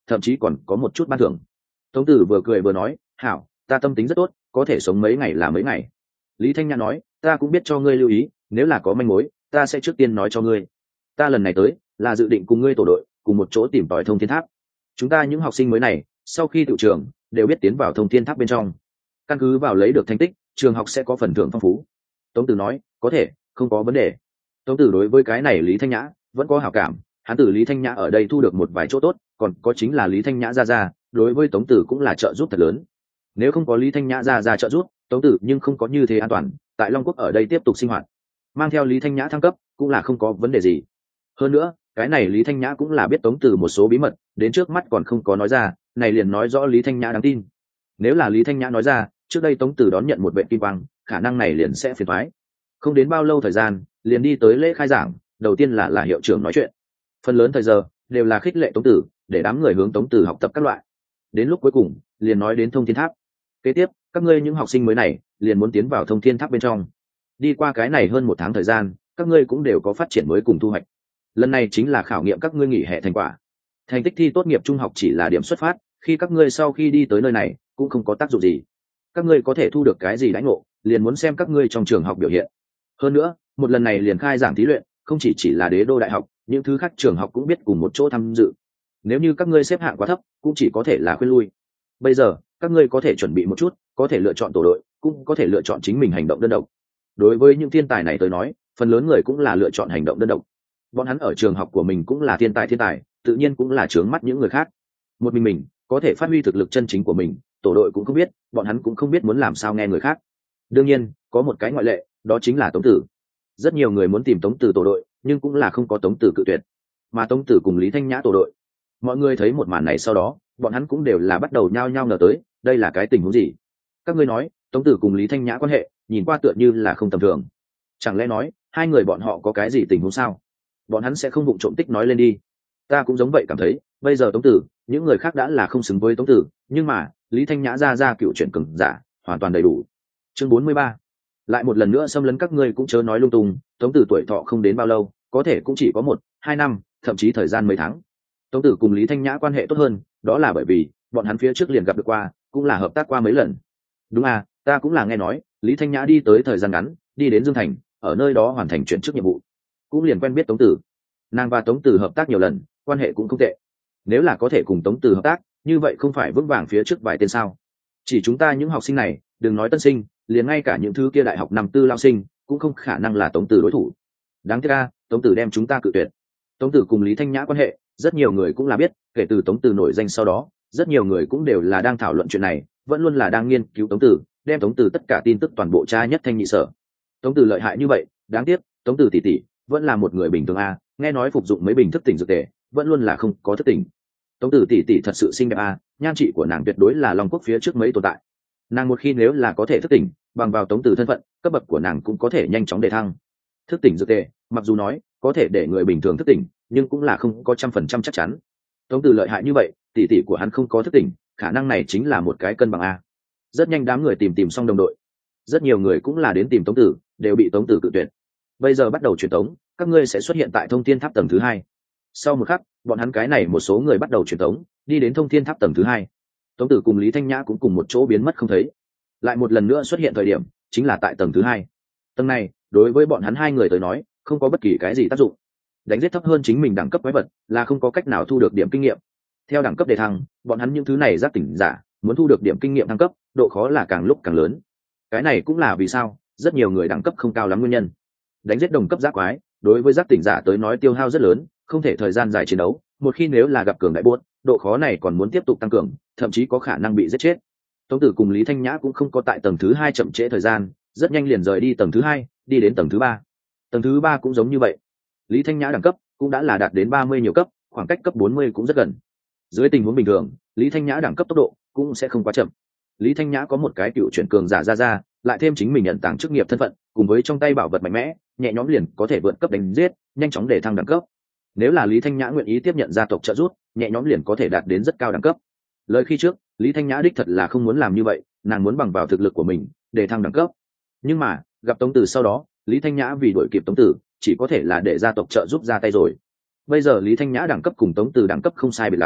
A: thậm chí còn có một chút ban thưởng. Tống Tử vừa cười vừa nói, hảo, ta tâm tính rất tốt, có thể sống mấy ngày là mấy ngày. Lý Thanh Nhã nói, ta cũng biết cho ngươi lưu ý, nếu là có manh mối ta sẽ trước tiên nói cho ngươi. Ta lần này tới là dự định cùng ngươi tổ đội cùng một chỗ tìm tòi Thông Thiên Tháp. Chúng ta những học sinh mới này sau khi tự trường đều biết tiến vào Thông Thiên Tháp bên trong, căn cứ vào lấy được thành tích trường học sẽ có phần thưởng phong phú. Tống Tử nói, có thể, không có vấn đề. Tống Tử đối với cái này Lý Thanh Nhã vẫn có hảo cảm, hắn từ Lý Thanh Nhã ở đây thu được một vài chỗ tốt, còn có chính là Lý Thanh Nhã ra đối với Tống Tử cũng là trợ giúp thật lớn. Nếu không có Lý Thanh Nhã ra trợ giúp, Tống Tử nhưng không có như thế an toàn tại Long Quốc ở đây tiếp tục sinh hoạt, mang theo Lý Thanh Nhã thăng cấp cũng là không có vấn đề gì. Hơn nữa cái này Lý Thanh Nhã cũng là biết Tống Tử một số bí mật, đến trước mắt còn không có nói ra, này liền nói rõ Lý Thanh Nhã đáng tin. Nếu là Lý Thanh Nhã nói ra trước đây Tống Tử đón nhận một vệ kim quang, khả năng này liền sẽ phiền toái. Không đến bao lâu thời gian liền đi tới lễ khai giảng, đầu tiên là hiệu trưởng nói chuyện, phần lớn thời giờ đều là khích lệ Tống Tử, để đám người hướng Tống Tử học tập các loại. Đến lúc cuối cùng liền nói đến Thông Thiên Tháp. Kế tiếp các ngươi những học sinh mới này liền muốn tiến vào Thông Thiên Tháp bên trong. Đi qua cái này hơn 1 tháng thời gian, các ngươi cũng đều có phát triển mới cùng thu hoạch. Lần này chính là khảo nghiệm các ngươi nghỉ hè thành quả. Thành tích thi tốt nghiệp trung học chỉ là điểm xuất phát, khi các ngươi sau khi đi tới nơi này cũng không có tác dụng gì. Các ngươi có thể thu được cái gì đãi ngộ, liền muốn xem các ngươi trong trường học biểu hiện. Hơn nữa, một lần này liền khai giảng thí luyện, không chỉ là Đế Đô đại học, những thứ khác trường học cũng biết cùng một chỗ tham dự. Nếu như các ngươi xếp hạng quá thấp, cũng chỉ có thể là khuyên lui. Bây giờ các ngươi có thể chuẩn bị một chút, có thể lựa chọn tổ đội, cũng có thể lựa chọn chính mình hành động đơn độc. Đối với những thiên tài này tới nói, phần lớn người cũng là lựa chọn hành động đơn độc. Bọn hắn ở trường học của mình cũng là thiên tài, tự nhiên cũng là trướng mắt những người khác. Một mình có thể phát huy thực lực chân chính của mình, tổ đội cũng không biết, bọn hắn cũng không biết muốn làm sao nghe người khác. Đương nhiên có một cái ngoại lệ, đó chính là Tống Tử. Rất nhiều người muốn tìm Tống Tử tổ đội, nhưng cũng là không có Tống Tử cự tuyệt. Mà Tống Tử cùng Lý Thanh Nhã tổ đội, mọi người thấy một màn này sau đó, bọn hắn cũng đều là bắt đầu nhao nhao ngờ tới, đây là cái tình huống gì? Các ngươi nói Tống Tử cùng Lý Thanh Nhã quan hệ nhìn qua tựa như là không tầm thường, chẳng lẽ nói hai người bọn họ có cái gì tình huống sao? Bọn hắn sẽ không vụng trộm tích nói lên đi. Ta cũng giống vậy cảm thấy, bây giờ Tống Tử những người khác đã là không xứng với Tống Tử, nhưng mà Lý Thanh Nhã ra cựu chuyển cường giả hoàn toàn đầy đủ. Chương 43. Lại một lần nữa xâm lấn, các ngươi cũng chớ nói lung tung. Tống Tử tuổi thọ không đến bao lâu, có thể cũng chỉ có 1-2 năm, thậm chí thời gian mấy tháng. Tống Tử cùng Lý Thanh Nhã quan hệ tốt hơn, đó là bởi vì bọn hắn phía trước liền gặp được qua, cũng là hợp tác qua mấy lần. Đúng à, ta cũng là nghe nói Lý Thanh Nhã đi tới thời gian ngắn, đi đến Dương Thành, ở nơi đó hoàn thành chuyển chức nhiệm vụ, cũng liền quen biết Tống Tử. Nàng và Tống Tử hợp tác nhiều lần, quan hệ cũng không tệ. Nếu là có thể cùng Tống Tử hợp tác, như vậy không phải vững vàng phía trước vài tên sao? Chỉ chúng ta những học sinh này, đừng nói tân sinh, liền ngay cả những thứ kia đại học năm tư lao sinh cũng không khả năng là Tống Tử đối thủ. Đáng tiếc a, Tống Tử đem chúng ta cự tuyệt. Tống Tử cùng Lý Thanh Nhã quan hệ, rất nhiều người cũng là biết, kể từ Tống Tử nổi danh sau đó, rất nhiều người cũng đều là đang thảo luận chuyện này, vẫn luôn là đang nghiên cứu Tống Tử, đem Tống Tử tất cả tin tức toàn bộ tra nhất thanh nhị sở. Tống Tử lợi hại như vậy, đáng tiếc Tống Tử tỷ tỷ vẫn là một người bình thường a, nghe nói phục dụng mấy bình thức tỉnh dược tề, vẫn luôn là không có thức tỉnh. Tống Tử tỷ tỷ thật sự xinh đẹp a, nhan trị của nàng tuyệt đối là Long Quốc phía trước mấy tồn tại. Nàng một khi nếu là có thể thức tỉnh, bằng vào Tống Tử thân phận, cấp bậc của nàng cũng có thể nhanh chóng đề thăng. Thức tỉnh dược tề, mặc dù nói có thể để người bình thường thức tỉnh, nhưng cũng là không có 100% chắc chắn. Tống Tử lợi hại như vậy, tỷ tỷ của hắn không có thức tỉnh, khả năng này chính là một cái cân bằng a. Rất nhanh đám người tìm xong đồng đội, rất nhiều người cũng là đến tìm Tống Tử, đều bị Tống Tử cự tuyệt. Bây giờ bắt đầu truyền tống, các ngươi sẽ xuất hiện tại Thông Thiên Tháp tầng thứ 2. Sau một khắc, bọn hắn cái này một số người bắt đầu truyền tống, đi đến Thông Thiên Tháp tầng thứ 2. Tống Tử cùng Lý Thanh Nhã cũng cùng một chỗ biến mất không thấy. Lại một lần nữa xuất hiện thời điểm, chính là tại tầng thứ 2. Tầng này, đối với bọn hắn hai người tới nói, không có bất kỳ cái gì tác dụng. Đánh giết thấp hơn chính mình đẳng cấp quái vật, là không có cách nào thu được điểm kinh nghiệm. Theo đẳng cấp đề thăng, bọn hắn những thứ này giác tỉnh giả, muốn thu được điểm kinh nghiệm thăng cấp, độ khó là càng lúc càng lớn. Cái này cũng là vì sao rất nhiều người đẳng cấp không cao lắm nguyên nhân. Đánh giết đồng cấp giác quái, đối với giác tỉnh giả tới nói tiêu hao rất lớn, không thể thời gian dài chiến đấu, một khi nếu là gặp cường đại buốt, độ khó này còn muốn tiếp tục tăng cường, thậm chí có khả năng bị giết chết. Tống Tử cùng Lý Thanh Nhã cũng không có tại tầng thứ 2 chậm trễ thời gian, rất nhanh liền rời đi tầng thứ 2, đi đến tầng thứ 3. Tầng thứ 3 cũng giống như vậy. Lý Thanh Nhã đẳng cấp cũng đã là đạt đến 30 nhiều cấp, khoảng cách cấp 40 cũng rất gần. Dưới tình huống bình thường, Lý Thanh Nhã đẳng cấp tốc độ cũng sẽ không quá chậm. Lý Thanh Nhã có một cái cựu chuyển cường giả ra, lại thêm chính mình nhận tàng chức nghiệp thân phận, cùng với trong tay bảo vật mạnh mẽ, nhẹ nhõm liền có thể vượt cấp đánh giết, nhanh chóng để thăng đẳng cấp. Nếu là Lý Thanh Nhã nguyện ý tiếp nhận gia tộc trợ giúp, nhẹ nhõm liền có thể đạt đến rất cao đẳng cấp. Lời khi trước, Lý Thanh Nhã đích thật là không muốn làm như vậy, nàng muốn bằng vào thực lực của mình để thăng đẳng cấp. Nhưng mà gặp Tống Tử sau đó, Lý Thanh Nhã vì đuổi kịp Tống Tử, chỉ có thể là để gia tộc trợ giúp ra tay rồi. Bây giờ Lý Thanh Nhã đẳng cấp cùng Tống Tử đẳng cấp không sai biệt lắm,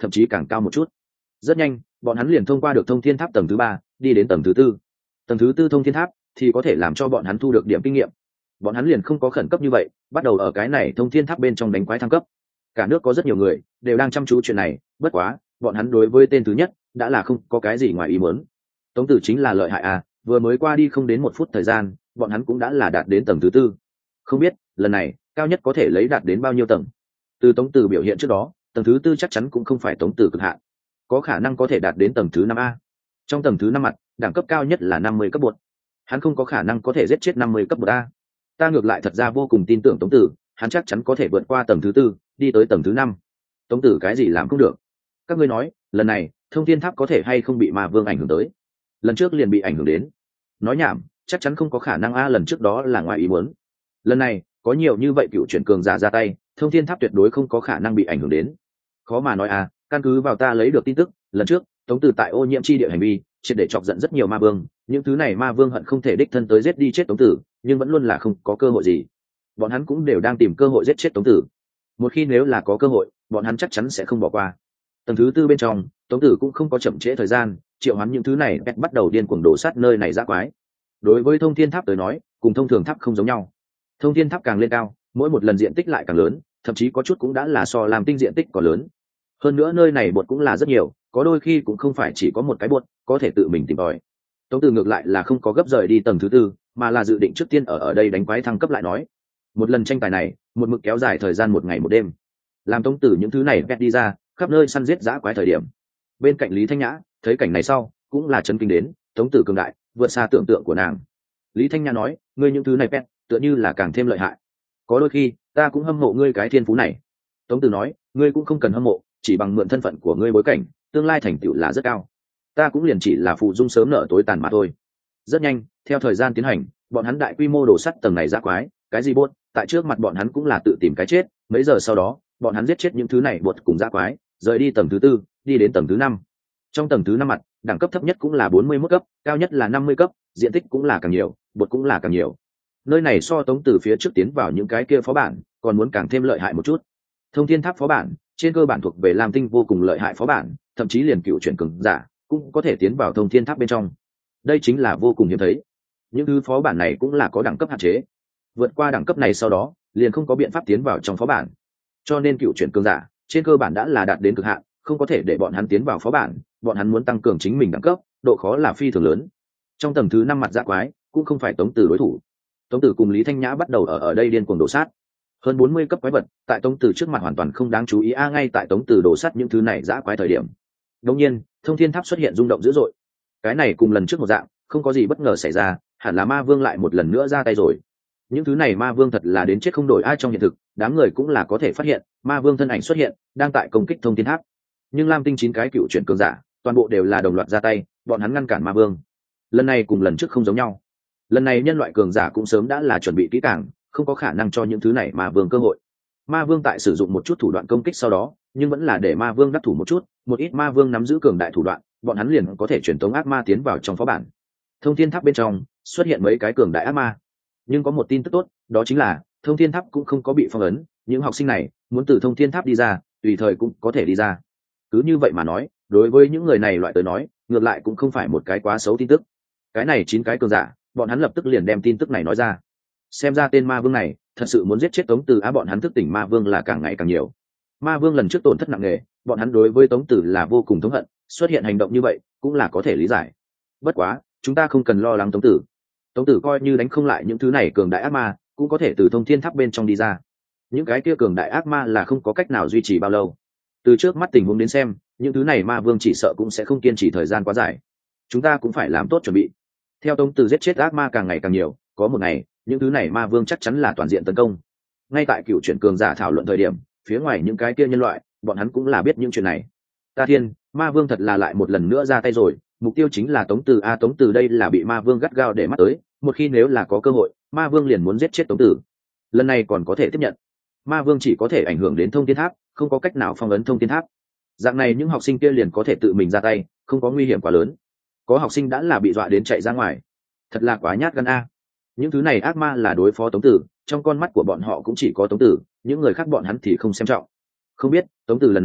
A: thậm chí càng cao một chút. Rất nhanh bọn hắn liền thông qua được thông thiên tháp tầng thứ 3, đi đến tầng thứ 4. Tầng thứ 4 thông thiên tháp thì có thể làm cho bọn hắn thu được điểm kinh nghiệm. Bọn hắn liền không có khẩn cấp như vậy, bắt đầu ở cái này thông thiên tháp bên trong đánh quái thăng cấp. Cả nước có rất nhiều người đều đang chăm chú chuyện này, bất quá bọn hắn đối với tên thứ nhất đã là không có cái gì ngoài ý muốn. Tống Tử chính là lợi hại à, vừa mới qua đi không đến 1 phút thời gian bọn hắn cũng đã là đạt đến tầng thứ 4. Không biết lần này cao nhất có thể lấy đạt đến bao nhiêu tầng. Từ Tống Tử biểu hiện trước đó, tầng thứ 4 chắc chắn cũng không phải Tống Tử cực hạn, có khả năng có thể đạt đến tầng thứ 5A. Trong tầng thứ 5 mặt đẳng cấp cao nhất là 50 cấp bột, hắn không có khả năng có thể giết chết 50 cấp bột A. Ta ngược lại thật ra vô cùng tin tưởng Tống Tử, hắn chắc chắn có thể vượt qua tầng thứ 4, đi tới tầng thứ 5. Tống Tử cái gì làm không được. Các ngươi nói lần này thông thiên tháp có thể hay không bị ma vương ảnh hưởng tới? Lần trước liền bị ảnh hưởng đến. Nói nhảm, chắc chắn không có khả năng A, lần trước đó là ngoài ý muốn. Lần này có nhiều như vậy cựu chuyển cường giả ra tay, thông thiên tháp tuyệt đối không có khả năng bị ảnh hưởng đến. Khó mà nói à, căn cứ vào ta lấy được tin tức, lần trước Tống Tử tại ô nhiễm chi địa hành vi triệt để chọc giận rất nhiều ma vương, những thứ này ma vương hận không thể đích thân tới giết đi chết Tống Tử, nhưng vẫn luôn là không có cơ hội gì. Bọn hắn cũng đều đang tìm cơ hội giết chết Tống Tử. Một khi nếu là có cơ hội, bọn hắn chắc chắn sẽ không bỏ qua. Tầng thứ 4 bên trong, Tống Tử cũng không có chậm trễ thời gian, triệu hoán những thứ này bắt đầu điên cuồng đổ sát nơi này dã quái. Đối với thông thiên tháp tới nói, cùng thông thường tháp không giống nhau. Thông thiên tháp càng lên cao, mỗi một lần diện tích lại càng lớn, thậm chí có chút cũng đã là so làm tinh diện tích còn lớn. Hơn nữa nơi này bột cũng là rất nhiều, có đôi khi cũng không phải chỉ có một cái bột có thể tự mình tìm tòi. Tống Tử ngược lại là không có gấp rời đi tầng thứ 4, mà là dự định trước tiên ở đây đánh quái thăng cấp lại nói. Một lần tranh tài này một mực kéo dài thời gian 1 ngày 1 đêm, làm Tống Tử những thứ này vét đi ra khắp nơi săn giết dã quái thời điểm, bên cạnh Lý Thanh Nhã thấy cảnh này sau cũng là chấn kinh đến, Tống Tử cường đại vượt xa tưởng tượng của nàng. Lý Thanh Nhã nói, ngươi những thứ này vét tựa như là càng thêm lợi hại, có đôi khi ta cũng hâm mộ ngươi cái thiên phú này. Tống Tử nói, ngươi cũng không cần hâm mộ, chỉ bằng mượn thân phận của ngươi bối cảnh, tương lai thành tựu là rất cao, ta cũng liền chỉ là phụ dung sớm nở tối tàn mà thôi. Rất nhanh theo thời gian tiến hành, bọn hắn đại quy mô đổ sắt tầng này dã quái, cái gì bốt tại trước mặt bọn hắn cũng là tự tìm cái chết. Mấy giờ sau đó bọn hắn giết chết những thứ này bột cùng dã quái, rời đi tầng thứ 4, đi đến tầng thứ 5. Trong tầng thứ 5 mặt đẳng cấp thấp nhất cũng là 41 cấp, cao nhất là 50 cấp, diện tích cũng là càng nhiều, bột cũng là càng nhiều. Nơi này so Tống Tử phía trước tiến vào những cái kia phó bản còn muốn càng thêm lợi hại một chút. Thông thiên tháp phó bản trên cơ bản thuộc về lam tinh vô cùng lợi hại phó bản, thậm chí liền cựu chuyển cường giả cũng có thể tiến vào thông thiên tháp bên trong. Đây chính là vô cùng hiếm thấy. Những thứ phó bản này cũng là có đẳng cấp hạn chế, vượt qua đẳng cấp này sau đó liền không có biện pháp tiến vào trong phó bản, cho nên cựu chuyển cường giả trên cơ bản đã là đạt đến cực hạn, không có thể để bọn hắn tiến vào phó bản. Bọn hắn muốn tăng cường chính mình đẳng cấp, độ khó là phi thường lớn. Trong tầng thứ 5 mặt dã quái cũng không phải Tống Tử đối thủ. Tống Tử cùng Lý Thanh Nhã bắt đầu ở đây điên cuồng đổ sát. Hơn 40 cấp quái vật tại Tống Tử trước mặt hoàn toàn không đáng chú ý. Ngay tại Tống Tử đổ sát những thứ này dã quái thời điểm, đột nhiên thông thiên tháp xuất hiện rung động dữ dội. Cái này cùng lần trước một dạng, không có gì bất ngờ xảy ra, hẳn là ma vương lại một lần nữa ra tay rồi. Những thứ này ma vương thật là đến chết không đổi ai. Trong hiện thực đám người cũng là có thể phát hiện ma vương thân ảnh xuất hiện, đang tại công kích thông thiên tháp. Nhưng lam tinh 9 cái cựu chuyển cường giả toàn bộ đều là đồng loạt ra tay, bọn hắn ngăn cản ma vương. Lần này cùng lần trước không giống nhau, lần này nhân loại cường giả cũng sớm đã là chuẩn bị kỹ càng, không có khả năng cho những thứ này ma vương cơ hội. Ma vương tại sử dụng một chút thủ đoạn công kích sau đó, nhưng vẫn là để ma vương đắc thủ một chút. Một ít ma vương nắm giữ cường đại thủ đoạn, bọn hắn liền có thể truyền tống ác ma tiến vào trong phó bản. Thông thiên tháp bên trong xuất hiện mấy cái cường đại ác ma, nhưng có một tin tức tốt, đó chính là thông thiên tháp cũng không có bị phong ấn. Những học sinh này muốn từ thông thiên tháp đi ra, tùy thời cũng có thể đi ra. Cứ như vậy mà nói, đối với những người này loại tới nói, ngược lại cũng không phải một cái quá xấu tin tức. Cái này 9 cái cường giả, bọn hắn lập tức liền đem tin tức này nói ra. Xem ra tên ma vương này thật sự muốn giết chết Tống Tử. Bọn hắn thức tỉnh ma vương là càng ngày càng nhiều. Ma vương lần trước tổn thất nặng nề, bọn hắn đối với Tống Tử là vô cùng thống hận, xuất hiện hành động như vậy cũng là có thể lý giải. Bất quá chúng ta không cần lo lắng Tống Tử. Tống Tử coi như đánh không lại những thứ này cường đại ác ma, cũng có thể từ thông thiên tháp bên trong đi ra. Những cái kia cường đại ác ma là không có cách nào duy trì bao lâu. Từ trước mắt tình huống đến xem, những thứ này ma vương chỉ sợ cũng sẽ không kiên trì thời gian quá dài. Chúng ta cũng phải làm tốt chuẩn bị. Theo Tống Tử giết chết ác ma càng ngày càng nhiều, có một ngày những thứ này ma vương chắc chắn là toàn diện tấn công. Ngay tại cựu chuyển cường giả thảo luận thời điểm, phía ngoài những cái kia nhân loại bọn hắn cũng là biết những chuyện này. Ta thiên, ma vương thật là lại một lần nữa ra tay rồi, mục tiêu chính là Tống Tử. Tống Tử đây là bị ma vương gắt gao để mắt tới, một khi nếu là có cơ hội, ma vương liền muốn giết chết Tống Tử. Lần này còn có thể tiếp nhận. Ma vương chỉ có thể ảnh hưởng đến thông thiên tháp, không có cách nào phong ấn thông thiên tháp. Dạng này những học sinh kia liền có thể tự mình ra tay, không có nguy hiểm quá lớn. Có học sinh đã là bị dọa đến chạy ra ngoài. Thật là quá nhát gan a. Những thứ này ác ma là đối phó Tống Tử, trong con mắt của bọn họ cũng chỉ có Tống Tử, những người khác bọn hắn thì không xem trọng. Không biết Tống Tử lần này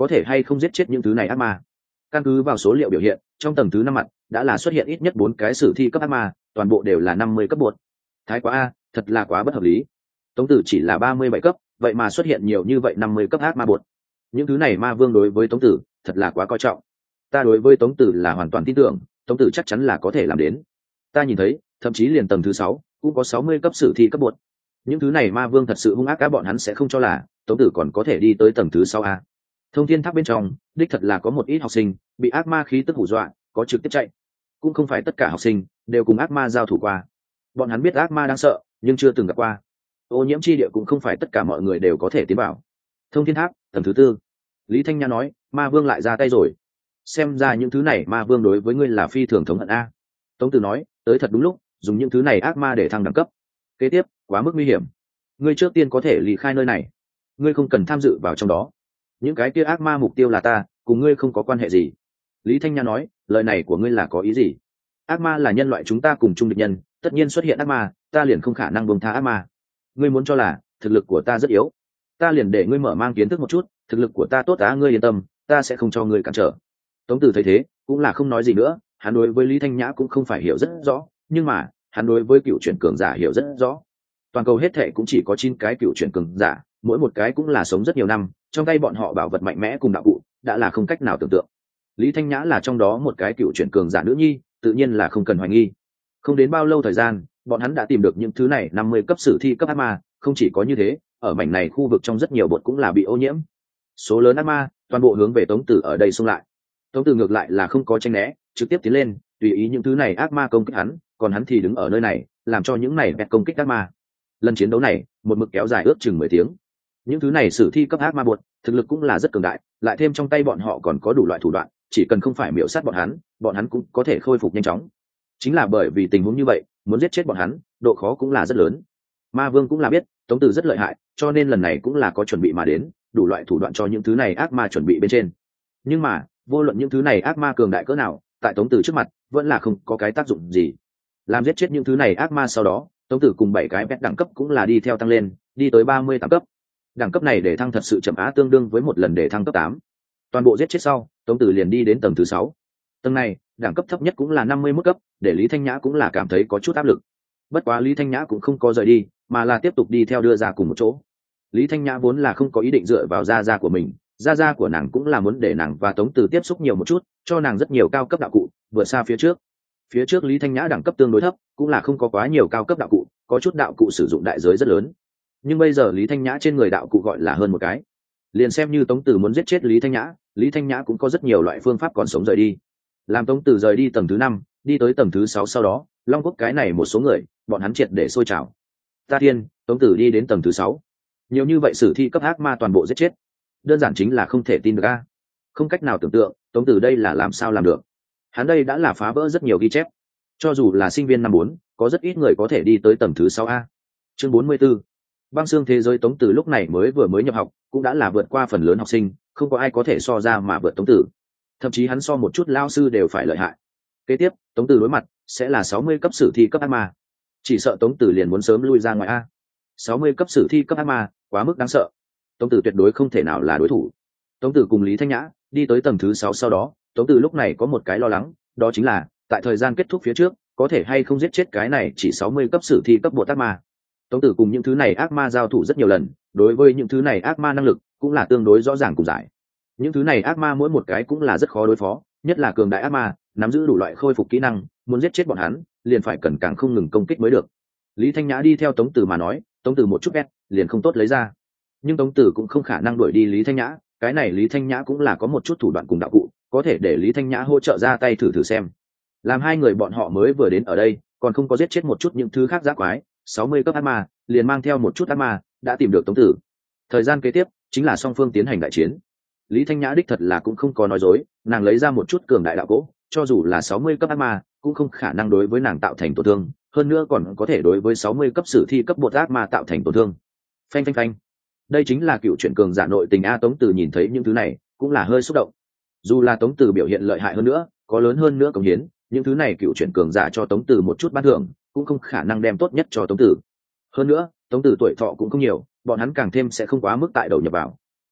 A: có thể hay không giết chết những thứ này ác ma. Căn cứ vào số liệu biểu hiện, trong tầng thứ 5 mặt đã là xuất hiện ít nhất 4 cái sử thi cấp ác ma, toàn bộ đều là 50 cấp bột. Thái quá a, thật là quá bất hợp lý. Tống Tử chỉ là 37 cấp, vậy mà xuất hiện nhiều như vậy 50 cấp ác ma bột. Những thứ này ma vương đối với Tống Tử thật là quá coi trọng. Ta đối với Tống Tử là hoàn toàn tin tưởng, Tống Tử chắc chắn là có thể làm đến. Ta nhìn thấy, thậm chí liền tầng thứ 6 cũng có 60 cấp sử thi cấp bột. Những thứ này ma vương thật sự hung ác, các bọn hắn sẽ không cho là Tống Tử còn có thể đi tới tầng thứ 6 a. Thông thiên tháp bên trong, đích thật là có một ít học sinh bị ác ma khí tức hù dọa, có trực tiếp chạy. Cũng không phải tất cả học sinh đều cùng ác ma giao thủ qua. Bọn hắn biết ác ma đang sợ, nhưng chưa từng gặp qua. Ô nhiễm chi địa cũng không phải tất cả mọi người đều có thể tiến vào. Thông thiên tháp tầng thứ 4. Lý Thanh Nhã nói, ma vương lại ra tay rồi. Xem ra những thứ này ma vương đối với ngươi là phi thường thống hận a. Tống Tử nói, tới thật đúng lúc, dùng những thứ này ác ma để thăng đẳng cấp. Kế tiếp, quá mức nguy hiểm. Ngươi trước tiên có thể ly khai nơi này. Ngươi không cần tham dự vào trong đó. Những cái kia ác ma mục tiêu là ta, cùng ngươi không có quan hệ gì. Lý Thanh Nhã nói, lời này của ngươi là có ý gì? Ác ma là nhân loại chúng ta cùng chung địch nhân, tất nhiên xuất hiện ác ma, ta liền không khả năng buông tha ác ma. Ngươi muốn cho là thực lực của ta rất yếu, ta liền để ngươi mở mang kiến thức một chút, thực lực của ta tốt á, ngươi yên tâm, ta sẽ không cho ngươi cản trở. Tống Tử thấy thế cũng là không nói gì nữa, hắn đối với Lý Thanh Nhã cũng không phải hiểu rất rõ, nhưng mà hắn đối với cựu chuyển cường giả hiểu rất rõ. Toàn cầu hết thệ cũng chỉ có 9 cái cựu chuyển cường giả, mỗi một cái cũng là sống rất nhiều năm, trong tay bọn họ bảo vật mạnh mẽ cùng đạo cụ đã là không cách nào tưởng tượng. Lý Thanh Nhã là trong đó một cái cựu chuyển cường giả nữ nhi, tự nhiên là không cần hoài nghi. Không đến bao lâu thời gian, bọn hắn đã tìm được những thứ này 50 cấp sử thi cấp ác ma. Không chỉ có như thế, ở mảnh này khu vực trong rất nhiều bột cũng là bị ô nhiễm. Số lớn ác ma toàn bộ hướng về Tống Tử ở đây xung lại. Tống Tử ngược lại là không có tranh né, trực tiếp tiến lên, tùy ý những thứ này ác ma công kích hắn, còn hắn thì đứng ở nơi này, làm cho những này bẹt công kích ác ma. Lần chiến đấu này một mực kéo dài ước chừng 10 tiếng. Những thứ này sử thi cấp ác ma bột thực lực cũng là rất cường đại, lại thêm trong tay bọn họ còn có đủ loại thủ đoạn, chỉ cần không phải miểu sát bọn hắn cũng có thể khôi phục nhanh chóng. Chính là bởi vì tình huống như vậy, muốn giết chết bọn hắn độ khó cũng là rất lớn. Ma vương cũng là biết Tống Tử rất lợi hại, cho nên lần này cũng là có chuẩn bị mà đến, đủ loại thủ đoạn cho những thứ này ác ma chuẩn bị bên trên. Nhưng mà vô luận những thứ này ác ma cường đại cỡ nào, tại Tống Tử trước mặt vẫn là không có cái tác dụng gì. Làm giết chết những thứ này ác ma sau đó, Tống Tử cùng 7 cái bét đẳng cấp cũng là đi theo tăng lên, đi tới 38 cấp. Đẳng cấp này để thăng thật sự chậm á, tương đương với một lần để thăng cấp 8. Toàn bộ giết chết sau, Tống Tử liền đi đến tầng thứ 6. Tầng này đẳng cấp thấp nhất cũng là 51 cấp, để Lý Thanh Nhã cũng là cảm thấy có chút áp lực. Bất quá Lý Thanh Nhã cũng không có rời đi, mà là tiếp tục đi theo đưa ra cùng một chỗ. Lý Thanh Nhã vốn là không có ý định dựa vào gia của mình, gia của nàng cũng là muốn để nàng và Tống Tử tiếp xúc nhiều một chút, cho nàng rất nhiều cao cấp đạo cụ, vượt xa phía trước. Phía trước Lý Thanh Nhã đẳng cấp tương đối thấp, cũng là không có quá nhiều cao cấp đạo cụ, có chút đạo cụ sử dụng đại giới rất lớn. Nhưng bây giờ Lý Thanh Nhã trên người đạo cụ gọi là hơn một cái. Liền xem như Tống Tử muốn giết chết Lý Thanh Nhã cũng có rất nhiều loại phương pháp còn sống rời đi. Làm Tống Tử rời đi tầng thứ 5, đi tới tầng thứ 6 sau đó, Long Quốc cái này một số người, bọn hắn triệt để sôi trào. Ta thiên, Tống Tử đi đến tầng thứ 6. Nhiều như vậy sử thi cấp ác ma toàn bộ giết chết. Đơn giản chính là không thể tin được a. Không cách nào tưởng tượng, Tống Tử đây là làm sao làm được. Hắn đây đã là phá vỡ rất nhiều ghi chép. Cho dù là sinh viên năm 4, có rất ít người có thể đi tới tầng thứ 6A. Chương 44. Băng xương thế giới. Tống Tử lúc này mới nhập học, cũng đã là vượt qua phần lớn học sinh, không có ai có thể so ra mà vượt Tống Tử. Thậm chí hắn so một chút lao sư đều phải lợi hại. Kế tiếp, Tống Tử đối mặt sẽ là 60 cấp sử thi cấp ác ma. Chỉ sợ Tống Tử liền muốn sớm lui ra ngoài a. 60 cấp sử thi cấp ác ma, quá mức đáng sợ. Tống Tử tuyệt đối không thể nào là đối thủ. Tống Tử cùng Lý Thanh Nhã đi tới tầng thứ 6 sau đó, Tống Tử lúc này có một cái lo lắng, đó chính là tại thời gian kết thúc phía trước, có thể hay không giết chết cái này chỉ 60 cấp sử thi cấp bột ác ma. Tống Tử cùng những thứ này ác ma giao thủ rất nhiều lần, đối với những thứ này ác ma năng lực cũng là tương đối rõ ràng cùng giải. Những thứ này ác ma mỗi một cái cũng là rất khó đối phó, nhất là cường đại ác ma, nắm giữ đủ loại khôi phục kỹ năng, muốn giết chết bọn hắn, liền phải cần càng không ngừng công kích mới được. Lý Thanh Nhã đi theo Tống Tử mà nói, Tống Tử một chút ép, liền không tốt lấy ra. Nhưng Tống Tử cũng không khả năng đuổi đi Lý Thanh Nhã, cái này Lý Thanh Nhã cũng là có một chút thủ đoạn cùng đạo cụ, có thể để Lý Thanh Nhã hỗ trợ ra tay thử xem. Làm hai người bọn họ mới vừa đến ở đây, còn không có giết chết một chút những thứ khác dã quái, 60 cấp ác ma, liền mang theo một chút ác ma, đã tìm được Tống Tử. Thời gian kế tiếp chính là song phương tiến hành đại chiến. Lý Thanh Nhã đích thật là cũng không có nói dối, nàng lấy ra một chút cường đại đạo cỗ, cho dù là 60 cấp ác ma, cũng không khả năng đối với nàng tạo thành tổn thương, hơn nữa còn có thể đối với 60 cấp sử thi cấp bột ác ma tạo thành tổn thương. Phanh phanh phanh. Đây chính là cựu truyện cường giả nội tình a. Tống Tử nhìn thấy những thứ này, cũng là hơi xúc động. Dù là Tống Tử biểu hiện lợi hại hơn nữa, có lớn hơn nữa cống hiến, những thứ này cựu truyện cường giả cho Tống Tử một chút ban thưởng, cũng không khả năng đem tốt nhất cho Tống Tử. Hơn nữa, Tống Tử tuổi thọ cũng không nhiều, bọn hắn càng thêm sẽ không quá mức tại đầu nhập vào.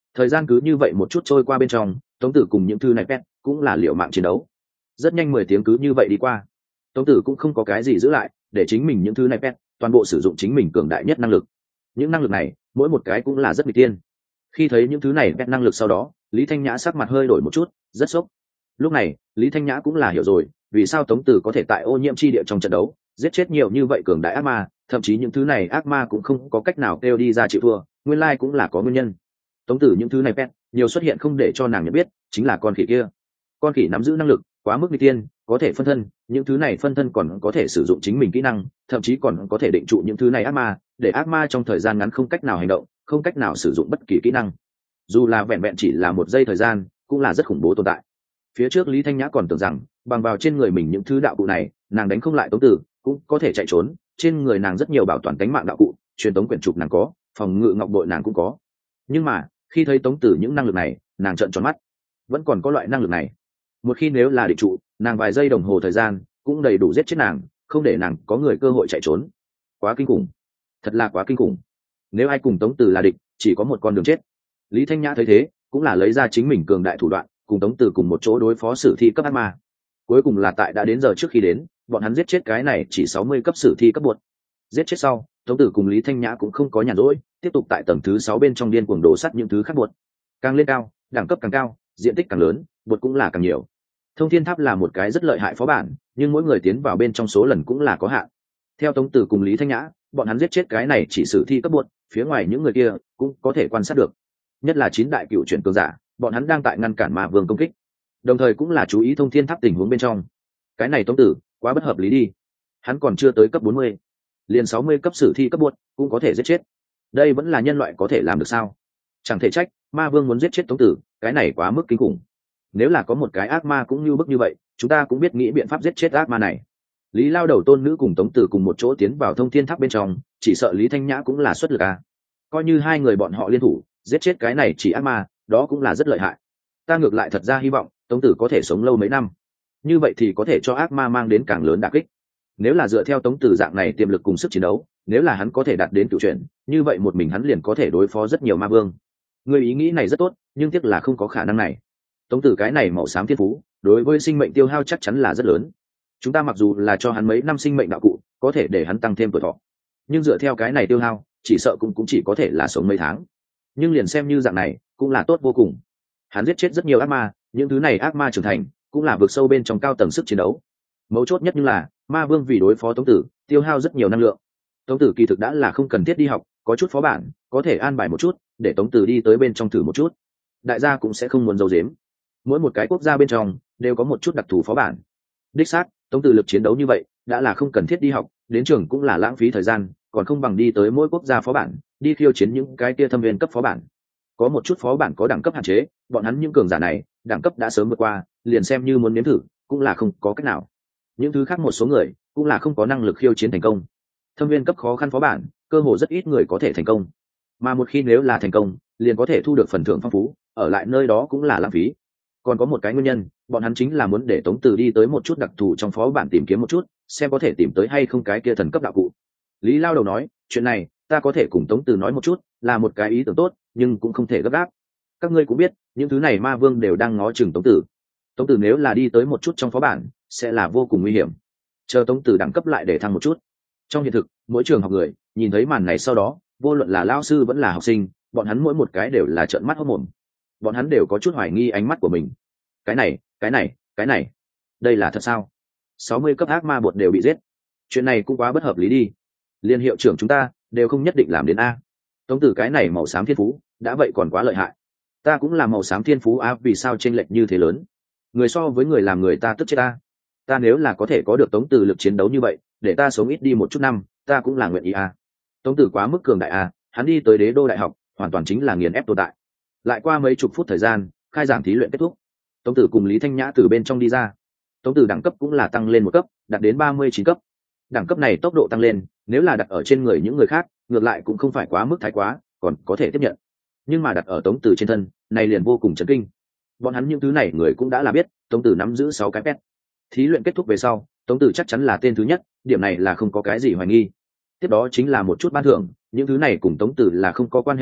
A: Thời gian cứ như vậy một chút trôi qua bên trong, Tống Tử cùng những thứ này pet cũng là liều mạng chiến đấu. Rất nhanh 10 tiếng cứ như vậy đi qua. Tống Tử cũng không có cái gì giữ lại, để chính mình những thứ này pet toàn bộ sử dụng chính mình cường đại nhất năng lực. Những năng lực này, mỗi một cái cũng là rất nguy tiên. Khi thấy những thứ này pet năng lực sau đó, Lý Thanh Nhã sắc mặt hơi đổi một chút, rất sốc. Lúc này, Lý Thanh Nhã cũng là hiểu rồi, vì sao Tống Tử có thể tại ô nhiễm chi địa trong trận đấu giết chết nhiều như vậy cường đại ác ma, thậm chí những thứ này ác ma cũng không có cách nào kêu đi ra chịu thua, nguyên lai cũng là có nguyên nhân. Tống Tử những thứ này pet nhiều xuất hiện không để cho nàng nhận biết, chính là con khỉ kia. Con khỉ nắm giữ năng lực quá mức nguy tiên, có thể phân thân, những thứ này phân thân còn có thể sử dụng chính mình kỹ năng, thậm chí còn có thể định trụ những thứ này ác ma, để ác ma trong thời gian ngắn không cách nào hành động, không cách nào sử dụng bất kỳ kỹ năng. Dù là vẹn vẹn chỉ là 1 giây thời gian, cũng là rất khủng bố tồn tại. Phía trước Lý Thanh Nhã còn tưởng rằng bằng vào trên người mình những thứ đạo cụ này, nàng đánh không lại Tống Tử, cũng có thể chạy trốn. Trên người nàng rất nhiều bảo toàn tính mạng đạo cụ, truyền tống quyển trục nàng có, phòng ngự ngọc bội nàng cũng có. Nhưng mà khi thấy Tống Tử những năng lực này, nàng trợn tròn mắt. Vẫn còn có loại năng lực này. Một khi nếu là địch trụ, nàng vài giây đồng hồ thời gian cũng đầy đủ giết chết nàng, không để nàng có người cơ hội chạy trốn. Quá kinh khủng, thật là quá kinh khủng. Nếu ai cùng Tống Tử là địch, chỉ có một con đường chết. Lý Thanh Nhã thấy thế, cũng là lấy ra chính mình cường đại thủ đoạn, cùng Tống Tử cùng một chỗ đối phó sử thi cấp ác ma. Cuối cùng là tại đã đến giờ trước khi đến, bọn hắn giết chết cái này chỉ 60 cấp sử thi cấp buột. Giết chết sau, Tống Tử cùng Lý Thanh Nhã cũng không có nhàn rỗi, tiếp tục tại tầng thứ 6 bên trong điên cuồng đổ sắt những thứ khác buột. Càng lên cao, đẳng cấp càng cao, diện tích càng lớn, buột cũng là càng nhiều. Thông Thiên Tháp là một cái rất lợi hại phó bản, nhưng mỗi người tiến vào bên trong số lần cũng là có hạn. Theo Tống Tử cùng Lý Thanh Nhã, bọn hắn giết chết cái này chỉ sử thi cấp buột, phía ngoài những người kia cũng có thể quan sát được. Nhất là 9 đại cựu chuyển cường giả, bọn hắn đang tại ngăn cản Ma Vương công kích, đồng thời cũng là chú ý Thông Thiên Tháp tình huống bên trong. Cái này Tống Tử quá bất hợp lý đi, hắn còn chưa tới cấp 40, liền 60 cấp sử thi cấp buột cũng có thể giết chết. Đây vẫn là nhân loại có thể làm được sao? Chẳng thể trách Ma Vương muốn giết chết Tống Tử, cái này quá mức kinh khủng. Nếu là có một cái ác ma cũng như bức như vậy, chúng ta cũng biết nghĩ biện pháp giết chết ác ma này. Lý Lao Đầu tôn nữ cùng Tống Tử cùng một chỗ tiến vào Thông Thiên Tháp bên trong, chỉ sợ Lý Thanh Nhã cũng là xuất lực à. Coi như hai người bọn họ liên thủ giết chết cái này chỉ ác ma, đó cũng là rất lợi hại. Ta ngược lại thật ra hy vọng Tống Tử có thể sống lâu mấy năm, như vậy thì có thể cho ác ma mang đến càng lớn đả kích. Nếu là dựa theo Tống Tử dạng này tiềm lực cùng sức chiến đấu, nếu là hắn có thể đạt đến cựu chuyển, như vậy một mình hắn liền có thể đối phó rất nhiều ma vương. Người ý nghĩ này rất tốt, nhưng tiếc là không có khả năng này. Tống Tử cái này màu xám thiên phú, đối với sinh mệnh tiêu hao chắc chắn là rất lớn. Chúng ta mặc dù là cho hắn mấy năm sinh mệnh đạo cụ, có thể để hắn tăng thêm tuổi thọ, nhưng dựa theo cái này tiêu hao, chỉ sợ cũng chỉ có thể là sống mấy tháng. Nhưng liền xem như dạng này, cũng là tốt vô cùng. Hắn giết chết rất nhiều ác ma, những thứ này ác ma trưởng thành, cũng là vượt sâu bên trong cao tầng sức chiến đấu. Mấu chốt nhất như là Ma Vương vì đối phó Tống Tử, tiêu hao rất nhiều năng lượng. Tống Tử kỳ thực đã là không cần thiết đi học, có chút phó bản có thể an bài một chút, để Tống Tử đi tới bên trong thử một chút. Đại gia cũng sẽ không muốn giấu giếm. Mỗi một cái quốc gia bên trong đều có một chút đặc thù phó bản. Đích xác, Tống Tử lực chiến đấu như vậy, đã là không cần thiết đi học, đến trường cũng là lãng phí thời gian, còn không bằng đi tới mỗi quốc gia phó bản, đi khiêu chiến những cái kia thâm viên cấp phó bản. Có một chút phó bản có đẳng cấp hạn chế, bọn hắn những cường giả này đẳng cấp đã sớm vượt qua, liền xem như muốn nếm thử cũng là không có cách nào. Những thứ khác một số người cũng là không có năng lực khiêu chiến thành công. Thâm viên cấp khó khăn phó bản, cơ hồ rất ít người có thể thành công, mà một khi nếu là thành công, liền có thể thu được phần thưởng phong phú, ở lại nơi đó cũng là lãng phí. Còn có một cái nguyên nhân, bọn hắn chính là muốn để Tống Tử đi tới một chút đặc thù trong phó bản tìm kiếm một chút, xem có thể tìm tới hay không cái kia thần cấp đạo cụ. Lý Lao Đầu nói, chuyện này ta có thể cùng Tống Tử nói một chút, là một cái ý tưởng tốt, nhưng cũng không thể gấp gáp. Các ngươi cũng biết, những thứ này ma vương đều đang ngó chừng Tống Tử. Tống Tử nếu là đi tới một chút trong phó bản, sẽ là vô cùng nguy hiểm. Chờ Tống Tử đẳng cấp lại để thăng một chút. Trong hiện thực, mỗi trường học người nhìn thấy màn này sau đó, vô luận là lao sư vẫn là học sinh, bọn hắn mỗi một cái đều là trợn mắt hốt mồm. Bọn hắn đều có chút hoài nghi ánh mắt của mình. Cái này, đây là thật sao? 60 cấp ác ma bột đều bị giết. Chuyện này cũng quá bất hợp lý đi. Liên hiệu trưởng chúng ta đều không nhất định làm đến a. Tống Tử cái này màu xám thiên phú, đã vậy còn quá lợi hại. Ta cũng là màu xám thiên phú a, vì sao chênh lệch như thế lớn? Người so với người làm người ta tức chết ta. Ta nếu là có thể có được Tống Tử lực chiến đấu như vậy, để ta sống ít đi một chút năm, ta cũng là nguyện ý a. Tống Tử quá mức cường đại a, hắn đi tới Đế Đô đại học, hoàn toàn chính là nghiền ép tồn tại. Lại qua mấy chục phút thời gian, khai giảng thí luyện kết thúc. Tống Tử cùng Lý Thanh Nhã từ bên trong đi ra. Tống Tử đẳng cấp cũng là tăng lên một cấp, đạt đến 39 cấp. Đẳng cấp này tốc độ tăng lên, nếu là đặt ở trên người những người khác, ngược lại cũng không phải quá mức thái quá, còn có thể tiếp nhận. Nhưng mà đặt ở Tống Tử trên thân, này liền vô cùng chấn kinh. Bọn hắn những thứ này người cũng đã là biết, Tống Tử nắm giữ 6 cái pet. Thí luyện kết thúc về sau, Tống Tử chắc chắn là tên thứ nhất, điểm này là không có cái gì hoài nghi. Tiếp đó chính là một chút ban thưởng, những thứ này cùng Tống Tử là không có quan hệ gì,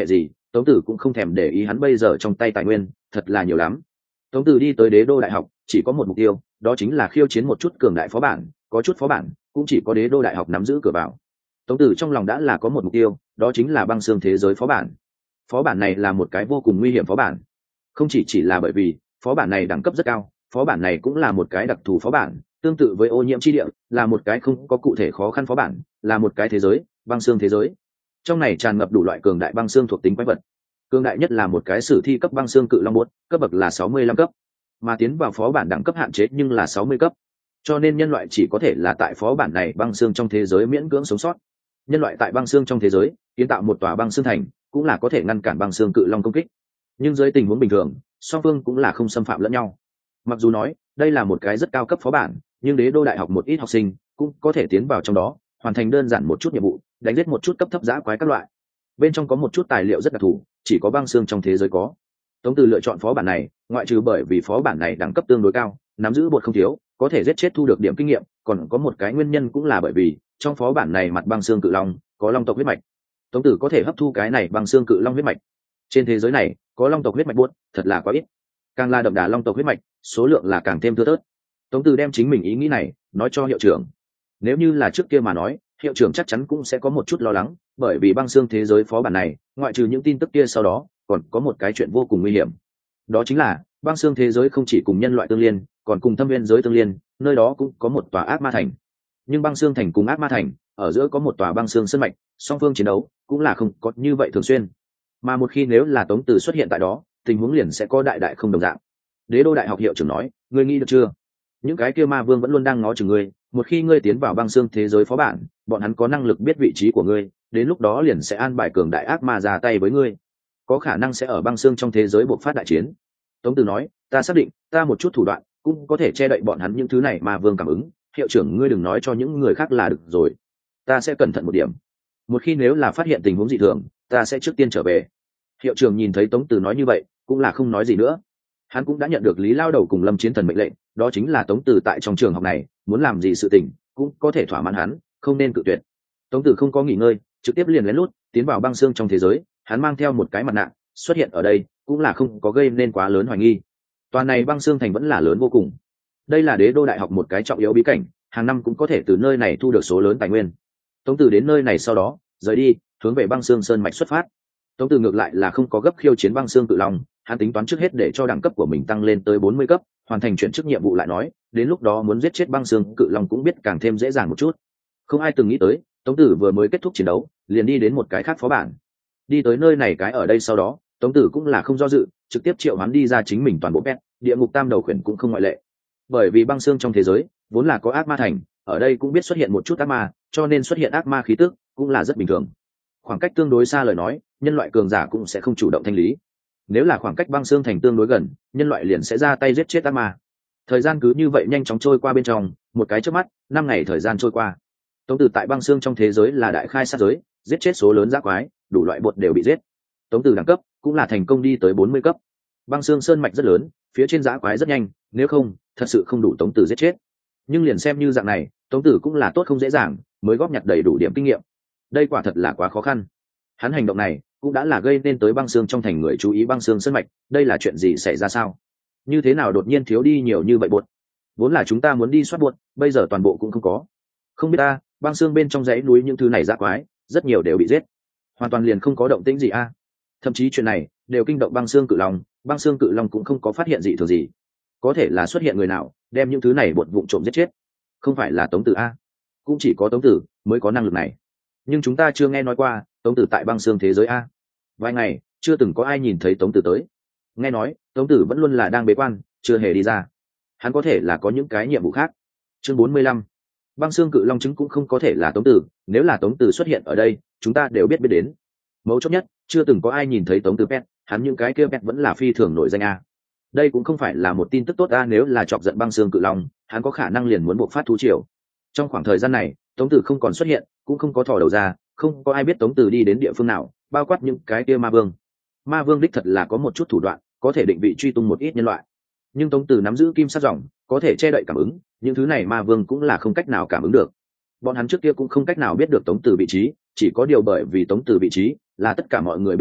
A: Tống Tử cũng không thèm để ý hắn bây giờ trong tay tài nguyên thật là nhiều lắm. Tống Tử đi tới Đế Đô Đại học chỉ có một mục tiêu, đó chính là khiêu chiến một chút cường đại phó bản, có chút phó bản cũng chỉ có Đế Đô Đại học nắm giữ cửa vào. Tống Tử trong lòng đã là có một mục tiêu, đó chính là băng xương thế giới phó bản. Phó bản này là một cái vô cùng nguy hiểm phó bản, không chỉ là bởi vì phó bản này đẳng cấp rất cao, phó bản này cũng là một cái đặc thù phó bản, tương tự với ô nhiễm chi địa, là một cái không có cụ thể khó khăn phó bản, là một cái thế giới, băng xương thế giới. Trong này tràn ngập đủ loại cường đại băng xương thuộc tính quái vật. Cường đại nhất là một cái sử thi cấp băng xương cự long bốt, cấp bậc là 65 cấp, mà tiến vào phó bản đẳng cấp hạn chế nhưng là 60 cấp. Cho nên nhân loại chỉ có thể là tại phó bản này băng xương trong thế giới miễn cưỡng sống sót. Nhân loại tại băng xương trong thế giới kiến tạo một tòa băng xương thành, cũng là có thể ngăn cản băng xương cự long công kích. Nhưng dưới tình huống bình thường, song phương cũng là không xâm phạm lẫn nhau. Mặc dù nói đây là một cái rất cao cấp phó bản, nhưng Đế Đô Đại học một ít học sinh cũng có thể tiến vào trong đó, hoàn thành đơn giản một chút nhiệm vụ, đánh giết một chút cấp thấp dã quái các loại. Bên trong có một chút tài liệu rất đặc thù, chỉ có băng xương trong thế giới có. Tống Từ lựa chọn phó bản này, ngoại trừ bởi vì phó bản này đẳng cấp tương đối cao, nắm giữ bột không thiếu, có thể giết chết thu được điểm kinh nghiệm, còn có một cái nguyên nhân cũng là bởi vì trong phó bản này mặt băng xương cự long có long tộc huyết mạch. Tống Tử có thể hấp thu cái này băng xương cự long huyết mạch. Trên thế giới này có long tộc huyết mạch buốt thật là quá ít, càng là đậm đà long tộc huyết mạch, số lượng là càng thêm thưa thớt. Tống Tử đem chính mình ý nghĩ này nói cho hiệu trưởng. Nếu như là trước kia mà nói, hiệu trưởng chắc chắn cũng sẽ có một chút lo lắng, bởi vì băng xương thế giới phó bản này, ngoại trừ những tin tức kia sau đó, còn có một cái chuyện vô cùng nguy hiểm. Đó chính là băng xương thế giới không chỉ cùng nhân loại tương liên, còn cùng thâm viên giới tương liên, nơi đó cũng có một tòa ác ma thành. Nhưng băng xương thành cùng ác ma thành ở giữa có một tòa băng xương sân mạch, song phương chiến đấu cũng là không có như vậy thường xuyên. Mà một khi nếu là Tống Từ xuất hiện tại đó, tình huống liền sẽ có đại không đồng dạng. Đế Đô Đại học hiệu trưởng nói, ngươi nghĩ được chưa? Những cái kia ma vương vẫn luôn đang ngó chừng ngươi, một khi ngươi tiến vào băng xương thế giới phó bản, bọn hắn có năng lực biết vị trí của ngươi, đến lúc đó liền sẽ an bài cường đại ác ma ra tay với ngươi, có khả năng sẽ ở băng xương trong thế giới bộc phát đại chiến. Tống Từ nói, ta xác định, ta một chút thủ đoạn cũng có thể che đậy bọn hắn những thứ này mà vương cảm ứng, hiệu trưởng ngươi đừng nói cho những người khác là được rồi, ta sẽ cẩn thận một điểm, một khi nếu là phát hiện tình huống dị thường, ta sẽ trước tiên trở về. Hiệu trưởng nhìn thấy Tống Từ nói như vậy, cũng là không nói gì nữa. Hắn cũng đã nhận được Lý Lao Đầu cùng Lâm Chiến Thần mệnh lệnh, đó chính là Tống Từ tại trong trường học này muốn làm gì sự tình cũng có thể thỏa mãn hắn, không nên cự tuyệt. Tống Từ không có nghỉ ngơi, trực tiếp liền lén lút tiến vào băng xương trong thế giới. Hắn mang theo một cái mặt nạ xuất hiện ở đây, cũng là không có gây nên quá lớn hoài nghi. Toàn này băng xương thành vẫn là lớn vô cùng. Đây là Đế Đô Đại học một cái trọng yếu bí cảnh, hàng năm cũng có thể từ nơi này thu được số lớn tài nguyên. Tống Từ đến nơi này sau đó rời đi, hướng về băng xương sơn mạch xuất phát. Tống Từ ngược lại là không có gấp khiêu chiến băng xương cự long, hắn tính toán trước hết để cho đẳng cấp của mình tăng lên tới 40 cấp, hoàn thành chuyển chức nhiệm vụ lại nói, đến lúc đó muốn giết chết băng xương cự long cũng biết càng thêm dễ dàng một chút. Không ai từng nghĩ tới, Tống Tử vừa mới kết thúc chiến đấu, liền đi đến một cái khác phó bản. Đi tới nơi này cái ở đây sau đó, Tống Tử cũng là không do dự, trực tiếp triệu hoán đi ra chính mình toàn bộ pet, địa ngục tam đầu khuyển cũng không ngoại lệ. Bởi vì băng xương trong thế giới vốn là có ác ma thành, ở đây cũng biết xuất hiện một chút ác ma, cho nên xuất hiện ác ma khí tức cũng là rất bình thường. Khoảng cách tương đối xa lời nói, nhân loại cường giả cũng sẽ không chủ động thanh lý. Nếu là khoảng cách băng xương thành tương đối gần, nhân loại liền sẽ ra tay giết chết ác ma. Thời gian cứ như vậy nhanh chóng trôi qua bên trong, một cái chớp mắt, 5 ngày thời gian trôi qua. Tống Tử tại băng xương trong thế giới là đại khai sát giới, giết chết số lớn dã quái, đủ loại bột đều bị giết. Tống Tử đẳng cấp cũng là thành công đi tới 40 cấp. Băng xương sơn mạch rất lớn, phía trên dã quái rất nhanh, nếu không, thật sự không đủ Tống Tử giết chết. Nhưng liền xem như dạng này, Tống Tử cũng là tốt không dễ dàng, mới góp nhặt đầy đủ điểm kinh nghiệm. Đây quả thật là quá khó khăn. Hắn hành động này cũng đã là gây nên tới băng xương trong thành người chú ý băng xương sơn mạch, đây là chuyện gì xảy ra sao? Như thế nào đột nhiên thiếu đi nhiều như vậy bột? Vốn là chúng ta muốn đi soát bột, bây giờ toàn bộ cũng không có. Không biết ta, băng xương bên trong dãy núi những thứ này dã quái, rất nhiều đều bị giết, hoàn toàn liền không có động tĩnh gì a. Thậm chí chuyện này đều kinh động băng xương cự long cũng không có phát hiện gì thường gì. Có thể là xuất hiện người nào đem những thứ này bột vụn trộm giết chết, không phải là Tống Tử a? Cũng chỉ có Tống Tử mới có năng lực này. Nhưng chúng ta chưa nghe nói qua Tống Tử tại băng xương thế giới a. Vài ngày chưa từng có ai nhìn thấy Tống Tử tới. Nghe nói Tống Tử vẫn luôn là đang bế quan, chưa hề đi ra. Hắn có thể là có những cái nhiệm vụ khác. Chương 45. Băng xương cự long trứng cũng không có thể là Tống Tử, nếu là Tống Tử xuất hiện ở đây, chúng ta đều biết đến. Mấu chốt nhất, chưa từng có ai nhìn thấy Tống Tử pet, hắn những cái kia pet vẫn là phi thường nổi danh a. Đây cũng không phải là một tin tức tốt a, nếu là chọc giận băng xương cự long, hắn có khả năng liền muốn buộc phát thú triều. Trong khoảng thời gian này, Tống Tử không còn xuất hiện, cũng không có thò đầu ra, không có ai biết Tống Tử đi đến địa phương nào, bao quát những cái kia ma vương. Ma vương đích thật là có một chút thủ đoạn, có thể định vị truy tung một ít nhân loại. Nhưng Tống Tử nắm giữ kim sắc dòng, có thể che đậy cảm ứng, những thứ này ma vương cũng là không cách nào cảm ứng được. Bọn hắn trước kia cũng không cách nào biết được Tống Tử vị trí, chỉ có điều bởi vì Tống Tử vị trí là tất cả mọi người biết đến,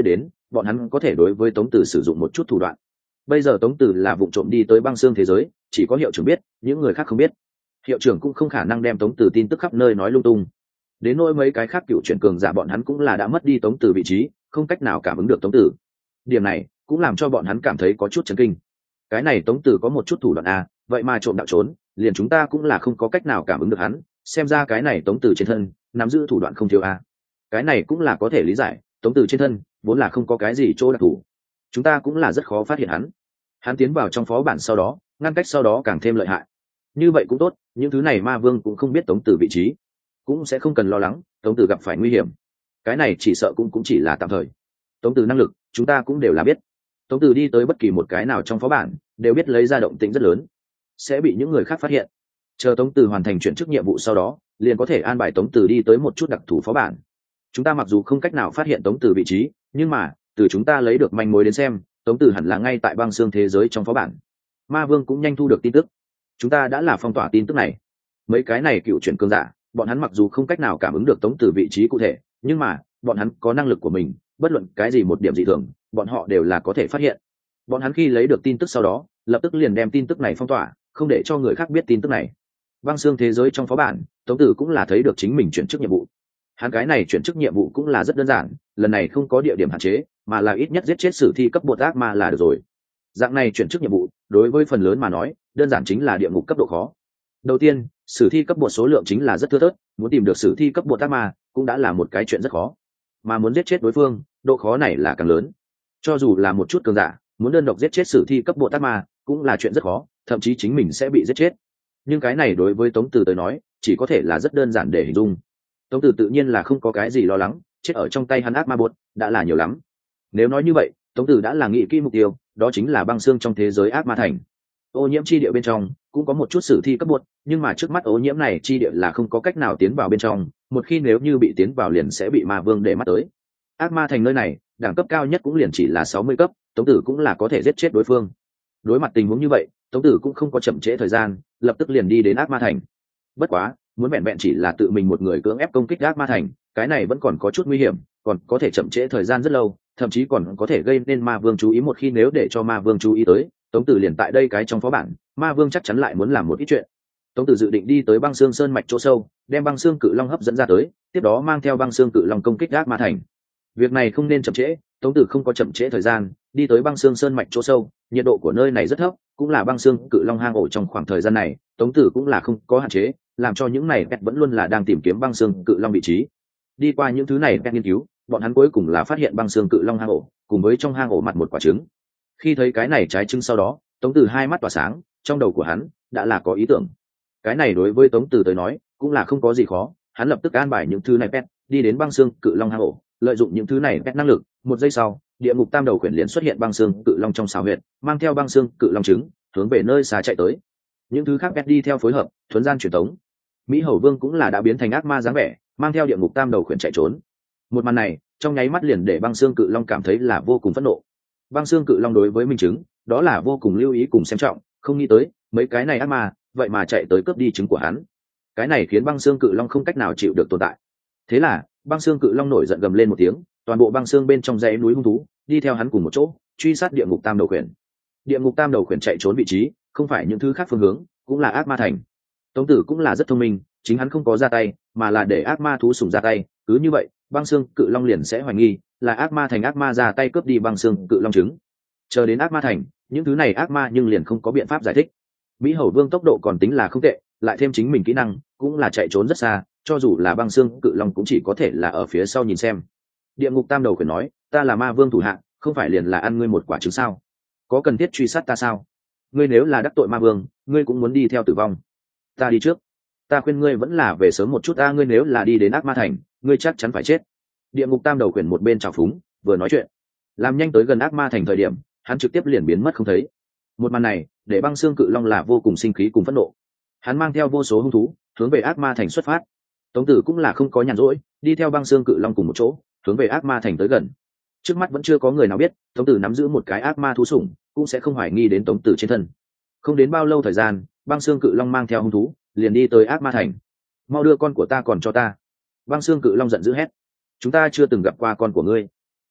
A: bọn hắn có thể đối với Tống Tử sử dụng một chút thủ đoạn. Bây giờ Tống Tử là vụng trộm đi tới băng xương thế giới, chỉ có hiệu trưởng biết, những người khác không biết. Hiệu trưởng cũng không khả năng đem Tống Tử tin tức khắp nơi nói lung tung. Đến nỗi mấy cái khác cựu chuyển cường giả bọn hắn cũng là đã mất đi Tống Tử vị trí, không cách nào cảm ứng được Tống Tử. Điểm này cũng làm cho bọn hắn cảm thấy có chút chấn kinh. Cái này Tống Tử có một chút thủ đoạn à, vậy mà trộm đạo trốn, liền chúng ta cũng là không có cách nào cảm ứng được hắn, xem ra cái này Tống Tử trên thân nắm giữ thủ đoạn không thiếu à. Cái này cũng là có thể lý giải, Tống Tử trên thân vốn là không có cái gì chỗ đặc thù, chúng ta cũng là rất khó phát hiện hắn. Hắn tiến vào trong phó bản sau đó, ngăn cách sau đó càng thêm lợi hại. Như vậy cũng tốt, những thứ này ma vương cũng không biết Tống Tử vị trí, cũng sẽ không cần lo lắng Tống Tử gặp phải nguy hiểm. Cái này chỉ sợ cũng chỉ là tạm thời. Tống Tử năng lực chúng ta cũng đều là biết. Tống Tử đi tới bất kỳ một cái nào trong phó bản đều biết lấy ra động tĩnh rất lớn, sẽ bị những người khác phát hiện. Chờ Tống Tử hoàn thành chuyển chức nhiệm vụ sau đó, liền có thể an bài Tống Tử đi tới một chút đặc thù phó bản. Chúng ta mặc dù không cách nào phát hiện Tống Tử vị trí, nhưng mà từ chúng ta lấy được manh mối đến xem, Tống Tử hẳn là ngay tại băng xương thế giới trong phó bản. Ma vương cũng nhanh thu được tin tức, chúng ta đã là phong tỏa tin tức này. Mấy cái này cựu chuyển cường giả, bọn hắn mặc dù không cách nào cảm ứng được Tống Tử vị trí cụ thể, nhưng mà bọn hắn có năng lực của mình, bất luận cái gì một điểm dị thường, bọn họ đều là có thể phát hiện. Bọn hắn khi lấy được tin tức sau đó, lập tức liền đem tin tức này phong tỏa, không để cho người khác biết tin tức này. Băng xương thế giới trong phó bản, Tống Tử cũng là thấy được chính mình chuyển chức nhiệm vụ. Hắn cái này chuyển chức nhiệm vụ cũng là rất đơn giản, lần này không có địa điểm hạn chế, mà là ít nhất giết chết sử thi cấp bột ác ma là được rồi. Dạng này chuyển chức nhiệm vụ, đối với phần lớn mà nói, đơn giản chính là địa ngục cấp độ khó. Đầu tiên, sử thi cấp bột số lượng chính là rất thưa thớt, muốn tìm được sử thi cấp bột ác ma cũng đã là một cái chuyện rất khó. Mà muốn giết chết đối phương, độ khó này là càng lớn. Cho dù là một chút cường giả, muốn đơn độc giết chết sử thi cấp bột ác ma cũng là chuyện rất khó, thậm chí chính mình sẽ bị giết chết. Nhưng cái này đối với Tống Tử tới nói, chỉ có thể là rất đơn giản để hình dung. Tống Tử tự nhiên là không có cái gì lo lắng, chết ở trong tay hắn ác ma bột đã là nhiều lắm. Nếu nói như vậy, Tống Tử đã là nghĩ kỹ mục tiêu, đó chính là băng xương trong thế giới ác ma thành. Ô nhiễm chi địa bên trong cũng có một chút sử thi cấp bột, nhưng mà trước mắt ô nhiễm này chi địa là không có cách nào tiến vào bên trong, một khi nếu như bị tiến vào liền sẽ bị ma vương để mắt tới. Ác ma thành nơi này, đẳng cấp cao nhất cũng liền chỉ là 60 cấp, Tống Tử cũng là có thể giết chết đối phương. Đối mặt tình huống như vậy, Tống Tử cũng không có chậm trễ thời gian, lập tức liền đi đến ác ma thành. Bất quá, muốn vẹn vẹn chỉ là tự mình một người cưỡng ép công kích ác ma thành, cái này vẫn còn có chút nguy hiểm, còn có thể chậm trễ thời gian rất lâu, thậm chí còn có thể gây nên ma vương chú ý. Một khi nếu để cho ma vương chú ý tới, Tống Tử liền tại đây cái trong phó bản, ma vương chắc chắn lại muốn làm một ít chuyện. Tống Tử dự định đi tới băng xương sơn mạch chỗ sâu, đem băng xương cự long hấp dẫn ra tới, tiếp đó mang theo băng xương cự long công kích ác ma thành. Việc này không nên chậm trễ, Tống Tử không có chậm trễ thời gian, đi tới băng xương sơn mạch chỗ sâu. Nhiệt độ của nơi này rất thấp, cũng là băng xương cự long hang ổ. Trong khoảng thời gian này, Tống Tử cũng là không có hạn chế, làm cho những này pet vẫn luôn là đang tìm kiếm băng xương cự long vị trí. Đi qua những thứ này pet nghiên cứu, bọn hắn cuối cùng là phát hiện băng xương cự long hang ổ, cùng với trong hang ổ mặt một quả trứng. Khi thấy cái này trái trứng sau đó, Tống Tử hai mắt tỏa sáng, trong đầu của hắn đã là có ý tưởng. Cái này đối với Tống Tử tới nói cũng là không có gì khó, hắn lập tức an bài những thứ này pet đi đến băng xương cự long hang ổ, lợi dụng những thứ này pet năng lực. Một giây sau, địa ngục tam đầu khuyển liền xuất hiện băng xương cự long trong xào huyệt, mang theo băng xương cự long trứng hướng về nơi xa chạy tới. Những thứ khác pet đi theo phối hợp, thuấn gian truyền tống. Mỹ Hầu Vương cũng là đã biến thành ác ma dáng vẻ, mang theo địa ngục tam đầu khuyển chạy trốn. Một màn này trong nháy mắt liền để băng xương cự long cảm thấy là vô cùng phẫn nộ. Băng xương cự long đối với minh chứng đó là vô cùng lưu ý cùng xem trọng, không nghĩ tới mấy cái này ác ma vậy mà chạy tới cướp đi trứng của hắn. Cái này khiến băng xương cự long không cách nào chịu được tồn tại. Thế là băng xương cự long nổi giận gầm lên một tiếng, toàn bộ băng xương bên trong dãy núi hung thú đi theo hắn cùng một chỗ truy sát địa ngục tam đầu khuyển. Địa ngục tam đầu khuyển chạy trốn vị trí không phải những thứ khác phương hướng, cũng là ác ma thành. Tống Tử cũng là rất thông minh, chính hắn không có ra tay mà là để ác ma thú sủng ra tay, cứ như vậy băng xương cự long liền sẽ hoài nghi là ác ma thành ác ma ra tay cướp đi băng xương cự long trứng. Chờ đến ác ma thành, những thứ này ác ma nhưng liền không có biện pháp giải thích. Mỹ Hầu Vương tốc độ còn tính là không tệ, lại thêm chính mình kỹ năng cũng là chạy trốn rất xa, cho dù là băng xương cự long cũng chỉ có thể là ở phía sau nhìn xem. Địa ngục tam đầu khuyển nói, ta là ma vương thủ hạ, không phải liền là ăn ngươi một quả trứng sao? Có cần thiết truy sát ta sao? Ngươi nếu là đắc tội ma vương, ngươi cũng muốn đi theo tử vong. Ta đi trước, ta khuyên ngươi vẫn là về sớm một chút. Ngươi nếu là đi đến ác ma thành, ngươi chắc chắn phải chết. Địa ngục tam đầu khuyển một bên trào phúng vừa nói chuyện, làm nhanh tới gần ác ma thành thời điểm, hắn trực tiếp liền biến mất không thấy. Một màn này để băng xương cự long là vô cùng sinh khí cùng phẫn nộ, hắn mang theo vô số hung thú hướng về ác ma thành xuất phát. Tống Tử cũng là không có nhàn rỗi, đi theo băng xương cự long cùng một chỗ hướng về ác ma thành tới gần. Trước mắt vẫn chưa có người nào biết Tống Tử nắm giữ một cái ác ma thú sủng, cũng sẽ không hoài nghi đến Tống Tử trên thân. Không đến bao lâu thời gian, băng xương cự long mang theo hung thú liền đi tới ác ma thành. Mau đưa con của ta còn cho ta! Băng xương cự long giận dữ hét, chúng ta chưa từng gặp qua con của ngươi.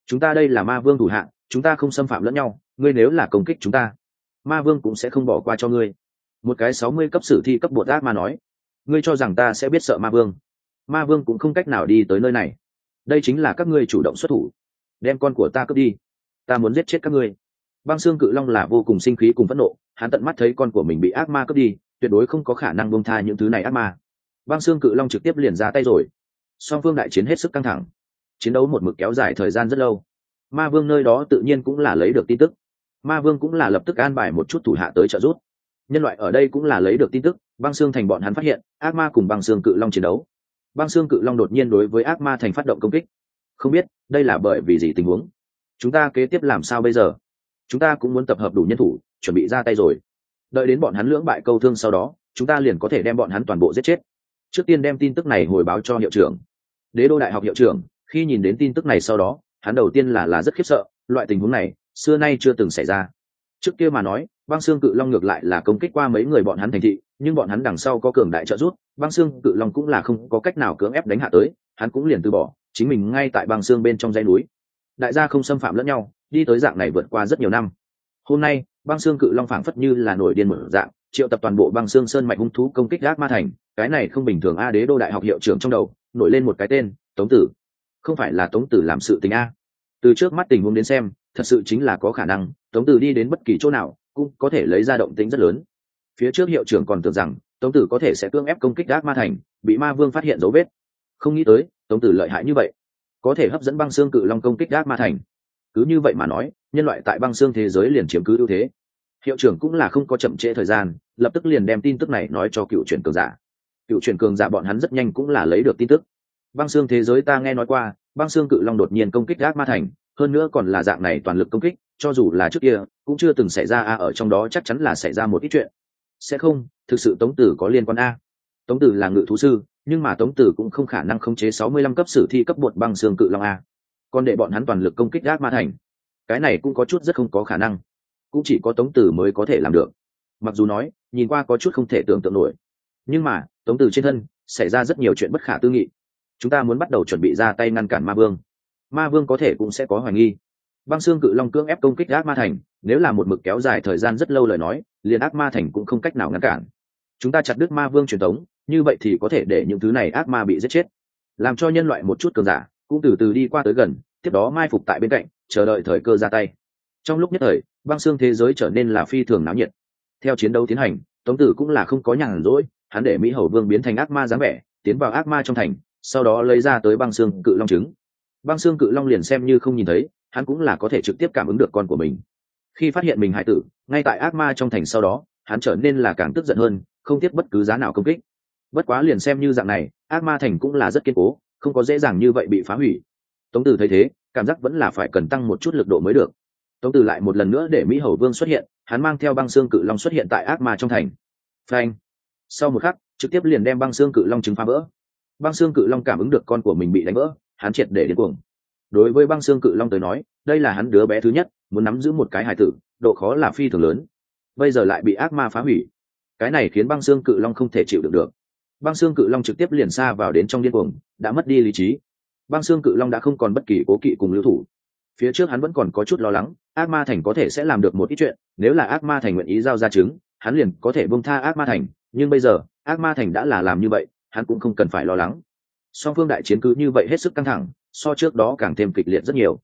A: chúng ta đây là ma vương thủ hạ, chúng ta không xâm phạm lẫn nhau, ngươi nếu là công kích chúng ta, ma vương cũng sẽ không bỏ qua cho ngươi. Một cái 60 cấp sử thi cấp bột ác ma nói. Ngươi cho rằng ta sẽ biết sợ ma vương? Ma vương cũng không cách nào đi tới nơi này. Đây chính là các ngươi chủ động xuất thủ, đem con của ta cướp đi, ta muốn giết chết các ngươi. Băng xương cự long là vô cùng sinh khí cùng phẫn nộ, hắn tận mắt thấy con của mình bị ác ma cướp đi, tuyệt đối không có khả năng buông tha những thứ này ác ma. Băng xương cự long trực tiếp liền ra tay rồi. Song phương đại chiến hết sức căng thẳng, chiến đấu một mực kéo dài thời gian rất lâu. Ma vương nơi đó tự nhiên cũng là lấy được tin tức, ma vương cũng là lập tức an bài một chút thủ hạ tới trợ giúp. Nhân loại ở đây cũng là lấy được tin tức, băng xương thành bọn hắn phát hiện ác ma cùng băng xương cự long chiến đấu. Băng xương cự long đột nhiên đối với ác ma thành phát động công kích, không biết đây là bởi vì gì tình huống. Chúng ta kế tiếp làm sao bây giờ? Chúng ta cũng muốn tập hợp đủ nhân thủ, chuẩn bị ra tay rồi. Đợi đến bọn hắn lưỡng bại câu thương sau đó, chúng ta liền có thể đem bọn hắn toàn bộ giết chết. Trước tiên đem tin tức này hồi báo cho hiệu trưởng. Đế đô đại học hiệu trưởng khi nhìn đến tin tức này sau đó, hắn đầu tiên là rất khiếp sợ, loại tình huống này xưa nay chưa từng xảy ra. Trước kia mà nói, băng xương cự long ngược lại là công kích qua mấy người bọn hắn thành thị, nhưng bọn hắn đằng sau có cường đại trợ giúp, băng xương cự long cũng là không có cách nào cưỡng ép đánh hạ tới, hắn cũng liền từ bỏ, chính mình ngay tại băng xương bên trong dãy núi. Đại gia không xâm phạm lẫn nhau, đi tới dạng này vượt qua rất nhiều năm. Hôm nay, băng xương cự long phảng phất như là nổi điên mở dạng, triệu tập toàn bộ băng xương sơn mạch hung thú công kích ác ma thành, cái này không bình thường a. Đế đô đại học hiệu trưởng trong đầu nổi lên một cái tên, Tống Tử. Không phải là Tống Tử làm sự tình a? Từ trước mắt tình huống đến xem, thật sự chính là có khả năng Tống Tử đi đến bất kỳ chỗ nào cũng có thể lấy ra động tĩnh rất lớn. Phía trước hiệu trưởng còn tưởng rằng Tống Tử có thể sẽ cưỡng ép công kích ác ma thành, bị ma vương phát hiện dấu vết. Không nghĩ tới Tống Tử lợi hại như vậy, có thể hấp dẫn băng xương cự long công kích ác ma thành. Cứ như vậy mà nói, nhân loại tại băng xương thế giới liền chiếm cứ ưu thế. Hiệu trưởng cũng là không có chậm trễ thời gian, lập tức liền đem tin tức này nói cho cựu truyền cường giả. Cựu truyền cường giả bọn hắn rất nhanh cũng là lấy được tin tức. Băng xương thế giới ta nghe nói qua, băng xương cự long đột nhiên công kích ác ma thành, hơn nữa còn là dạng này toàn lực công kích, cho dù là trước kia cũng chưa từng xảy ra a. Ở trong đó chắc chắn là xảy ra một ít chuyện. Sẽ không, thực sự Tống Tử có liên quan a. Tống Tử là ngự thú sư, nhưng mà Tống Tử cũng không khả năng khống chế 65 cấp sử thi cấp bột băng xương cự long a. Còn để bọn hắn toàn lực công kích ác ma thành, cái này cũng có chút rất không có khả năng, cũng chỉ có Tống Tử mới có thể làm được. Mặc dù nói nhìn qua có chút không thể tưởng tượng nổi, nhưng mà Tống Tử trên thân xảy ra rất nhiều chuyện bất khả tư nghị. Chúng ta muốn bắt đầu chuẩn bị ra tay ngăn cản ma vương. Ma vương có thể cũng sẽ có hoài nghi. Băng xương cự long cưỡng ép công kích ác ma thành, nếu là một mực kéo dài thời gian rất lâu lời nói, liền ác ma thành cũng không cách nào ngăn cản. Chúng ta chặt đứt ma vương truyền thống, như vậy thì có thể để những thứ này ác ma bị giết chết, làm cho nhân loại một chút cường giả cũng từ từ đi qua tới gần, tiếp đó mai phục tại bên cạnh, chờ đợi thời cơ ra tay. Trong lúc nhất thời, băng xương thế giới trở nên là phi thường náo nhiệt. Theo chiến đấu tiến hành, Tống Tử cũng là không có nhàn rỗi, hắn để Mỹ Hầu Vương biến thành ác ma dáng vẻ, tiến vào ác ma trong thành, sau đó lấy ra tới băng xương cự long trứng. Băng xương cự long liền xem như không nhìn thấy, hắn cũng là có thể trực tiếp cảm ứng được con của mình. Khi phát hiện mình hại tử ngay tại ác ma trong thành sau đó, hắn trở nên là càng tức giận hơn, không tiếc bất cứ giá nào công kích. Bất quá liền xem như dạng này, ác ma thành cũng là rất kiên cố, không có dễ dàng như vậy bị phá hủy. Tống Tử thấy thế, cảm giác vẫn là phải cần tăng một chút lực độ mới được. Tống Tử lại một lần nữa để Mỹ Hầu Vương xuất hiện, hắn mang theo băng xương cự long xuất hiện tại ác ma trong thành. Phanh! Sau một khắc, trực tiếp liền đem băng xương cự long trứng phá vỡ. Băng xương cự long cảm ứng được con của mình bị đánh vỡ, hắn triệt để điên cuồng. Đối với băng xương cự long tới nói, đây là hắn đứa bé thứ nhất, muốn nắm giữ một cái hài tử, độ khó là phi thường lớn. Bây giờ lại bị ác ma phá hủy, cái này khiến băng xương cự long không thể chịu đựng được. Băng xương cự long trực tiếp liền xa vào đến trong điên cuồng, đã mất đi lý trí. Băng xương cự long đã không còn bất kỳ cố kỵ cùng lưu thủ. Phía trước hắn vẫn còn có chút lo lắng, ác ma thành có thể sẽ làm được một ít chuyện, nếu là ác ma thành nguyện ý giao ra trứng, hắn liền có thể buông tha ác ma thành, nhưng bây giờ ác ma thành đã là làm như vậy, hắn cũng không cần phải lo lắng. Song phương đại chiến cứ như vậy hết sức căng thẳng, so trước đó càng thêm kịch liệt rất nhiều.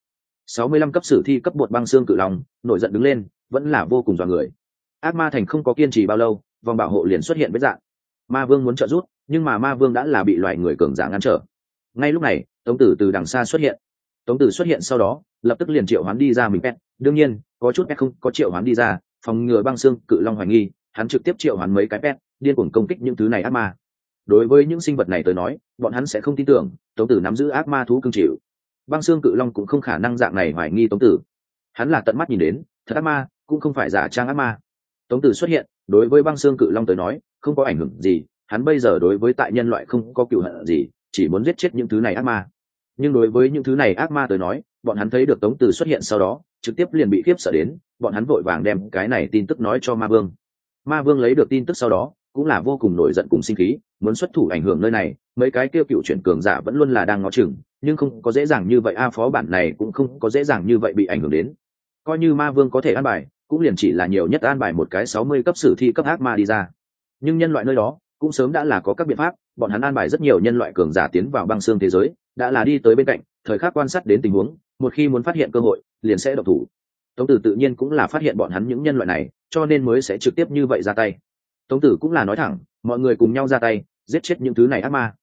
A: 65 cấp sử thi cấp bột băng xương cự long nổi giận đứng lên, vẫn là vô cùng dọa người. Ác ma thành không có kiên trì bao lâu, vòng bảo hộ liền xuất hiện vết dạng. Ma vương muốn trợ giúp, nhưng mà ma vương đã là bị loại người cường giả ngăn trở. Ngay lúc này, Tống Tử từ đằng xa xuất hiện. Tống Tử xuất hiện sau đó, lập tức liền triệu hoán đi ra mình pet. Đương nhiên, có chút pet không có triệu hoán đi ra, phòng ngừa băng xương cự long hoài nghi, hắn trực tiếp triệu hoán mấy cái pet, điên cuồng công kích những thứ này ác ma. Đối với những sinh vật này tới nói, bọn hắn sẽ không tin tưởng Tống Tử nắm giữ ác ma thú cưng chịu. Băng xương cự long cũng không khả năng dạng này hoài nghi Tống Tử. Hắn là tận mắt nhìn đến, thật ác ma, cũng không phải giả trang ác ma. Tống Tử xuất hiện, đối với băng xương cự long tới nói, không có ảnh hưởng gì, hắn bây giờ đối với tại nhân loại không có cừu hận gì, chỉ muốn giết chết những thứ này ác ma. Nhưng đối với những thứ này ác ma tới nói, bọn hắn thấy được Tống Tử xuất hiện sau đó, trực tiếp liền bị khiếp sợ đến, bọn hắn vội vàng đem cái này tin tức nói cho Ma Vương. Ma Vương lấy được tin tức sau đó, cũng là vô cùng nổi giận cùng sinh khí, muốn xuất thủ ảnh hưởng nơi này, mấy cái kia cựu chuyển cường giả vẫn luôn là đang ngó chừng, nhưng không có dễ dàng như vậy. Phó bản này cũng không có dễ dàng như vậy bị ảnh hưởng đến. Coi như ma vương có thể an bài, cũng liền chỉ là nhiều nhất an bài một cái 60 cấp sử thi cấp ác ma đi ra. Nhưng nhân loại nơi đó cũng sớm đã là có các biện pháp, bọn hắn an bài rất nhiều nhân loại cường giả tiến vào băng xương thế giới, đã là đi tới bên cạnh, thời khắc quan sát đến tình huống, một khi muốn phát hiện cơ hội, liền sẽ độc thủ. Tống Tử tự nhiên cũng là phát hiện bọn hắn những nhân loại này, cho nên mới sẽ trực tiếp như vậy ra tay. Tống Tử cũng là nói thẳng, mọi người cùng nhau ra tay, giết chết những thứ này ác ma.